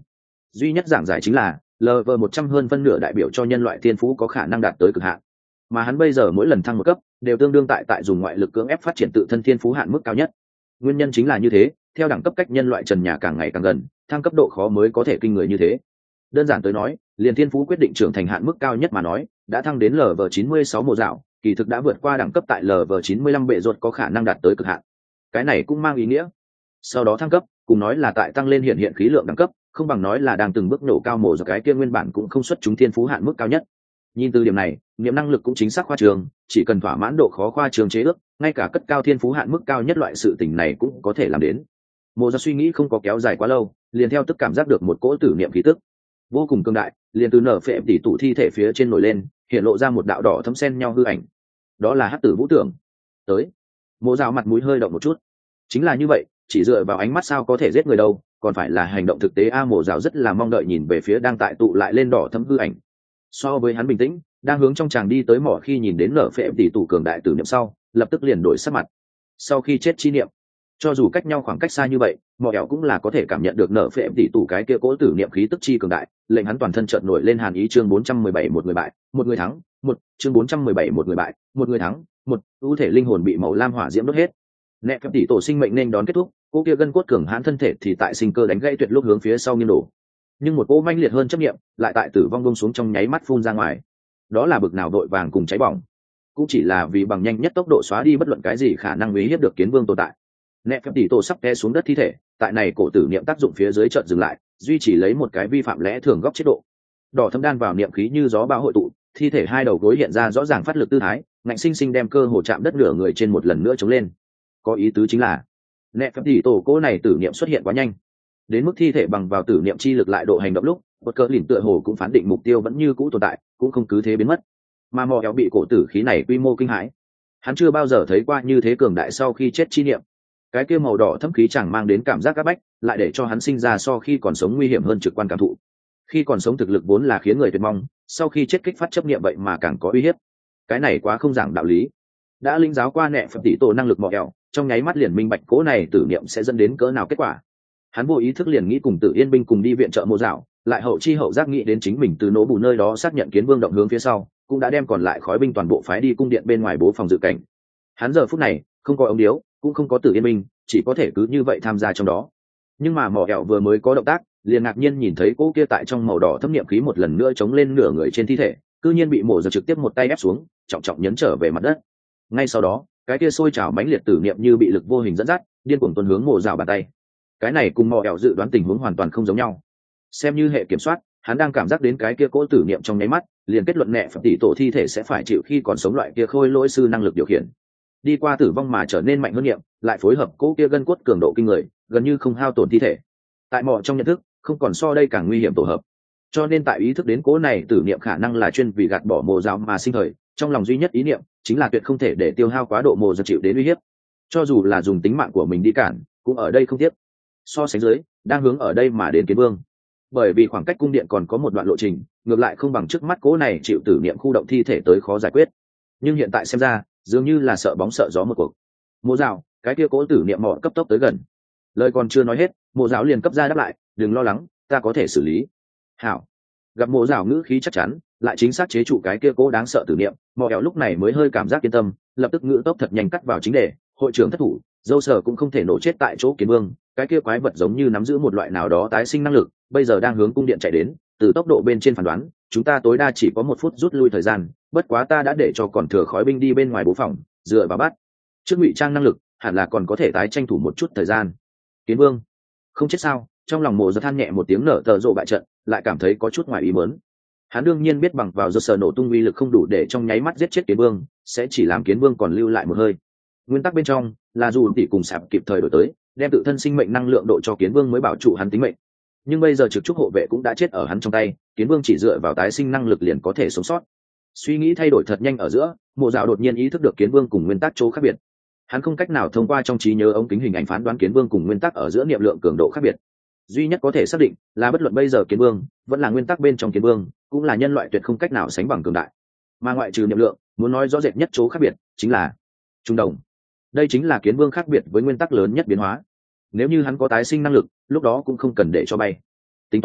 Duy nhất giảng giải chính là lv một trăm hơn phân nửa đại biểu cho nhân loại thiên phú có khả năng đạt tới cực hạn, mà hắn bây giờ mỗi lần thăng một cấp đều tương đương tại tại dùng ngoại lực cưỡng ép phát triển tự thân thiên phú hạn mức cao nhất. Nguyên nhân chính là như thế, theo đẳng cấp cách nhân loại trần nhà càng ngày càng gần, thăng cấp độ khó mới có thể kinh người như thế. Đơn giản tới nói, liền thiên phú quyết định trưởng thành hạn mức cao nhất mà nói, đã thăng đến lv chín mươi sáu mộ dạo, kỳ thực đã vượt qua đẳng cấp tại lv chín mươi lăm bệ ruột có khả năng đạt tới cực hạn. Cái này cũng mang ý nghĩa sau đó thăng cấp cùng nói là tại tăng lên hiện hiện khí lượng đẳng cấp, không bằng nói là đang từng bước nổ cao mổ do cái kia nguyên bản cũng không xuất chúng thiên phú hạn mức cao nhất. Nhìn từ điểm này, niệm năng lực cũng chính xác khoa trường, chỉ cần thỏa mãn độ khó khoa trường chế ước, ngay cả cất cao thiên phú hạn mức cao nhất loại sự tình này cũng có thể làm đến. Mộ do suy nghĩ không có kéo dài quá lâu, liền theo tức cảm giác được một cỗ tử niệm khí tức vô cùng cương đại, liền từ nở phệ tỷ tụ thi thể phía trên nổi lên, hiện lộ ra một đạo đỏ thấm sen nhau hư ảnh. Đó là hắc tử vũ tưởng. Tới. Mộ dạo mặt mũi hơi động một chút. Chính là như vậy, chỉ dựa vào ánh mắt sao có thể giết người đâu, còn phải là hành động thực tế. A Mộ dạo rất là mong đợi nhìn về phía đang tại tụ lại lên đỏ thấm hư ảnh. So với hắn bình tĩnh, đang hướng trong tràng đi tới mỏ khi nhìn đến nở phệ tỷ tụ cường đại tử niệm sau, lập tức liền đổi sắc mặt. Sau khi chết chi niệm, cho dù cách nhau khoảng cách xa như vậy, mỏ ẻo cũng là có thể cảm nhận được nở phệ tỷ tụ cái kia cỗ tử niệm khí tức chi cường đại, lệnh hắn toàn thân chợt nổi lên hàn ý. Chương bốn trăm mười bảy một người bại, một người thắng, một chương bốn trăm mười bảy một người bại, một người thắng, một ưu thể linh hồn bị màu lam hỏa diễm đốt hết. Nẹ phệ tỷ tổ sinh mệnh nên đón kết thúc, cô kia gân cốt cường hãn thân thể thì tại sinh cơ đánh gãy tuyệt lúc hướng phía sau nghiêng đổ. Nhưng một cỗ manh liệt hơn chấp niệm, lại tại tử vong buông xuống trong nháy mắt phun ra ngoài. Đó là bực nào đội vàng cùng cháy bỏng, cũng chỉ là vì bằng nhanh nhất tốc độ xóa đi bất luận cái gì khả năng uy hiếp được kiến vương tồn tại. Nẹ phép tỷ tổ sắp té xuống đất thi thể, tại này cổ tử niệm tác dụng phía dưới chợt dừng lại, duy chỉ lấy một cái vi phạm lẽ thường góc chế độ. Đỏ thâm đan vào niệm khí như gió bão hội tụ, thi thể hai đầu gối hiện ra rõ ràng phát lực tư thái, ngạnh sinh sinh đem cơ hồ chạm đất nửa người trên một lần nữa chống lên. Có ý tứ chính là nẹ phép tỷ tổ cố này tử niệm xuất hiện quá nhanh, đến mức thi thể bằng vào tử niệm chi lực lại độ hành động lúc, một cỡ lỉnh tựa hồ cũng phán định mục tiêu vẫn như cũ tồn tại, cũng không cứ thế biến mất. Mà mò kéo bị cổ tử khí này quy mô kinh hãi, hắn chưa bao giờ thấy qua như thế cường đại sau khi chết chi niệm. Cái kia màu đỏ thâm khí chẳng mang đến cảm giác áp bách, lại để cho hắn sinh ra so khi còn sống nguy hiểm hơn trực quan cảm thụ. Khi còn sống thực lực vốn là khiến người tuyệt mong, sau khi chết kích phát chấp niệm vậy mà càng có uy hiếp. Cái này quá không giảng đạo lý. Đã linh giáo qua nẹ phật tỷ tổ năng lực mò kéo, trong nháy mắt liền minh bạch cố này tử niệm sẽ dẫn đến cỡ nào kết quả. Hắn vô ý thức liền nghĩ cùng Tử Yên binh cùng đi viện trợ Mộ Dạo, lại hậu chi hậu giác nghĩ đến chính mình từ nỗ bù nơi đó xác nhận kiến vương động hướng phía sau, cũng đã đem còn lại khói binh toàn bộ phái đi cung điện bên ngoài bố phòng dự cảnh. Hắn giờ phút này không có ống điếu, cũng không có Tử Yên binh, chỉ có thể cứ như vậy tham gia trong đó. Nhưng mà mỏ kẹo vừa mới có động tác, liền ngạc nhiên nhìn thấy cô kia tại trong màu đỏ thâm niệm khí một lần nữa chống lên nửa người trên thi thể, cư nhiên bị Mộ Dạo trực tiếp một tay ép xuống, trọng trọng nhấn trở về mặt đất. Ngay sau đó, cái kia sôi trào mãnh liệt tử niệm như bị lực vô hình dẫn dắt, điên cuồng tuôn hướng Mộ Dạo bàn tay. Cái này cùng mò ẻo dự đoán tình huống hoàn toàn không giống nhau. Xem như hệ kiểm soát, hắn đang cảm giác đến cái kia cỗ tử niệm trong nháy mắt, liền kết luận nẹ phật tỷ tổ thi thể sẽ phải chịu khi còn sống loại kia khôi lỗi sư năng lực điều khiển, đi qua tử vong mà trở nên mạnh hơn niệm, lại phối hợp cỗ kia gân cốt cường độ kinh người, gần như không hao tổn thi thể. Tại mò trong nhận thức, không còn so đây càng nguy hiểm tổ hợp. Cho nên tại ý thức đến cỗ này tử niệm khả năng là chuyên vì gạt bỏ Mộ Dạo mà sinh thời, trong lòng duy nhất ý niệm chính là tuyệt không thể để tiêu hao quá độ Mộ Dạo chịu đến uy hiếp, cho dù là dùng tính mạng của mình đi cản, cũng ở đây không tiếc. So sánh dưới, đang hướng ở đây mà đến kiến vương, bởi vì khoảng cách cung điện còn có một đoạn lộ trình, ngược lại không bằng trước mắt cố này chịu tử niệm khu động thi thể tới khó giải quyết. Nhưng hiện tại xem ra, dường như là sợ bóng sợ gió một cuộc. Mộ Dạo, cái kia cố tử niệm mọ cấp tốc tới gần. Lời còn chưa nói hết, Mộ Dạo liền cấp ra đáp lại, đừng lo lắng, ta có thể xử lý. Hảo. Gặp Mộ Dạo ngữ khí chắc chắn, lại chính xác chế trụ cái kia cố đáng sợ tử niệm, mọ kéo lúc này mới hơi cảm giác yên tâm, lập tức ngữ tốc thật nhanh cắt vào chính đề. Hội trưởng thất thủ, dâu sở cũng không thể nổ chết tại chỗ kiến vương, cái kia quái vật giống như nắm giữ một loại nào đó tái sinh năng lực, bây giờ đang hướng cung điện chạy đến, từ tốc độ bên trên phán đoán, chúng ta tối đa chỉ có một phút rút lui thời gian, bất quá ta đã để cho còn thừa khói binh đi bên ngoài bố phòng, dựa vào bắt trước ngụy trang năng lực, hẳn là còn có thể tái tranh thủ một chút thời gian. Kiến vương không chết sao? Trong lòng Mộ Dạo than nhẹ một tiếng, nở tờ rộ bại trận, lại cảm thấy có chút ngoài ý muốn. Hắn đương nhiên biết bằng vào do sở nổ tung uy lực không đủ để trong nháy mắt giết chết kiến vương, sẽ chỉ làm kiến vương còn lưu lại một hơi. Nguyên tắc bên trong là dù tỷ cùng sạp kịp thời đổi tới, đem tự thân sinh mệnh năng lượng độ cho kiến vương mới bảo trụ hắn tính mệnh. Nhưng bây giờ trực trúc hộ vệ cũng đã chết ở hắn trong tay, kiến vương chỉ dựa vào tái sinh năng lực liền có thể sống sót. Suy nghĩ thay đổi thật nhanh ở giữa, Mộ Dạo đột nhiên ý thức được kiến vương cùng nguyên tắc chỗ khác biệt. Hắn không cách nào thông qua trong trí nhớ ống kính hình ảnh phán đoán kiến vương cùng nguyên tắc ở giữa niệm lượng cường độ khác biệt. Duy nhất có thể xác định là bất luận bây giờ kiến vương vẫn là nguyên tắc bên trong kiến vương, cũng là nhân loại tuyệt không cách nào sánh bằng cường đại. Mà ngoại trừ niệm lượng, muốn nói rõ rệt nhất chỗ khác biệt chính là trung đồng. Đây chính là kiến vương khác biệt với nguyên tắc lớn nhất biến hóa. Nếu như hắn có tái sinh năng lực, lúc đó cũng không cần để cho bay. Tính toán,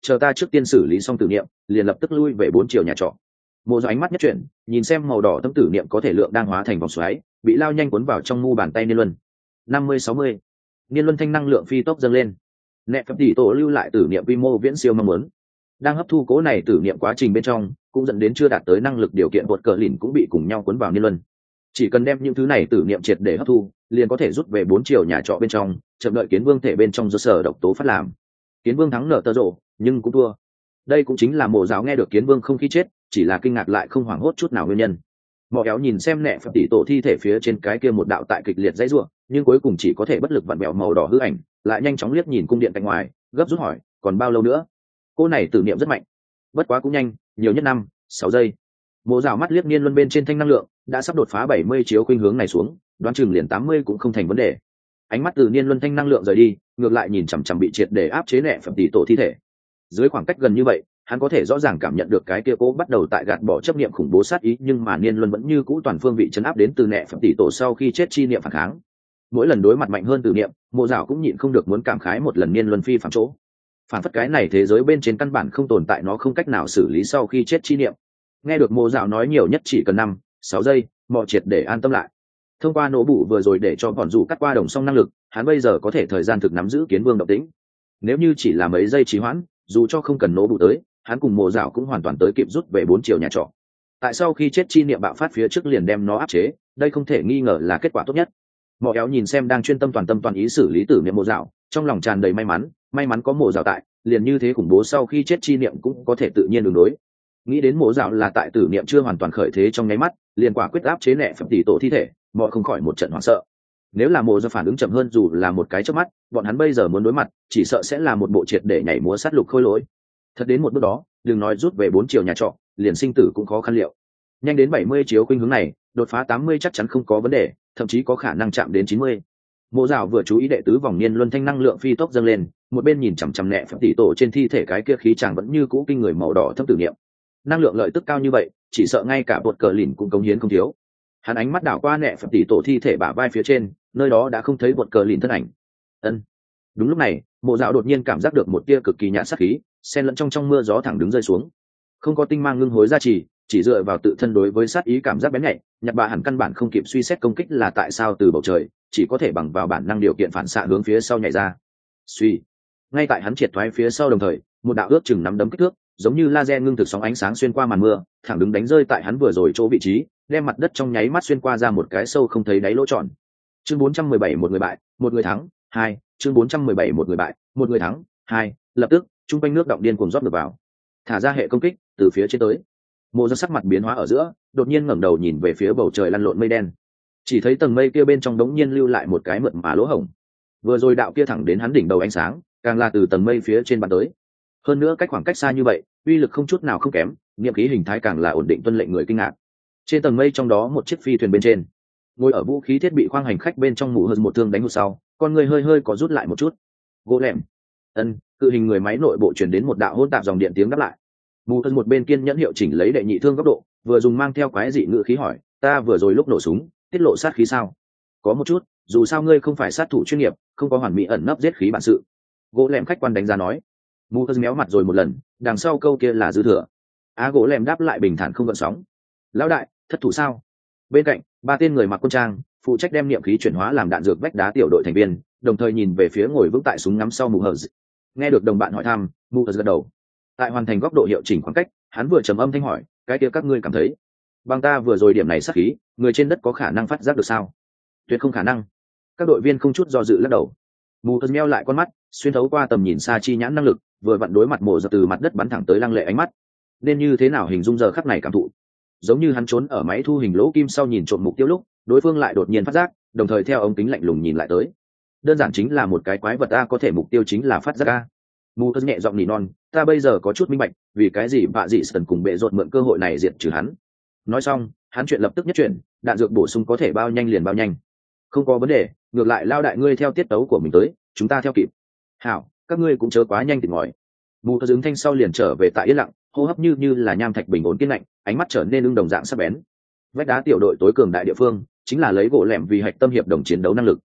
chờ ta trước tiên xử lý xong tử niệm liền lập tức lui về bốn chiều nhà trọ. Mộ Dạo ánh mắt nhất chuyển, nhìn xem màu đỏ thâm tử niệm có thể lượng đang hóa thành vòng xoáy, bị lao nhanh cuốn vào trong mu bàn tay Niên Luân. Năm mươi sáu mươi, Niên Luân thanh năng lượng phi tốc dâng lên. Nẹ phép tỷ tổ lưu lại tử niệm quy mô viễn siêu mong muốn. Đang hấp thu cố này tử niệm quá trình bên trong, cũng dẫn đến chưa đạt tới năng lực điều kiện bột cờ lìn cũng bị cùng nhau cuốn vào Niên Luân. Chỉ cần đem những thứ này tử niệm triệt để hấp thu, liền có thể rút về bốn chiều nhà trọ bên trong, chậm đợi Kiến Vương thể bên trong do sở độc tố phát làm. Kiến Vương thắng nở tơ rộ, nhưng cũng thua. Đây cũng chính là Mộ Giáo nghe được Kiến Vương không khi chết, chỉ là kinh ngạc lại không hoảng hốt chút nào nguyên nhân. Mọ Éo nhìn xem nẹ phật tỷ tổ thi thể phía trên cái kia một đạo tại kịch liệt dãy rủa, nhưng cuối cùng chỉ có thể bất lực vặn bẹo màu đỏ hư ảnh, lại nhanh chóng liếc nhìn cung điện cạnh ngoài, gấp rút hỏi, còn bao lâu nữa? Cô này tử niệm rất mạnh, bất quá cũng nhanh, nhiều nhất năm, sáu giây. Mộ Giáo mắt liếc Niên Luân bên trên thanh năng lượng, đã sắp đột phá bảy mươi chiếu khuynh hướng này xuống, đoán chừng liền tám mươi cũng không thành vấn đề. Ánh mắt từ Niên Luân thanh năng lượng rời đi, ngược lại nhìn chằm chằm bị triệt để áp chế nẹ phật tỷ tổ thi thể. Dưới khoảng cách gần như vậy, hắn có thể rõ ràng cảm nhận được cái kia cố bắt đầu tại gạt bỏ chấp niệm khủng bố sát ý, nhưng mà Niên Luân vẫn như cũ toàn phương vị chấn áp đến từ nẹ phật tỷ tổ sau khi chết chi niệm phản kháng. Mỗi lần đối mặt mạnh hơn từ niệm, Mộ Dạo cũng nhịn không được muốn cảm khái một lần Niên Luân phi phàm chỗ. Phản phất cái này thế giới bên trên căn bản không tồn tại nó không cách nào xử lý sau khi chết chi niệm. Nghe được Mộ Dạo nói nhiều nhất chỉ cần năm, sáu giây, mọi triệt để an tâm lại. Thông qua nổ bụ vừa rồi để cho bọn dù cắt qua đồng song năng lực, hắn bây giờ có thể thời gian thực nắm giữ Kiến Vương động tĩnh. Nếu như chỉ là mấy giây trì hoãn, dù cho không cần nổ bụ tới, hắn cùng Mộ Dạo cũng hoàn toàn tới kịp rút về bốn chiều nhà trọ. Tại sau khi chết chi niệm bạo phát phía trước liền đem nó áp chế, đây không thể nghi ngờ là kết quả tốt nhất. Mọ Éo nhìn xem đang chuyên tâm toàn tâm toàn ý xử lý tử niệm Mộ Dạo, trong lòng tràn đầy may mắn, may mắn có Mộ Dạo tại, liền như thế khủng bố sau khi chết chi niệm cũng có thể tự nhiên đường đối. Nghĩ đến Mộ Dạo là tại tử niệm chưa hoàn toàn khởi thế trong nháy mắt, liền quả quyết áp chế nẹ phật tỷ tổ thi thể, mọi không khỏi một trận hoảng sợ. Nếu là Mộ Dạo phản ứng chậm hơn dù là một cái chớp mắt, bọn hắn bây giờ muốn đối mặt, chỉ sợ sẽ là một bộ triệt để nhảy múa sát lục khôi lỗi. Thật đến một bước đó, đừng nói rút về bốn chiều nhà trọ, liền sinh tử cũng khó khăn liệu. Nhanh đến bảy mươi chiếu khuynh hướng này, đột phá tám mươi chắc chắn không có vấn đề, thậm chí có khả năng chạm đến chín mươi. Mộ Dạo vừa chú ý đệ tứ vòng Niên Luân thanh năng lượng phi tốc dâng lên, một bên nhìn chằm chằm nẹ phật tỷ tổ trên thi thể cái kia khí chàng vẫn như cũ kinh người màu đỏ thâm tử niệm. Năng lượng lợi tức cao như vậy, chỉ sợ ngay cả bột cờ lìn cũng cống hiến không thiếu. Hắn ánh mắt đảo qua nẹ phật tỷ tổ thi thể bả vai phía trên, nơi đó đã không thấy bột cờ lìn thân ảnh. Ân. Đúng lúc này, Mộ Dạo đột nhiên cảm giác được một tia cực kỳ nhạt sát khí, xen lẫn trong trong mưa gió thẳng đứng rơi xuống. Không có tinh mang ngưng hối gia trì, chỉ dựa vào tự thân đối với sát ý cảm giác bén nhạy, nhặt bà hẳn căn bản không kịp suy xét công kích là tại sao từ bầu trời, chỉ có thể bằng vào bản năng điều kiện phản xạ hướng phía sau nhảy ra. Suy. Ngay tại hắn triệt thoái phía sau đồng thời, một đạo ước chừng nắm đấm kích thước, giống như laser ngưng thực sóng ánh sáng xuyên qua màn mưa, thẳng đứng đánh rơi tại hắn vừa rồi chỗ vị trí, đem mặt đất trong nháy mắt xuyên qua ra một cái sâu không thấy đáy lỗ tròn. Chương bốn trăm mười bảy một người bại, một người thắng, hai. Chương bốn trăm mười bảy một người bại, một người thắng, hai. Lập tức, trung quanh nước động điên cuồng rót ngược vào, thả ra hệ công kích từ phía trên tới. Mộ Dạo sắc mặt biến hóa ở giữa, đột nhiên ngẩng đầu nhìn về phía bầu trời lăn lộn mây đen, chỉ thấy tầng mây kia bên trong đống nhiên lưu lại một cái mượt mà lỗ hổng. Vừa rồi đạo kia thẳng đến hắn đỉnh đầu ánh sáng, càng là từ tầng mây phía trên bắn tới. Hơn nữa cách khoảng cách xa như vậy, uy lực không chút nào không kém, niệm khí hình thái càng là ổn định tuân lệnh người kinh ngạc. Trên tầng mây trong đó một chiếc phi thuyền bên trên, ngồi ở vũ khí thiết bị khoang hành khách bên trong mụ hơn một thương đánh hụt sau, con người hơi hơi có rút lại một chút. Gỗ lẻm. Ân, cự hình người máy nội bộ truyền đến một đạo hỗn tạp dòng điện tiếng đáp lại. Mù hơn một bên kiên nhẫn hiệu chỉnh lấy đệ nhị thương góc độ, vừa dùng mang theo quái dị ngữ khí hỏi, ta vừa rồi lúc nổ súng tiết lộ sát khí sao? Có một chút, dù sao ngươi không phải sát thủ chuyên nghiệp, không có hoàn mỹ ẩn nấp giết khí bản sự. Gỗ lẻm khách quan đánh giá nói. Mù hơn méo mặt rồi một lần, đằng sau câu kia là dư thừa. Á gỗ lẻm đáp lại bình thản không gợn sóng. Lão đại, thất thủ sao? Bên cạnh, ba tên người mặc quân trang, phụ trách đem niệm khí chuyển hóa làm đạn dược vách đá tiểu đội thành viên, đồng thời nhìn về phía ngồi vững tại súng ngắm sau mù hờ. Nghe được đồng bạn hỏi thăm, mù hờ gật đầu. Tại hoàn thành góc độ hiệu chỉnh khoảng cách, hắn vừa trầm âm thanh hỏi, cái kia các ngươi cảm thấy bằng ta vừa rồi điểm này sát khí, người trên đất có khả năng phát giác được sao? Tuyệt không khả năng. Các đội viên không chút do dự lắc đầu. Mù hờ meo lại con mắt, xuyên thấu qua tầm nhìn xa chi nhãn năng lực, vừa vặn đối mặt mộ giật từ mặt đất bắn thẳng tới lăng lệ ánh mắt. Nên như thế nào hình dung giờ khắc này cảm thụ? Giống như hắn trốn ở máy thu hình lỗ kim sau nhìn trộm mục tiêu lúc, đối phương lại đột nhiên phát giác, đồng thời theo ống kính lạnh lùng nhìn lại tới. Đơn giản chính là một cái quái vật a, có thể mục tiêu chính là phát giác a. Mù hờ nhẹ giọng nỉ non, ta bây giờ có chút minh bạch, vì cái gì bạ dị sần cùng bệ rột mượn cơ hội này diệt trừ hắn. Nói xong, hắn chuyện lập tức nhất chuyển, đạn dược bổ sung có thể bao nhanh liền bao nhanh. Không có vấn đề, ngược lại lao đại ngươi theo tiết tấu của mình tới, chúng ta theo kịp. Hảo, các ngươi cũng chớ quá nhanh tịt ngòi. Mù hờ đứng thanh sau liền trở về tại yên lặng, hô hấp như như là nham thạch bình ổn kiên lạnh, ánh mắt trở nên ưng đồng dạng sắc bén. Vách đá tiểu đội tối cường đại địa phương, chính là lấy gỗ lẻm vì hạch tâm hiệp đồng chiến đấu năng lực.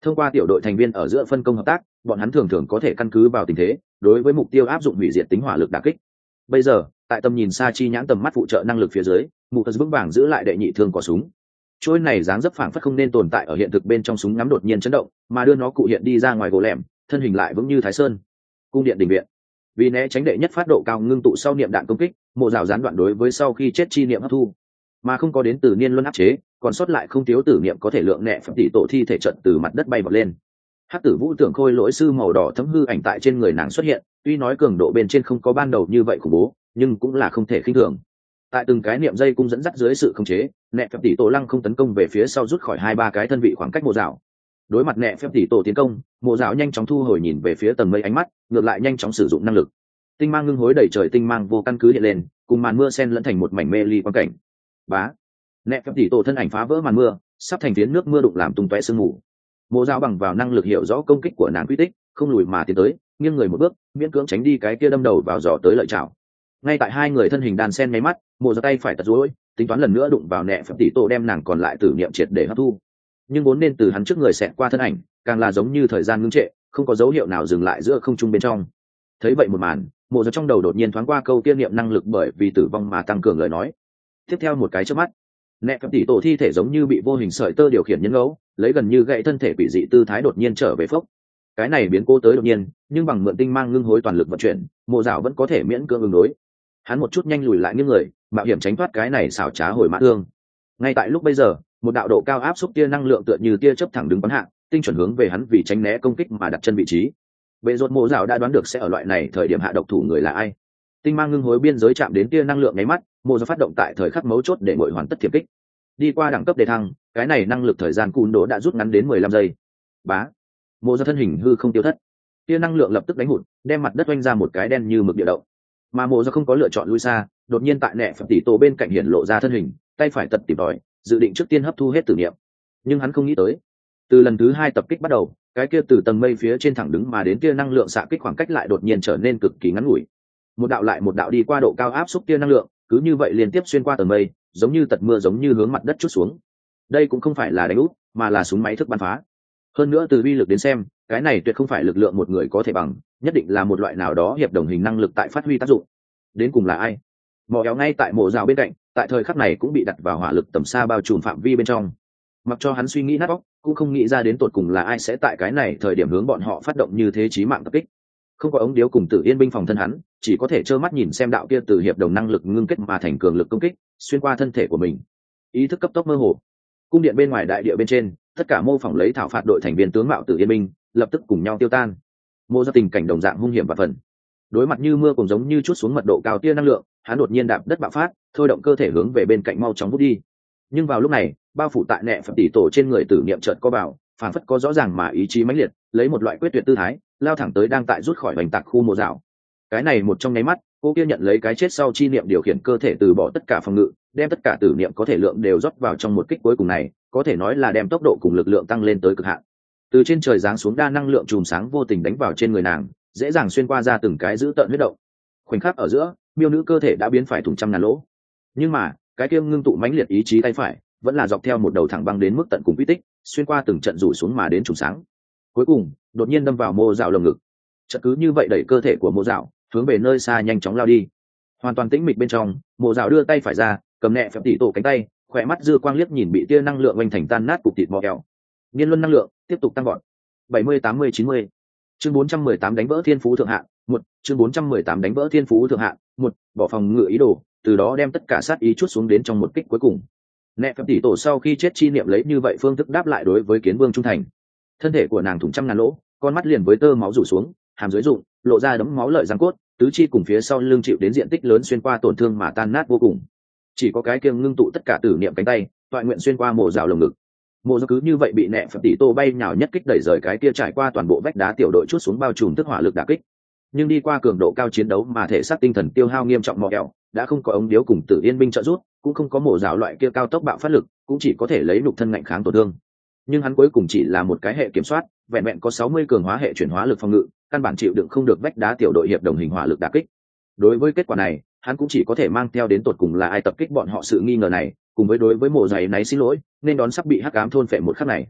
Thông qua tiểu đội thành viên ở giữa phân công hợp tác, bọn hắn thường thường có thể căn cứ vào tình thế, đối với mục tiêu áp dụng hủy diệt tính hỏa lực đả kích. Bây giờ, tại tầm nhìn xa chi nhãn tầm mắt phụ trợ năng lực phía dưới, mụ tật vững vàng giữ lại đệ nhị thương cò súng. Trôi này dáng dấp phảng phất không nên tồn tại ở hiện thực bên trong súng ngắm đột nhiên chấn động, mà đưa nó cụ hiện đi ra ngoài gỗ lẻm, thân hình lại vững như Thái Sơn. Cung điện đình viện. Vì né tránh đệ nhất phát độ cao ngưng tụ sau niệm đạn công kích, mộ rào gián đoạn đối với sau khi chết chi niệm hấp thu, mà không có đến từ niên luân áp chế, còn sót lại không thiếu tử niệm có thể lượng nhẹ phẩm tỷ tổ thi thể trận từ mặt đất bay vọt lên. Hắc tử vũ tưởng khôi lỗi sư màu đỏ thấm hư ảnh tại trên người nàng xuất hiện, tuy nói cường độ bên trên không có ban đầu như vậy khủng bố, nhưng cũng là không thể khinh thường. Tại từng cái niệm dây cung dẫn dắt dưới sự khống chế, nẹ phép tỷ tổ lăng không tấn công về phía sau, rút khỏi hai ba cái thân vị khoảng cách mộ dạo. Đối mặt nẹ phép tỷ tổ tiến công, mộ dạo nhanh chóng thu hồi nhìn về phía tầng mây ánh mắt, ngược lại nhanh chóng sử dụng năng lực tinh mang ngưng hối đẩy trời tinh mang vô căn cứ hiện lên, cùng màn mưa sen lẫn thành một mảnh mê ly quan cảnh. Bá, nẹ phép tỷ tổ thân ảnh phá vỡ màn mưa, sắp thành phiến nước mưa đụng làm tung tóe sương mù. Mộ dạo bằng vào năng lực hiểu rõ công kích của nàng quy tích, không lùi mà tiến tới, nghiêng người một bước, miễn cưỡng tránh đi cái kia đâm đầu vào giò tới lợi chảo. Ngay tại hai người thân hình đan sen nháy mắt, mộ dạo tay phải tật rối, tính toán lần nữa đụng vào nẹ phép tỷ tổ đem nàng còn lại tử niệm triệt để hấp thu. Nhưng vốn nên từ hắn trước người xẹt qua thân ảnh, càng là giống như thời gian ngưng trệ, không có dấu hiệu nào dừng lại giữa không trung bên trong. Thấy vậy một màn, mộ dạo trong đầu đột nhiên thoáng qua câu tiên niệm năng lực bởi vì tử vong mà tăng cường lời nói. Tiếp theo một cái chớp mắt, nẹ phép tỷ tổ thi thể giống như bị vô hình sợi tơ điều khiển nhân ngẫu, lấy gần như gãy thân thể quỷ dị tư thái đột nhiên trở về phốc. Cái này biến cố tới đột nhiên, nhưng bằng mượn tinh mang ngưng hối toàn lực vận chuyển, mộ dạo vẫn có thể miễn cưỡng ứng đối. Hắn một chút nhanh lùi lại những người, mạo hiểm tránh thoát cái này xảo trá hồi mã thương. Ngay tại lúc bây giờ, một đạo độ cao áp xúc tia năng lượng tựa như tia chớp thẳng đứng bắn hạ, tinh chuẩn hướng về hắn vì tránh né công kích mà đặt chân vị trí. Bệ rốt mộ dạo đã đoán được sẽ ở loại này thời điểm hạ độc thủ người là ai. Tinh mang ngưng hối biên giới chạm đến tia năng lượng nháy mắt, mộ dạo phát động tại thời khắc mấu chốt để ngội hoàn tất thiệp kích. Đi qua đẳng cấp đề thăng, cái này năng lực thời gian cùn đố đã rút ngắn đến mười lăm giây. Bá, mộ dạo thân hình hư không tiêu thất, tia năng lượng lập tức đánh hụt, đem mặt đất oanh ra một cái đen như mực địa động. Mà mộ dạo không có lựa chọn lui xa, đột nhiên tại nẹ phật tỷ tổ bên cạnh hiện lộ ra thân hình, tay phải tật tìm đòi, dự định trước tiên hấp thu hết tử niệm. Nhưng hắn không nghĩ tới, từ lần thứ hai tập kích bắt đầu, cái kia từ tầng mây phía trên thẳng đứng mà đến tia năng lượng xạ kích khoảng cách lại đột nhiên trở nên cực kỳ ngắn ngủi. Một đạo lại một đạo đi qua độ cao áp xúc tia năng lượng, cứ như vậy liên tiếp xuyên qua tầng mây, giống như tật mưa giống như hướng mặt đất chút xuống. Đây cũng không phải là đánh úp, mà là súng máy thức bắn phá. Hơn nữa từ uy lực đến xem, cái này tuyệt không phải lực lượng một người có thể bằng, nhất định là một loại nào đó hiệp đồng hình năng lực tại phát huy tác dụng. Đến cùng là ai? Mỏ éo ngay tại mộ rào bên cạnh, tại thời khắc này cũng bị đặt vào hỏa lực tầm xa bao trùm phạm vi bên trong. Mặc cho hắn suy nghĩ nát óc, cũng không nghĩ ra đến tột cùng là ai sẽ tại cái này thời điểm hướng bọn họ phát động như thế chí mạng tập kích. Không có ống điếu cùng Tử Yên binh phòng thân hắn, chỉ có thể trơ mắt nhìn xem đạo kia từ hiệp đồng năng lực ngưng kết mà thành cường lực công kích, xuyên qua thân thể của mình. Ý thức cấp tốc mơ hồ. Cung điện bên ngoài đại địa bên trên, tất cả mô phỏng lấy thảo phạt đội thành viên tướng mạo Tử Yên binh, lập tức cùng nhau tiêu tan. Mô ra tình cảnh đồng dạng hung hiểm và phần. Đối mặt như mưa cũng giống như chút xuống mật độ cao tia năng lượng, hắn đột nhiên đạp đất bạo phát, thôi động cơ thể hướng về bên cạnh mau chóng vút đi. Nhưng vào lúc này, bao phủ tại nẹ phật tỷ tổ trên người tử niệm chợt co vào, phản phất có rõ ràng mà ý chí mãnh liệt, lấy một loại quyết tuyệt tư thái, lao thẳng tới đang tại rút khỏi hoành tạc khu mộ dạo. Cái này một trong nháy mắt, cô kia nhận lấy cái chết sau chi niệm điều khiển cơ thể từ bỏ tất cả phòng ngự, đem tất cả tử niệm có thể lượng đều rót vào trong một kích cuối cùng này, có thể nói là đem tốc độ cùng lực lượng tăng lên tới cực hạn. Từ trên trời giáng xuống đa năng lượng chùm sáng vô tình đánh vào trên người nàng, dễ dàng xuyên qua ra từng cái dữ tợn huyết động. Khoảnh khắc ở giữa, miêu nữ cơ thể đã biến phải thủng trăm ngàn lỗ. Nhưng mà, cái kia ngưng tụ mãnh liệt ý chí tay phải, vẫn là dọc theo một đầu thẳng băng đến mức tận cùng quy tích, xuyên qua từng trận rủ xuống mà đến trùng sáng. Cuối cùng, đột nhiên đâm vào mô dạo lồng ngực. Trận cứ như vậy đẩy cơ thể của mô dạo hướng về nơi xa nhanh chóng lao đi. Hoàn toàn tĩnh mịch bên trong, mô dạo đưa tay phải ra, cầm nẹ phép tỉ tổ cánh tay, khỏe mắt dư quang liếc nhìn bị tia năng lượng oanh thành tan nát cục thịt bò kẹo. Niên luân năng lượng tiếp tục tăng vọt. bảy mươi tám mươi chín mươi. Chương bốn trăm mười tám đánh vỡ thiên phú thượng hạng, một. Chương bốn trăm mười tám đánh vỡ thiên phú thượng hạng, một. Bỏ phòng ngự ý đồ, từ đó đem tất cả sát ý chút xuống đến trong một kích cuối cùng. Nẹ phép tỉ tổ sau khi chết chi niệm lấy như vậy phương thức đáp lại đối với kiến vương trung thành. Thân thể của nàng thủng trăm ngàn lỗ, con mắt liền với tơ máu rủ xuống, hàm dưới rụng, lộ ra đấm máu lợi răng cốt, tứ chi cùng phía sau lưng chịu đến diện tích lớn xuyên qua tổn thương mà tan nát vô cùng. Chỉ có cái kiêng ngưng tụ tất cả tử niệm cánh tay, toại nguyện xuyên qua mồ rào lồng ngực. Mộ dạo cứ như vậy bị nẹ phật tỷ tô bay nhào nhất kích đẩy rời cái kia trải qua toàn bộ vách đá tiểu đội chút xuống bao trùm tức hỏa lực đả kích. Nhưng đi qua cường độ cao chiến đấu mà thể xác tinh thần tiêu hao nghiêm trọng mò kẹo, đã không có ống điếu cùng Tử Yên binh trợ giúp, cũng không có mổ rào loại kia cao tốc bạo phát lực, cũng chỉ có thể lấy nục thân ngạnh kháng tổn thương. Nhưng hắn cuối cùng chỉ là một cái hệ kiểm soát, vẹn vẹn có sáu mươi cường hóa hệ chuyển hóa lực phòng ngự, căn bản chịu đựng không được vách đá tiểu đội hiệp đồng hình hỏa lực đả kích. Đối với kết quả này, hắn cũng chỉ có thể mang theo đến tột cùng là ai tập kích bọn họ sự nghi ngờ này, cùng với đối với mộ giày náy xin lỗi, nên đón sắp bị hắc ám thôn phệ một khắc này.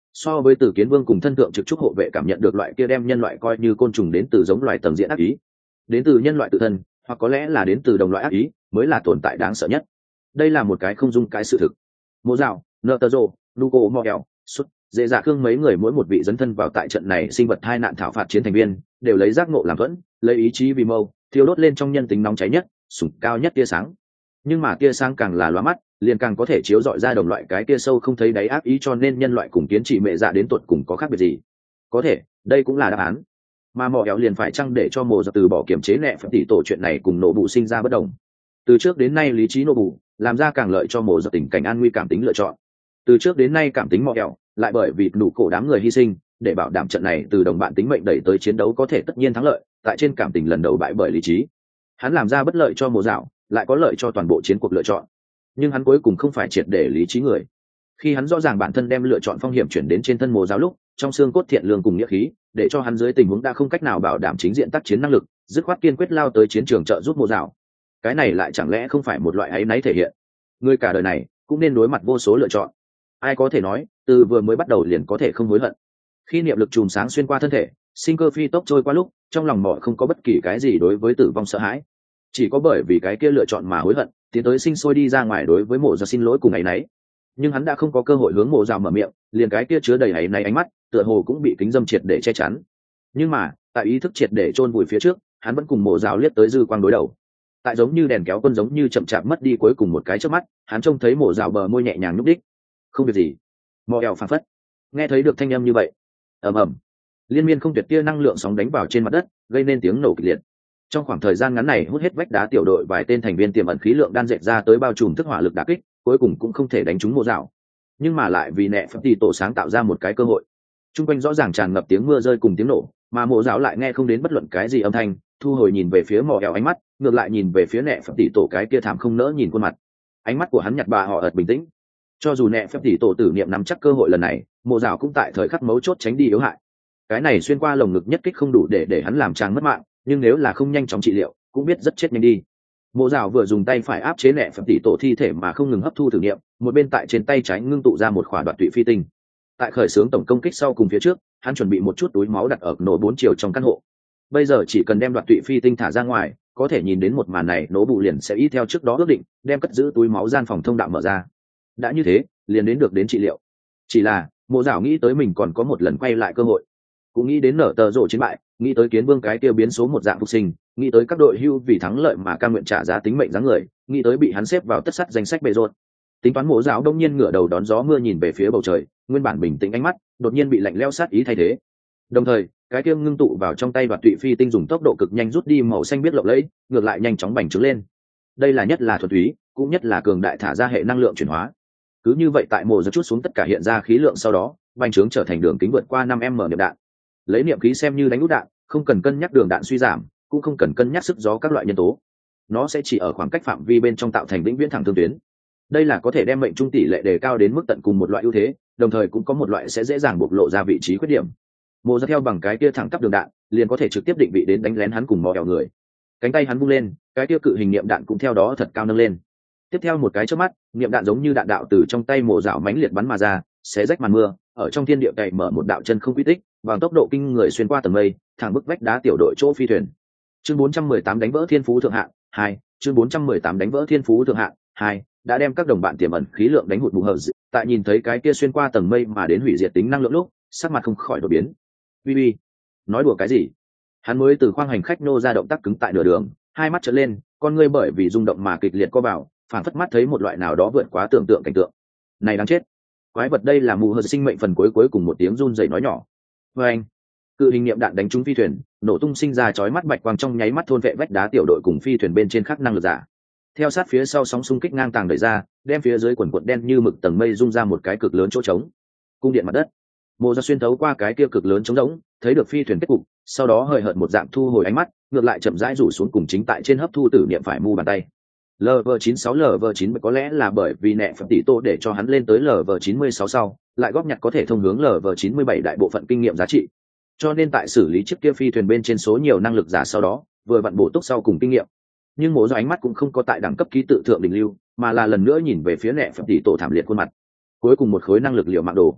So với Từ Kiến Vương cùng thân thượng trực trúc hộ vệ cảm nhận được loại kia đem nhân loại coi như côn trùng đến từ giống loài tầng diện ác ý, đến từ nhân loại tự thân, hoặc có lẽ là đến từ đồng loại ác ý, mới là tồn tại đáng sợ nhất. Đây là một cái không dung cái sự thực. Mộ Dạo, Nợ Tơ Rồ, Luco Morel, Sút, Dễ Dạ Khương mấy người mỗi một vị dấn thân vào tại trận này sinh vật hai nạn thảo phạt chiến thành viên, đều lấy giác ngộ làm thuẫn, lấy ý chí vì mâu, thiêu đốt lên trong nhân tính nóng cháy nhất, sủng cao nhất tia sáng. Nhưng mà tia sáng càng là lóa mắt, liền càng có thể chiếu rọi ra đồng loại cái tia sâu không thấy đáy ác ý, cho nên nhân loại cùng kiến trị mẹ dạ đến tuột cùng có khác biệt gì? Có thể, đây cũng là đáp án. Mà mỏ éo liền phải chăng để cho Mộ Dạo từ bỏ kiểm chế nẹ phật tỷ tổ chuyện này cùng nổ bụ sinh ra bất đồng. Từ trước đến nay lý trí nổ bụ làm ra càng lợi cho Mộ Dạo tình cảnh an nguy cảm tính lựa chọn. Từ trước đến nay cảm tính mỏ éo lại bởi vì đủ cổ đám người hy sinh để bảo đảm trận này từ đồng bạn tính mệnh đẩy tới chiến đấu có thể tất nhiên thắng lợi, tại trên cảm tình lần đầu bại bởi lý trí. Hắn làm ra bất lợi cho Mộ Dạo, lại có lợi cho toàn bộ chiến cuộc lựa chọn. Nhưng hắn cuối cùng không phải triệt để lý trí người. Khi hắn rõ ràng bản thân đem lựa chọn phong hiểm chuyển đến trên thân Mộ Dạo lúc, trong xương cốt thiện lương cùng nghĩa khí, để cho hắn dưới tình huống đã không cách nào bảo đảm chính diện tác chiến năng lực, dứt khoát kiên quyết lao tới chiến trường trợ giúp Mộ Dạo. Cái này lại chẳng lẽ không phải một loại áy náy thể hiện? Người cả đời này cũng nên đối mặt vô số lựa chọn. Ai có thể nói, từ vừa mới bắt đầu liền có thể không hối hận. Khi niệm lực chùm sáng xuyên qua thân thể, sinh cơ phi tốc trôi qua lúc, trong lòng mọi không có bất kỳ cái gì đối với tử vong sợ hãi. Chỉ có bởi vì cái kia lựa chọn mà hối hận, tiến tới sinh sôi đi ra ngoài đối với Mộ Dạo xin lỗi cùng áy náy. Nhưng hắn đã không có cơ hội hướng Mộ Dạo mở miệng, liền cái kia chứa đầy áy náy ánh mắt, tựa hồ cũng bị kính dâm triệt để che chắn. Nhưng mà, tại ý thức triệt để chôn vùi phía trước, hắn vẫn cùng Mộ Dạo liếc tới dư quang đối đầu. Tại giống như đèn kéo quân giống như chậm chạp mất đi cuối cùng một cái chớp mắt, hắn trông thấy Mộ Dạo bờ môi nhẹ nhàng nhúc đích. Không việc gì. Mò eo phảng phất. Nghe thấy được thanh âm như vậy, ầm ầm, liên miên không tuyệt tia năng lượng sóng đánh vào trên mặt đất, gây nên tiếng nổ kịch liệt. Trong khoảng thời gian ngắn này hút hết vách đá tiểu đội vài tên thành viên tiềm ẩn khí lượng đan dệt ra tới bao trùm thức hỏa lực đả kích, cuối cùng cũng không thể đánh trúng Mộ Dạo. Nhưng mà lại vì nẹ phật tỷ tổ sáng tạo ra một cái cơ hội. Trung quanh rõ ràng tràn ngập tiếng mưa rơi cùng tiếng nổ, mà Mộ Dạo lại nghe không đến bất luận cái gì âm thanh, thu hồi nhìn về phía mò eo ánh mắt, ngược lại nhìn về phía nẹ phật tỷ tổ cái kia thảm không nỡ nhìn khuôn mặt. Ánh mắt của hắn nhặt bà họ ợt bình tĩnh. Cho dù nẹ phép tỷ tổ tử niệm nắm chắc cơ hội lần này, Mộ Dạo cũng tại thời khắc mấu chốt tránh đi yếu hại. Cái này xuyên qua lồng ngực nhất kích không đủ để để hắn làm tràng mất mạng, nhưng nếu là không nhanh chóng trị liệu, cũng biết rất chết nhanh đi. Mộ Dạo vừa dùng tay phải áp chế nẹ phép tỷ tổ thi thể mà không ngừng hấp thu thử niệm, một bên tại trên tay trái ngưng tụ ra một khỏa đoạt tụy phi tinh. Tại khởi xướng tổng công kích sau cùng phía trước, hắn chuẩn bị một chút túi máu đặt ở nổ bốn chiều trong căn hộ. Bây giờ chỉ cần đem đoạt tụy phi tinh thả ra ngoài, có thể nhìn đến một màn này, nổ bụ liền sẽ y theo trước đó ước định, đem cất giữ túi máu gian phòng thông đạo mở ra. Đã như thế, liền đến được đến trị liệu. Chỉ là Mộ Dạo nghĩ tới mình còn có một lần quay lại cơ hội, cũng nghĩ đến Nở Tờ Rồ chiến bại, nghĩ tới Kiến Vương cái tiêu biến số một dạng phục sinh, nghĩ tới các đội hưu vì thắng lợi mà cam nguyện trả giá tính mệnh dáng người, nghĩ tới bị hắn xếp vào tất sắt danh sách bề rột. Tính toán Mộ Dạo đông nhiên ngửa đầu đón gió mưa nhìn về phía bầu trời, nguyên bản bình tĩnh ánh mắt đột nhiên bị lạnh lẽo sát ý thay thế. Đồng thời, cái tiêu ngưng tụ vào trong tay đoạt tụy phi tinh dùng tốc độ cực nhanh rút đi màu xanh biết lộng lẫy, ngược lại nhanh chóng bành trướng lên. Đây là nhất là thuần túy, cũng nhất là cường đại thả ra hệ năng lượng chuyển hóa. Cứ như vậy tại Mộ Dạo chút xuống tất cả hiện ra khí lượng sau đó, bành trướng trở thành đường kính vượt qua năm m niệm đạn. Lấy niệm khí xem như đánh út đạn, không cần cân nhắc đường đạn suy giảm, cũng không cần cân nhắc sức gió các loại nhân tố. Nó sẽ chỉ ở khoảng cách phạm vi bên trong tạo thành vĩnh viễn thẳng thương tuyến. Đây là có thể đem mệnh trung tỷ lệ đề cao đến mức tận cùng một loại ưu thế, đồng thời cũng có một loại sẽ dễ dàng bộc lộ ra vị trí khuyết điểm. Mộ Dạo theo bằng cái kia thẳng tắp đường đạn, liền có thể trực tiếp định vị đến đánh lén hắn cùng mò eo người. Cánh tay hắn vung lên, cái kia cự hình niệm đạn cũng theo đó thật cao nâng lên. Tiếp theo một cái chớp mắt, niệm đạn giống như đạn đạo từ trong tay Mộ Dạo mãnh liệt bắn mà ra, xé rách màn mưa, ở trong thiên địa cày mở một đạo chân không quy tích, bằng tốc độ kinh người xuyên qua tầng mây, thẳng bức vách đá tiểu đội chỗ phi thuyền. Chương bốn trăm mười tám đánh vỡ thiên phú thượng hạng hai, chương bốn trăm mười tám đánh vỡ thiên phú thượng hạng hai, đã đem các đồng bạn tiềm ẩn khí lượng đánh hụt bù hờ. Tại nhìn thấy cái kia xuyên qua tầng mây mà đến hủy diệt tính năng lượng lúc, sắc mặt không khỏi đổi biến. Bi bi, nói đùa cái gì? Hắn mới từ khoang hành khách nô ra động tác cứng tại nửa đường, hai mắt trợn lên, con ngươi bởi vì rung động mà kịch liệt co vào, phản phất mắt thấy một loại nào đó vượt quá tưởng tượng cảnh tượng. Này đáng chết! Quái vật đây là mù hờ sinh mệnh phần cuối cuối cùng một tiếng run rẩy nói nhỏ. Và anh, cự hình niệm đạn đánh trúng phi thuyền, nổ tung sinh ra chói mắt bạch quang trong nháy mắt thôn vệ vách đá tiểu đội cùng phi thuyền bên trên khắc năng lực giả. Theo sát phía sau sóng xung kích ngang tàng đẩy ra, đem phía dưới quần quần đen như mực tầng mây rung ra một cái cực lớn chỗ trống. Cung điện mặt đất. Mộ Dạo xuyên thấu qua cái kia cực lớn trống rỗng, thấy được phi thuyền kết cục, sau đó hời hợt một dạng thu hồi ánh mắt, ngược lại chậm rãi rủ xuống cùng chính tại trên hấp thu tử niệm phải mu bàn tay. lờ vê chín mươi sáu lờ vê chín có lẽ là bởi vì nẹ phật tỷ tô để cho hắn lên tới lờ vê chín mươi sáu sau, lại góp nhặt có thể thông hướng lờ vê chín mươi bảy đại bộ phận kinh nghiệm giá trị. Cho nên tại xử lý chiếc kia phi thuyền bên trên số nhiều năng lực giả sau đó, vừa vặn bổ túc sau cùng kinh nghiệm. Nhưng Mộ Dạo ánh mắt cũng không có tại đẳng cấp ký tự thượng đỉnh lưu, mà là lần nữa nhìn về phía nẹ phật tỷ tổ thảm liệt khuôn mặt. Cuối cùng một khối năng lực liệu mạng đồ.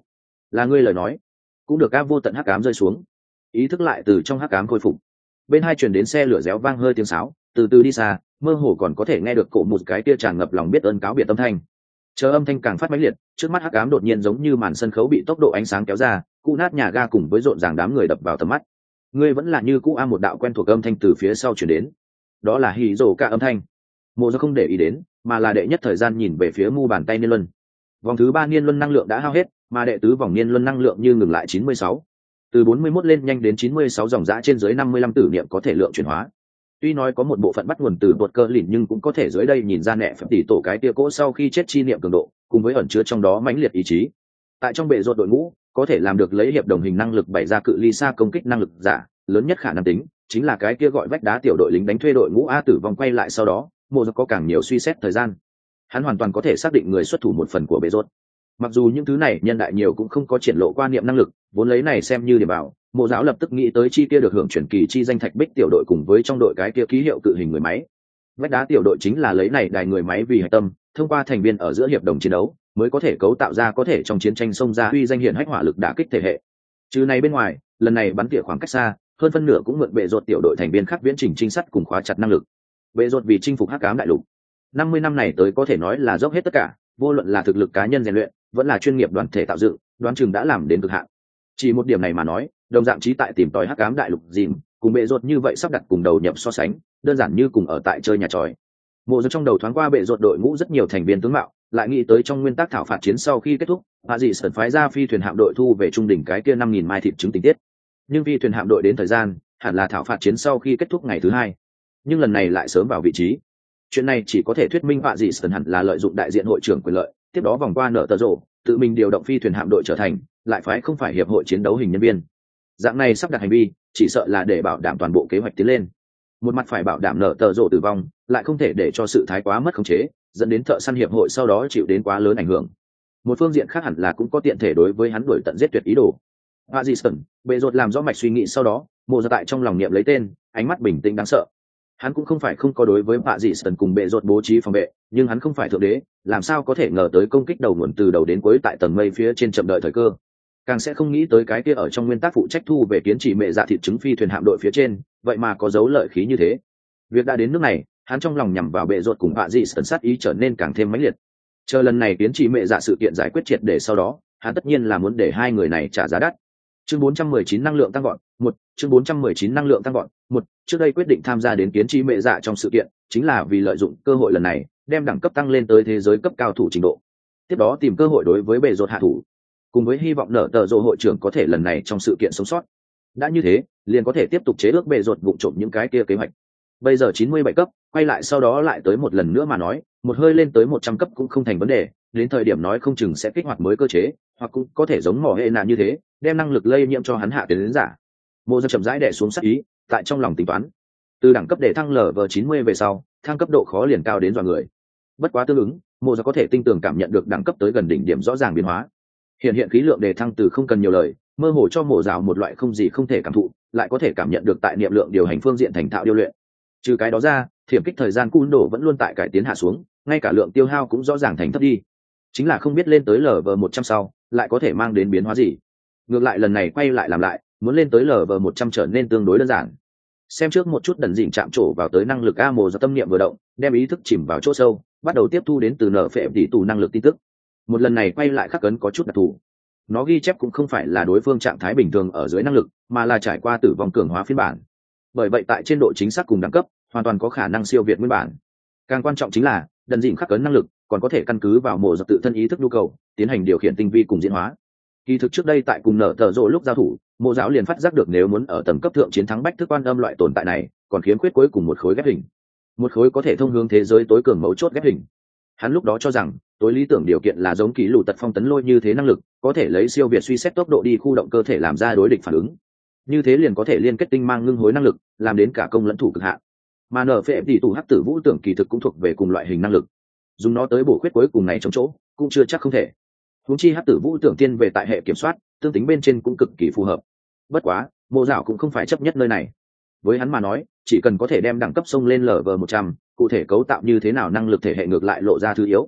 là ngươi lời nói. Cũng được, áp vô tận hắc ám rơi xuống, ý thức lại từ trong hắc ám khôi phục. Bên hai truyền đến xe lửa réo vang hơi tiếng sáo, từ từ đi xa, mơ hồ còn có thể nghe được cổ một cái kia tràn ngập lòng biết ơn cáo biệt âm thanh. Chờ âm thanh càng phát mãnh liệt, trước mắt hắc ám đột nhiên giống như màn sân khấu bị tốc độ ánh sáng kéo ra, cụ nát nhà ga cùng với rộn ràng đám người đập vào tầm mắt. Ngươi vẫn là như cũ, a một đạo quen thuộc âm thanh từ phía sau truyền đến. Đó là hỉ rồ cả âm thanh. Mộ Do không để ý đến, mà là đệ nhất thời gian nhìn về phía mu bàn tay niên luân. Vòng thứ ba niên luân năng lượng đã hao hết, mà đệ tứ vòng niên luân năng lượng như ngừng lại chín mươi sáu. Từ bốn mươi mốt lên nhanh đến chín mươi sáu, dòng dã trên dưới năm mươi lăm tử niệm có thể lượng chuyển hóa. Tuy nói có một bộ phận bắt nguồn từ bột cơ lìn, nhưng cũng có thể dưới đây nhìn ra nẹ phép tỷ tổ cái tia cỗ sau khi chết chi niệm cường độ, cùng với ẩn chứa trong đó mãnh liệt ý chí. Tại trong bệ rột đội ngũ, có thể làm được lấy hiệp đồng hình năng lực bày ra cự ly xa công kích năng lực giả, lớn nhất khả năng tính chính là cái kia gọi vách đá tiểu đội lính đánh thuê đội ngũ A tử vong. Quay lại sau đó, Mộ Do có càng nhiều suy xét thời gian, hắn hoàn toàn có thể xác định người xuất thủ một phần của bệ rột. Mặc dù những thứ này nhân đại nhiều cũng không có triển lộ qua niệm năng lực, vốn lấy này xem như điểm bảo, Mộ giáo lập tức nghĩ tới chi kia được hưởng chuyển kỳ chi danh thạch bích tiểu đội cùng với trong đội cái kia ký hiệu cự hình người máy. Vách đá tiểu đội chính là lấy này đài người máy vì hạch tâm, thông qua thành viên ở giữa hiệp đồng chiến đấu mới có thể cấu tạo ra có thể trong chiến tranh xông ra uy danh hiển hách hỏa lực đả kích thể hệ. Trừ này bên ngoài, lần này bắn tỉa khoảng cách xa, hơn phân nửa cũng mượn bệ rột tiểu đội thành viên khác viễn trình trinh sát cùng khóa chặt năng lực. Bệ rột vì chinh phục hắc ám đại lục, năm mươi năm này tới có thể nói là dốc hết tất cả, vô luận là thực lực cá nhân rèn luyện, vẫn là chuyên nghiệp đoàn thể tạo dựng, đoán chừng đã làm đến cực hạn. Chỉ một điểm này mà nói, đồng dạng trí tại tìm tòi hắc ám đại lục dìm, cùng bệ rột như vậy sắp đặt cùng đầu nhập so sánh, đơn giản như cùng ở tại chơi nhà tròi. Mộ Do trong đầu thoáng qua bệ rột đội ngũ rất nhiều thành viên tướng mạo, lại nghĩ tới trong nguyên tắc thảo phạt chiến sau khi kết thúc, Hạ Dị Sởn phái ra phi thuyền hạm đội thu về trung đỉnh cái kia năm nghìn mai thịt trứng tình tiết. Nhưng phi thuyền hạm đội đến thời gian, hẳn là thảo phạt chiến sau khi kết thúc ngày thứ hai. Nhưng lần này lại sớm vào vị trí. Chuyện này chỉ có thể thuyết minh Hạ Dị Sởn hẳn là lợi dụng đại diện hội trưởng quyền lợi, tiếp đó vòng qua nở tờ rồ, tự mình điều động phi thuyền hạm đội trở thành, lại phái không phải hiệp hội chiến đấu hình nhân viên. Dạng này sắp đặt hành vi, chỉ sợ là để bảo đảm toàn bộ kế hoạch tiến lên. Một mặt phải bảo đảm nở tờ rồ tử vong, lại không thể để cho sự thái quá mất khống chế, dẫn đến thợ săn hiệp hội sau đó chịu đến quá lớn ảnh hưởng. Một phương diện khác hẳn là cũng có tiện thể đối với hắn đuổi tận giết tuyệt ý đồ. Hạ Dị Sởn, bệ rột làm rõ mạch suy nghĩ sau đó, Mộ Do tại trong lòng niệm lấy tên, ánh mắt bình tĩnh đáng sợ. Hắn cũng không phải không có đối với Hạ Dị Sởn cùng bệ rột bố trí phòng vệ, nhưng hắn không phải thượng đế, làm sao có thể ngờ tới công kích đầu nguồn từ đầu đến cuối tại tầng mây phía trên chậm đợi thời cơ. Càng sẽ không nghĩ tới cái kia ở trong nguyên tắc phụ trách thu về kiến chỉ mẹ dạ thịt trứng phi thuyền hạm đội phía trên, vậy mà có dấu lợi khí như thế. Việc đã đến nước này, hắn trong lòng nhằm vào bệ rột cùng Hạ Dị Sởn sát ý trở nên càng thêm mãnh liệt. Chờ lần này kiến chỉ mẹ dạ sự kiện giải quyết triệt để sau đó, hắn tất nhiên là muốn để hai người này trả giá đắt. Chương bốn trăm mười chín năng lượng tăng vọt, một, chương bốn trăm mười chín năng lượng tăng vọt, một, trước đây quyết định tham gia đến kiến chi mẹ dạ trong sự kiện, chính là vì lợi dụng cơ hội lần này, đem đẳng cấp tăng lên tới thế giới cấp cao thủ trình độ. Tiếp đó tìm cơ hội đối với bệ rột hạ thủ, cùng với hy vọng nở tờ rồ hội trưởng có thể lần này trong sự kiện sống sót. Đã như thế, liền có thể tiếp tục chế ước bệ rột vụng trộm những cái kia kế hoạch. Bây giờ chín mươi bảy cấp, quay lại sau đó lại tới một lần nữa mà nói, một hơi lên tới một trăm cấp cũng không thành vấn đề, đến thời điểm nói không chừng sẽ kích hoạt mới cơ chế, hoặc cũng có thể giống mỏ hệ nạ như thế, đem năng lực lây nhiễm cho hắn hạ tiến đến giả. Mộ Do chậm rãi đè xuống sắc ý, tại trong lòng tính toán. Từ đẳng cấp để thăng lv chín mươi về sau, thăng cấp độ khó liền cao đến dọa người. Bất quá tương ứng, Mộ Do có thể tinh tường cảm nhận được đẳng cấp tới gần đỉnh điểm rõ ràng biến hóa. Hiện hiện khí lượng đề thăng từ không cần nhiều lời, mơ hồ cho Mộ Dạo một loại không gì không thể cảm thụ, lại có thể cảm nhận được tại niệm lượng điều hành phương diện thành thạo điêu luyện. Trừ cái đó ra, thiểm kích thời gian cun đổ vẫn luôn tại cải tiến hạ xuống, ngay cả lượng tiêu hao cũng rõ ràng thành thấp đi. Chính là không biết lên tới lv một trăm sau, lại có thể mang đến biến hóa gì. Ngược lại lần này quay lại làm lại, muốn lên tới lv một trăm trở nên tương đối đơn giản. Xem trước một chút đần dịnh chạm trổ vào tới năng lực a. Mộ Do tâm niệm vừa động, đem ý thức chìm vào chỗ sâu, bắt đầu tiếp thu đến từ nở phệ tỷ tù năng lực tin tức. Một lần này quay lại khắc ấn có chút đặc thù. Nó ghi chép cũng không phải là đối phương trạng thái bình thường ở dưới năng lực, mà là trải qua tử vong cường hóa phiên bản. Bởi vậy tại trên độ chính xác cùng đẳng cấp, hoàn toàn có khả năng siêu việt nguyên bản. Càng quan trọng chính là, đần dịnh khắc ấn năng lực còn có thể căn cứ vào Mộ Do tự thân ý thức nhu cầu, tiến hành điều khiển tinh vi cùng diễn hóa. Kỳ thực trước đây tại cùng nở tờ rộ lúc giao thủ, Mộ Giáo liền phát giác được nếu muốn ở tầng cấp thượng chiến thắng bách thức quan âm loại tồn tại này, còn khiếm khuyết cuối cùng một khối ghép hình, một khối có thể thông hướng thế giới tối cường mấu chốt ghép hình. Hắn lúc đó cho rằng tối lý tưởng điều kiện là giống kỷ lù tật phong tấn lôi như thế năng lực, có thể lấy siêu việt suy xét tốc độ đi khu động cơ thể làm ra đối địch phản ứng. Như thế liền có thể liên kết tinh mang ngưng hối năng lực, làm đến cả công lẫn thủ cực hạn. Mà nở phệ tỷ tù hắc tử vũ tưởng kỳ thực cũng thuộc về cùng loại hình năng lực, dùng nó tới bổ khuyết cuối cùng này trong chỗ cũng chưa chắc không thể. Huống chi hắc tử vũ tưởng tiên về tại hệ kiểm soát, tương tính bên trên cũng cực kỳ phù hợp. Bất quá, Mộ Dạo cũng không phải chấp nhất nơi này. Với hắn mà nói, chỉ cần có thể đem đẳng cấp sông lên lv một trăm, cụ thể cấu tạo như thế nào năng lực thể hệ ngược lại lộ ra thứ yếu.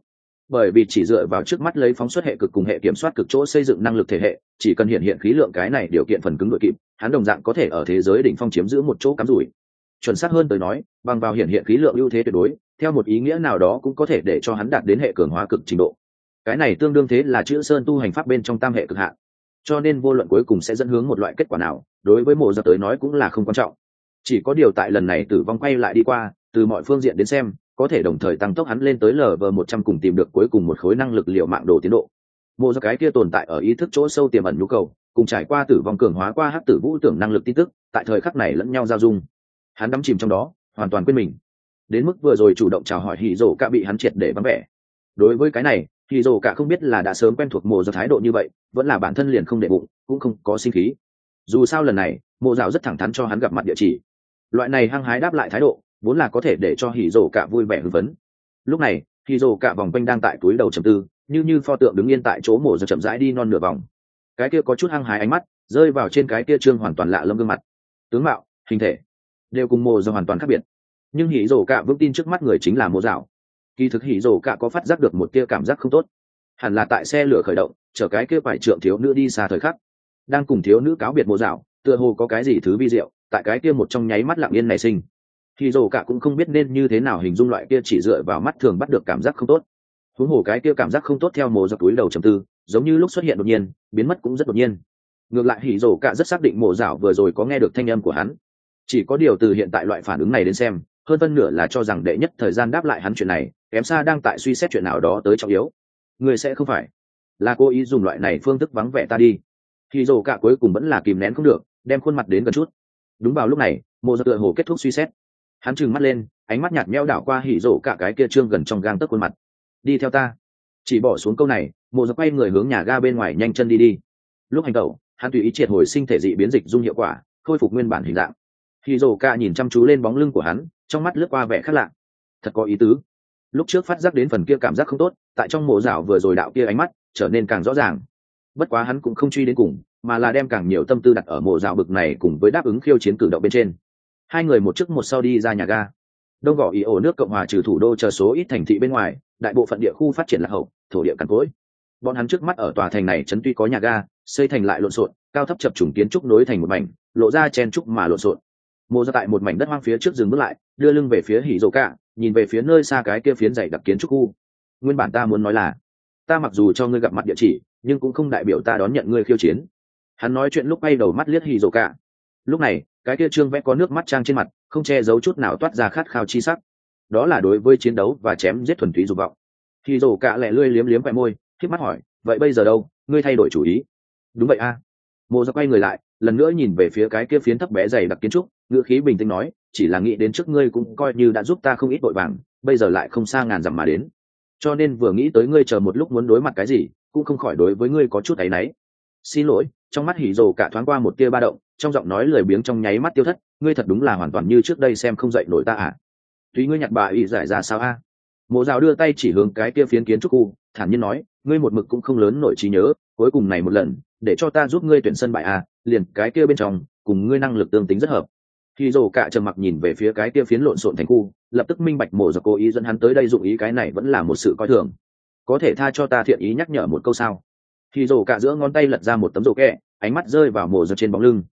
bởi vì chỉ dựa vào trước mắt lấy phóng xuất hệ cực cùng hệ kiểm soát cực chỗ xây dựng năng lực thể hệ, chỉ cần hiện hiện khí lượng cái này điều kiện phần cứng đội kịp, hắn đồng dạng có thể ở thế giới đỉnh phong chiếm giữ một chỗ cắm rủi. Chuẩn xác hơn tới nói, bằng vào hiện hiện khí lượng ưu thế tuyệt đối, theo một ý nghĩa nào đó cũng có thể để cho hắn đạt đến hệ cường hóa cực trình độ. Cái này tương đương thế là chữ sơn tu hành pháp bên trong tam hệ cực hạn. Cho nên vô luận cuối cùng sẽ dẫn hướng một loại kết quả nào, đối với mộ giặc tới nói cũng là không quan trọng. Chỉ có điều tại lần này tử vong quay lại đi qua, từ mọi phương diện đến xem, có thể đồng thời tăng tốc hắn lên tới lv một trăm cùng tìm được cuối cùng một khối năng lực liệu mạng đồ tiến độ. Mộ giặc cái kia tồn tại ở ý thức chỗ sâu tiềm ẩn nhu cầu, cùng trải qua tử vong cường hóa qua hắc tử vũ tưởng năng lực tin tức, tại thời khắc này lẫn nhau giao dung. Hắn đắm chìm trong đó, hoàn toàn quên mình. Đến mức vừa rồi chủ động chào hỏi hỉ rồ cả bị hắn triệt để vắng vẻ. Đối với cái này, hỉ rồ cả không biết là đã sớm quen thuộc mộ giặc thái độ như vậy, vẫn là bản thân liền không để bụng, cũng không có sinh khí. Dù sao lần này, mộ dạo rất thẳng thắn cho hắn gặp mặt địa chỉ. Loại này hăng hái đáp lại thái độ, vốn là có thể để cho hỉ rồ cả vui vẻ hưng phấn. Lúc này, hỉ rồ cả vòng quanh đang tại túi đầu trầm tư, như như pho tượng đứng yên tại chỗ mộ giặc chậm rãi đi non nửa vòng. Cái kia có chút hăng hái ánh mắt rơi vào trên cái kia trương hoàn toàn lạ lẫm gương mặt, tướng mạo, hình thể đều cùng mộ giặc hoàn toàn khác biệt. Nhưng hỉ rồ cả vững tin trước mắt người chính là mộ dạo. Kỳ thực hỉ rồ cả có phát giác được một kia cảm giác không tốt, hẳn là tại xe lửa khởi động, chở cái kia phải trượng thiếu nữ đi xa thời khắc, đang cùng thiếu nữ cáo biệt mộ dạo, tựa hồ có cái gì thứ vi diệu tại cái kia một trong nháy mắt lặng yên này sinh. Hỉ rồ cả cũng không biết nên như thế nào hình dung loại kia chỉ dựa vào mắt thường bắt được cảm giác không tốt. Huống hồ cái kia cảm giác không tốt theo mộ dạo túi đầu trầm tư, giống như lúc xuất hiện đột nhiên, biến mất cũng rất đột nhiên. Ngược lại hỉ rồ cả rất xác định mộ dạo vừa rồi có nghe được thanh âm của hắn. Chỉ có điều từ hiện tại loại phản ứng này đến xem, hơn phân nửa là cho rằng đệ nhất thời gian đáp lại hắn chuyện này, kém xa đang tại suy xét chuyện nào đó tới trọng yếu. Người sẽ không phải là cố ý dùng loại này phương thức vắng vẻ ta đi. Hỉ rồ cả cuối cùng vẫn là kìm nén không được, đem khuôn mặt đến gần chút. Đúng vào lúc này, mộ giặc tựa hồ kết thúc suy xét, hắn trừng mắt lên, ánh mắt nhạt nhẽo đảo qua hỉ rồ cả cái kia trương gần trong gang tấc khuôn mặt. Đi theo ta. Chỉ bỏ xuống câu này, mộ giặc quay người hướng nhà ga bên ngoài nhanh chân đi đi. Lúc hành tẩu, hắn tùy ý triệt hồi sinh thể dị biến dịch dung hiệu quả, khôi phục nguyên bản hình dạng. Hỉ rồ cả nhìn chăm chú lên bóng lưng của hắn, trong mắt lướt qua vẻ khác lạ. Thật có ý tứ. Lúc trước phát giác đến phần kia cảm giác không tốt, tại trong mộ dạo vừa rồi đạo kia ánh mắt trở nên càng rõ ràng. Bất quá hắn cũng không truy đến cùng, mà là đem càng nhiều tâm tư đặt ở mộ dạo bực này cùng với đáp ứng khiêu chiến cử động bên trên. Hai người một trước một sau đi ra nhà ga. Đông gò ý ổ nước Cộng hòa trừ thủ đô chờ số ít thành thị bên ngoài, đại bộ phận địa khu phát triển lạc hậu, thổ địa cằn cỗi. Bọn hắn trước mắt ở tòa thành này trấn tuy có nhà ga, xây thành lại lộn xộn, cao thấp chập trùng kiến trúc nối thành một mảnh, lộ ra chen trúc mà lộn xộn. Mộ Dạo tại một mảnh đất hoang phía trước dừng bước lại, đưa lưng về phía hỉ rồ cả, nhìn về phía nơi xa cái kia phiến dày đặc kiến trúc khu. Nguyên bản ta muốn nói là, ta mặc dù cho ngươi gặp mặt địa chỉ, nhưng cũng không đại biểu ta đón nhận ngươi khiêu chiến. Hắn nói chuyện lúc bay đầu mắt liếc hỉ rồ cả. Lúc này, cái kia trương vẽ có nước mắt trang trên mặt, không che giấu chút nào toát ra khát khao chi sắc. Đó là đối với chiến đấu và chém giết thuần túy dục vọng. Hỉ rồ cả lẹ lươi liếm liếm vẻ môi, khép mắt hỏi, vậy bây giờ đâu, ngươi thay đổi chủ ý? Đúng vậy a. À. Mộ Dạo quay người lại, lần nữa nhìn về phía cái kia phiến thấp bé dày đặc kiến trúc, ngữ khí bình tĩnh nói, chỉ là nghĩ đến trước ngươi cũng coi như đã giúp ta không ít vội vàng, bây giờ lại không xa ngàn dặm mà đến, cho nên vừa nghĩ tới ngươi chờ một lúc muốn đối mặt cái gì, cũng không khỏi đối với ngươi có chút áy náy. Xin lỗi. Trong mắt hỉ rồ cả thoáng qua một tia ba động, trong giọng nói lười biếng trong nháy mắt tiêu thất, ngươi thật đúng là hoàn toàn như trước đây xem không dậy nổi ta à? Tùy ngươi nhặt bà ý giải ra sao a? À? Mộ Dạo đưa tay chỉ hướng cái kia phiến kiến trúc khu, thản nhiên nói, ngươi một mực cũng không lớn nổi trí nhớ, cuối cùng này một lần, để cho ta giúp ngươi tuyển sân bại à, liền cái kia bên trong, cùng ngươi năng lực tương tính rất hợp. Hỉ rồ cả trầm mặc nhìn về phía cái kia phiến lộn xộn thành khu, lập tức minh bạch Mộ Dạo cố ý dẫn hắn tới đây dụng ý cái này vẫn là một sự coi thường. Có thể tha cho ta thiện ý nhắc nhở một câu sao? Hỉ rồ cả giữa ngón tay lật ra một tấm rổ kẹ, ánh mắt rơi vào Mộ Dạo trên bóng lưng.